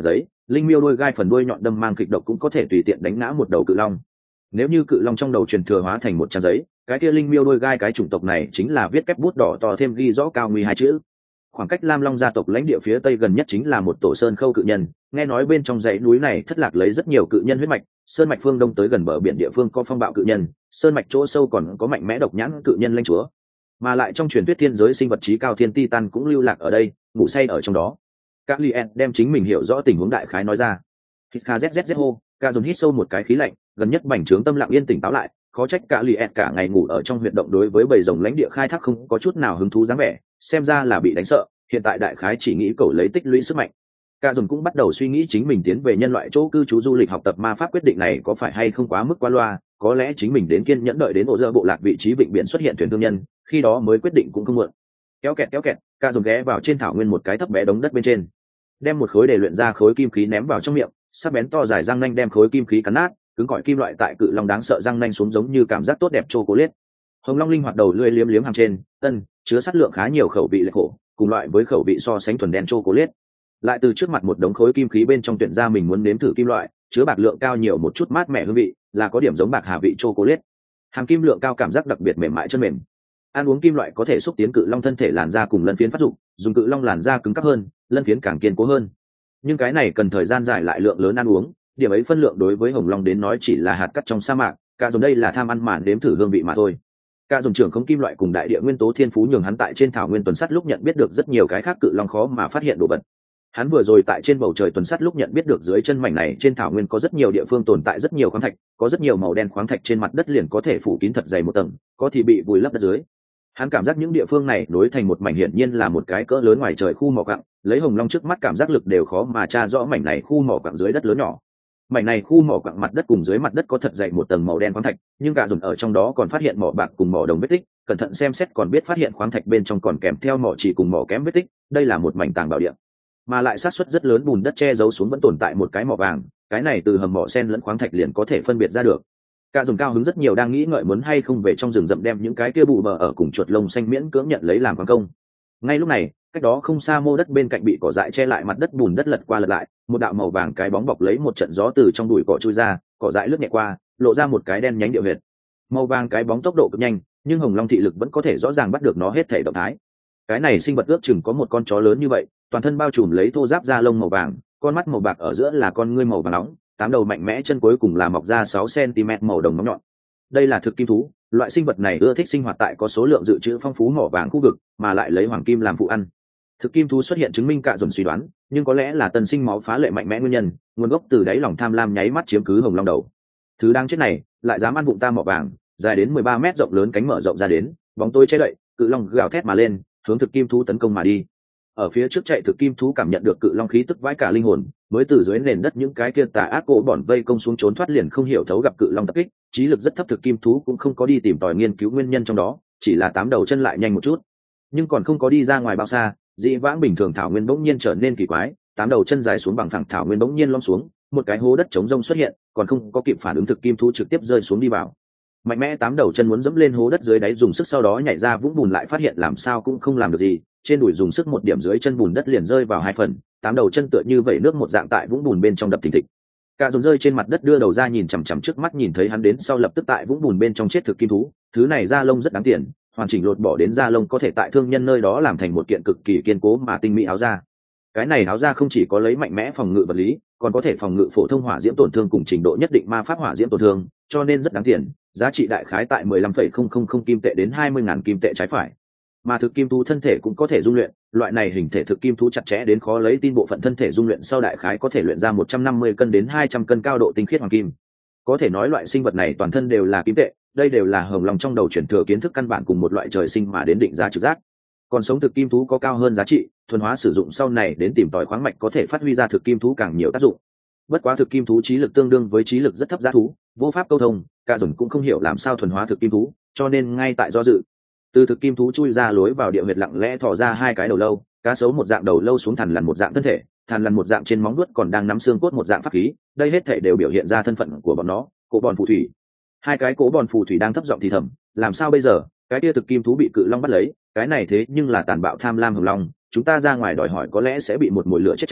linh miêu đôi gai phần đuôi nhọn đâm mang kịch độc cũng có thể tùy tiện đánh ngã một đầu cự long. Nếu như cự long trong đầu truyền thừa hóa thành một trang giấy, cái kia linh miêu đôi gai cái chủng tộc này chính là viết kép bút đỏ to thêm ghi rõ cao nguy hai chữ. Khoảng cách Lam Long gia tộc lãnh địa phía tây gần nhất chính là một tổ sơn khâu cự nhân, nghe nói bên trong dãy núi này thất lạc lấy rất nhiều cự nhân huyết mạch, sơn mạch phương đông tới gần bờ biển địa phương có phong bạo cự nhân, sơn mạch chỗ sâu còn có mạnh mẽ độc nhãn cự nhân lãnh chúa. Mà lại trong truyền thuyết thiên giới sinh vật trí cao thiên titan cũng lưu lạc ở đây, ngủ say ở trong đó. Các Lien đem chính mình hiểu rõ tình huống đại khái nói ra. Hít kzzz hô, ca dồn hít sâu một cái khí lạnh, gần nhất bành trướng tâm lặng yên tỉnh táo lại, khó trách cả Lien cả ngày ngủ ở trong huyệt động đối với bầy rồng lãnh địa khai thác không có chút nào hứng thú dáng vẻ, xem ra là bị đánh sợ, hiện tại đại khái chỉ nghĩ cầu lấy tích lũy sức mạnh. Ca dồn cũng bắt đầu suy nghĩ chính mình tiến về nhân loại chỗ cư trú du lịch học tập ma pháp quyết định này có phải hay không quá mức quá loa, có lẽ chính mình đến kiên nhẫn đợi đến ổ dơ bộ lạc vị trí vịnh biển xuất hiện thuyền thương nhân, khi đó mới quyết định cũng không muộn. Kéo kẹt, Ca dồn ghé vào trên thảo nguyên một cái thấp bé đống đất bên trên, đem một khối để luyện ra khối kim khí ném vào trong miệng, sắc bén to dài răng nanh đem khối kim khí cắn nát, cứng cỏi kim loại tại cự long đáng sợ răng nanh xuống giống như cảm giác tốt đẹp chocolate. Hồng long linh hoạt đầu lưỡi liếm liếm hàm trên, chứa sát lượng khá nhiều khẩu vị lệ khổ, cùng loại với khẩu vị so sánh thuần đen chocolate. Lại từ trước mặt một đống khối kim khí bên trong tuyển ra mình muốn nếm thử kim loại, chứa bạc lượng cao nhiều một chút mát mẻ hương vị, là có điểm giống bạc hà vị chocolate. Hàm kim lượng cao cảm giác đặc biệt mềm mại chân mềm. Ăn uống kim loại có thể xúc tiến cự long thân thể làn da cùng lân phiến phát dụng, dùng cự long làn da cứng cáp hơn, lân phiến càng kiên cố hơn. Nhưng cái này cần thời gian dài lại lượng lớn ăn uống, điểm ấy phân lượng đối với hồng long đến nói chỉ là hạt cát trong sa mạc, cả dùng đây là tham ăn màn đếm thử hương vị mà thôi. Cả dùng trưởng không kim loại cùng đại địa nguyên tố thiên phú nhường hắn tại trên thảo nguyên tuần sắt lúc nhận biết được rất nhiều cái khác cự long khó mà phát hiện đồ vật. Hắn vừa rồi tại trên bầu trời tuần sắt lúc nhận biết được dưới chân mảnh này trên thảo nguyên có rất nhiều địa phương tồn tại rất nhiều khoáng thạch, có rất nhiều màu đen khoáng thạch trên mặt đất liền có thể phủ kín thật dày một tầng, có thì bị vùi lấp đất dưới. Hắn cảm giác những địa phương này nối thành một mảnh hiển nhiên là một cái cỡ lớn ngoài trời khu mỏ quặng, lấy hồng long trước mắt cảm giác lực đều khó mà tra rõ mảnh này khu mỏ quặng dưới đất lớn nhỏ. Mảnh này khu mỏ quặng mặt đất cùng dưới mặt đất có thật dày một tầng màu đen khoáng thạch, nhưng cả dùng ở trong đó còn phát hiện mỏ bạc cùng mỏ đồng vết tích, cẩn thận xem xét còn biết phát hiện khoáng thạch bên trong còn kèm theo mỏ chỉ cùng mỏ kém vết tích, đây là một mảnh tàng bảo địa. Mà lại xác suất rất lớn bùn đất che giấu xuống vẫn tồn tại một cái mỏ vàng, cái này từ hầm mỏ sen lẫn khoáng thạch liền có thể phân biệt ra được. Cả dùng cao hứng rất nhiều đang nghĩ ngợi muốn hay không về trong rừng rậm đem những cái kia bụ bờ ở cùng chuột lông xanh miễn cưỡng nhận lấy làm khoáng công. Ngay lúc này, cách đó không xa mô đất bên cạnh bị cỏ dại che lại mặt đất bùn đất lật qua lật lại, một đạo màu vàng cái bóng bọc lấy một trận gió từ trong bụi cỏ chui ra, cỏ dại lướt nhẹ qua, lộ ra một cái đen nhánh điệu huyệt. Màu vàng cái bóng tốc độ cực nhanh, nhưng hồng long thị lực vẫn có thể rõ ràng bắt được nó hết thể động thái. Cái này sinh vật ước chừng có một con chó lớn như vậy, toàn thân bao trùm lấy thô giáp da lông màu vàng, con mắt màu bạc ở giữa là con ngươi màu vàng nóng, tám đầu mạnh mẽ chân cuối cùng là mọc ra 6 cm màu đồng móng nhọn. Đây là thực kim thú, loại sinh vật này ưa thích sinh hoạt tại có số lượng dự trữ phong phú mỏ vàng khu vực, mà lại lấy hoàng kim làm phụ ăn. Thực kim thú xuất hiện chứng minh cả dồn suy đoán, nhưng có lẽ là tân sinh máu phá lệ mạnh mẽ nguyên nhân, nguồn gốc từ đáy lòng tham lam nháy mắt chiếm cứ hồng long đầu. Thứ đang chết này, lại dám ăn bụng ta mỏ vàng, dài đến 13 mét rộng lớn cánh mở rộng ra đến, bóng tối che đậy, cự long gào thét mà lên, hướng thực kim thú tấn công mà đi. Ở phía trước chạy thực kim thú cảm nhận được cự long khí tức vãi cả linh hồn, mới từ dưới nền đất những cái kia tà ác cổ bỏn vây công xuống trốn thoát liền không hiểu thấu gặp cự long tập kích, trí lực rất thấp thực kim thú cũng không có đi tìm tòi nghiên cứu nguyên nhân trong đó, chỉ là 8 đầu chân lại nhanh một chút, nhưng còn không có đi ra ngoài bao xa, dị vãng bình thường thảo nguyên bỗng nhiên trở nên kỳ quái, 8 đầu chân dài xuống bằng phẳng thảo nguyên bỗng nhiên lom xuống, một cái hố đất trống rông xuất hiện, còn không có kịp phản ứng thực kim thú trực tiếp rơi xuống đi vào. Mạnh mẽ 8 đầu chân muốn dẫm lên hố đất dưới đáy dùng sức sau đó nhảy ra vũng bùn lại phát hiện làm sao cũng không làm được gì, trên đùi dùng sức một điểm dưới chân bùn đất liền rơi vào 2 phần, 8 đầu chân tựa như vẩy nước một dạng tại vũng bùn bên trong đập thình thịch. Cả dồn rơi trên mặt đất đưa đầu ra nhìn chằm chằm trước mắt nhìn thấy hắn đến sau lập tức tại vũng bùn bên trong chết thực kim thú, thứ này da lông rất đáng tiền, hoàn chỉnh lột bỏ đến da lông có thể tại thương nhân nơi đó làm thành một kiện cực kỳ kiên cố mà tinh mỹ áo da. Cái này áo da không chỉ có lấy mạnh mẽ phòng ngự vật lý, còn có thể phòng ngự phổ thông hỏa diễm tổn thương cùng trình độ nhất định ma pháp hỏa diễm tổn thương, cho nên rất đáng tiền, giá trị đại khái tại 15,000 kim tệ đến 20.000 kim tệ trái phải. Mà thực kim thú thân thể cũng có thể dung luyện, loại này hình thể thực kim thú chặt chẽ đến khó lấy tin bộ phận thân thể dung luyện sau đại khái có thể luyện ra 150 cân đến 200 cân cao độ tinh khiết hoàng kim. Có thể nói loại sinh vật này toàn thân đều là kim tệ, đây đều là hồng long trong đầu chuyển thừa kiến thức căn bản cùng một loại trời sinh mà đến định giá trực giác. Còn sống thực kim thú có cao hơn giá trị, thuần hóa sử dụng sau này đến tìm tòi khoáng mạch có thể phát huy ra thực kim thú càng nhiều tác dụng. Bất quá thực kim thú trí lực tương đương với trí lực rất thấp giá thú, vô pháp câu thông, cả dồn cũng không hiểu làm sao thuần hóa thực kim thú, cho nên ngay tại do dự. Từ thực kim thú chui ra lối vào địa huyệt lặng lẽ thò ra 2 cái đầu lâu, cá sấu một dạng đầu lâu xuống thằn lằn một dạng thân thể, thằn lằn một dạng trên móng vuốt còn đang nắm xương cốt một dạng pháp khí, đây hết thể đều biểu hiện ra thân phận của bọn nó, cổ bòn phù thủy. 2 cái cổ bòn phù thủy đang thấp giọng thì thầm, làm sao bây giờ, cái kia thực kim thú bị cự long bắt lấy, cái này thế nhưng là tàn bạo tham lam hồng long, chúng ta ra ngoài đòi hỏi có lẽ sẽ bị một mồi lửa chết cháy,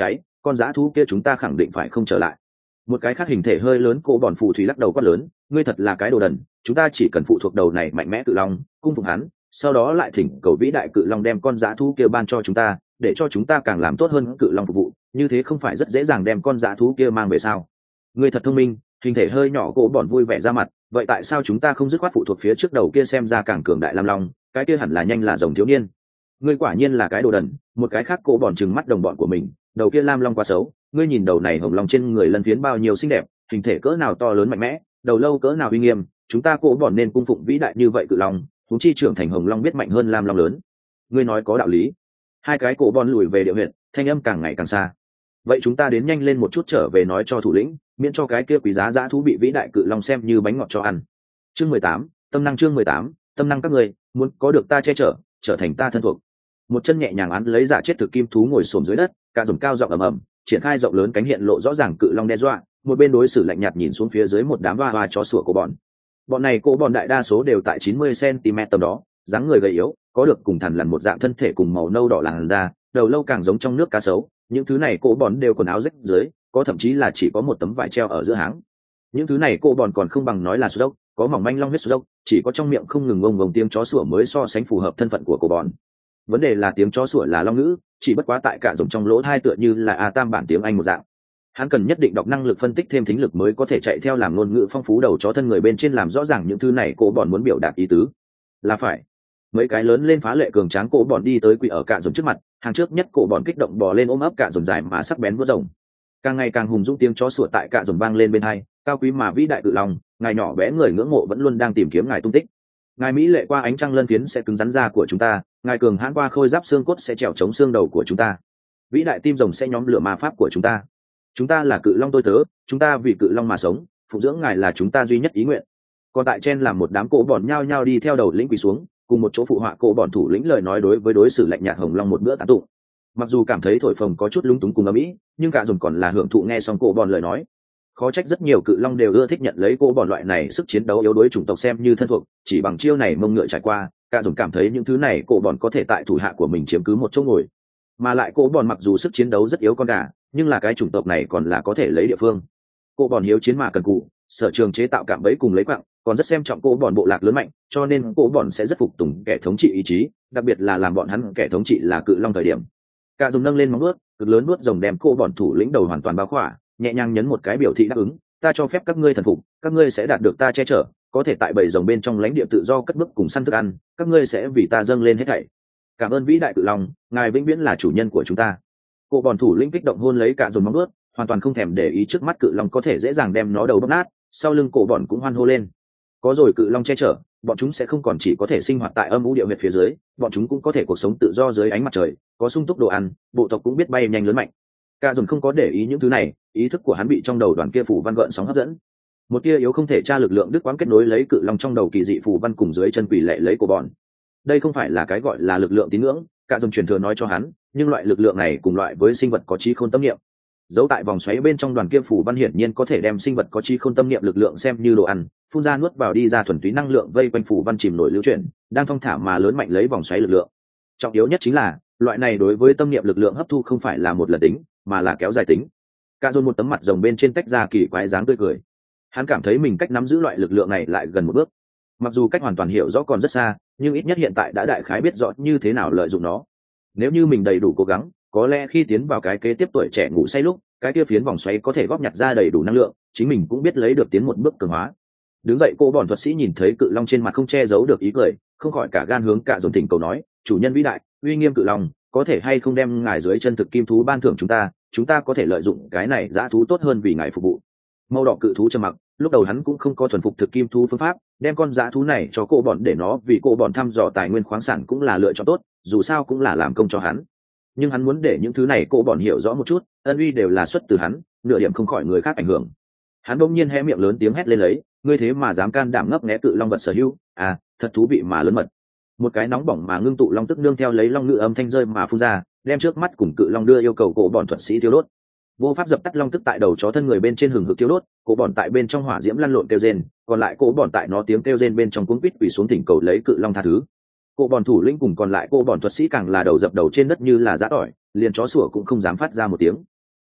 con dã thú kia chúng ta khẳng định phải không trở lại. Một cái khác hình thể hơi lớn cổ bọn phù thủy lắc đầu quát lớn, ngươi thật là cái đồ đần, chúng ta chỉ cần phụ thuộc đầu này mạnh mẽ cự long, cung phụng hắn, sau đó lại thỉnh cầu vĩ đại cự long đem con dã thú kia ban cho chúng ta, để cho chúng ta càng làm tốt hơn cự long phục vụ, như thế không phải rất dễ dàng đem con dã thú kia mang về sao? Ngươi thật thông minh. Hình thể hơi nhỏ cổ bọn vui vẻ ra mặt, vậy tại sao chúng ta không dứt khoát phụ thuộc phía trước đầu kia xem ra càng cường đại lam long, cái kia hẳn là nhanh là rồng thiếu niên. Ngươi quả nhiên là cái đồ đần. Một cái khác cổ bọn trừng mắt đồng bọn của mình, đầu kia lam long quá xấu, ngươi nhìn đầu này hồng long trên người lân phiến bao nhiêu xinh đẹp, hình thể cỡ nào to lớn mạnh mẽ, đầu lâu cỡ nào uy nghiêm, chúng ta cổ bọn nên cung phụng vĩ đại như vậy cự long, huống chi trưởng thành hồng long biết mạnh hơn lam long lớn. Ngươi nói có đạo lý. Hai cái cổ bọn lùi về địa huyện, thanh âm càng ngày càng xa. Vậy chúng ta đến nhanh lên một chút trở về nói cho thủ lĩnh, miễn cho cái kia quý giá dã thú bị vĩ đại cự long xem như bánh ngọt cho ăn. Chương 18, tâm năng. Chương 18, tâm năng. Các người muốn có được ta che chở, trở thành ta thân thuộc. Một chân nhẹ nhàng án lấy giả chết thực kim thú ngồi xổm dưới đất, cả dùng cao giọng ầm ầm, triển khai rộng lớn cánh hiện lộ rõ ràng cự long đe dọa, một bên đối xử lạnh nhạt nhìn xuống phía dưới một đám hoa hoa chó sủa của bọn này cổ bọn đại đa số đều tại 90 cm tầm đó, dáng người gầy yếu, có được cùng thằn lằn một dạng thân thể cùng màu nâu đỏ làn da, đầu lâu càng giống trong nước cá sấu. Những thứ này cổ bọn đều quần áo rách dưới, có thậm chí là chỉ có một tấm vải treo ở giữa háng. Những thứ này cổ bọn còn không bằng nói là sốc, có mỏng manh long huyết sốc, chỉ có trong miệng không ngừng ông vồng tiếng chó sủa mới so sánh phù hợp thân phận của cổ bọn. Vấn đề là tiếng chó sủa là long ngữ, chỉ bất quá tại cả giống trong lỗ tai tựa như là a tam bản tiếng Anh một dạng. Hắn cần nhất định đọc năng lực phân tích thêm thính lực mới có thể chạy theo làm ngôn ngữ phong phú đầu chó thân người bên trên làm rõ ràng những thứ này cổ bọn muốn biểu đạt ý tứ. Là phải. Mấy cái lớn lên phá lệ cường tráng cổ bọn đi tới quỳ ở cả giống trước mặt, hàng trước nhất cổ bọn kích động bò lên ôm ấp cả rồng dài mà sắc bén vuốt rồng. Càng ngày càng hùng dũng tiếng chó sủa tại cả rồng vang lên bên hai, cao quý mà vĩ đại cự long, ngài nhỏ bé người ngưỡng mộ vẫn luôn đang tìm kiếm ngài tung tích. Ngài mỹ lệ qua ánh trăng lân phiến sẽ cứng rắn da của chúng ta, ngài cường hãn qua khôi giáp xương cốt sẽ trèo chống xương đầu của chúng ta. Vĩ đại tim rồng sẽ nhóm lửa ma pháp của chúng ta. Chúng ta là cự long tôi tớ, chúng ta vì cự long mà sống, phụng dưỡng ngài là chúng ta duy nhất ý nguyện. Còn tại trên làm một đám cổ bọn nhao nhao đi theo đầu lĩnh quỳ xuống, cùng một chỗ phụ họa cổ bọn thủ lĩnh lời nói đối với đối xử lạnh nhạt hồng long một bữa tán tụng. Mặc dù cảm thấy thổi phồng có chút lúng túng cùng ầm ĩ, nhưng cả dùng còn là hưởng thụ nghe xong cổ bọn lời nói. Khó trách rất nhiều cự long đều ưa thích nhận lấy cổ bọn loại này sức chiến đấu yếu đuối chủng tộc xem như thân thuộc, chỉ bằng chiêu này mông ngựa trải qua, cả dùng cảm thấy những thứ này cổ bọn có thể tại thủ hạ của mình chiếm cứ một chỗ ngồi. Mà lại cổ bọn mặc dù sức chiến đấu rất yếu con gà, nhưng là cái chủng tộc này còn là có thể lấy địa phương. Cổ bọn hiếu chiến mà cần cù, sở trường chế tạo cạm bẫy cùng lấy quặng, còn rất xem trọng cổ bọn bộ lạc lớn mạnh, cho nên cổ bọn sẽ rất phục tùng kẻ thống trị ý chí, đặc biệt là làm bọn hắn kẻ thống trị là cự long thời điểm. Cả dùng nâng lên móng vuốt, cực lớn vuốt rồng đem cổ bọn thủ lĩnh đầu hoàn toàn bao khỏa, nhẹ nhàng nhấn một cái biểu thị đáp ứng, ta cho phép các ngươi thần phục, các ngươi sẽ đạt được ta che chở, có thể tại bầy rồng bên trong lãnh địa tự do cất bước cùng săn thức ăn, các ngươi sẽ vì ta dâng lên hết thảy. Cảm ơn vĩ đại cự long, ngài vĩnh viễn là chủ nhân của chúng ta. Cổ bọn thủ lĩnh kích động hôn lấy cả dùng móng vuốt, hoàn toàn không thèm để ý trước mắt cự long có thể dễ dàng đem nó đầu bóp nát, sau lưng cổ bọn cũng hoan hô lên. Có rồi cự long che chở, bọn chúng sẽ không còn chỉ có thể sinh hoạt tại âm u địa huyệt phía dưới, bọn chúng cũng có thể cuộc sống tự do dưới ánh mặt trời, có sung túc đồ ăn, bộ tộc cũng biết bay nhanh lớn mạnh. Cả dùng không có để ý những thứ này, ý thức của hắn bị trong đầu đoàn kia phủ văn gợn sóng hấp dẫn. Một tia yếu không thể tra lực lượng đứt quãng kết nối lấy cự long trong đầu kỳ dị phủ văn cùng dưới chân quỷ lệ lấy của bọn. Đây không phải là cái gọi là lực lượng tín ngưỡng, cả dùng truyền thừa nói cho hắn, nhưng loại lực lượng này cùng loại với sinh vật có trí khôn tâm niệm. Giấu tại vòng xoáy bên trong đoàn kia phủ văn hiển nhiên có thể đem sinh vật có trí khôn tâm niệm lực lượng xem như đồ ăn, phun ra nuốt vào đi ra thuần túy năng lượng vây quanh phủ văn chìm nổi lưu chuyển, đang thong thả mà lớn mạnh lấy vòng xoáy lực lượng. Trọng yếu nhất chính là, loại này đối với tâm niệm lực lượng hấp thu không phải là một lần tính, mà là kéo dài tính. Cả dồn một tấm mặt rồng bên trên tách ra kỳ quái dáng tươi cười. Hắn cảm thấy mình cách nắm giữ loại lực lượng này lại gần một bước. Mặc dù cách hoàn toàn hiểu rõ còn rất xa, nhưng ít nhất hiện tại đã đại khái biết rõ như thế nào lợi dụng nó. Nếu như mình đầy đủ cố gắng, có lẽ khi tiến vào cái kế tiếp tuổi trẻ ngủ say lúc, cái kia phiến vòng xoáy có thể góp nhặt ra đầy đủ năng lượng, chính mình cũng biết lấy được tiến một bước cường hóa. Đứng dậy cô bọn thuật sĩ nhìn thấy cự long trên mặt không che giấu được ý cười, không khỏi cả gan hướng cả dồn thỉnh cầu nói, chủ nhân vĩ đại, uy nghiêm cự long, có thể hay không đem ngài dưới chân thực kim thú ban thưởng chúng ta có thể lợi dụng cái này dã thú tốt hơn vì ngài phục vụ. Màu đỏ cự thú trầm mặc, lúc đầu hắn cũng không có thuần phục thực kim thú phương pháp, đem con dã thú này cho cô bọn để nó vì cô bọn thăm dò tài nguyên khoáng sản cũng là lựa chọn tốt, dù sao cũng là làm công cho hắn. Nhưng hắn muốn để những thứ này cô bọn hiểu rõ một chút, ân uy đều là xuất từ hắn, nửa điểm không khỏi người khác ảnh hưởng. Hắn bỗng nhiên hé miệng lớn tiếng hét lên lấy, ngươi thế mà dám can đảm ngấp nghé cự long vật sở hữu, à, thật thú vị mà lớn mật. Một cái nóng bỏng mà ngưng tụ long tức nương theo lấy long ngữ âm thanh rơi mà phun ra, đem trước mắt cùng cự long đưa yêu cầu cổ bọn thuật sĩ thiêu đốt. Vô pháp dập tắt long tức tại đầu chó thân người bên trên hừng hực thiêu đốt, cổ bọn tại bên trong hỏa diễm lăn lộn kêu rên, còn lại cổ bọn tại nó tiếng kêu rên bên trong cuống quýt quỳ xuống thỉnh cầu lấy cự long tha thứ. Cổ bọn thủ lĩnh cùng còn lại cổ bọn thuật sĩ càng là đầu dập đầu trên đất như là giã tỏi, liền chó sủa cũng không dám phát ra một tiếng.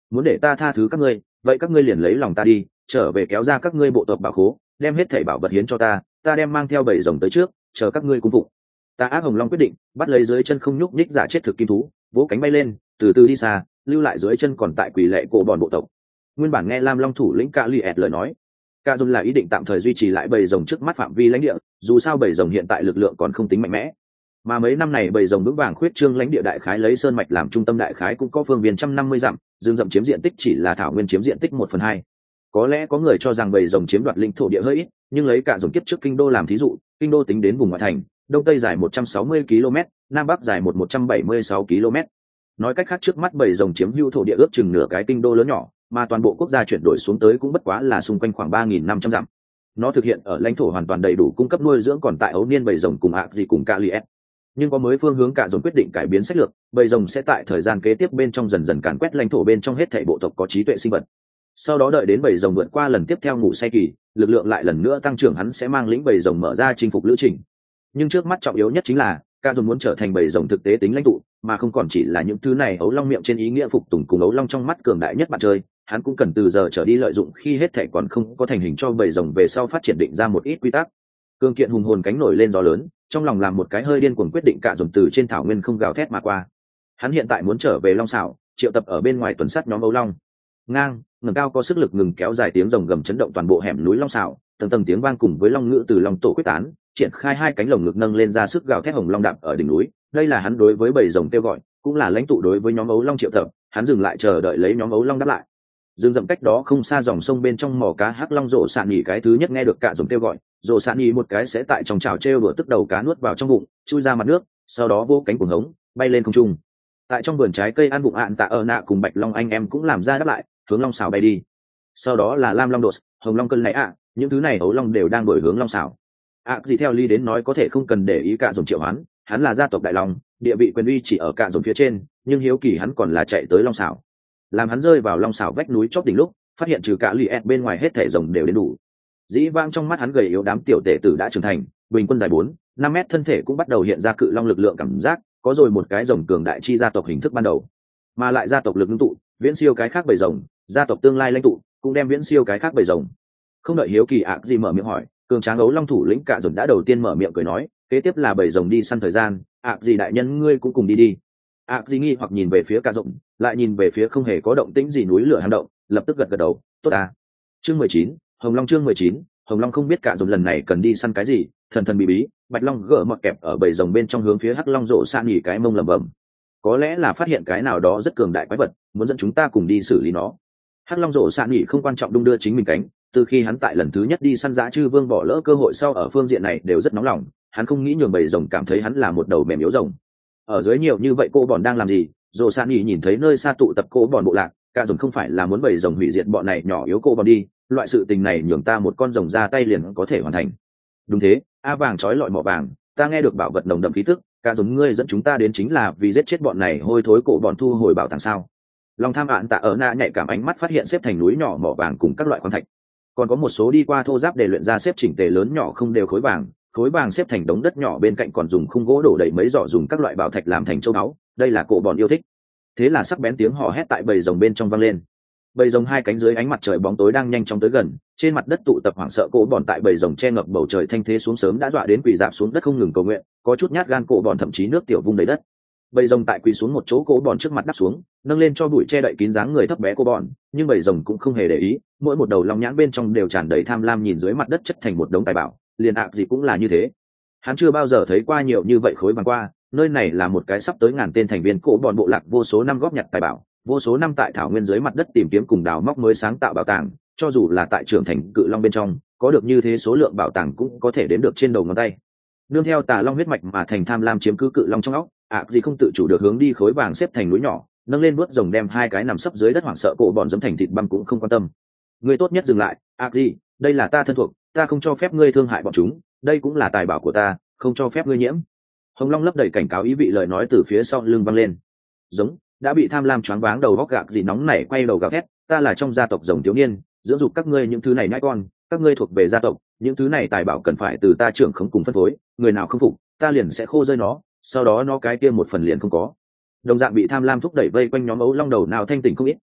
muốn để ta tha thứ các ngươi, vậy các ngươi liền lấy lòng ta đi, trở về kéo ra các ngươi bộ tộc bảo khố, đem hết thảy bảo vật hiến cho ta, ta đem mang theo bầy rồng tới trước, chờ các ngươi cung phụng. Ta ác hồng long quyết định, bắt lấy dưới chân không nhúc nhích giả chết thực kim thú, vỗ cánh bay lên, từ từ đi xa, lưu lại dưới chân còn tại quỷ lệ cổ bọn bộ tộc. Nguyên bản nghe Lam Long thủ lĩnh Ca Liệt lời nói, Ca Dun là ý định tạm thời duy trì lại bầy rồng trước mắt phạm vi lãnh địa, dù sao bầy rồng hiện tại lực lượng còn không tính mạnh mẽ. Mà mấy năm này bầy rồng vững vàng khuyết trương lãnh địa đại khái lấy sơn mạch làm trung tâm đại khái cũng có phương viên 150 dặm, rừng rậm chiếm diện tích chỉ là thảo nguyên chiếm diện tích 1/2. Có lẽ có người cho rằng bầy rồng chiếm đoạt lãnh thổ địa hơi ít, nhưng lấy cả rồng kiếp trước kinh đô làm thí dụ, kinh đô tính đến vùng ngoại thành, đông tây dài 160 km, nam bắc dài 176 km. Nói cách khác trước mắt bầy rồng chiếm hữu thổ địa ước chừng nửa cái kinh đô lớn nhỏ, mà toàn bộ quốc gia chuyển đổi xuống tới cũng bất quá là xung quanh khoảng 3.500 dặm. Nó thực hiện ở lãnh thổ hoàn toàn đầy đủ cung cấp nuôi dưỡng còn tại ấu niên bầy rồng cùng gì cùng Ca Liệt. Nhưng có mới phương hướng cả rồng quyết định cải biến sách lược, bầy rồng sẽ tại thời gian kế tiếp bên trong dần dần càn quét lãnh thổ bên trong hết thảy bộ tộc có trí tuệ sinh vật. Sau đó đợi đến bầy rồng vượt qua lần tiếp theo ngủ say kỳ, lực lượng lại lần nữa tăng trưởng, hắn sẽ mang lĩnh bầy rồng mở ra chinh phục lữ trình. Nhưng trước mắt trọng yếu nhất chính là cả rồng muốn trở thành bầy rồng thực tế tính lãnh tụ, mà không còn chỉ là những thứ này ấu long miệng trên ý nghĩa phục tùng cùng ấu long trong mắt cường đại nhất bạn chơi. Hắn cũng cần từ giờ trở đi lợi dụng khi hết thảy còn không có thành hình cho bầy rồng về sau phát triển định ra một ít quy tắc. Cương kiện hùng hồn cánh nổi lên gió lớn, trong lòng làm một cái hơi điên cuồng quyết định, cả rồng từ trên thảo nguyên không gào thét mà qua. Hắn hiện tại muốn trở về long xảo, triệu tập ở bên ngoài tuần sát nhóm ấu long. Ngang ngẩng cao có sức lực ngừng kéo dài tiếng rồng gầm chấn động toàn bộ hẻm núi long xảo, tầng tầng tiếng vang cùng với long ngữ từ long tổ quyết tán, triển khai hai cánh lồng ngực nâng lên ra sức gào thét hồng long đạp ở đỉnh núi. Đây là hắn đối với bầy rồng kêu gọi, cũng là lãnh tụ đối với nhóm ấu long triệu tập. Hắn dừng lại chờ đợi lấy nhóm ấu long đáp lại. Rừng rậm cách đó không xa dòng sông bên trong mỏ cá hắc long rộ sạn nhỉ cái thứ nhất nghe được cả rồng kêu gọi, rộ sạn nhỉ một cái sẽ tại trong chảo treo bừa tức đầu cá nuốt vào trong bụng, chui ra mặt nước, sau đó vô cánh cuồng hống bay lên không trung. Tại trong vườn trái cây ăn bụng ạn tạ ở nạ cùng bạch long anh em cũng làm ra đáp lại, hướng long xào bay đi. Sau đó là lam long đột, hồng long cân này những thứ này ấu long đều đang đổi hướng long xào. Gì theo ly đến nói có thể không cần để ý cả rồng triệu hoán, hắn là gia tộc đại long, địa vị quyền uy chỉ ở cả rồng phía trên, nhưng hiếu kỳ hắn còn là chạy tới long xào. Làm hắn rơi vào long xảo vách núi chóp đỉnh lúc phát hiện trừ cả Liệt bên ngoài hết thể rồng đều đến đủ. Dĩ vang trong mắt hắn gầy yếu đám tiểu tể tử đã trưởng thành, bình quân dài 4-5 mét, thân thể cũng bắt đầu hiện ra cự long lực lượng cảm giác, có rồi một cái rồng cường đại chi gia tộc hình thức ban đầu, mà lại gia tộc lực ngưng tụ viễn siêu cái khác bầy rồng, gia tộc tương lai lãnh tụ cũng đem viễn siêu cái khác bầy rồng. Không đợi hiếu kỳ gì mở miệng hỏi, cường tráng ấu long thủ lĩnh cả rồng đã đầu tiên mở miệng cười nói, kế tiếp là bầy rồng đi săn thời gian, gì đại nhân ngươi cũng cùng đi đi. Gì nghi hoặc nhìn về phía cả rồng, lại nhìn về phía không hề có động tĩnh gì núi lửa hang động, lập tức gật gật đầu, tốt à. Chương 19, Hồng Long. Chương 19, Hồng Long không biết cả rồng lần này cần đi săn cái gì, thần thần bí bí, bạch long gỡ mọt kẹp ở bầy rồng bên trong hướng phía hắc long rộ san nghỉ cái mông lẩm bẩm, có lẽ là phát hiện cái nào đó rất cường đại quái vật, muốn dẫn chúng ta cùng đi xử lý nó. Hắc long rộ san nghỉ không quan trọng đung đưa chính mình cánh, từ khi hắn tại lần thứ nhất đi săn dã chư vương bỏ lỡ cơ hội sau ở phương diện này đều rất nóng lòng, hắn không nghĩ nhường bầy rồng cảm thấy hắn là một đầu mềm yếu rồng. Ở dưới nhiều như vậy cô bọn đang làm gì? Rồ San Nhỉ nhìn thấy nơi xa tụ tập cô bọn bộ lạc, cả rồng không phải là muốn bầy rồng hủy diệt bọn này nhỏ yếu cô bọn đi, loại sự tình này nhường ta một con rồng ra tay liền có thể hoàn thành. Đúng thế, a vàng trói lọi mỏ vàng, ta nghe được bảo vật nồng đậm khí tức, cả rồng ngươi dẫn chúng ta đến chính là vì giết chết bọn này hôi thối cổ bọn thu hồi bảo tàng sao? Lòng tham ạn tạ ở na nhạy cảm ánh mắt phát hiện xếp thành núi nhỏ mỏ vàng cùng các loại khoáng thạch, còn có một số đi qua thô giáp để luyện ra xếp chỉnh tề lớn nhỏ không đều khối vàng xếp thành đống đất nhỏ, bên cạnh còn dùng khung gỗ đổ đầy mấy giỏ dùng các loại bảo thạch làm thành châu báu, đây là cổ bọn yêu thích. Thế là sắc bén tiếng hò hét tại bầy rồng bên trong vang lên. Bầy rồng hai cánh dưới ánh mặt trời bóng tối đang nhanh chóng tới gần, trên mặt đất tụ tập hoảng sợ cổ bọn tại bầy rồng che ngập bầu trời thanh thế xuống sớm đã dọa đến quỳ dạp xuống đất không ngừng cầu nguyện, có chút nhát gan cổ bọn thậm chí nước tiểu vung đầy đất. Bầy rồng tại quỳ xuống một chỗ cổ bọn trước mặt đắp xuống, nâng lên cho bụi che đậy kín dáng người thấp bé cổ bọn, nhưng bầy rồng cũng không hề để ý, mỗi một đầu long nhãn bên trong đều tràn đầy tham lam, nhìn dưới mặt đất chất thành một đống tài bảo, liền gì cũng là như thế. Hắn chưa bao giờ thấy qua nhiều như vậy khối vàng qua, nơi này là một cái sắp tới ngàn tên thành viên cổ bọn bộ lạc vô số năm góp nhặt tài bảo, vô số năm tại thảo nguyên dưới mặt đất tìm kiếm cùng đào móc mới sáng tạo bảo tàng, cho dù là tại trưởng thành cự long bên trong, có được như thế số lượng bảo tàng cũng có thể đếm được trên đầu ngón tay. Nương theo tà long huyết mạch mà thành tham lam chiếm cứ cự long trong óc, gì không tự chủ được hướng đi khối vàng xếp thành núi nhỏ, nâng lên bước rồng đem hai cái nằm sấp dưới đất hoảng sợ cổ bọn dẫm thành thịt băm cũng không quan tâm. Ngươi tốt nhất dừng lại, gì, đây là ta thân thuộc, ta không cho phép ngươi thương hại bọn chúng, đây cũng là tài bảo của ta, không cho phép ngươi nhiễm. Hồng Long lấp đầy cảnh cáo ý vị lời nói từ phía sau lưng vang lên. Giống đã bị tham lam choáng váng đầu góc gạc gì nóng nảy quay đầu gào thét, ta là trong gia tộc rồng thiếu niên, dưỡng dục các ngươi những thứ này nãi con, các ngươi thuộc về gia tộc, những thứ này tài bảo cần phải từ ta trưởng khống cùng phân phối, người nào không phục, ta liền sẽ khô rơi nó, sau đó nó cái kia một phần liền không có. Đồng dạng bị tham lam thúc đẩy vây quanh nhóm ấu long đầu nào thanh tỉnh không ít,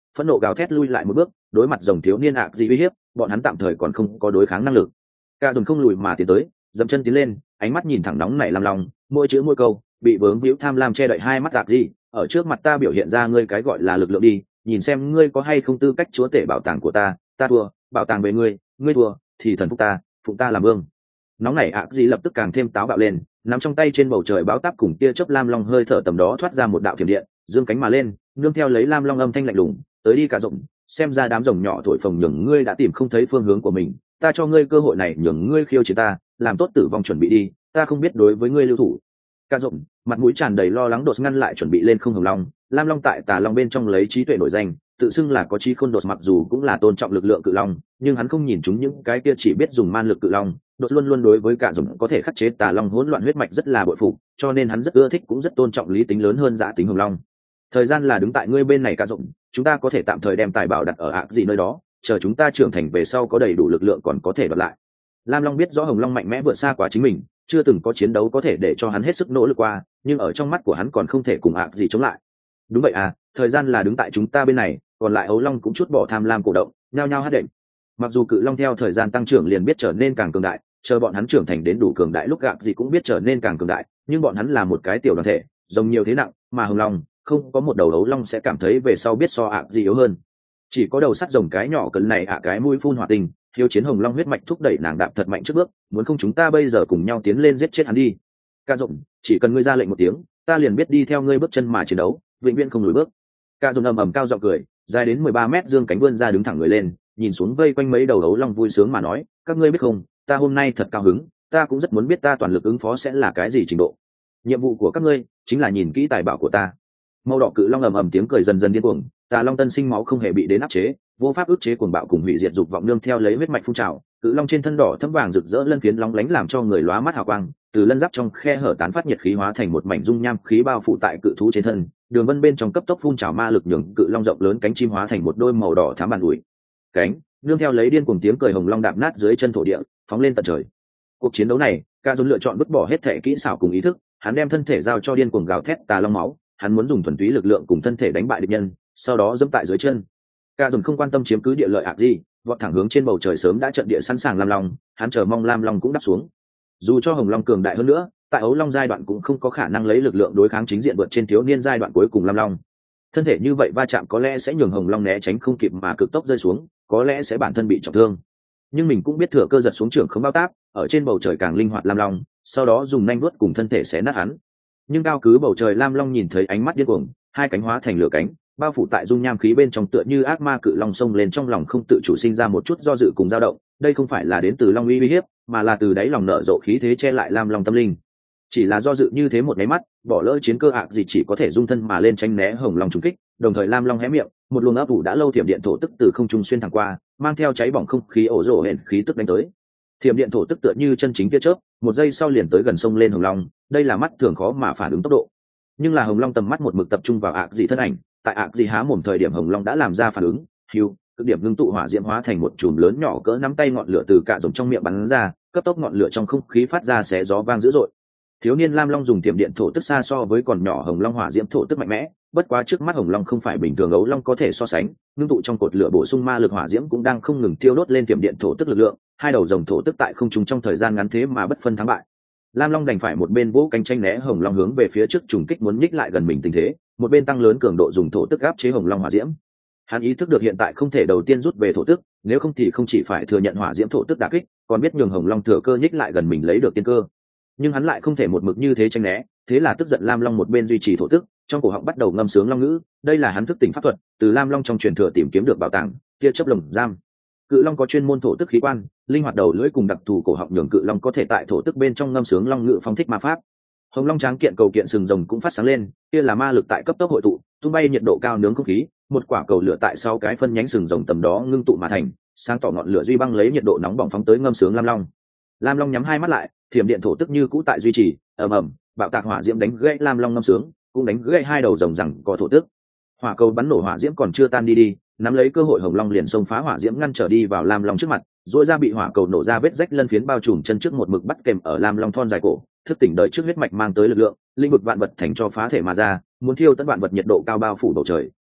phẫn nộ gào thét lui lại một bước, đối mặt rồng thiếu niên ạ gì uy hiếp, bọn hắn tạm thời còn không có đối kháng năng lực. Cả rồng không lùi mà tiến tới, dậm chân tiến lên, ánh mắt nhìn thẳng nóng nảy làm lòng, mỗi chữ mỗi câu bị vướng víu tham lam che đậy hai mắt ạ gì, ở trước mặt ta biểu hiện ra ngươi cái gọi là lực lượng đi, nhìn xem ngươi có hay không tư cách chúa tể bảo tàng của ta thua, bảo tàng về ngươi, ngươi thua thì thần phục ta, phụng ta làm vương. Nóng nảy ạ gì lập tức càng thêm táo bạo lên, nắm trong tay trên bầu trời báo táp cùng tia chớp lam long hơi thở tầm đó thoát ra một đạo thiểm điện, dương cánh mà lên, nương theo lấy lam long âm thanh lạnh lùng, tới đi cả rộng, xem ra đám rồng nhỏ thổi phồng nhường ngươi đã tìm không thấy phương hướng của mình, ta cho ngươi cơ hội này nhường ngươi khiêu chiến ta, làm tốt tử vong chuẩn bị đi, ta không biết đối với ngươi lưu thủ. Cả rộng mặt mũi tràn đầy lo lắng đột ngăn lại chuẩn bị lên không hồng long, lam long tại tà long bên trong lấy trí tuệ nổi danh, tự xưng là có trí khôn đột, mặc dù cũng là tôn trọng lực lượng cự long, nhưng hắn không nhìn chúng những cái kia chỉ biết dùng man lực cự long, đột luôn luôn đối với cả rồng có thể khắc chế tà long hỗn loạn huyết mạch rất là bội phục, cho nên hắn rất ưa thích cũng rất tôn trọng lý tính lớn hơn giả tính hồng long. Thời gian là đứng tại ngươi bên này cả rộng, chúng ta có thể tạm thời đem tài bảo đặt ở ạ gì nơi đó, chờ chúng ta trưởng thành về sau có đầy đủ lực lượng còn có thể đoạt lại. Lam long biết rõ hồng long mạnh mẽ vượt xa quá chính mình, chưa từng có chiến đấu có thể để cho hắn hết sức nỗ lực qua, nhưng ở trong mắt của hắn còn không thể cùng ạ gì chống lại. Đúng vậy à, thời gian là đứng tại chúng ta bên này, còn lại ấu long cũng chút bỏ tham lam cổ động, nhao nhao hát đệm. Mặc dù cự long theo thời gian tăng trưởng liền biết trở nên càng cường đại, chờ bọn hắn trưởng thành đến đủ cường đại lúc gạc gì cũng biết trở nên càng cường đại, nhưng bọn hắn là một cái tiểu đoàn thể, rồng nhiều thế nặng, mà hồng long không có một đầu ấu long sẽ cảm thấy về sau biết so ạ gì yếu hơn. Chỉ có đầu sắt rồng cái nhỏ cấn này cái mũi phun hỏa tình, hiếu chiến hồng long huyết mạch thúc đẩy nàng đạp thật mạnh trước bước, muốn không chúng ta bây giờ cùng nhau tiến lên giết chết hắn đi. Ca rộng, chỉ cần ngươi ra lệnh một tiếng, ta liền biết đi theo ngươi bước chân mà chiến đấu, vĩnh viễn không lùi bước. Ca rộng ầm ầm cao giọng cười, dài đến 13 mét dương cánh vươn ra đứng thẳng người lên, nhìn xuống vây quanh mấy đầu ấu long vui sướng mà nói, các ngươi biết không, ta hôm nay thật cao hứng, ta cũng rất muốn biết ta toàn lực ứng phó sẽ là cái gì trình độ. Nhiệm vụ của các ngươi chính là nhìn kỹ tài bảo của ta. Màu đỏ cự long ầm ầm tiếng cười dần dần điên cuồng, tà long tân sinh máu không hề bị đến áp chế, vô pháp ức chế cuồng bạo cùng hủy diệt dục vọng nương theo lấy huyết mạch phun trào, cự long trên thân đỏ thẫm vàng rực rỡ lân phiến lóng lánh làm cho người lóa mắt hào quang, từ lân giáp trong khe hở tán phát nhiệt khí hóa thành một mảnh dung nham khí bao phủ tại cự thú trên thân, đường vân bên trong cấp tốc phun trào ma lực nhường cự long rộng lớn cánh chim hóa thành một đôi màu đỏ thắm bàn ủi cánh, nương theo lấy điên cuồng tiếng cười hồng long đạp nát dưới chân thổ địa, phóng lên tận trời. Cuộc chiến đấu này, Ca Dồn lựa chọn vứt bỏ hết thể kỹ xảo cùng ý thức, hắn đem thân thể giao cho điên cuồng gào thét tà long máu, hắn muốn dùng thuần túy lực lượng cùng thân thể đánh bại địch nhân, sau đó dẫm tại dưới chân. Ca Dồn không quan tâm chiếm cứ địa lợi ạc gì, vọt thẳng hướng trên bầu trời sớm đã trận địa sẵn sàng lam long, hắn chờ mong lam long cũng đáp xuống. Dù cho hồng long cường đại hơn nữa, tại ấu long giai đoạn cũng không có khả năng lấy lực lượng đối kháng chính diện vượt trên thiếu niên giai đoạn cuối cùng lam long. Thân thể như vậy va chạm có lẽ sẽ nhường hồng long né tránh không kịp mà cực tốc rơi xuống, có lẽ sẽ bản thân bị trọng thương. Nhưng mình cũng biết thừa cơ giật xuống trưởng không bao táp, ở trên bầu trời càng linh hoạt lam long, sau đó dùng nanh vuốt cùng thân thể xé nát hắn. Nhưng cao cứ bầu trời lam long nhìn thấy ánh mắt điên cuồng, hai cánh hóa thành lửa cánh, bao phủ tại dung nham khí bên trong tựa như ác ma cự long xông lên, trong lòng không tự chủ sinh ra một chút do dự cùng dao động, đây không phải là đến từ long uy hiếp, mà là từ đáy lòng nở rộ khí thế che lại lam long tâm linh. Chỉ là do dự như thế một cái mắt, bỏ lỡ chiến cơ gì chỉ có thể dung thân mà lên tránh né hồng long trúng kích, đồng thời lam long hé miệng, một luồng ấp ủ đã lâu thiểm điện thổ tức từ không trung xuyên thẳng qua, mang theo cháy bỏng không khí ổ rổ hển khí tức đánh tới. Thiểm điện thổ tức tựa như chân chính tia chớp, một giây sau liền tới gần sông lên hồng long, đây là mắt thường khó mà phản ứng tốc độ. Nhưng là hồng long tầm mắt một mực tập trung vào dị thân ảnh, tại dị há mồm thời điểm hồng long đã làm ra phản ứng, hưu, cực điểm ngưng tụ hỏa diễm hóa thành một chùm lớn nhỏ cỡ nắm tay ngọn lửa từ cả rồng trong miệng bắn ra, cấp tốc ngọn lửa trong không khí phát ra xé gió vang dữ dội. Thiếu niên lam long dùng tiềm điện thổ tức xa so với còn nhỏ hồng long hỏa diễm thổ tức mạnh mẽ, bất quá trước mắt hồng long không phải bình thường ấu long có thể so sánh, ngưng tụ trong cột lửa bổ sung ma lực hỏa diễm cũng đang không ngừng tiêu đốt lên tiềm điện thổ tức lực lượng, hai đầu rồng thổ tức tại không trung trong thời gian ngắn thế mà bất phân thắng bại. Lam long đành phải một bên vỗ cánh tranh né hồng long hướng về phía trước trùng kích muốn nhích lại gần mình tình thế, một bên tăng lớn cường độ dùng thổ tức áp chế hồng long hỏa diễm. Hắn ý thức được hiện tại không thể đầu tiên rút về thổ tức, nếu không thì không chỉ phải thừa nhận hỏa diễm thổ tức đả kích, còn biết nhường hồng long thừa cơ nhích lại gần mình lấy được tiên cơ. Nhưng hắn lại không thể một mực như thế tranh né, thế là tức giận lam long một bên duy trì thổ tức, trong cổ họng bắt đầu ngâm sướng long ngữ, đây là hắn thức tỉnh pháp thuật, từ lam long trong truyền thừa tìm kiếm được bảo tàng kia chấp lồng giam. Cự long có chuyên môn thổ tức khí quan, linh hoạt đầu lưỡi cùng đặc thù cổ họng nhường cự long có thể tại thổ tức bên trong ngâm sướng long ngữ phong thích ma pháp. Hồng long tráng kiện cầu kiện sừng rồng cũng phát sáng lên, kia là ma lực tại cấp tốc hội tụ, tung bay nhiệt độ cao nướng không khí, một quả cầu lửa tại sau cái phân nhánh sừng rồng tầm đó ngưng tụ mà thành, sáng tỏ ngọn lửa duy băng lấy nhiệt độ nóng bỏng phóng tới ngâm sướng lam long. Lam long nhắm hai mắt lại, thiểm điện thổ tức như cũ tại duy trì, ầm ầm, bạo tạc hỏa diễm đánh gãy lam long ngâm sướng, cũng đánh gãy hai đầu rồng rằng có thổ tức. Hỏa cầu bắn nổ hỏa diễm còn chưa tan đi, nắm lấy cơ hội hồng long liền xông phá hỏa diễm ngăn trở đi vào lam long trước mặt, duỗi ra bị hỏa cầu nổ ra vết rách lân phiến bao trùm chân trước một mực bắt kèm ở lam long thon dài cổ, thức tỉnh đợi trước huyết mạch mang tới lực lượng, linh vực vạn vật thành cho phá thể mà ra, muốn thiêu tất vạn vật nhiệt độ cao bao phủ bầu trời,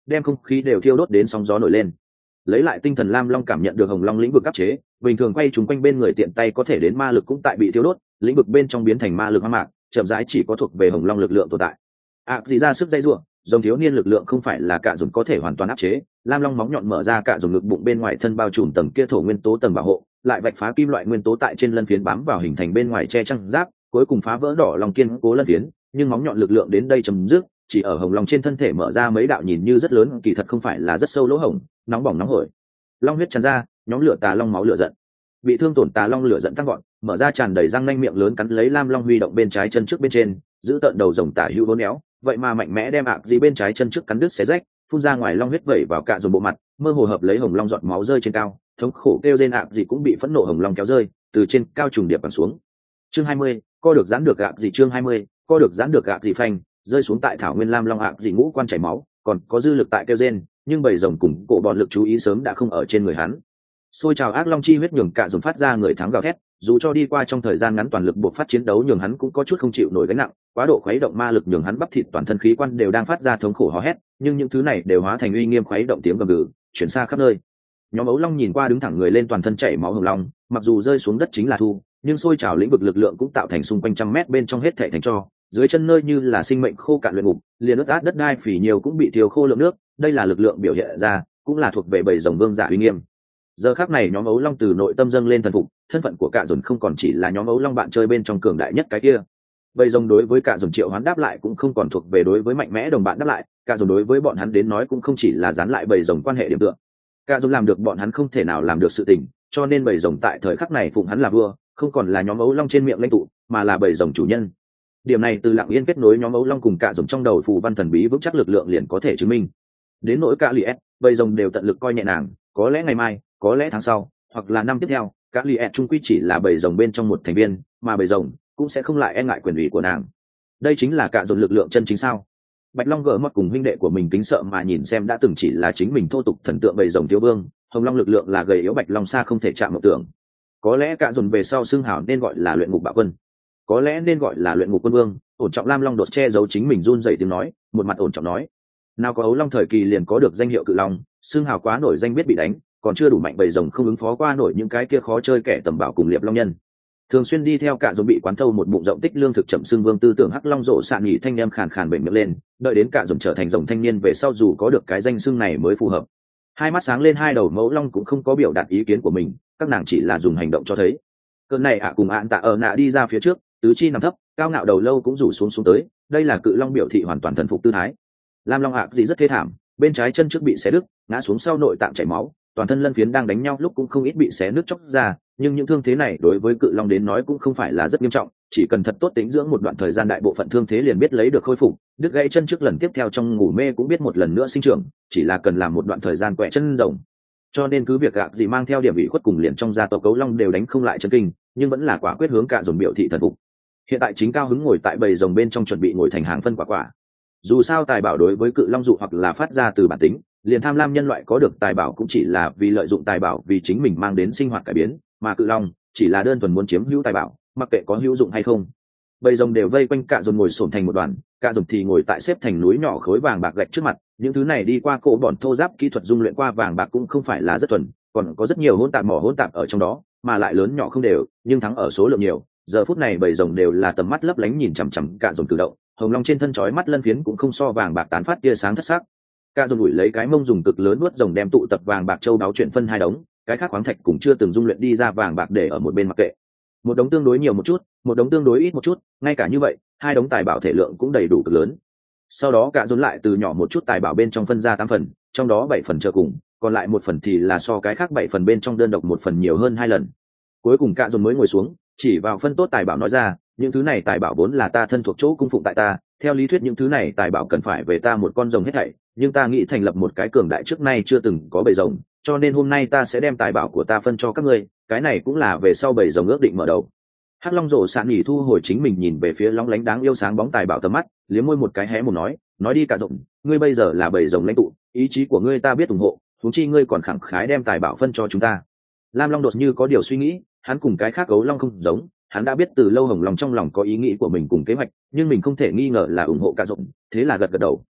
đem không khí đều thiêu đốt đến sóng gió nổi lên. Lấy lại tinh thần, lam long cảm nhận được hồng long lĩnh vực áp chế, bình thường quay trúng quanh bên người tiện tay có thể đến ma lực cũng tại bị thiêu đốt, lĩnh vực bên trong biến thành ma lực hoang mạc, chậm rãi chỉ có thuộc về hồng long lực lượng tồn tại. Gì ra sức dây rủa, dòng thiếu niên lực lượng không phải là cả dùng có thể hoàn toàn áp chế. Lam long móng nhọn mở ra cả dùng ngực bụng bên ngoài thân bao trùm tầng kia thổ nguyên tố tầng bảo hộ, lại vạch phá kim loại nguyên tố tại trên lân phiến bám vào hình thành bên ngoài che chắn giáp, cuối cùng phá vỡ đỏ lòng kiên cố lân phiến. Nhưng móng nhọn lực lượng đến đây chấm dứt, chỉ ở hồng long trên thân thể mở ra mấy đạo nhìn như rất lớn, kỳ thật không phải là rất sâu lỗ hổng, nóng bỏng nóng hổi. Long huyết tràn ra, nhóm lửa tà long máu lửa giận. Bị thương tổn tà long lửa giận tăng gọn, mở ra tràn đầy răng nanh miệng lớn cắn lấy lam long huy động bên trái chân trước bên trên, giữ tận đầu rồng tả hữu bốn éo, vậy mà mạnh mẽ đem gì bên trái chân trước cắn đứt xé rách, phun ra ngoài long huyết vẩy vào cả dồn bộ mặt, mơ hồ hợp lấy hồng long giọt máu rơi trên cao, thống khổ kêu rên gì cũng bị phẫn nộ hồng long kéo rơi, từ trên cao trùng điệp bằng xuống. Chương 20, co được giãn được gì chương 20, co được giãn được gì phanh, rơi xuống tại thảo nguyên lam long gì ngũ quan chảy máu, còn có dư lực tại kêu rên, nhưng bầy rồng cùng cổ bọn lực chú ý sớm đã không ở trên người hắn. Xôi trào ác long chi huyết nhường cả dồn phát ra người thắng gào thét, dù cho đi qua trong thời gian ngắn toàn lực buộc phát chiến đấu nhường hắn cũng có chút không chịu nổi gánh nặng, quá độ khuấy động ma lực nhường hắn bắp thịt toàn thân khí quan đều đang phát ra thống khổ hò hét, nhưng những thứ này đều hóa thành uy nghiêm khuấy động tiếng gầm gừ, chuyển xa khắp nơi. Nhóm ấu long nhìn qua đứng thẳng người lên toàn thân chảy máu hồng long, mặc dù rơi xuống đất chính là thu, nhưng xôi trào lĩnh vực lực lượng cũng tạo thành xung quanh trăm mét bên trong hết thảy thành tro, dưới chân nơi như là sinh mệnh khô cạn luyện ngục, liền ướt át đất đai phỉ nhiều cũng bị thiêu khô lượng nước, đây là lực lượng biểu hiện ra, cũng là thuộc về bầy rồng vương giả uy nghiêm. Giờ khắc này nhóm ấu long từ nội tâm dâng lên thần phục, thân phận của cả dồn không còn chỉ là nhóm ấu long bạn chơi bên trong cường đại nhất cái kia. Bầy rồng đối với cả dồn triệu hoán đáp lại cũng không còn thuộc về đối với mạnh mẽ đồng bạn đáp lại, cả dồn đối với bọn hắn đến nói cũng không chỉ là dán lại bầy rồng quan hệ điểm tựa. Cả dồn làm được bọn hắn không thể nào làm được sự tình, cho nên bầy rồng tại thời khắc này phụng hắn là vua, không còn là nhóm ấu long trên miệng lãnh tụ, mà là bầy rồng chủ nhân. Điểm này từ lặng yên kết nối nhóm ấu long cùng cả dồn trong đầu phù văn thần bí vững chắc lực lượng liền có thể chứng minh. Đến nỗi cả liệt, bầy rồng đều tận lực coi nhẹ nàng, có lẽ ngày mai, có lẽ tháng sau, hoặc là năm tiếp theo, cả liệt trung quy chỉ là bầy rồng bên trong một thành viên, mà bầy rồng cũng sẽ không lại e ngại quyền ủy của nàng. Đây chính là cả dồn lực lượng chân chính sao? Bạch Long gỡ mắt cùng huynh đệ của mình kính sợ mà nhìn xem đã từng chỉ là chính mình thô tục thần tượng bầy rồng thiếu vương, hồng long lực lượng là gầy yếu Bạch Long xa không thể chạm mộng tưởng. Có lẽ cả dồn về sau xưng hảo nên gọi là luyện ngục bạo quân, có lẽ nên gọi là luyện ngục quân vương. Ổn trọng lam long đột che giấu chính mình run rẩy tiếng nói, một mặt ổn trọng nói: nào có ấu long thời kỳ liền có được danh hiệu cự long, xưng hào quá nổi danh biết bị đánh, còn chưa đủ mạnh bầy rồng không ứng phó qua nổi những cái kia khó chơi kẻ tầm bảo cùng liệp long nhân. Thường xuyên đi theo cả dồn bị quán thâu một bụng rộng tích lương thực chậm xương vương tư tưởng hắc long rộ sạn nhị thanh em khàn khàn bệnh miệng lên, đợi đến cả dồn trở thành rồng thanh niên về sau dù có được cái danh xưng này mới phù hợp. Hai mắt sáng lên, hai đầu mẫu long cũng không có biểu đạt ý kiến của mình, các nàng chỉ là dùng hành động cho thấy. Cơn này cùng ạn tạ ở nạ đi ra phía trước, tứ chi nằm thấp, cao ngạo đầu lâu cũng rủ xuống tới, đây là cự long biểu thị hoàn toàn thần phục tư thái. Lam long gì rất thê thảm, bên trái chân trước bị xé đứt, ngã xuống sau nội tạng chảy máu, toàn thân lân phiến đang đánh nhau lúc cũng không ít bị xé nứt chóc ra, nhưng những thương thế này đối với cự long đến nói cũng không phải là rất nghiêm trọng, chỉ cần thật tốt tĩnh dưỡng một đoạn thời gian đại bộ phận thương thế liền biết lấy được khôi phục, đứt gãy chân trước lần tiếp theo trong ngủ mê cũng biết một lần nữa sinh trưởng, chỉ là cần làm một đoạn thời gian quẹ chân rồng. Cho nên cứ việc gì mang theo điểm ủy khuất cùng liền trong gia tộc cấu long đều đánh không lại chân kinh, nhưng vẫn là quả quyết hướng cả dồn biểu thị thần phục. Hiện tại chính cao hứng ngồi tại bầy rồng bên trong chuẩn bị ngồi thành hàng phân quả. Dù sao tài bảo đối với cự long dụ hoặc là phát ra từ bản tính, liền tham lam nhân loại có được tài bảo cũng chỉ là vì lợi dụng tài bảo vì chính mình mang đến sinh hoạt cải biến, mà cự long chỉ là đơn thuần muốn chiếm hữu tài bảo, mặc kệ có hữu dụng hay không. Bầy rồng đều vây quanh cả dồn ngồi xổm thành một đoàn, cả dồn thì ngồi tại xếp thành núi nhỏ khối vàng bạc gạch trước mặt, những thứ này đi qua cổ bọn thô giáp kỹ thuật dung luyện qua vàng bạc cũng không phải là rất thuần, còn có rất nhiều hỗn tạp mỏ hỗn tạp ở trong đó, mà lại lớn nhỏ không đều, nhưng thắng ở số lượng nhiều. Giờ phút này bầy rồng đều là tầm mắt lấp lánh nhìn chằm chằm cả dồn cử động, hồng long trên thân chói mắt lân phiến cũng không so vàng bạc tán phát tia sáng thất sắc. Cả dồn ủi lấy cái mông dùng cực lớn nuốt rồng đem tụ tập vàng bạc châu đáo chuyển phân hai đống, cái khác khoáng thạch cũng chưa từng dung luyện đi ra vàng bạc để ở một bên mặc kệ. Một đống tương đối nhiều một chút, một đống tương đối ít một chút, ngay cả như vậy, hai đống tài bảo thể lượng cũng đầy đủ cực lớn. Sau đó cả dồn lại từ nhỏ một chút tài bảo bên trong phân ra 8 phần, trong đó 7 phần chờ cùng, còn lại 1 phần thì là so cái khác 7 phần bên trong đơn độc 1 phần nhiều hơn 2 lần. Cuối cùng cả dồn mới ngồi xuống, chỉ vào phân tốt tài bảo nói ra, những thứ này tài bảo vốn là ta thân thuộc chỗ cung phụng tại ta, theo lý thuyết những thứ này tài bảo cần phải về ta một con rồng hết thảy, nhưng ta nghĩ thành lập một cái cường đại trước nay chưa từng có bầy rồng, cho nên hôm nay ta sẽ đem tài bảo của ta phân cho các ngươi, cái này cũng là về sau bầy rồng ước định mở đầu. Hắc long rổ sạn nhỉ thu hồi chính mình nhìn về phía long lánh đáng yêu sáng bóng tài bảo tầm mắt, liếm môi một cái hé một nói đi cả rộng, ngươi bây giờ là bầy rồng lãnh tụ, ý chí của ngươi ta biết ủng hộ, huống chi ngươi còn khẳng khái đem tài bảo phân cho chúng ta. Lam long đột như có điều suy nghĩ, hắn cùng cái khác gấu long không giống, hắn đã biết từ lâu hồng long trong lòng có ý nghĩ của mình cùng kế hoạch, nhưng mình không thể nghi ngờ là ủng hộ cả rộng, thế là gật gật đầu.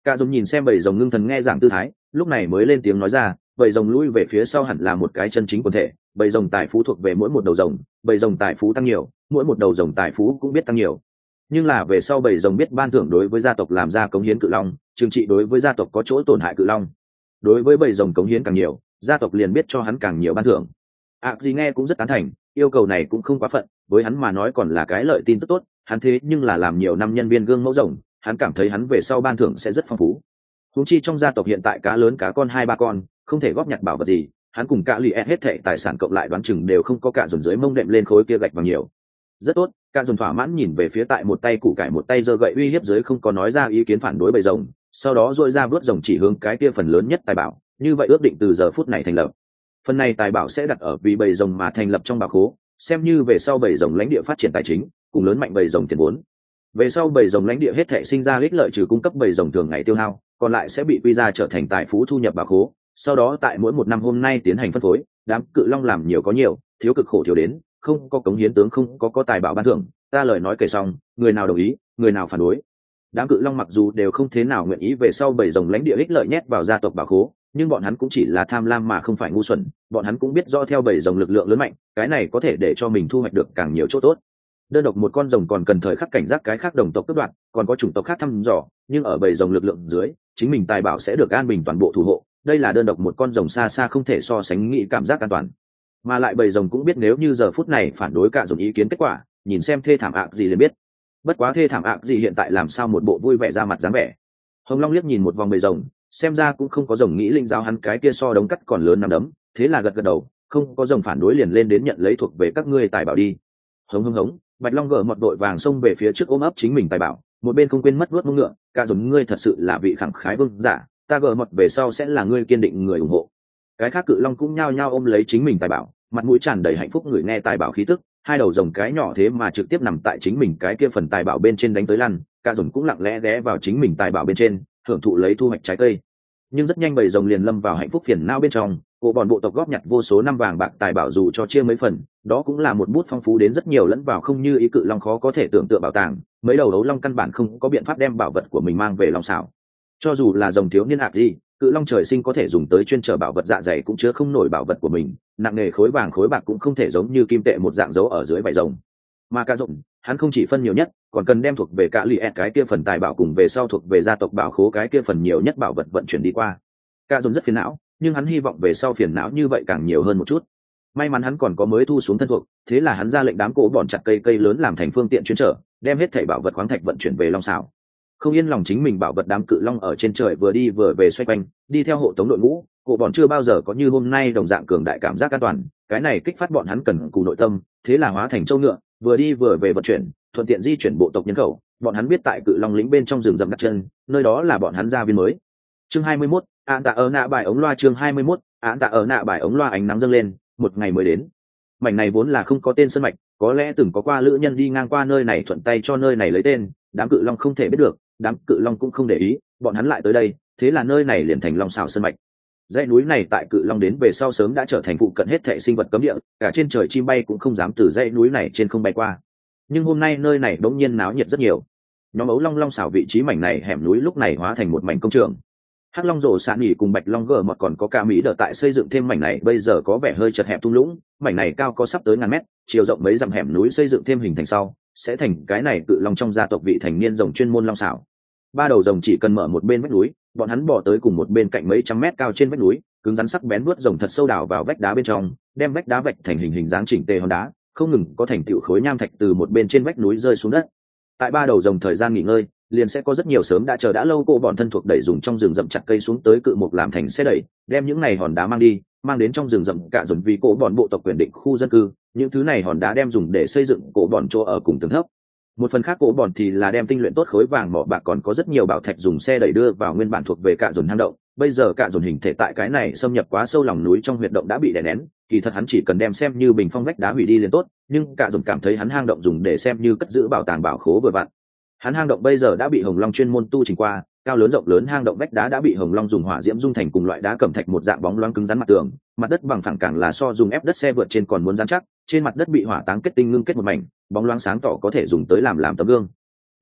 Cả dùng nhìn xem bầy rồng ngưng thần nghe giảng tư thái, lúc này mới lên tiếng nói ra, bầy rồng lui về phía sau hẳn là một cái chân chính quần thể, bầy rồng tài phú thuộc về mỗi một đầu rồng, bầy rồng tài phú tăng nhiều, mỗi một đầu rồng tài phú cũng biết tăng nhiều. Nhưng là về sau bầy rồng biết ban thưởng đối với gia tộc làm ra cống hiến cự long, trừng trị đối với gia tộc có chỗ tổn hại cự long. Đối với bầy rồng cống hiến càng nhiều, gia tộc liền biết cho hắn càng nhiều ban thưởng. Gì nghe cũng rất tán thành, yêu cầu này cũng không quá phận, với hắn mà nói còn là cái lợi tin tức tốt, hắn thế nhưng là làm nhiều năm nhân viên gương mẫu rồng, hắn cảm thấy hắn về sau ban thưởng sẽ rất phong phú. Huống chi trong gia tộc hiện tại cá lớn cá con 2-3 con, không thể góp nhặt bảo vật gì, hắn cùng cả lì hết thảy tài sản cộng lại đoán chừng đều không có cả dồn dưới mông đệm lên khối kia gạch vàng nhiều. Rất tốt, cả dồn thỏa mãn nhìn về phía tại một tay củ cải một tay giơ gậy uy hiếp dưới không có nói ra ý kiến phản đối bầy rồng, sau đó dội ra vớt rồng chỉ hướng cái kia phần lớn nhất tài bảo, như vậy ước định từ giờ phút này thành lập. Phần này tài bảo sẽ đặt ở vì bầy rồng mà thành lập trong bảo khố, xem như về sau bầy rồng lãnh địa phát triển tài chính, cùng lớn mạnh bầy rồng tiền vốn. Về sau bầy rồng lãnh địa hết thảy sinh ra ích lợi trừ cung cấp bầy rồng thường ngày tiêu hao, còn lại sẽ bị quy ra trở thành tài phú thu nhập bảo khố, sau đó tại mỗi một năm hôm nay tiến hành phân phối, đám cự long làm nhiều có nhiều, thiếu cực khổ thiếu đến, không có cống hiến tướng không có tài bảo ban thưởng, ta lời nói kể xong, người nào đồng ý, người nào phản đối. Đám cự long mặc dù đều không thế nào nguyện ý về sau bầy rồng lãnh địa ích lợi nhét vào gia tộc bảo khố, nhưng bọn hắn cũng chỉ là tham lam mà không phải ngu xuẩn, bọn hắn cũng biết do theo bầy rồng lực lượng lớn mạnh, cái này có thể để cho mình thu hoạch được càng nhiều chỗ tốt. Đơn độc một con rồng còn cần thời khắc cảnh giác cái khác đồng tộc cướp đoạt, còn có chủng tộc khác thăm dò, nhưng ở bầy rồng lực lượng dưới, chính mình tài bảo sẽ được an bình toàn bộ thủ hộ, đây là đơn độc một con rồng xa xa không thể so sánh nghĩ cảm giác an toàn. Mà lại bầy rồng cũng biết nếu như giờ phút này phản đối cả rồng ý kiến kết quả, nhìn xem thê thảm gì liền biết. Bất quá thê thảm gì hiện tại làm sao một bộ vui vẻ ra mặt dáng vẻ. Hồng Long liếc nhìn một vòng bầy rồng, xem ra cũng không có rồng nghĩ linh giáo hắn cái kia so đống cắt còn lớn nằm đấm, thế là gật gật đầu, không có rồng phản đối liền lên đến nhận lấy thuộc về các ngươi tài bảo đi. Hống hống hống, Bạch Long gở một đội vàng xông về phía trước ôm ấp chính mình tài bảo, một bên không quên mất vuốt mông ngựa, cả giống ngươi thật sự là vị khẳng khái vương giả, ta gở một về sau sẽ là ngươi kiên định người ủng hộ. Cái khác cự long cũng nhao nhao ôm lấy chính mình tài bảo, mặt mũi tràn đầy hạnh phúc người nghe tài bảo khí tức, hai đầu rồng cái nhỏ thế mà trực tiếp nằm tại chính mình cái kia phần tài bảo bên trên đánh tới lăn, cả rồng cũng lặng lẽ ghé vào chính mình tài bảo bên trên, hưởng thụ lấy thu hoạch trái cây. Nhưng rất nhanh bầy rồng liền lâm vào hạnh phúc phiền não bên trong, bộ bọn bộ tộc góp nhặt vô số năm vàng bạc tài bảo dù cho chia mấy phần, đó cũng là một bút phong phú đến rất nhiều lẫn vào không như ý cự long khó có thể tưởng tượng bảo tàng, mấy đầu đấu long căn bản không có biện pháp đem bảo vật của mình mang về long xảo. Cho dù là rồng thiếu niên hạc gì, cự long trời sinh có thể dùng tới chuyên trở bảo vật dạ dày cũng chứa không nổi bảo vật của mình, nặng nề khối vàng khối bạc cũng không thể giống như kim tệ một dạng dấu ở dưới vảy rồng. Mà cả rồng, hắn không chỉ phân nhiều nhất, còn cần đem thuộc về cả lì cái kia phần tài bảo cùng về sau thuộc về gia tộc bảo khố cái kia phần nhiều nhất bảo vật vận chuyển đi qua. Cả rồng rất phiền não, nhưng hắn hy vọng về sau phiền não như vậy càng nhiều hơn một chút. May mắn hắn còn có mới thu xuống thân thuộc, thế là hắn ra lệnh đám cỗ bọn chặt cây lớn làm thành phương tiện chuyên trở, đem hết thảy bảo vật khoáng thạch vận chuyển về long xảo. Không yên lòng chính mình bảo vật đám cự long ở trên trời vừa đi vừa về xoay quanh, đi theo hộ tống đội ngũ, cỗ bọn chưa bao giờ có như hôm nay đồng dạng cường đại cảm giác an toàn, cái này kích phát bọn hắn cần cù nội tâm, thế là hóa thành châu ngựa, vừa đi vừa về vận chuyển, thuận tiện di chuyển bộ tộc nhân khẩu, bọn hắn biết tại cự long lĩnh bên trong rừng rậm đặt chân, nơi đó là bọn hắn gia viên mới. Chương 21, án tạ ở nạ bài ống loa. Chương 21, án tạ ở nạ bài ống loa. Ánh nắng dâng lên, một ngày mới đến. Mảnh này vốn là không có tên sơn mạch, có lẽ từng có qua lữ nhân đi ngang qua nơi này thuận tay cho nơi này lấy tên, đám cự long không thể biết được, đám cự long cũng không để ý, bọn hắn lại tới đây, thế là nơi này liền thành long xảo sơn mạch. Dãy núi này tại cự long đến về sau sớm đã trở thành phụ cận hết thảy sinh vật cấm địa, cả trên trời chim bay cũng không dám từ dãy núi này trên không bay qua. Nhưng hôm nay nơi này bỗng nhiên náo nhiệt rất nhiều. Nhóm ấu long long xảo vị trí mảnh này hẻm núi lúc này hóa thành một mảnh công trường. Hắc long rổ xạ nghỉ cùng bạch long gờ mọt còn có cả mỹ đỡ tại xây dựng thêm mảnh này bây giờ có vẻ hơi chật hẹp thung lũng, mảnh này cao có sắp tới ngàn mét, chiều rộng mấy dặm hẻm núi xây dựng thêm hình thành sau sẽ thành cái này cự long trong gia tộc vị thành niên rồng chuyên môn long xảo. Ba đầu rồng chỉ cần mở một bên vách núi, bọn hắn bỏ tới cùng một bên cạnh mấy trăm mét cao trên vách núi, cứng rắn sắc bén vuốt rồng thật sâu đào vào vách đá bên trong, đem vách đá vạch thành hình dáng chỉnh tề hòn đá, không ngừng có thành tựu khối nham thạch từ một bên trên vách núi rơi xuống đất. Tại ba đầu rồng thời gian nghỉ ngơi, liền sẽ có rất nhiều sớm đã chờ đã lâu cô bọn thân thuộc đẩy dùng trong rừng rậm chặt cây xuống tới cự mục làm thành xe đẩy, đem những này hòn đá mang đi, mang đến trong rừng rậm cả dồn vì cổ bọn bộ tộc quyền định khu dân cư, những thứ này hòn đá đem dùng để xây dựng cổ bọn chỗ ở cùng tầng thấp. Một phần khác cổ bọn thì là đem tinh luyện tốt khối vàng mỏ bạc còn có rất nhiều bảo thạch dùng xe đẩy đưa vào nguyên bản thuộc về cả dồn hang động. Bây giờ cả dồn hình thể tại cái này xâm nhập quá sâu lòng núi trong huyệt động đã bị đè nén, kỳ thật hắn chỉ cần đem xem như bình phong vách đá hủy đi liền tốt, nhưng cả dồn cảm thấy hắn hang động dùng để xem như cất giữ bảo tàng bảo khố vừa vặn. Hắn hang động bây giờ đã bị hồng long chuyên môn tu trình qua, cao lớn rộng lớn hang động vách đá đã bị hồng long dùng hỏa diễm dung thành cùng loại đá cẩm thạch một dạng bóng loáng cứng rắn mặt tường, mặt đất bằng phẳng càng là so dùng ép đất xe vượt trên còn muốn rắn chắc, trên mặt đất bị hỏa táng kết tinh ngưng kết một mảnh, bóng loáng sáng tỏ có thể dùng tới làm tấm gương.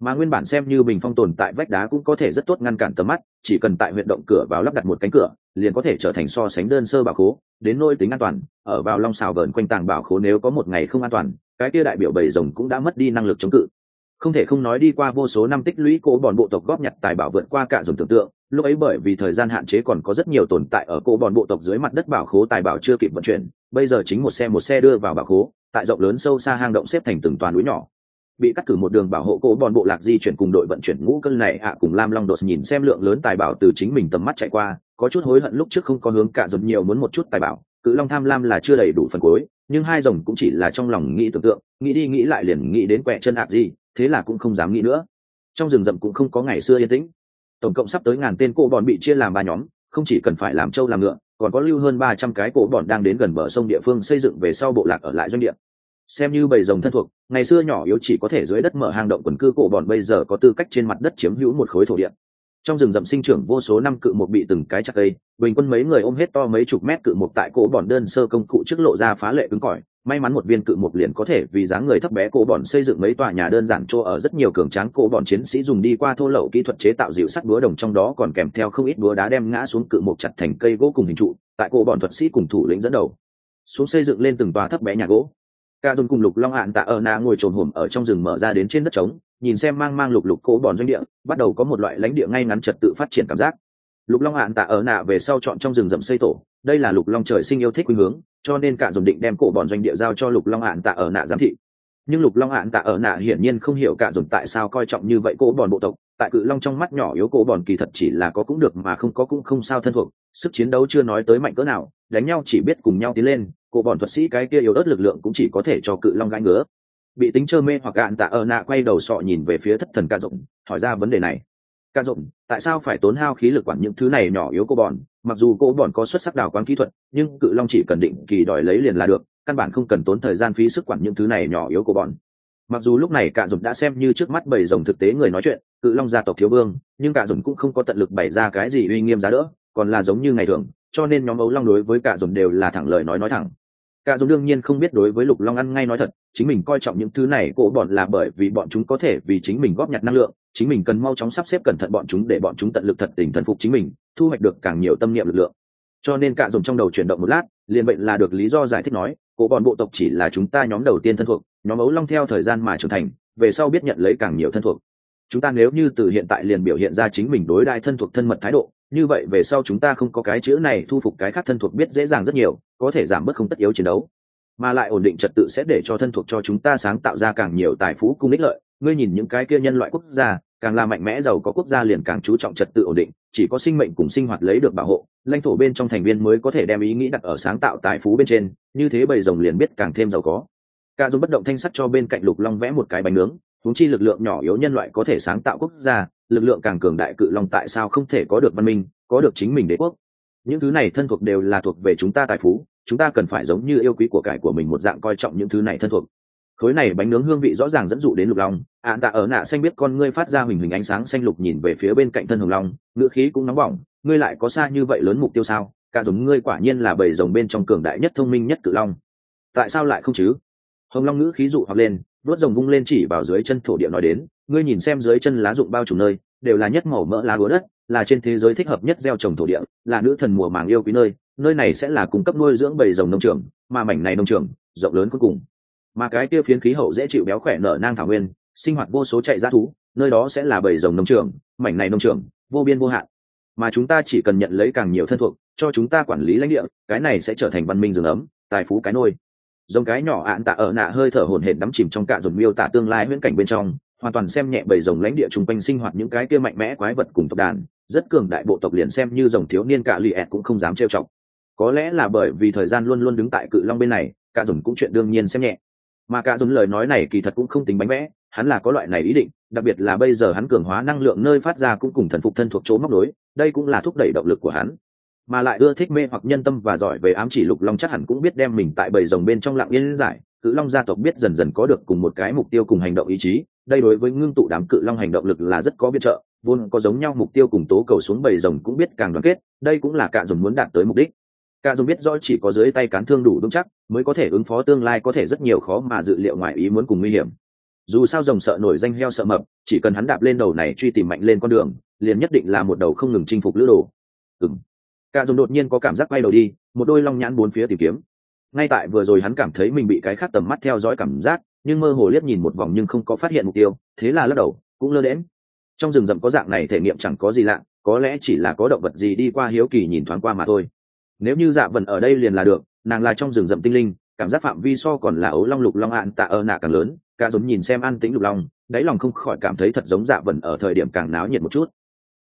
mà nguyên bản xem như bình phong tồn tại vách đá cũng có thể rất tốt ngăn cản tầm mắt, chỉ cần tại huyệt động cửa vào lắp đặt một cánh cửa liền có thể trở thành so sánh đơn sơ bảo khố. Đến nỗi tính an toàn, ở vào long xào vờn quanh tàng bảo khố nếu có một ngày không an toàn, cái kia đại biểu bầy rồng cũng đã mất đi năng lực chống cự. Không thể không nói đi qua vô số năm tích lũy cỗ bọn bộ tộc góp nhặt tài bảo vượt qua cả dòng tưởng tượng, lúc ấy bởi vì thời gian hạn chế còn có rất nhiều tồn tại ở cỗ bọn bộ tộc dưới mặt đất bảo khố tài bảo chưa kịp vận chuyển, bây giờ chính một xe đưa vào bảo khố, tại rộng lớn sâu xa hang động xếp thành từng toàn núi nhỏ. Bị cắt cử một đường bảo hộ cỗ bọn bộ lạc di chuyển cùng đội vận chuyển ngũ cân này cùng Lam Long đột nhìn xem lượng lớn tài bảo từ chính mình tầm mắt chạy qua, có chút hối hận lúc trước không có hướng cả dòng nhiều muốn một chút tài bảo. Cự Long tham lam là chưa đầy đủ phần cuối, nhưng hai rồng cũng chỉ là trong lòng nghĩ tưởng tượng, nghĩ đi nghĩ lại liền nghĩ đến quẹ chân gì, thế là cũng không dám nghĩ nữa. Trong rừng rậm cũng không có ngày xưa yên tĩnh, tổng cộng sắp tới 1000 tên cỗ bọn bị chia làm 3 nhóm, không chỉ cần phải làm trâu làm ngựa, còn có lưu hơn 300 cái cỗ bọn đang đến gần bờ sông địa phương xây dựng về sau bộ lạc ở lại doanh địa. Xem như bầy rồng thân thuộc, ngày xưa nhỏ yếu chỉ có thể dưới đất mở hang động quần cư cỗ bọn bây giờ có tư cách trên mặt đất chiếm hữu một khối thổ địa. Trong rừng rậm sinh trưởng vô số năm cự mục bị từng cái chặt cây, bình quân mấy người ôm hết to mấy chục mét cự mục tại cỗ bọn đơn sơ công cụ trước lộ ra phá lệ cứng cỏi. May mắn một viên cự mục liền có thể vì dáng người thấp bé cỗ bọn xây dựng mấy tòa nhà đơn giản cho ở rất nhiều cường tráng cỗ bọn chiến sĩ dùng đi qua thô lậu kỹ thuật chế tạo dịu sắt búa đồng, trong đó còn kèm theo không ít búa đá đem ngã xuống cự mục chặt thành cây gỗ cùng hình trụ. Tại cỗ bọn thuật sĩ cùng thủ lĩnh dẫn đầu xuống xây dựng lên từng tòa thấp bé nhà gỗ. Cả dùng cùng Lục Long Ạn Tạ ở Na ngồi trồn hổm ở trong rừng mở ra đến trên đất trống, nhìn xem mang lục cỗ bọn doanh địa, bắt đầu có một loại lãnh địa ngay ngắn trật tự phát triển cảm giác. Lục Long Ạn Tạ ở Na về sau chọn trong rừng rậm xây tổ, đây là Lục Long trời sinh yêu thích khuynh hướng, cho nên cả dùng định đem cỗ bọn doanh địa giao cho Lục Long Ạn Tạ ở Na giám thị. Nhưng Lục Long Ạn Tạ ở Na hiển nhiên không hiểu cả dùng tại sao coi trọng như vậy cỗ bọn bộ tộc, tại Cự Long trong mắt nhỏ yếu cỗ bọn kỳ thật chỉ là có cũng được mà không có cũng không sao thân thuộc, sức chiến đấu chưa nói tới mạnh cỡ nào, đánh nhau chỉ biết cùng nhau tiến lên, cỗ bọn thuật sĩ cái kia yếu ớt lực lượng cũng chỉ có thể cho Cự Long gãi ngứa. Bị tính trơ mê hoặc Ạn Tạ ở Na quay đầu sọ nhìn về phía thất thần Ca Rộng, hỏi ra vấn đề này. Ca Rộng, tại sao phải tốn hao khí lực quản những thứ này nhỏ yếu cô bọn? Mặc dù cô bọn có xuất sắc đào quáng kỹ thuật, nhưng Cự Long chỉ cần định kỳ đòi lấy liền là được, căn bản không cần tốn thời gian phí sức quản những thứ này nhỏ yếu cô bọn. Mặc dù lúc này Cả Rộng đã xem như trước mắt bầy rồng thực tế người nói chuyện, Cự Long gia tộc thiếu vương, nhưng Cả Rộng cũng không có tận lực bày ra cái gì uy nghiêm giá đỡ, còn là giống như ngày thường, cho nên nhóm Ấu Long đối với Cả Rộng đều là thẳng lời nói thẳng. Cả Rộng đương nhiên không biết đối với Lục Long ăn ngay nói thật, chính mình coi trọng những thứ này cỗ bọn là bởi vì bọn chúng có thể vì chính mình góp nhặt năng lượng, chính mình cần mau chóng sắp xếp cẩn thận bọn chúng để bọn chúng tận lực thật tình thần phục chính mình, thu hoạch được càng nhiều tâm niệm lực lượng. Cho nên Cả Rộng trong đầu chuyển động một lát, liền bệnh là được lý do giải thích nói, cỗ bọn bộ tộc chỉ là chúng ta nhóm đầu tiên thân thuộc, nhóm Ấu Long theo thời gian mà trưởng thành, về sau biết nhận lấy càng nhiều thân thuộc. Chúng ta nếu như từ hiện tại liền biểu hiện ra chính mình đối đại thân thuộc thân mật thái độ, như vậy về sau chúng ta không có cái chữ này thu phục cái khác thân thuộc biết dễ dàng rất nhiều, có thể giảm bớt không tất yếu chiến đấu, mà lại ổn định trật tự sẽ để cho thân thuộc cho chúng ta sáng tạo ra càng nhiều tài phú cung ích lợi. Ngươi nhìn những cái kia nhân loại quốc gia, càng là mạnh mẽ giàu có quốc gia liền càng chú trọng trật tự ổn định, chỉ có sinh mệnh cùng sinh hoạt lấy được bảo hộ, lãnh thổ bên trong thành viên mới có thể đem ý nghĩ đặt ở sáng tạo tài phú bên trên, như thế bầy rồng liền biết càng thêm giàu có. Cả dùng bất động thanh sắt cho bên cạnh Lục Long vẽ một cái bánh nướng, huống chi lực lượng nhỏ yếu nhân loại có thể sáng tạo quốc gia, lực lượng càng cường đại Cự Long tại sao không thể có được văn minh, có được chính mình đế quốc? Những thứ này thân thuộc đều là thuộc về chúng ta tài phú, chúng ta cần phải giống như yêu quý của cải của mình một dạng coi trọng những thứ này thân thuộc. Khối này bánh nướng hương vị rõ ràng dẫn dụ đến Lục Long. Ạn Tạ ở Na xanh biết con ngươi phát ra huỳnh ánh sáng xanh lục nhìn về phía bên cạnh thân Hồng Long, ngữ khí cũng nóng bỏng. Ngươi lại có xa như vậy lớn mục tiêu sao? Cả giống ngươi quả nhiên là bầy rồng bên trong cường đại nhất thông minh nhất Cự Long. Tại sao lại không chứ? Hồng Long ngữ khí dụ hoặc lên, vuốt rồng vung lên chỉ vào dưới chân thổ địa nói đến, ngươi nhìn xem dưới chân lá rụng bao trùm nơi, đều là nhất màu mỡ lá lúa đất, là trên thế giới thích hợp nhất gieo trồng thổ địa, là nữ thần mùa màng yêu quý nơi, nơi này sẽ là cung cấp nuôi dưỡng bầy rồng nông trường, mà mảnh này nông trường rộng lớn cuối cùng, mà cái kia phiến khí hậu dễ chịu béo khỏe nở nang thảo nguyên, sinh hoạt vô số chạy dã thú, nơi đó sẽ là bầy rồng nông trường, mảnh này nông trường vô biên vô hạn, mà chúng ta chỉ cần nhận lấy càng nhiều thân thuộc, cho chúng ta quản lý lãnh địa, cái này sẽ trở thành văn minh rừng ấm, tài phú cái nôi. Giống cái nhỏ Ạn Tạ ở Na hơi thở hổn hển đắm chìm trong Cả dồn miêu tả tương lai huyễn cảnh bên trong, hoàn toàn xem nhẹ bầy rồng lãnh địa chung quanh sinh hoạt những cái kia mạnh mẽ quái vật cùng tộc đàn, rất cường đại bộ tộc liền xem như rồng thiếu niên Cả lì ẹt cũng không dám trêu chọc. Có lẽ là bởi vì thời gian luôn luôn đứng tại Cự Long bên này, Cả dồn cũng chuyện đương nhiên xem nhẹ. Mà Cả dồn lời nói này kỳ thật cũng không tính bánh vẽ, hắn là có loại này ý định, đặc biệt là bây giờ hắn cường hóa năng lượng nơi phát ra cũng cùng thần phục thân thuộc chỗ móc nối, đây cũng là thúc đẩy động lực của hắn. Mà lại ưa thích mê hoặc nhân tâm và giỏi về ám chỉ Lục Long chắc hẳn cũng biết đem mình tại bầy rồng bên trong lặng yên giải. Cự Long gia tộc biết dần dần có được cùng một cái mục tiêu cùng hành động ý chí, đây đối với ngưng tụ đám Cự Long hành động lực là rất có biện trợ, vốn có giống nhau mục tiêu cùng tố cầu xuống bầy rồng cũng biết càng đoàn kết, đây cũng là Cả dồn muốn đạt tới mục đích. Cả dồn biết rõ chỉ có dưới tay cán thương đủ vững chắc mới có thể ứng phó tương lai có thể rất nhiều khó mà dự liệu ngoài ý muốn cùng nguy hiểm. dù sao rồng sợ nổi danh heo sợ mập, chỉ cần hắn đạp lên đầu này truy tìm mạnh lên con đường, liền nhất định là một đầu không ngừng chinh phục lữ đồ. Cả rồng đột nhiên có cảm giác quay đầu đi, một đôi long nhãn bốn phía tìm kiếm. Ngay tại vừa rồi hắn cảm thấy mình bị cái khác tầm mắt theo dõi cảm giác, nhưng mơ hồ liếc nhìn một vòng nhưng không có phát hiện mục tiêu, thế là lắc đầu, cũng lơ đễnh. Trong rừng rậm có dạng này thể nghiệm chẳng có gì lạ, có lẽ chỉ là có động vật gì đi qua hiếu kỳ nhìn thoáng qua mà thôi. Nếu như Dạ Vân ở đây liền là được, nàng là trong rừng rậm tinh linh, cảm giác phạm vi so còn là ấu long lục long ạn tạ ơ nạ càng lớn. Cả giống nhìn xem an tĩnh lục long, đáy lòng không khỏi cảm thấy thật giống Dạ Vân ở thời điểm càng náo nhiệt một chút.